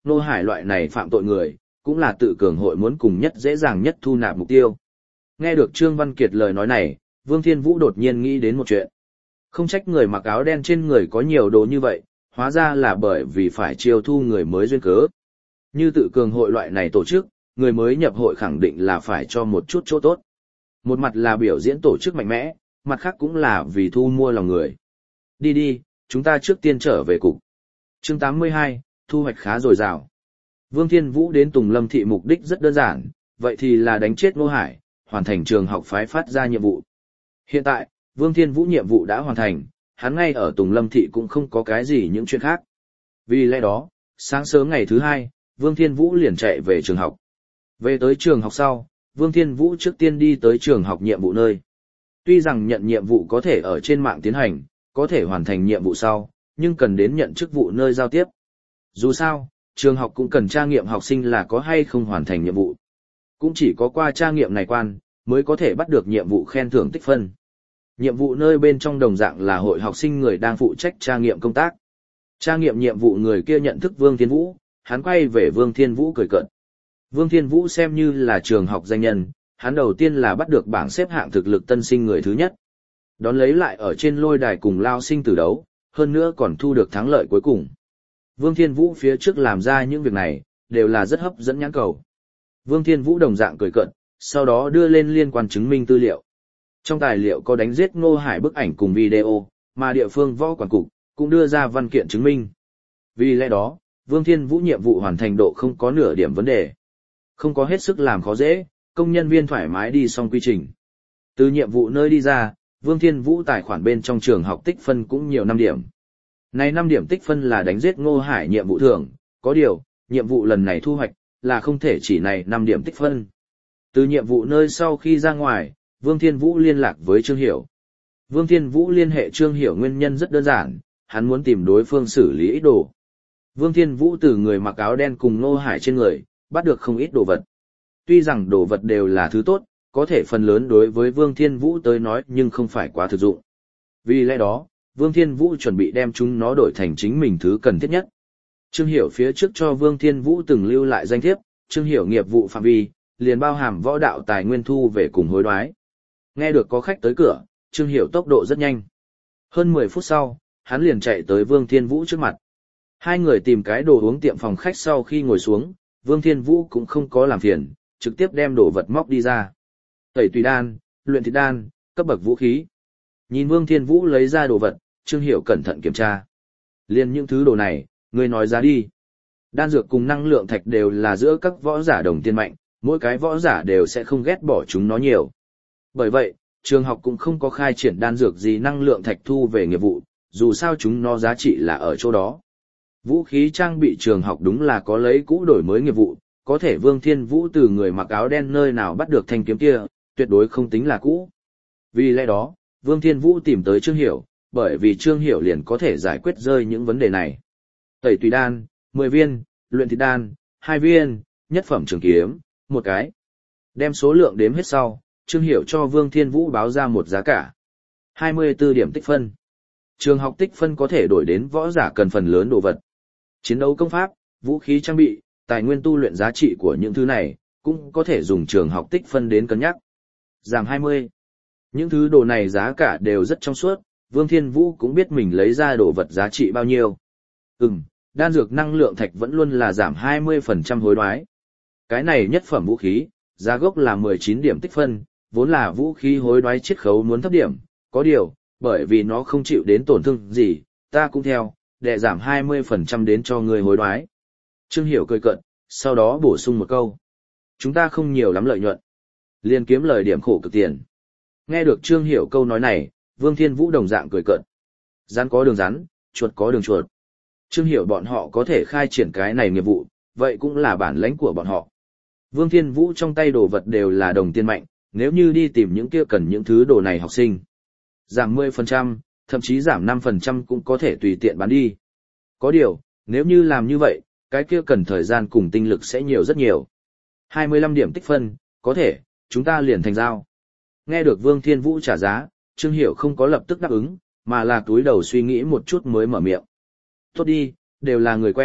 Ngô Hải loại này phạm tội người, cũng là tự cường hội muốn cùng nhất dễ dàng nhất thu nạp mục tiêu. Nghe được Trương Văn Kiệt lời nói này, Vương Thiên Vũ đột nhiên nghĩ đến một chuyện. Không trách người mặc áo đen trên người có nhiều đồ như vậy, hóa ra là bởi vì phải chiêu thu người mới duyên cớ. Như tự cường hội loại này tổ chức, người mới nhập hội khẳng định là phải cho một chút chỗ tốt. Một mặt là biểu diễn tổ chức mạnh mẽ, mặt khác cũng là vì thu mua lòng người. Đi đi, chúng ta trước tiên trở về cục. Chương tám mươi hai, thu hoạch khá dồi dào. Vương Thiên Vũ đến Tùng Lâm Thị mục đích rất đơn giản, vậy thì là đánh chết Ngô Hải, hoàn thành trường học phái phát ra nhiệm vụ. Hiện tại, Vương Thiên Vũ nhiệm vụ đã hoàn thành, hắn ngay ở Tùng Lâm Thị cũng không có cái gì những chuyện khác. Vì lẽ đó, sáng sớm ngày thứ hai, Vương Thiên Vũ liền chạy về trường học. Về tới trường học sau, Vương Thiên Vũ trước tiên đi tới trường học nhiệm vụ nơi. Tuy rằng nhận nhiệm vụ có thể ở trên mạng tiến hành, có thể hoàn thành nhiệm vụ sau, nhưng cần đến nhận chức vụ nơi giao tiếp. Dù sao, trường học cũng cần tra nghiệm học sinh là có hay không hoàn thành nhiệm vụ. Cũng chỉ có qua tra nghiệm này quan, mới có thể bắt được nhiệm vụ khen thưởng tích phân. Nhiệm vụ nơi bên trong đồng dạng là hội học sinh người đang phụ trách tra nghiệm công tác. Tra nghiệm nhiệm vụ người kia nhận thức Vương Thiên Vũ, hắn quay về Vương Thiên Vũ cười cợt. Vương Thiên Vũ xem như là trường học danh nhân, hắn đầu tiên là bắt được bảng xếp hạng thực lực tân sinh người thứ nhất. Đón lấy lại ở trên lôi đài cùng lao sinh tử đấu, hơn nữa còn thu được thắng lợi cuối cùng. Vương Thiên Vũ phía trước làm ra những việc này, đều là rất hấp dẫn nhãn cầu. Vương Thiên Vũ đồng dạng cười cợt, sau đó đưa lên liên quan chứng minh tư liệu. Trong tài liệu có đánh giết Ngô Hải bức ảnh cùng video, mà địa phương võ quản cục cũng đưa ra văn kiện chứng minh. Vì lẽ đó, Vương Thiên Vũ nhiệm vụ hoàn thành độ không có nửa điểm vấn đề. Không có hết sức làm khó dễ, công nhân viên thoải mái đi xong quy trình. Từ nhiệm vụ nơi đi ra, Vương Thiên Vũ tài khoản bên trong trường học tích phân cũng nhiều năm điểm. Này năm điểm tích phân là đánh giết Ngô Hải nhiệm vụ thưởng, có điều, nhiệm vụ lần này thu hoạch, là không thể chỉ này năm điểm tích phân. Từ nhiệm vụ nơi sau khi ra ngoài, Vương Thiên Vũ liên lạc với Trương Hiểu. Vương Thiên Vũ liên hệ Trương Hiểu nguyên nhân rất đơn giản, hắn muốn tìm đối phương xử lý ít đồ. Vương Thiên Vũ từ người mặc áo đen cùng Ngô Hải trên người, bắt được không ít đồ vật. Tuy rằng đồ vật đều là thứ tốt, có thể phần lớn đối với Vương Thiên Vũ tới nói nhưng không phải quá thực dụng. Vì lẽ đó, Vương Thiên Vũ chuẩn bị đem chúng nó đổi thành chính mình thứ cần thiết nhất. Trương Hiểu phía trước cho Vương Thiên Vũ từng lưu lại danh thiếp, Trương Hiểu nghiệp vụ phạm vi, liền bao hàm võ đạo tài nguyên thu về cùng hối đoái. Nghe được có khách tới cửa, Trương Hiểu tốc độ rất nhanh. Hơn mười phút sau, hắn liền chạy tới Vương Thiên Vũ trước mặt. Hai người tìm cái đồ uống tiệm phòng khách sau khi ngồi xuống, Vương Thiên Vũ cũng không có làm phiền, trực tiếp đem đồ vật móc đi ra. Tẩy tùy đan, luyện thịt đan, cấp bậc vũ khí. Nhìn Vương Thiên Vũ lấy ra đồ vật, Trương Hiểu cẩn thận kiểm tra. Liên những thứ đồ này, người nói ra đi. Đan dược cùng năng lượng thạch đều là giữa các võ giả đồng tiền mạnh, mỗi cái võ giả đều sẽ không ghét bỏ chúng nó nhiều. Bởi vậy, trường học cũng không có khai triển đan dược gì năng lượng thạch thu về nghiệp vụ, dù sao chúng nó giá trị là ở chỗ đó. Vũ khí trang bị trường học đúng là có lấy cũ đổi mới nghiệp vụ, có thể Vương Thiên Vũ từ người mặc áo đen nơi nào bắt được thanh kiếm kia, tuyệt đối không tính là cũ. Vì lẽ đó, Vương Thiên Vũ tìm tới Trương Hiểu, bởi vì Trương Hiểu liền có thể giải quyết rơi những vấn đề này. Tẩy tùy đan, mười viên, luyện thịt đan, hai viên, nhất phẩm trường kiếm, một cái. Đem số lượng đếm hết sau, Trương Hiểu cho Vương Thiên Vũ báo ra một giá cả. hai mươi tư điểm tích phân. Trường học tích phân có thể đổi đến võ giả cần phần lớn đồ vật. Chiến đấu công pháp, vũ khí trang bị, tài nguyên tu luyện giá trị của những thứ này, cũng có thể dùng trường học tích phân đến cân nhắc. Giảm hai mươi. Những thứ đồ này giá cả đều rất trong suốt, Vương Thiên Vũ cũng biết mình lấy ra đồ vật giá trị bao nhiêu. Ừm, đan dược năng lượng thạch vẫn luôn là giảm hai mươi phần trăm hối đoái. Cái này nhất phẩm vũ khí, giá gốc là mười chín điểm tích phân, vốn là vũ khí hối đoái chiết khấu muốn thấp điểm, có điều, bởi vì nó không chịu đến tổn thương gì, ta cũng theo, để giảm hai mươi phần trăm đến cho người hối đoái. Trương Hiểu cười cợt, sau đó bổ sung một câu. Chúng ta không nhiều lắm lợi nhuận. Liên kiếm lời điểm khổ cực tiền. Nghe được Trương Hiểu câu nói này, Vương Thiên Vũ đồng dạng cười cợt. Rắn có đường rắn, chuột có đường chuột. Trương Hiểu bọn họ có thể khai triển cái này nghiệp vụ, vậy cũng là bản lãnh của bọn họ. Vương Thiên Vũ trong tay đồ vật đều là đồng tiền mạnh, nếu như đi tìm những kia cần những thứ đồ này học sinh. Giảm mười phần trăm, thậm chí giảm năm phần trăm cũng có thể tùy tiện bán đi. Có điều, nếu như làm như vậy, cái kia cần thời gian cùng tinh lực sẽ nhiều rất nhiều. hai mươi lăm điểm tích phân, có thể, chúng ta liền thành giao. Nghe được Vương Thiên Vũ trả giá, Trương Hiểu không có lập tức đáp ứng, mà là túi đầu suy nghĩ một chút mới mở miệng. Tốt đi, đều là người quen,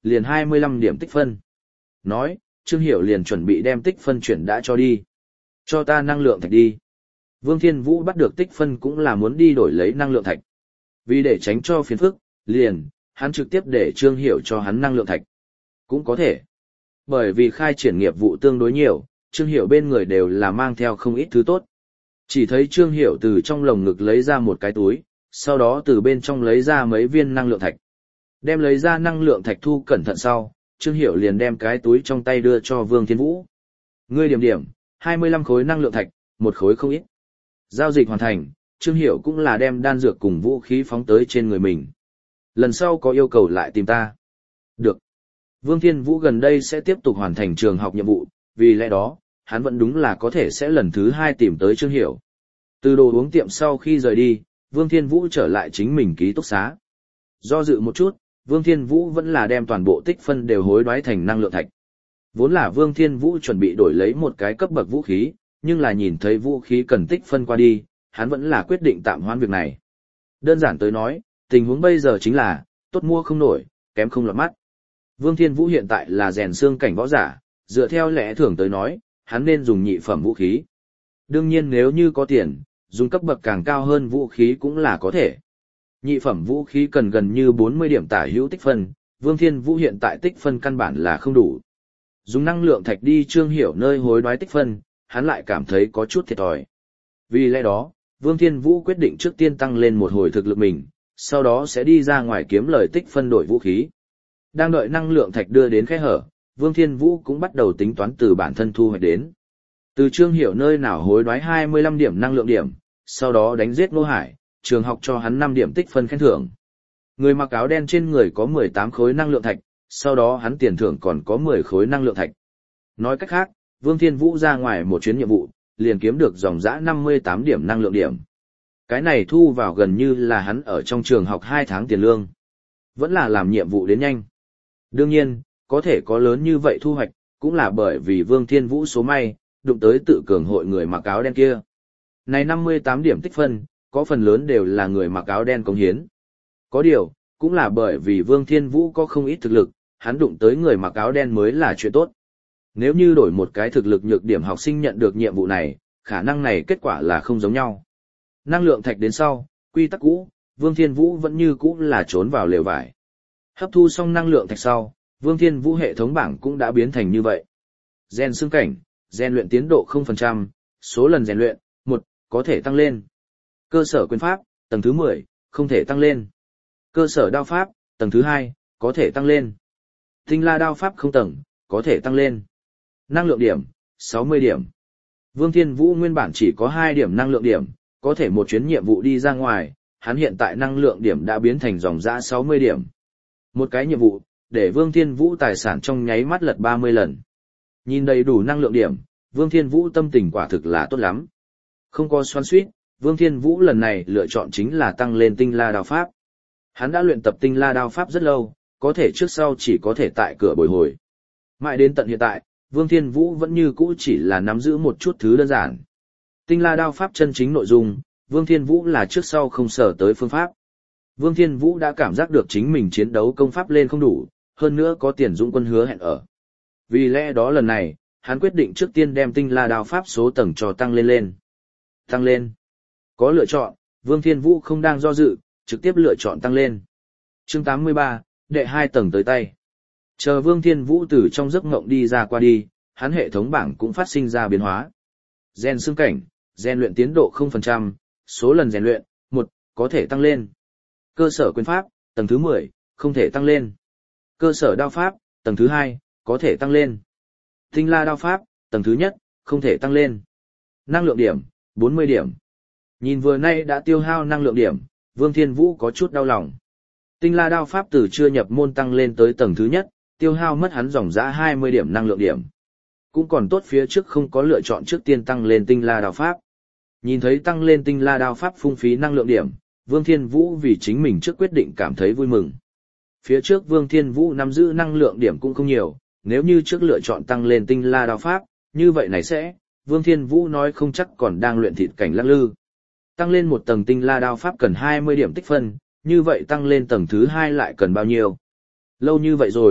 liền hai mươi lăm điểm tích phân. Nói, Trương Hiểu liền chuẩn bị đem tích phân chuyển đã cho đi. Cho ta năng lượng thạch đi. Vương Thiên Vũ bắt được tích phân cũng là muốn đi đổi lấy năng lượng thạch. Vì để tránh cho phiền phức, liền, hắn trực tiếp để Trương Hiểu cho hắn năng lượng thạch. Cũng có thể. Bởi vì khai triển nghiệp vụ tương đối nhiều, Trương Hiểu bên người đều là mang theo không ít thứ tốt. Chỉ thấy Trương Hiểu từ trong lồng ngực lấy ra một cái túi, sau đó từ bên trong lấy ra mấy viên năng lượng thạch. Đem lấy ra năng lượng thạch thu cẩn thận sau, Trương Hiểu liền đem cái túi trong tay đưa cho Vương Thiên Vũ. Ngươi điểm điểm, hai mươi lăm khối năng lượng thạch, một khối không ít. Giao dịch hoàn thành, Trương Hiểu cũng là đem đan dược cùng vũ khí phóng tới trên người mình. Lần sau có yêu cầu lại tìm ta. Được. Vương Thiên Vũ gần đây sẽ tiếp tục hoàn thành trường học nhiệm vụ, vì lẽ đó, hắn vẫn đúng là có thể sẽ lần thứ hai tìm tới Trương Hiểu. Từ đồ uống tiệm sau khi rời đi, Vương Thiên Vũ trở lại chính mình ký túc xá. Do dự một chút, Vương Thiên Vũ vẫn là đem toàn bộ tích phân đều hối đoái thành năng lượng thạch. Vốn là Vương Thiên Vũ chuẩn bị đổi lấy một cái cấp bậc vũ khí, nhưng là nhìn thấy vũ khí cần tích phân qua đi, hắn vẫn là quyết định tạm hoãn việc này. Đơn giản tới nói, tình huống bây giờ chính là, tốt mua không nổi, kém không lọt mắt. Vương Thiên Vũ hiện tại là rèn xương cảnh võ giả, dựa theo lẽ thường tới nói, hắn nên dùng nhị phẩm vũ khí. Đương nhiên nếu như có tiền, dùng cấp bậc càng cao hơn vũ khí cũng là có thể. Nhị phẩm vũ khí cần gần như bốn mươi điểm tả hữu tích phân, Vương Thiên Vũ hiện tại tích phân căn bản là không đủ. Dùng năng lượng thạch đi Trương Hiểu nơi hối đoái tích phân, hắn lại cảm thấy có chút thiệt thòi. Vì lẽ đó, Vương Thiên Vũ quyết định trước tiên tăng lên một hồi thực lực mình, sau đó sẽ đi ra ngoài kiếm lời tích phân đổi vũ khí. Đang đợi năng lượng thạch đưa đến khe hở, Vương Thiên Vũ cũng bắt đầu tính toán từ bản thân thu hoạch đến. Từ Trương Hiểu nơi nào hối đoái hai mươi lăm điểm năng lượng điểm, sau đó đánh giết Ngô Hải, trường học cho hắn năm điểm tích phân khen thưởng. Người mặc áo đen trên người có mười tám khối năng lượng thạch, sau đó hắn tiền thưởng còn có mười khối năng lượng thạch. Nói cách khác, Vương Thiên Vũ ra ngoài một chuyến nhiệm vụ, liền kiếm được dòng dã năm mươi tám điểm năng lượng điểm. Cái này thu vào gần như là hắn ở trong trường học hai tháng tiền lương. Vẫn là làm nhiệm vụ đến nhanh. Đương nhiên, có thể có lớn như vậy thu hoạch, cũng là bởi vì Vương Thiên Vũ số may, đụng tới tự cường hội người mặc áo đen kia. Này năm mươi tám điểm tích phân, có phần lớn đều là người mặc áo đen cống hiến. Có điều, cũng là bởi vì Vương Thiên Vũ có không ít thực lực, hắn đụng tới người mặc áo đen mới là chuyện tốt. Nếu như đổi một cái thực lực nhược điểm học sinh nhận được nhiệm vụ này, khả năng này kết quả là không giống nhau. Năng lượng thạch đến sau, quy tắc cũ, Vương Thiên Vũ vẫn như cũ là trốn vào lều vải. Hấp thu xong năng lượng thạch sau, Vương Thiên Vũ hệ thống bảng cũng đã biến thành như vậy. Gen xương cảnh, gen luyện tiến độ không phần trăm, số lần rèn luyện, một, có thể tăng lên. Cơ sở quyền pháp, tầng thứ mười, không thể tăng lên. Cơ sở đao pháp, tầng thứ hai, có thể tăng lên. Tinh la đao pháp không tầng, có thể tăng lên. Năng lượng điểm, sáu mươi điểm. Vương Thiên Vũ nguyên bản chỉ có hai điểm năng lượng điểm, có thể một chuyến nhiệm vụ đi ra ngoài, hắn hiện tại năng lượng điểm đã biến thành dòng dã sáu mươi điểm. Một cái nhiệm vụ, để Vương Thiên Vũ tài sản trong nháy mắt lật ba mươi lần. Nhìn đầy đủ năng lượng điểm, Vương Thiên Vũ tâm tình quả thực là tốt lắm. Không có xoắn xuýt, Vương Thiên Vũ lần này lựa chọn chính là tăng lên tinh la đao pháp. Hắn đã luyện tập tinh la đao pháp rất lâu, có thể trước sau chỉ có thể tại cửa bồi hồi. Mãi đến tận hiện tại, Vương Thiên Vũ vẫn như cũ chỉ là nắm giữ một chút thứ đơn giản. Tinh la đao pháp chân chính nội dung, Vương Thiên Vũ là trước sau không sở tới phương pháp. Vương Thiên Vũ đã cảm giác được chính mình chiến đấu công pháp lên không đủ, hơn nữa có tiền dũng quân hứa hẹn ở. Vì lẽ đó lần này, hắn quyết định trước tiên đem tinh la đao pháp số tầng cho tăng lên lên. Tăng lên. Có lựa chọn, Vương Thiên Vũ không đang do dự, trực tiếp lựa chọn tăng lên. Chương tám mươi ba, đệ hai tầng tới tay. Chờ Vương Thiên Vũ từ trong giấc ngộng đi ra qua đi, hắn hệ thống bảng cũng phát sinh ra biến hóa. Gen xương cảnh, gen luyện tiến độ không phần trăm, số lần rèn luyện, một, có thể tăng lên. Cơ sở quyền pháp, tầng thứ mười, không thể tăng lên. Cơ sở đao pháp, tầng thứ hai, có thể tăng lên. Tinh la đao pháp, tầng thứ nhất, không thể tăng lên. Năng lượng điểm, bốn mươi điểm. Nhìn vừa nay đã tiêu hao năng lượng điểm, Vương Thiên Vũ có chút đau lòng. Tinh la đao pháp từ chưa nhập môn tăng lên tới tầng thứ nhất, tiêu hao mất hắn dòng dã hai mươi điểm năng lượng điểm. Cũng còn tốt phía trước không có lựa chọn trước tiên tăng lên tinh la đao pháp. Nhìn thấy tăng lên tinh la đao pháp phung phí năng lượng điểm, Vương Thiên Vũ vì chính mình trước quyết định cảm thấy vui mừng. Phía trước Vương Thiên Vũ nắm giữ năng lượng điểm cũng không nhiều, nếu như trước lựa chọn tăng lên tinh la đao pháp, như vậy này sẽ, Vương Thiên Vũ nói không chắc còn đang luyện thịt cảnh lắc lư. Tăng lên một tầng tinh la đao pháp cần hai mươi điểm tích phân, như vậy tăng lên tầng thứ hai lại cần bao nhiêu? Lâu như vậy rồi,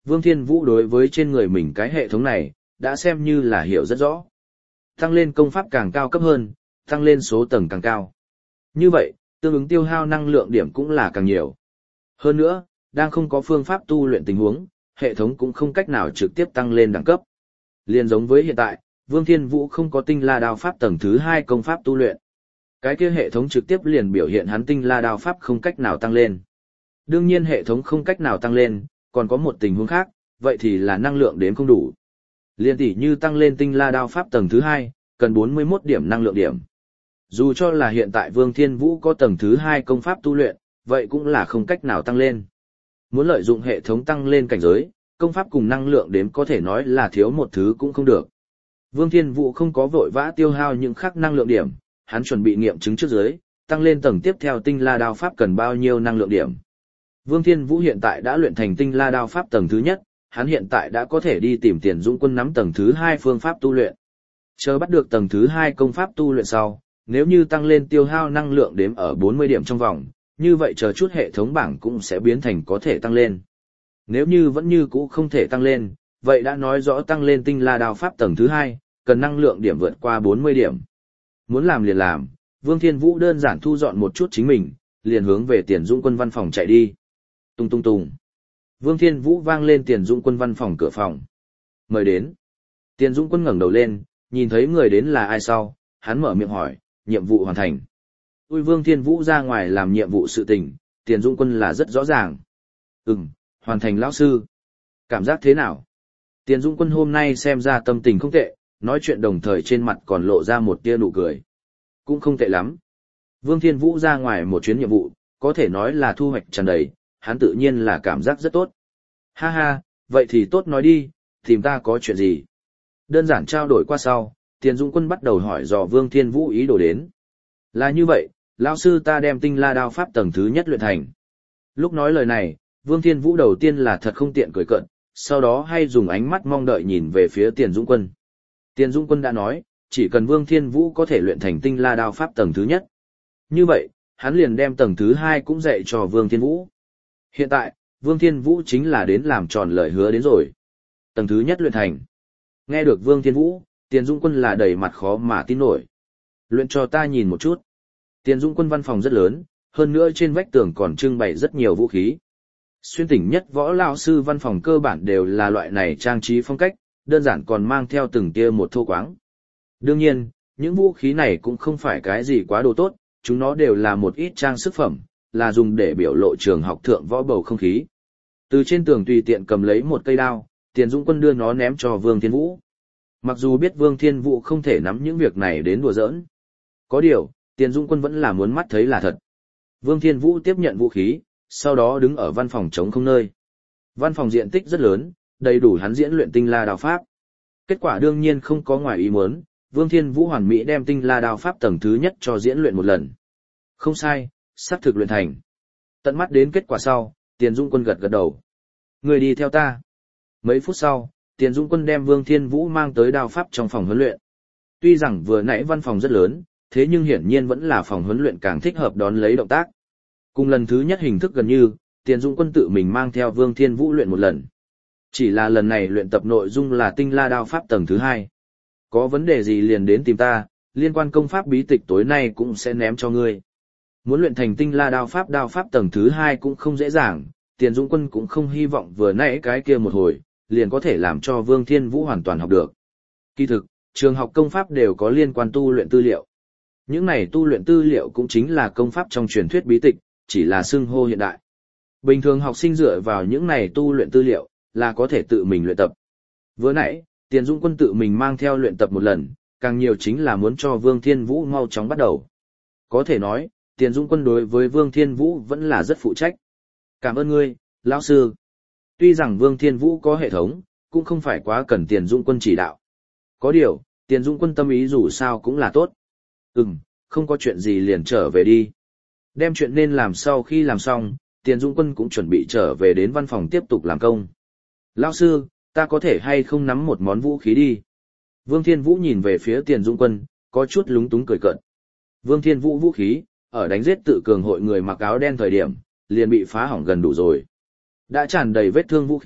Vương Thiên Vũ đối với trên người mình cái hệ thống này, đã xem như là hiểu rất rõ. Tăng lên công pháp càng cao cấp hơn, tăng lên số tầng càng cao. Như vậy, tương ứng tiêu hao năng lượng điểm cũng là càng nhiều. Hơn nữa, đang không có phương pháp tu luyện tình huống, hệ thống cũng không cách nào trực tiếp tăng lên đẳng cấp. Liên giống với hiện tại, Vương Thiên Vũ không có tinh la đao pháp tầng thứ hai công pháp tu luyện. Cái kia hệ thống trực tiếp liền biểu hiện hắn tinh la đao pháp không cách nào tăng lên. Đương nhiên hệ thống không cách nào tăng lên, còn có một tình huống khác, vậy thì là năng lượng đến không đủ. Liên tỷ như tăng lên tinh la đao pháp tầng thứ hai, cần bốn mươi mốt điểm năng lượng điểm. Dù cho là hiện tại Vương Thiên Vũ có tầng thứ hai công pháp tu luyện, vậy cũng là không cách nào tăng lên. Muốn lợi dụng hệ thống tăng lên cảnh giới, công pháp cùng năng lượng đếm có thể nói là thiếu một thứ cũng không được. Vương Thiên Vũ không có vội vã tiêu hao những khắc năng lượng điểm, hắn chuẩn bị nghiệm chứng trước dưới, tăng lên tầng tiếp theo tinh la đao pháp cần bao nhiêu năng lượng điểm. Vương Thiên Vũ hiện tại đã luyện thành tinh la đao pháp tầng thứ nhất, hắn hiện tại đã có thể đi tìm Tiền Dũng Quân nắm tầng thứ hai phương pháp tu luyện. Chờ bắt được tầng thứ hai công pháp tu luyện sau, nếu như tăng lên tiêu hao năng lượng đếm ở bốn mươi điểm trong vòng, như vậy chờ chút hệ thống bảng cũng sẽ biến thành có thể tăng lên. Nếu như vẫn như cũ không thể tăng lên, vậy đã nói rõ tăng lên tinh la đao pháp tầng thứ hai, cần năng lượng điểm vượt qua bốn mươi điểm. Muốn làm liền làm, Vương Thiên Vũ đơn giản thu dọn một chút chính mình, liền hướng về Tiền Dũng Quân văn phòng chạy đi. Tung tung tung. Vương Thiên Vũ vang lên Tiền Dũng Quân văn phòng cửa phòng. Mời đến. Tiền Dũng Quân ngẩng đầu lên, nhìn thấy người đến là ai sau, hắn mở miệng hỏi, nhiệm vụ hoàn thành. Ui Vương Thiên Vũ ra ngoài làm nhiệm vụ sự tình, Tiền Dũng Quân là rất rõ ràng. Ừm, hoàn thành lão sư. Cảm giác thế nào? Tiền Dũng Quân hôm nay xem ra tâm tình không tệ, nói chuyện đồng thời trên mặt còn lộ ra một tia nụ cười. Cũng không tệ lắm. Vương Thiên Vũ ra ngoài một chuyến nhiệm vụ, có thể nói là thu hoạch tràn đầy, hắn tự nhiên là cảm giác rất tốt. Ha ha, vậy thì tốt nói đi, tìm ta có chuyện gì? Đơn giản trao đổi qua sau, Tiền Dũng Quân bắt đầu hỏi dò Vương Thiên Vũ ý đồ đến. Là như vậy, lão sư ta đem tinh la đao pháp tầng thứ nhất luyện thành. Lúc nói lời này, Vương Thiên Vũ đầu tiên là thật không tiện cười cợt, sau đó hay dùng ánh mắt mong đợi nhìn về phía Tiền Dũng Quân. Tiền Dũng Quân đã nói, chỉ cần Vương Thiên Vũ có thể luyện thành tinh la đao pháp tầng thứ nhất. Như vậy, hắn liền đem tầng thứ hai cũng dạy cho Vương Thiên Vũ. Hiện tại, Vương Thiên Vũ chính là đến làm tròn lời hứa đến rồi. Tầng thứ nhất luyện thành. Nghe được Vương Thiên Vũ, Tiền Dũng Quân là đầy mặt khó mà tin nổi. Luyện cho ta nhìn một chút. Tiền Dũng Quân văn phòng rất lớn, hơn nữa trên vách tường còn trưng bày rất nhiều vũ khí. Xuyên tỉnh nhất võ lão sư văn phòng cơ bản đều là loại này trang trí phong cách, đơn giản còn mang theo từng tia một thô quáng. Đương nhiên, những vũ khí này cũng không phải cái gì quá đồ tốt, chúng nó đều là một ít trang sức phẩm, là dùng để biểu lộ trường học thượng võ bầu không khí. Từ trên tường tùy tiện cầm lấy một cây đao, Tiền Dũng Quân đưa nó ném cho Vương Thiên Vũ. Mặc dù biết Vương Thiên Vũ không thể nắm những việc này đến đùa giỡn. Có điều, Tiền Dũng Quân vẫn là muốn mắt thấy là thật. Vương Thiên Vũ tiếp nhận vũ khí, sau đó đứng ở văn phòng trống không nơi. Văn phòng diện tích rất lớn, đầy đủ hắn diễn luyện tinh la đao pháp. Kết quả đương nhiên không có ngoài ý muốn, Vương Thiên Vũ hoàn mỹ đem tinh la đao pháp tầng thứ nhất cho diễn luyện một lần. Không sai, sắp thực luyện thành. Tận mắt đến kết quả sau, Tiền Dũng Quân gật gật đầu. Người đi theo ta. Mấy phút sau, Tiền Dũng Quân đem Vương Thiên Vũ mang tới đao pháp trong phòng huấn luyện. Tuy rằng vừa nãy văn phòng rất lớn, thế nhưng hiển nhiên vẫn là phòng huấn luyện càng thích hợp đón lấy động tác. Cùng lần thứ nhất hình thức gần như, Tiền Dũng Quân tự mình mang theo Vương Thiên Vũ luyện một lần. Chỉ là lần này luyện tập nội dung là tinh la đao pháp tầng thứ hai. Có vấn đề gì liền đến tìm ta, liên quan công pháp bí tịch tối nay cũng sẽ ném cho ngươi. Muốn luyện thành tinh la đao pháp đao pháp tầng thứ hai cũng không dễ dàng, Tiền Dũng Quân cũng không hy vọng vừa nãy cái kia một hồi, liền có thể làm cho Vương Thiên Vũ hoàn toàn học được. Kỳ thực, trường học công pháp đều có liên quan tu luyện tư liệu. Những này tu luyện tư liệu cũng chính là công pháp trong truyền thuyết bí tịch, chỉ là xưng hô hiện đại. Bình thường học sinh dựa vào những này tu luyện tư liệu, là có thể tự mình luyện tập. Vừa nãy, Tiền Dũng Quân tự mình mang theo luyện tập một lần, càng nhiều chính là muốn cho Vương Thiên Vũ mau chóng bắt đầu. Có thể nói, Tiền Dũng Quân đối với Vương Thiên Vũ vẫn là rất phụ trách. Cảm ơn ngươi, lão sư. Tuy rằng Vương Thiên Vũ có hệ thống, cũng không phải quá cần Tiền Dũng Quân chỉ đạo. Có điều, Tiền Dũng Quân tâm ý dù sao cũng là tốt. Ừm, không có chuyện gì liền trở về đi. Đem chuyện nên làm sau khi làm xong, Tiền Dũng Quân cũng chuẩn bị trở về đến văn phòng tiếp tục làm công. Lão sư, ta có thể hay không nắm một món vũ khí đi? Vương Thiên Vũ nhìn về phía Tiền Dũng Quân, có chút lúng túng cười cợt. Vương Thiên Vũ vũ khí, ở đánh giết tự cường hội người mặc áo đen thời điểm, liền bị phá hỏng gần đủ rồi. Đã tràn đầy vết thương vũ khí,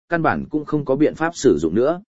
căn bản cũng không có biện pháp sử dụng nữa.